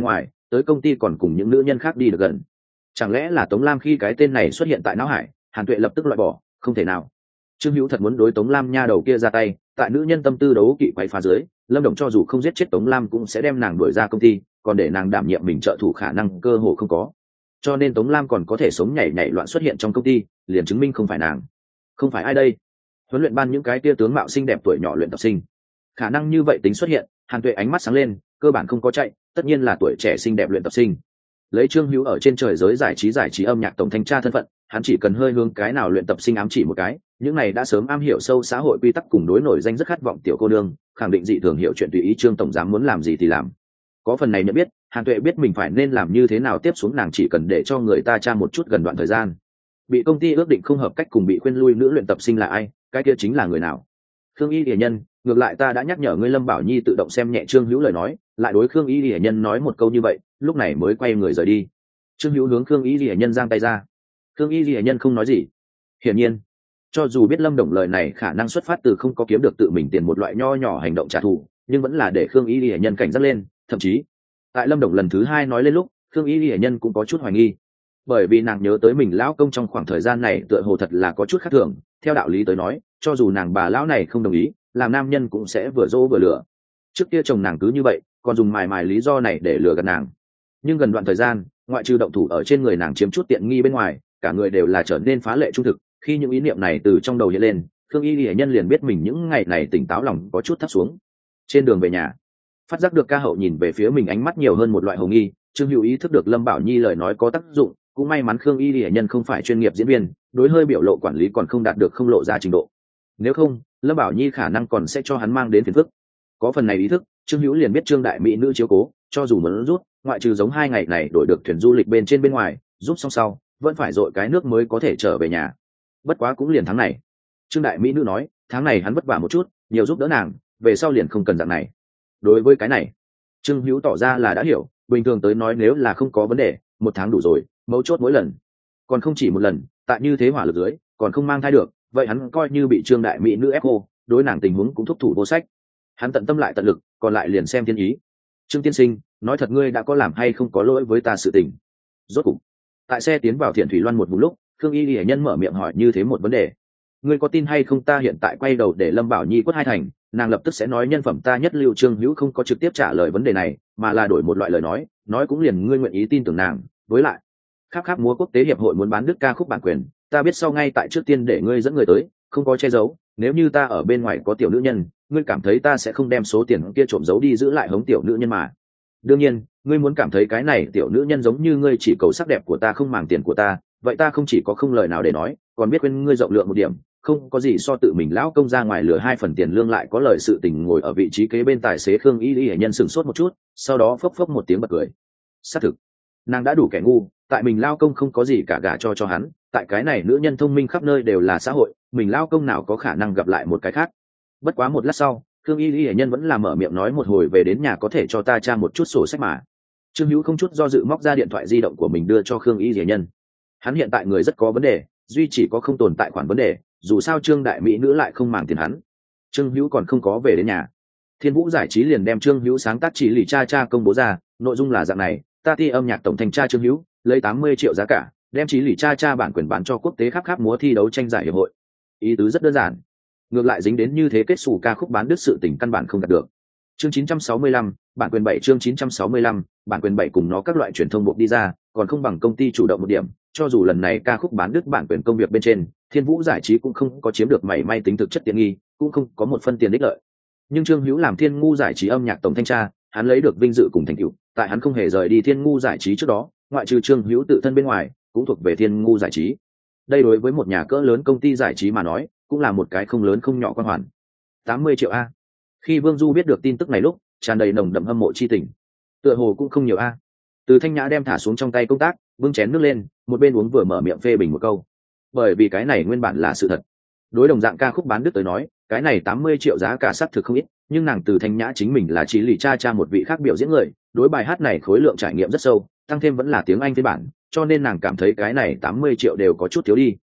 tới công ty còn cùng những nữ nhân khác đi được gần. Chẳng lẽ là Tống Lam khi cái tên này xuất hiện tại não hải? Hàn Tuệ lập tức loại bỏ, không thể nào. Trương Hữu thật muốn đối Tống Lam nha đầu kia ra tay, tại nữ nhân tâm tư đấu kỵ quay phá dưới, Lâm Đồng cho dù không giết chết Tống Lam cũng sẽ đem nàng đuổi ra công ty, còn để nàng đảm nhiệm mình trợ thủ khả năng cơ hồ không có. Cho nên Tống Lam còn có thể sống nhảy nhảy loạn xuất hiện trong công ty, liền chứng minh không phải nàng. Không phải ai đây? Huấn luyện ban những cái tia tướng mạo xinh đẹp tuổi nhỏ luyện tập sinh. Khả năng như vậy tính xuất hiện, Hàn Tuệ ánh mắt sáng lên, cơ bản không có chạy, tất nhiên là tuổi trẻ xinh đẹp luyện tập sinh. Lấy Trương Hữu ở trên trời giới giải trí giải trí âm nhạc tổng thanh tra thân phận, hắn chỉ cần hơi hướng cái nào luyện tập sinh ám chỉ một cái, những này đã sớm am hiểu sâu xã hội quy tắc cùng đối nổi danh rất khát vọng tiểu cô nương, khẳng định dị thường hiểu chuyện tùy ý Trương tổng giám muốn làm gì thì làm. Có phần này nhận biết, Hàn Tuệ biết mình phải nên làm như thế nào tiếp xuống, nàng chỉ cần để cho người ta tra một chút gần đoạn thời gian. Bị công ty ước định không hợp cách cùng bị khuyên lui nữ luyện tập sinh là ai, cái kia chính là người nào? Khương Y Lệ Nhân, ngược lại ta đã nhắc nhở ngươi Lâm Bảo Nhi tự động xem nhẹ Trương Hữu lời nói, lại đối Khương Y Lệ Nhân nói một câu như vậy, lúc này mới quay người rời đi. Trương Hữu hướng Khương Y Lệ Nhân giang tay ra. Khương Y Lệ Nhân không nói gì. Hiển nhiên, cho dù biết Lâm Đồng lời này khả năng xuất phát từ không có kiếm được tự mình tiền một loại nho nhỏ hành động trả thù, nhưng vẫn là để Khương Y Lệ Nhân cảnh giác lên, thậm chí tại Lâm Đồng lần thứ hai nói lên lúc, Khương Y Lệ Nhân cũng có chút hoài nghi, bởi vì nàng nhớ tới mình lão công trong khoảng thời gian này tựa hồ thật là có chút khác thường. Theo đạo lý tới nói, cho dù nàng bà lão này không đồng ý, làm nam nhân cũng sẽ vừa dỗ vừa lừa. Trước kia chồng nàng cứ như vậy, còn dùng mài mài lý do này để lừa gạt nàng. Nhưng gần đoạn thời gian, ngoại trừ động thủ ở trên người nàng chiếm chút tiện nghi bên ngoài, cả người đều là trở nên phá lệ trung thực. Khi những ý niệm này từ trong đầu hiện lên, Khương Y Lệ Nhân liền biết mình những ngày này tỉnh táo lòng có chút thấp xuống. Trên đường về nhà, phát giác được ca hậu nhìn về phía mình ánh mắt nhiều hơn một loại hồ nghi, Trương Hữu ý thức được Lâm Bảo Nhi lời nói có tác dụng, cũng may mắn Khương Y Lệ Nhân không phải chuyên nghiệp diễn viên, đối hơi biểu lộ quản lý còn không đạt được không lộ ra trình độ. Nếu không, Lâm Bảo Nhi khả năng còn sẽ cho hắn mang đến phiền phức. Có phần này ý thức, Trương Hữu liền biết Trương đại mỹ nữ chiếu cố, cho dù muốn rút, ngoại trừ giống hai ngày này đổi được thuyền du lịch bên trên bên ngoài, giúp xong sau, vẫn phải dội cái nước mới có thể trở về nhà. Bất quá cũng liền tháng này. Trương đại mỹ nữ nói, tháng này hắn vất vả một chút, nhiều giúp đỡ nàng, về sau liền không cần dạng này. Đối với cái này, Trương Hữu tỏ ra là đã hiểu, bình thường tới nói nếu là không có vấn đề, một tháng đủ rồi, mấu chốt mỗi lần. Còn không chỉ một lần, tại như thế hỏa lực dưới, còn không mang thai được, vậy hắn coi như bị Trương đại mỹ nữ ép cô, đối nàng tình huống cũng thúc thủ vô sách. Hắn tận tâm lại tận lực, còn lại liền xem thiên ý. Trương tiên sinh, nói thật ngươi đã có làm hay không có lỗi với ta sự tình? Rốt cục, tại xe tiến vào Thiện Thủy Loan một vùng lúc, Khương Y Lệ Nhân mở miệng hỏi như thế một vấn đề. Ngươi có tin hay không ta hiện tại quay đầu để Lâm Bảo Nhi quất hai thành, nàng lập tức sẽ nói nhân phẩm ta nhất lưu. Trương Hữu không có trực tiếp trả lời vấn đề này, mà là đổi một loại lời nói, nói cũng liền ngươi nguyện ý tin tưởng nàng, với lại, Khắp Khắp Múa Quốc tế hiệp hội muốn bán đứt ca khúc bản quyền, ta biết sau ngay tại trước tiên để ngươi dẫn người tới, không có che giấu, nếu như ta ở bên ngoài có tiểu nữ nhân, ngươi cảm thấy ta sẽ không đem số tiền kia trộm giấu đi giữ lại hống tiểu nữ nhân mà. Đương nhiên, ngươi muốn cảm thấy cái này tiểu nữ nhân giống như ngươi chỉ cầu sắc đẹp của ta không màng tiền của ta, vậy ta không chỉ có không lời nào để nói, còn biết khuyên ngươi rộng lượng một điểm, không có gì so tự mình lão công ra ngoài lừa hai phần tiền lương lại có lời sự tình. Ngồi ở vị trí kế bên tài xế Khương Y Lệ Nhân sửng sốt một chút, sau đó phốc phốc một tiếng bật cười. Xác thực, nàng đã đủ kẻ ngu, tại mình lao công không có gì cả gả cho cho hắn, tại cái này nữ nhân thông minh khắp nơi đều là xã hội, mình lao công nào có khả năng gặp lại một cái khác. Bất quá một lát sau, Khương Y Lệ Nhân vẫn là mở miệng nói một hồi về đến nhà có thể cho ta tra một chút sổ sách mà. Trương Hữu không chút do dự móc ra điện thoại di động của mình đưa cho Khương Y Lệ Nhân. Hắn hiện tại người rất có vấn đề, duy chỉ có không tồn tại khoản vấn đề, dù sao Trương đại mỹ nữ lại không màng tiền hắn. Trương Hữu còn không có về đến nhà, Thiên Vũ giải trí liền đem Trương Hữu sáng tác chỉ lì cha cha công bố ra, nội dung là dạng này: ta thi âm nhạc tổng thanh tra Trương Hữu lấy tám mươi triệu giá cả đem chỉ lì cha cha bản quyền bán cho quốc tế Khắp Khắp Múa thi đấu tranh giải hiệp hội. Ý tứ rất đơn giản, ngược lại dính đến như thế kết xù ca khúc bán đứt sự tình căn bản không đạt được. Chương chín trăm sáu mươi lăm, bản quyền bảy. Chương chín trăm sáu mươi lăm, bản quyền bảy cùng nó các loại truyền thông buộc đi ra, còn không bằng công ty chủ động một điểm. Cho dù lần này ca khúc bán đứt bản quyền công việc bên trên, Thiên Vũ giải trí cũng không có chiếm được mảy may tính thực chất tiện nghi, cũng không có một phân tiền đích lợi. Nhưng Trương Hữu làm Thiên Ngu giải trí âm nhạc tổng thanh tra, hắn lấy được vinh dự cùng thành tựu, tại hắn không hề rời đi Thiên Ngu giải trí trước đó, ngoại trừ Trương Hữu tự thân bên ngoài, cũng thuộc về Thiên Ngu giải trí. Đây đối với một nhà cỡ lớn công ty giải trí mà nói, cũng là một cái không lớn không nhỏ quan hoàn. tám mươi triệu a. Khi Vương Du biết được tin tức này lúc, tràn đầy nồng đậm hâm mộ chi tình. Tựa hồ cũng không nhiều a. Từ Thanh Nhã đem thả xuống trong tay công tác, bưng chén nước lên, một bên uống vừa mở miệng phê bình một câu. Bởi vì cái này nguyên bản là sự thật. Đối đồng dạng ca khúc bán đứt tới nói, cái này tám mươi triệu giá cả sắp thực không ít, nhưng nàng Từ Thanh Nhã chính mình là chỉ lì cha cha một vị khác biểu diễn người, đối bài hát này khối lượng trải nghiệm rất sâu, tăng thêm vẫn là tiếng Anh phiên bản, cho nên nàng cảm thấy cái này tám mươi triệu đều có chút thiếu đi.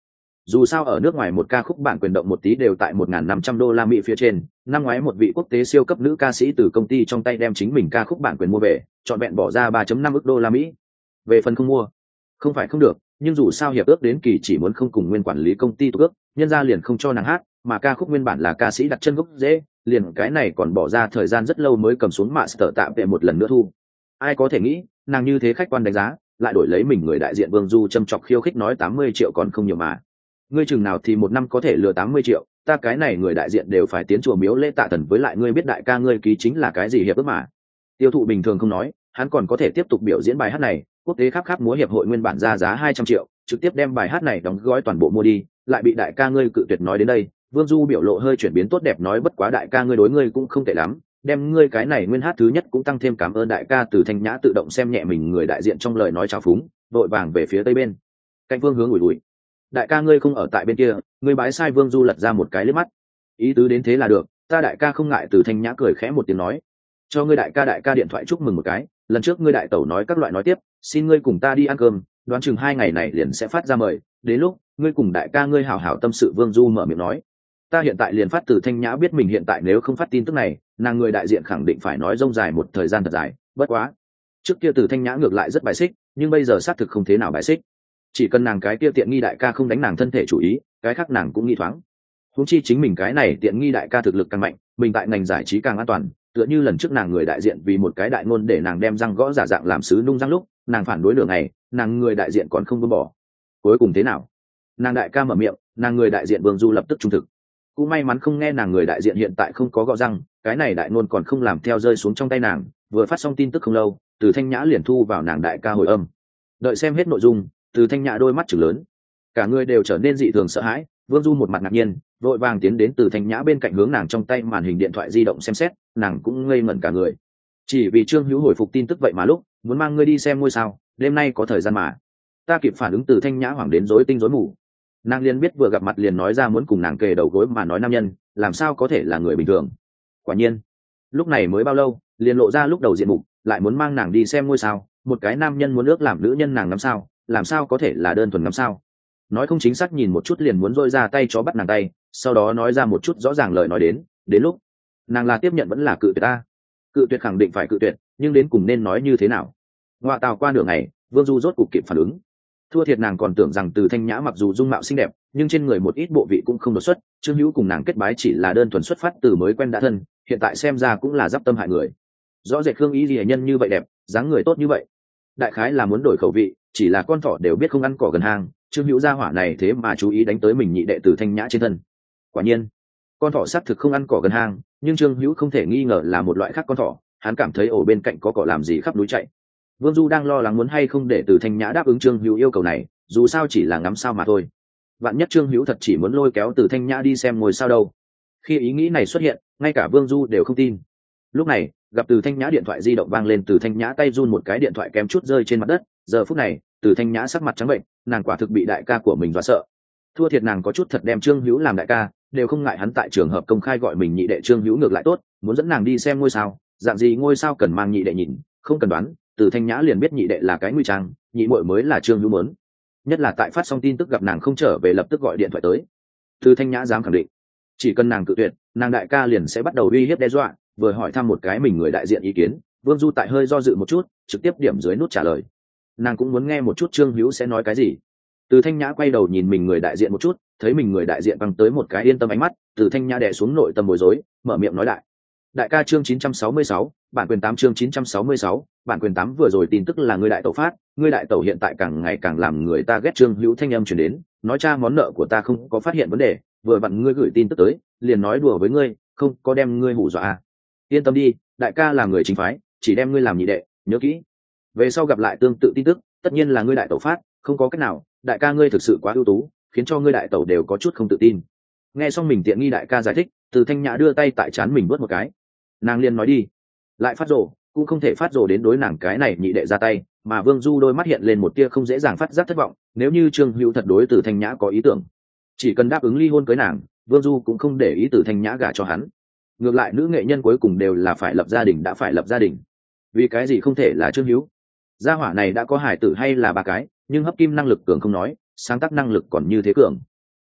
Dù sao ở nước ngoài một ca khúc bản quyền động một tí đều tại một nghìn năm trăm đô la Mỹ phía trên, năm ngoái một vị quốc tế siêu cấp nữ ca sĩ từ công ty trong tay đem chính mình ca khúc bản quyền mua về, chọn vẹn bỏ ra ba phẩy năm ức đô la Mỹ. Về phần không mua, không phải không được, nhưng dù sao hiệp ước đến kỳ chỉ muốn không cùng nguyên quản lý công ty tục ước, nhân ra liền không cho nàng hát, mà ca khúc nguyên bản là ca sĩ đặt chân gốc dễ, liền cái này còn bỏ ra thời gian rất lâu mới cầm xuống master tạm về một lần nữa thu. Ai có thể nghĩ, nàng như thế khách quan đánh giá, lại đổi lấy mình người đại diện Vương Du châm chọc khiêu khích nói tám mươi triệu còn không nhiều mà. Ngươi chừng nào thì một năm có thể lừa tám mươi triệu, ta cái này người đại diện đều phải tiến chùa miếu lễ tạ thần, với lại ngươi biết đại ca ngươi ký chính là cái gì hiệp ước mà. Tiêu thụ bình thường không nói, hắn còn có thể tiếp tục biểu diễn bài hát này, quốc tế khắp khắp múa hiệp hội nguyên bản ra giá hai trăm triệu, trực tiếp đem bài hát này đóng gói toàn bộ mua đi, lại bị đại ca ngươi cự tuyệt. Nói đến đây, Vương Du biểu lộ hơi chuyển biến tốt đẹp, nói bất quá đại ca ngươi đối ngươi cũng không tệ lắm, đem ngươi cái này nguyên hát thứ nhất cũng tăng thêm, cảm ơn đại ca. Từ Thanh Nhã tự động xem nhẹ mình người đại diện trong lời nói trào phúng, vội vàng về phía tây bên cạnh Vương hướng ủi ủi, đại ca ngươi không ở tại bên kia, ngươi bái sai. Vương Du lật ra một cái liếc mắt, ý tứ đến thế là được, ta đại ca không ngại. Từ Thanh Nhã cười khẽ một tiếng nói, cho ngươi đại ca đại ca điện thoại chúc mừng một cái, lần trước ngươi đại tẩu nói các loại nói tiếp, xin ngươi cùng ta đi ăn cơm, đoán chừng hai ngày này liền sẽ phát ra mời, đến lúc ngươi cùng đại ca ngươi hảo hảo tâm sự. Vương Du mở miệng nói, ta hiện tại liền phát. Từ Thanh Nhã biết mình hiện tại nếu không phát tin tức này, nàng người đại diện khẳng định phải nói rông dài một thời gian thật dài. Bất quá trước kia Từ Thanh Nhã ngược lại rất bài xích, nhưng bây giờ xác thực không thế nào bài xích, chỉ cần nàng cái kia tiện nghi đại ca không đánh nàng thân thể chủ ý, cái khác nàng cũng nghi thoáng. Huống chi chính mình cái này tiện nghi đại ca thực lực càng mạnh, mình tại ngành giải trí càng an toàn. Tựa như lần trước nàng người đại diện vì một cái đại ngôn để nàng đem răng gõ giả dạng làm sứ nung răng lúc, nàng phản đối lửa này, nàng người đại diện còn không buông bỏ. Cuối cùng thế nào? Nàng đại ca mở miệng, nàng người đại diện Vương Du lập tức trung thực. Cũng may mắn không nghe nàng người đại diện hiện tại không có gõ răng, cái này đại ngôn còn không làm theo rơi xuống trong tay nàng. Vừa phát xong tin tức không lâu, Từ Thanh Nhã liền thu vào nàng đại ca hồi âm. Đợi xem hết nội dung, Từ Thanh Nhã đôi mắt trừng lớn, cả người đều trở nên dị thường sợ hãi. Vương Du một mặt ngạc nhiên, vội vàng tiến đến Từ Thanh Nhã bên cạnh, hướng nàng trong tay màn hình điện thoại di động xem xét, nàng cũng ngây ngẩn cả người. Chỉ vì Trương Hữu hồi phục tin tức vậy mà lúc muốn mang ngươi đi xem ngôi sao, đêm nay có thời gian mà. Ta kịp phản ứng, Từ Thanh Nhã hoảng đến rối tinh rối mù. Nàng liền biết vừa gặp mặt liền nói ra muốn cùng nàng kề đầu gối mà nói nam nhân, làm sao có thể là người bình thường. Quả nhiên, lúc này mới bao lâu, liền lộ ra lúc đầu diện mục, lại muốn mang nàng đi xem ngôi sao, một cái nam nhân muốn ước làm nữ nhân nàng ngắm sao, làm sao có thể là đơn thuần ngắm sao. Nói không chính xác nhìn một chút liền muốn dôi ra tay chó bắt nàng tay, sau đó nói ra một chút rõ ràng lời nói đến, đến lúc nàng là tiếp nhận vẫn là cự tuyệt ta. Cự tuyệt khẳng định phải cự tuyệt, nhưng đến cùng nên nói như thế nào. Ngoại tào qua nửa ngày, Vương Du rốt cục kịp phản ứng. Thua thiệt nàng còn tưởng rằng Từ Thanh Nhã mặc dù dung mạo xinh đẹp, nhưng trên người một ít bộ vị cũng không đột xuất. Trương Hữu cùng nàng kết bái chỉ là đơn thuần xuất phát từ mới quen đã thân, hiện tại xem ra cũng là giáp tâm hại người. Rõ rệt Khương Ý Dị nhân như vậy đẹp, dáng người tốt như vậy, đại khái là muốn đổi khẩu vị, chỉ là con thỏ đều biết không ăn cỏ gần hang. Trương Hữu gia hỏa này thế mà chú ý đánh tới mình nhị đệ Từ Thanh Nhã trên thân. Quả nhiên, con thỏ xác thực không ăn cỏ gần hang, nhưng Trương Hữu không thể nghi ngờ là một loại khác con thỏ, hắn cảm thấy ổ bên cạnh có cỏ làm gì khắp núi chạy. Vương Du đang lo lắng muốn hay không để Từ Thanh Nhã đáp ứng Trương Hữu yêu cầu này, dù sao chỉ là ngắm sao mà thôi. Vạn nhất Trương Hữu thật chỉ muốn lôi kéo Từ Thanh Nhã đi xem ngôi sao đâu. Khi ý nghĩ này xuất hiện, ngay cả Vương Du đều không tin. Lúc này, gặp Từ Thanh Nhã điện thoại di động vang lên, Từ Thanh Nhã tay run một cái, điện thoại kém chút rơi trên mặt đất. Giờ phút này, Từ Thanh Nhã sắc mặt trắng bệnh, nàng quả thực bị đại ca của mình dọa sợ. Thua thiệt nàng có chút thật đem Trương Hữu làm đại ca, đều không ngại hắn tại trường hợp công khai gọi mình nhị đệ. Trương Hữu ngược lại tốt, muốn dẫn nàng đi xem ngôi sao, dạng gì ngôi sao cần mang nhị đệ nhìn, không cần đoán, Từ Thanh Nhã liền biết nhị đệ là cái nguy trang, nhị muội mới là Trương Hữu muốn. Nhất là tại phát xong tin tức gặp nàng không trở về, lập tức gọi điện thoại tới. Từ Thanh Nhã dám khẳng định, chỉ cần nàng cự tuyệt, nàng đại ca liền sẽ bắt đầu uy hiếp đe dọa. Vừa hỏi thăm một cái mình người đại diện ý kiến, Vương Du tại hơi do dự một chút, trực tiếp điểm dưới nút trả lời. Nàng cũng muốn nghe một chút Trương Hữu sẽ nói cái gì. Từ Thanh Nhã quay đầu nhìn mình người đại diện một chút, thấy mình người đại diện bằng tới một cái yên tâm ánh mắt, Từ Thanh Nhã đè xuống nội tâm bối rối, mở miệng nói đại. Đại ca chương chín trăm sáu mươi sáu, bản quyền tám chương chín trăm sáu mươi sáu, bản quyền tám. Vừa rồi tin tức là ngươi đại tẩu phát, ngươi đại tẩu hiện tại càng ngày càng làm người ta ghét. Trương Hữu thanh âm truyền đến, nói cha món nợ của ta không có phát hiện vấn đề, vừa vặn ngươi gửi tin tức tới, liền nói đùa với ngươi, không có đem ngươi hù dọa. Yên tâm đi, đại ca là người chính phái, chỉ đem ngươi làm nhị đệ, nhớ kỹ. Về sau gặp lại tương tự tin tức, tất nhiên là ngươi đại tẩu phát, không có cách nào, đại ca ngươi thực sự quá ưu tú, khiến cho ngươi đại tẩu đều có chút không tự tin. Nghe xong mình tiện nghi đại ca giải thích, Từ Thanh Nhã đưa tay tại trán mình vuốt một cái. Nàng liền nói đi, lại phát rồ, cũng không thể phát rồ đến đối nàng cái này nhị đệ ra tay. Mà Vương Du đôi mắt hiện lên một tia không dễ dàng phát giác thất vọng, nếu như Trương Hữu thật đối Từ Thanh Nhã có ý tưởng, chỉ cần đáp ứng ly hôn cưới nàng, Vương Du cũng không để ý Từ Thanh Nhã gả cho hắn. Ngược lại nữ nghệ nhân cuối cùng đều là phải lập gia đình đã phải lập gia đình, vì cái gì không thể là Trương Hữu. Gia hỏa này đã có hải tử hay là ba cái, nhưng hấp kim năng lực cường không nói, sáng tác năng lực còn như thế cường.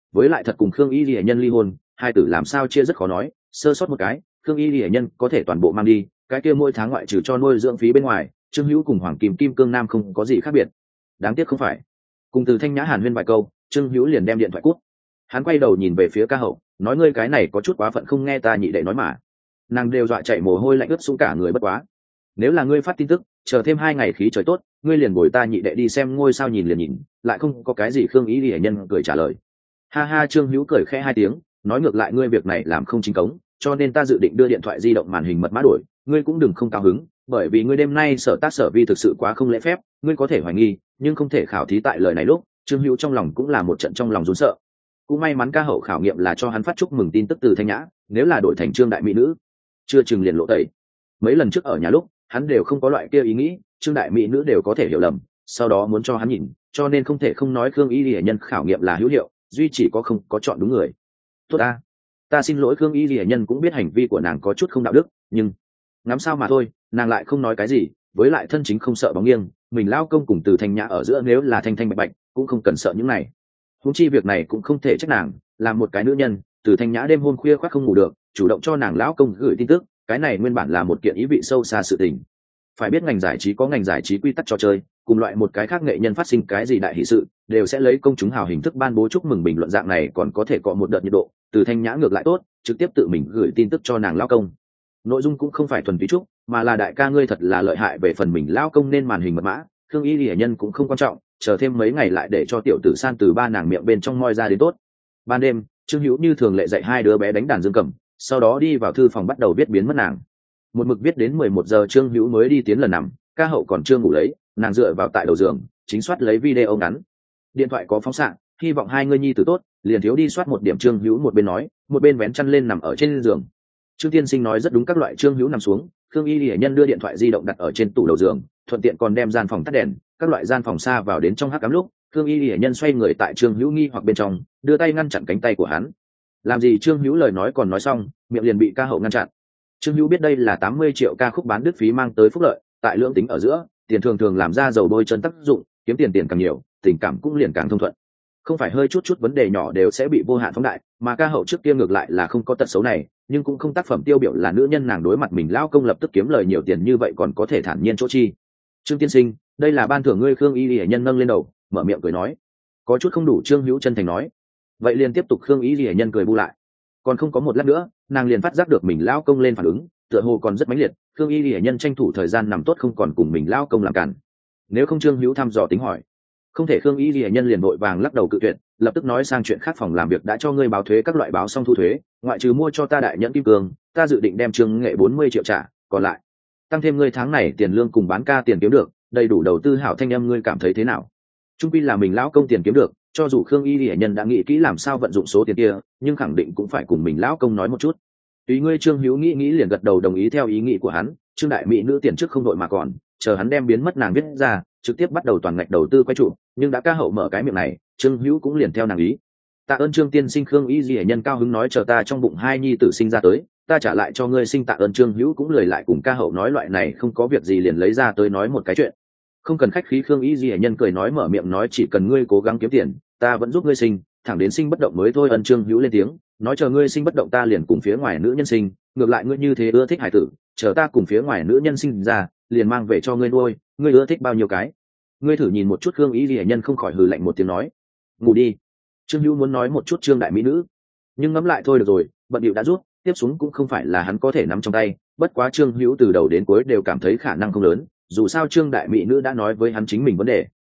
với lại thật cùng khương y lìa nhân ly hôn, hai tử làm sao chia rất khó nói, sơ sót một cái khương y lìa nhân có thể toàn bộ mang đi, cái kia mỗi tháng ngoại trừ cho nuôi dưỡng phí bên ngoài, trương hữu cùng hoàng kim kim cương nam không có gì khác biệt. Đáng tiếc không phải. Cùng từ thanh nhã hàn huyên vài câu, trương hữu liền đem điện thoại cút. Hắn quay đầu nhìn về phía ca hậu, nói ngươi cái này có chút quá phận, không nghe ta nhị đệ nói mà. Nàng đều dọa chạy mồ hôi lạnh ướt xuống cả người bất quá. Nếu là ngươi phát tin tức chờ thêm hai ngày khí trời tốt, ngươi liền bồi ta nhị đệ đi xem ngôi sao nhìn liền nhìn, lại không có cái gì. Khương ý lìa nhân cười trả lời. Ha ha, trương hữu cười khẽ hai tiếng, nói ngược lại ngươi việc này làm không chính cống, cho nên ta dự định đưa điện thoại di động màn hình mật mã đổi, ngươi cũng đừng không cao hứng, bởi vì ngươi đêm nay sở tác sở vi thực sự quá không lễ phép, ngươi có thể hoài nghi nhưng không thể khảo thí tại lời này. Lúc trương hữu trong lòng cũng là một trận trong lòng run sợ. Cũng may mắn ca hậu khảo nghiệm là cho hắn phát chúc mừng tin tức từ thanh nhã, nếu là đổi thành trương đại mỹ nữ chưa chừng liền lộ tẩy. Mấy lần trước ở nhà lúc hắn đều không có loại kia ý nghĩ, trương đại mỹ nữ đều có thể hiểu lầm, sau đó muốn cho hắn nhìn, cho nên không thể không nói khương y lìa nhân khảo nghiệm là hữu hiệu, duy chỉ có không có chọn đúng người. Tốt ta, ta xin lỗi. Khương y lìa nhân cũng biết hành vi của nàng có chút không đạo đức, nhưng ngắm sao mà thôi, nàng lại không nói cái gì. Với lại thân chính không sợ bóng nghiêng, mình lao công cùng từ thanh nhã ở giữa nếu là thanh thanh bạch bạch cũng không cần sợ những này. Huống chi việc này cũng không thể trách nàng, làm một cái nữ nhân, từ thanh nhã đêm hôm khuya khoác không ngủ được, chủ động cho nàng lão công gửi tin tức, cái này nguyên bản là một kiện ý vị sâu xa sự tình. Phải biết ngành giải trí có ngành giải trí quy tắc trò chơi, cùng loại một cái khác nghệ nhân phát sinh cái gì đại hỷ sự đều sẽ lấy công chúng hào hình thức ban bố chúc mừng bình luận, dạng này còn có thể cọ một đợt nhiệt độ. Từ thanh nhã ngược lại tốt, trực tiếp tự mình gửi tin tức cho nàng lão công. Nội dung cũng không phải thuần túy chúc, mà là đại ca ngươi thật là lợi hại, về phần mình lão công nên màn hình mật mã Khương y lìa nhân cũng không quan trọng, chờ thêm mấy ngày lại để cho tiểu tử san từ ba nàng miệng bên trong moi ra đến tốt. Ban đêm trương hữu như thường lệ dạy hai đứa bé đánh đàn dương cầm, sau đó đi vào thư phòng bắt đầu viết biến mất nàng. Một mực viết đến mười một giờ trương hữu mới đi tiến lần nằm, ca hậu còn chưa ngủ lấy, nàng dựa vào tại đầu giường chính soát lấy video ngắn. Điện thoại có phóng xạ, hy vọng hai ngươi nhi tử tốt, liền thiếu đi soát một điểm. Trương hữu một bên nói một bên vén chăn lên nằm ở trên giường. Trương tiên sinh nói rất đúng. Các loại trương hữu nằm xuống, Khương y lìa nhân đưa điện thoại di động đặt ở trên tủ đầu giường, thuận tiện còn đem gian phòng tắt đèn, các loại gian phòng xa vào đến trong hắc ám. Lúc Khương y lìa nhân xoay người tại trương hữu nghi hoặc bên trong, đưa tay ngăn chặn cánh tay của hắn. Làm gì? Trương hữu lời nói còn nói xong, miệng liền bị ca hậu ngăn chặn. Trương hữu biết đây là tám mươi triệu ca khúc bán đứt phí mang tới phúc lợi, tại lưỡng tính ở giữa, tiền thường thường làm ra dầu bôi chân tác dụng, kiếm tiền tiền càng nhiều, tình cảm cũng liền càng thông thuận. Không phải hơi chút chút vấn đề nhỏ đều sẽ bị vô hạn phóng đại, mà ca hậu trước kia ngược lại là không có tật xấu này, nhưng cũng không tác phẩm tiêu biểu là nữ nhân, nàng đối mặt mình lao công lập tức kiếm lời nhiều tiền như vậy còn có thể thản nhiên chỗ chi. Trương tiên sinh, đây là ban thưởng ngươi. Khương y lìa nhân nâng lên đầu, mở miệng cười nói. Có chút không đủ. Trương hữu chân thành nói. Vậy liền tiếp tục. Khương y lìa nhân cười bu lại. Còn không có một lát nữa, nàng liền phát giác được mình lao công lên phản ứng, tựa hồ còn rất mãnh liệt. Khương y lìa nhân tranh thủ thời gian nằm tốt, không còn cùng mình lao công làm cản. Nếu không Trương hữu thăm dò tính hỏi. Không thể. Khương y lìa nhân liền vội vàng lắc đầu cự tuyệt, lập tức nói sang chuyện khác. Phòng làm việc đã cho ngươi báo thuế, các loại báo xong thu thuế, ngoại trừ mua cho ta đại nhẫn kim cương, ta dự định đem Trương nghệ bốn mươi triệu trả, còn lại tăng thêm ngươi tháng này tiền lương cùng bán ca tiền kiếm được, đầy đủ đầu tư hảo thanh âm. Ngươi cảm thấy thế nào? Trung quy là mình lão công tiền kiếm được, cho dù Khương y lìa nhân đã nghĩ kỹ làm sao vận dụng số tiền kia, nhưng khẳng định cũng phải cùng mình lão công nói một chút. Tùy ngươi. Trương hữu nghĩ nghĩ liền gật đầu đồng ý theo ý nghĩ của hắn. Trương đại mỹ nữ tiền trước không đội mà còn, chờ hắn đem biến mất nàng viết ra, trực tiếp bắt đầu toàn ngạch đầu tư quay trụ. Nhưng đã ca hậu mở cái miệng này, Trương hữu cũng liền theo nàng ý. Tạ ơn Trương tiên sinh. Khương y lìa nhân cao hứng nói, chờ ta trong bụng hai nhi tử sinh ra tới, ta trả lại cho ngươi sinh. Tạ ơn. Trương hữu cũng lười lại cùng ca hậu nói loại này không có việc gì liền lấy ra tới nói một cái chuyện. Không cần khách khí. Khương y lìa nhân cười nói, mở miệng nói chỉ cần ngươi cố gắng kiếm tiền, ta vẫn giúp ngươi sinh, thẳng đến sinh bất động mới thôi. Ân. Trương hữu lên tiếng nói, chờ ngươi sinh bất động ta liền cùng phía ngoài nữ nhân sinh, ngược lại ngươi như thế ưa thích hải tử, chờ ta cùng phía ngoài nữ nhân sinh ra liền mang về cho ngươi nuôi, ngươi ưa thích bao nhiêu cái ngươi thử nhìn một chút. Khương y lìa nhân không khỏi hừ lạnh một tiếng nói, ngủ đi. Trương hữu muốn nói một chút Trương đại mỹ nữ, nhưng ngẫm lại thôi được rồi, bận điệu đã rút, tiếp xuống cũng không phải là hắn có thể nắm trong tay. Bất quá Trương hữu từ đầu đến cuối đều cảm thấy khả năng không lớn, dù sao Trương đại mỹ nữ đã nói với hắn chính mình vấn đề,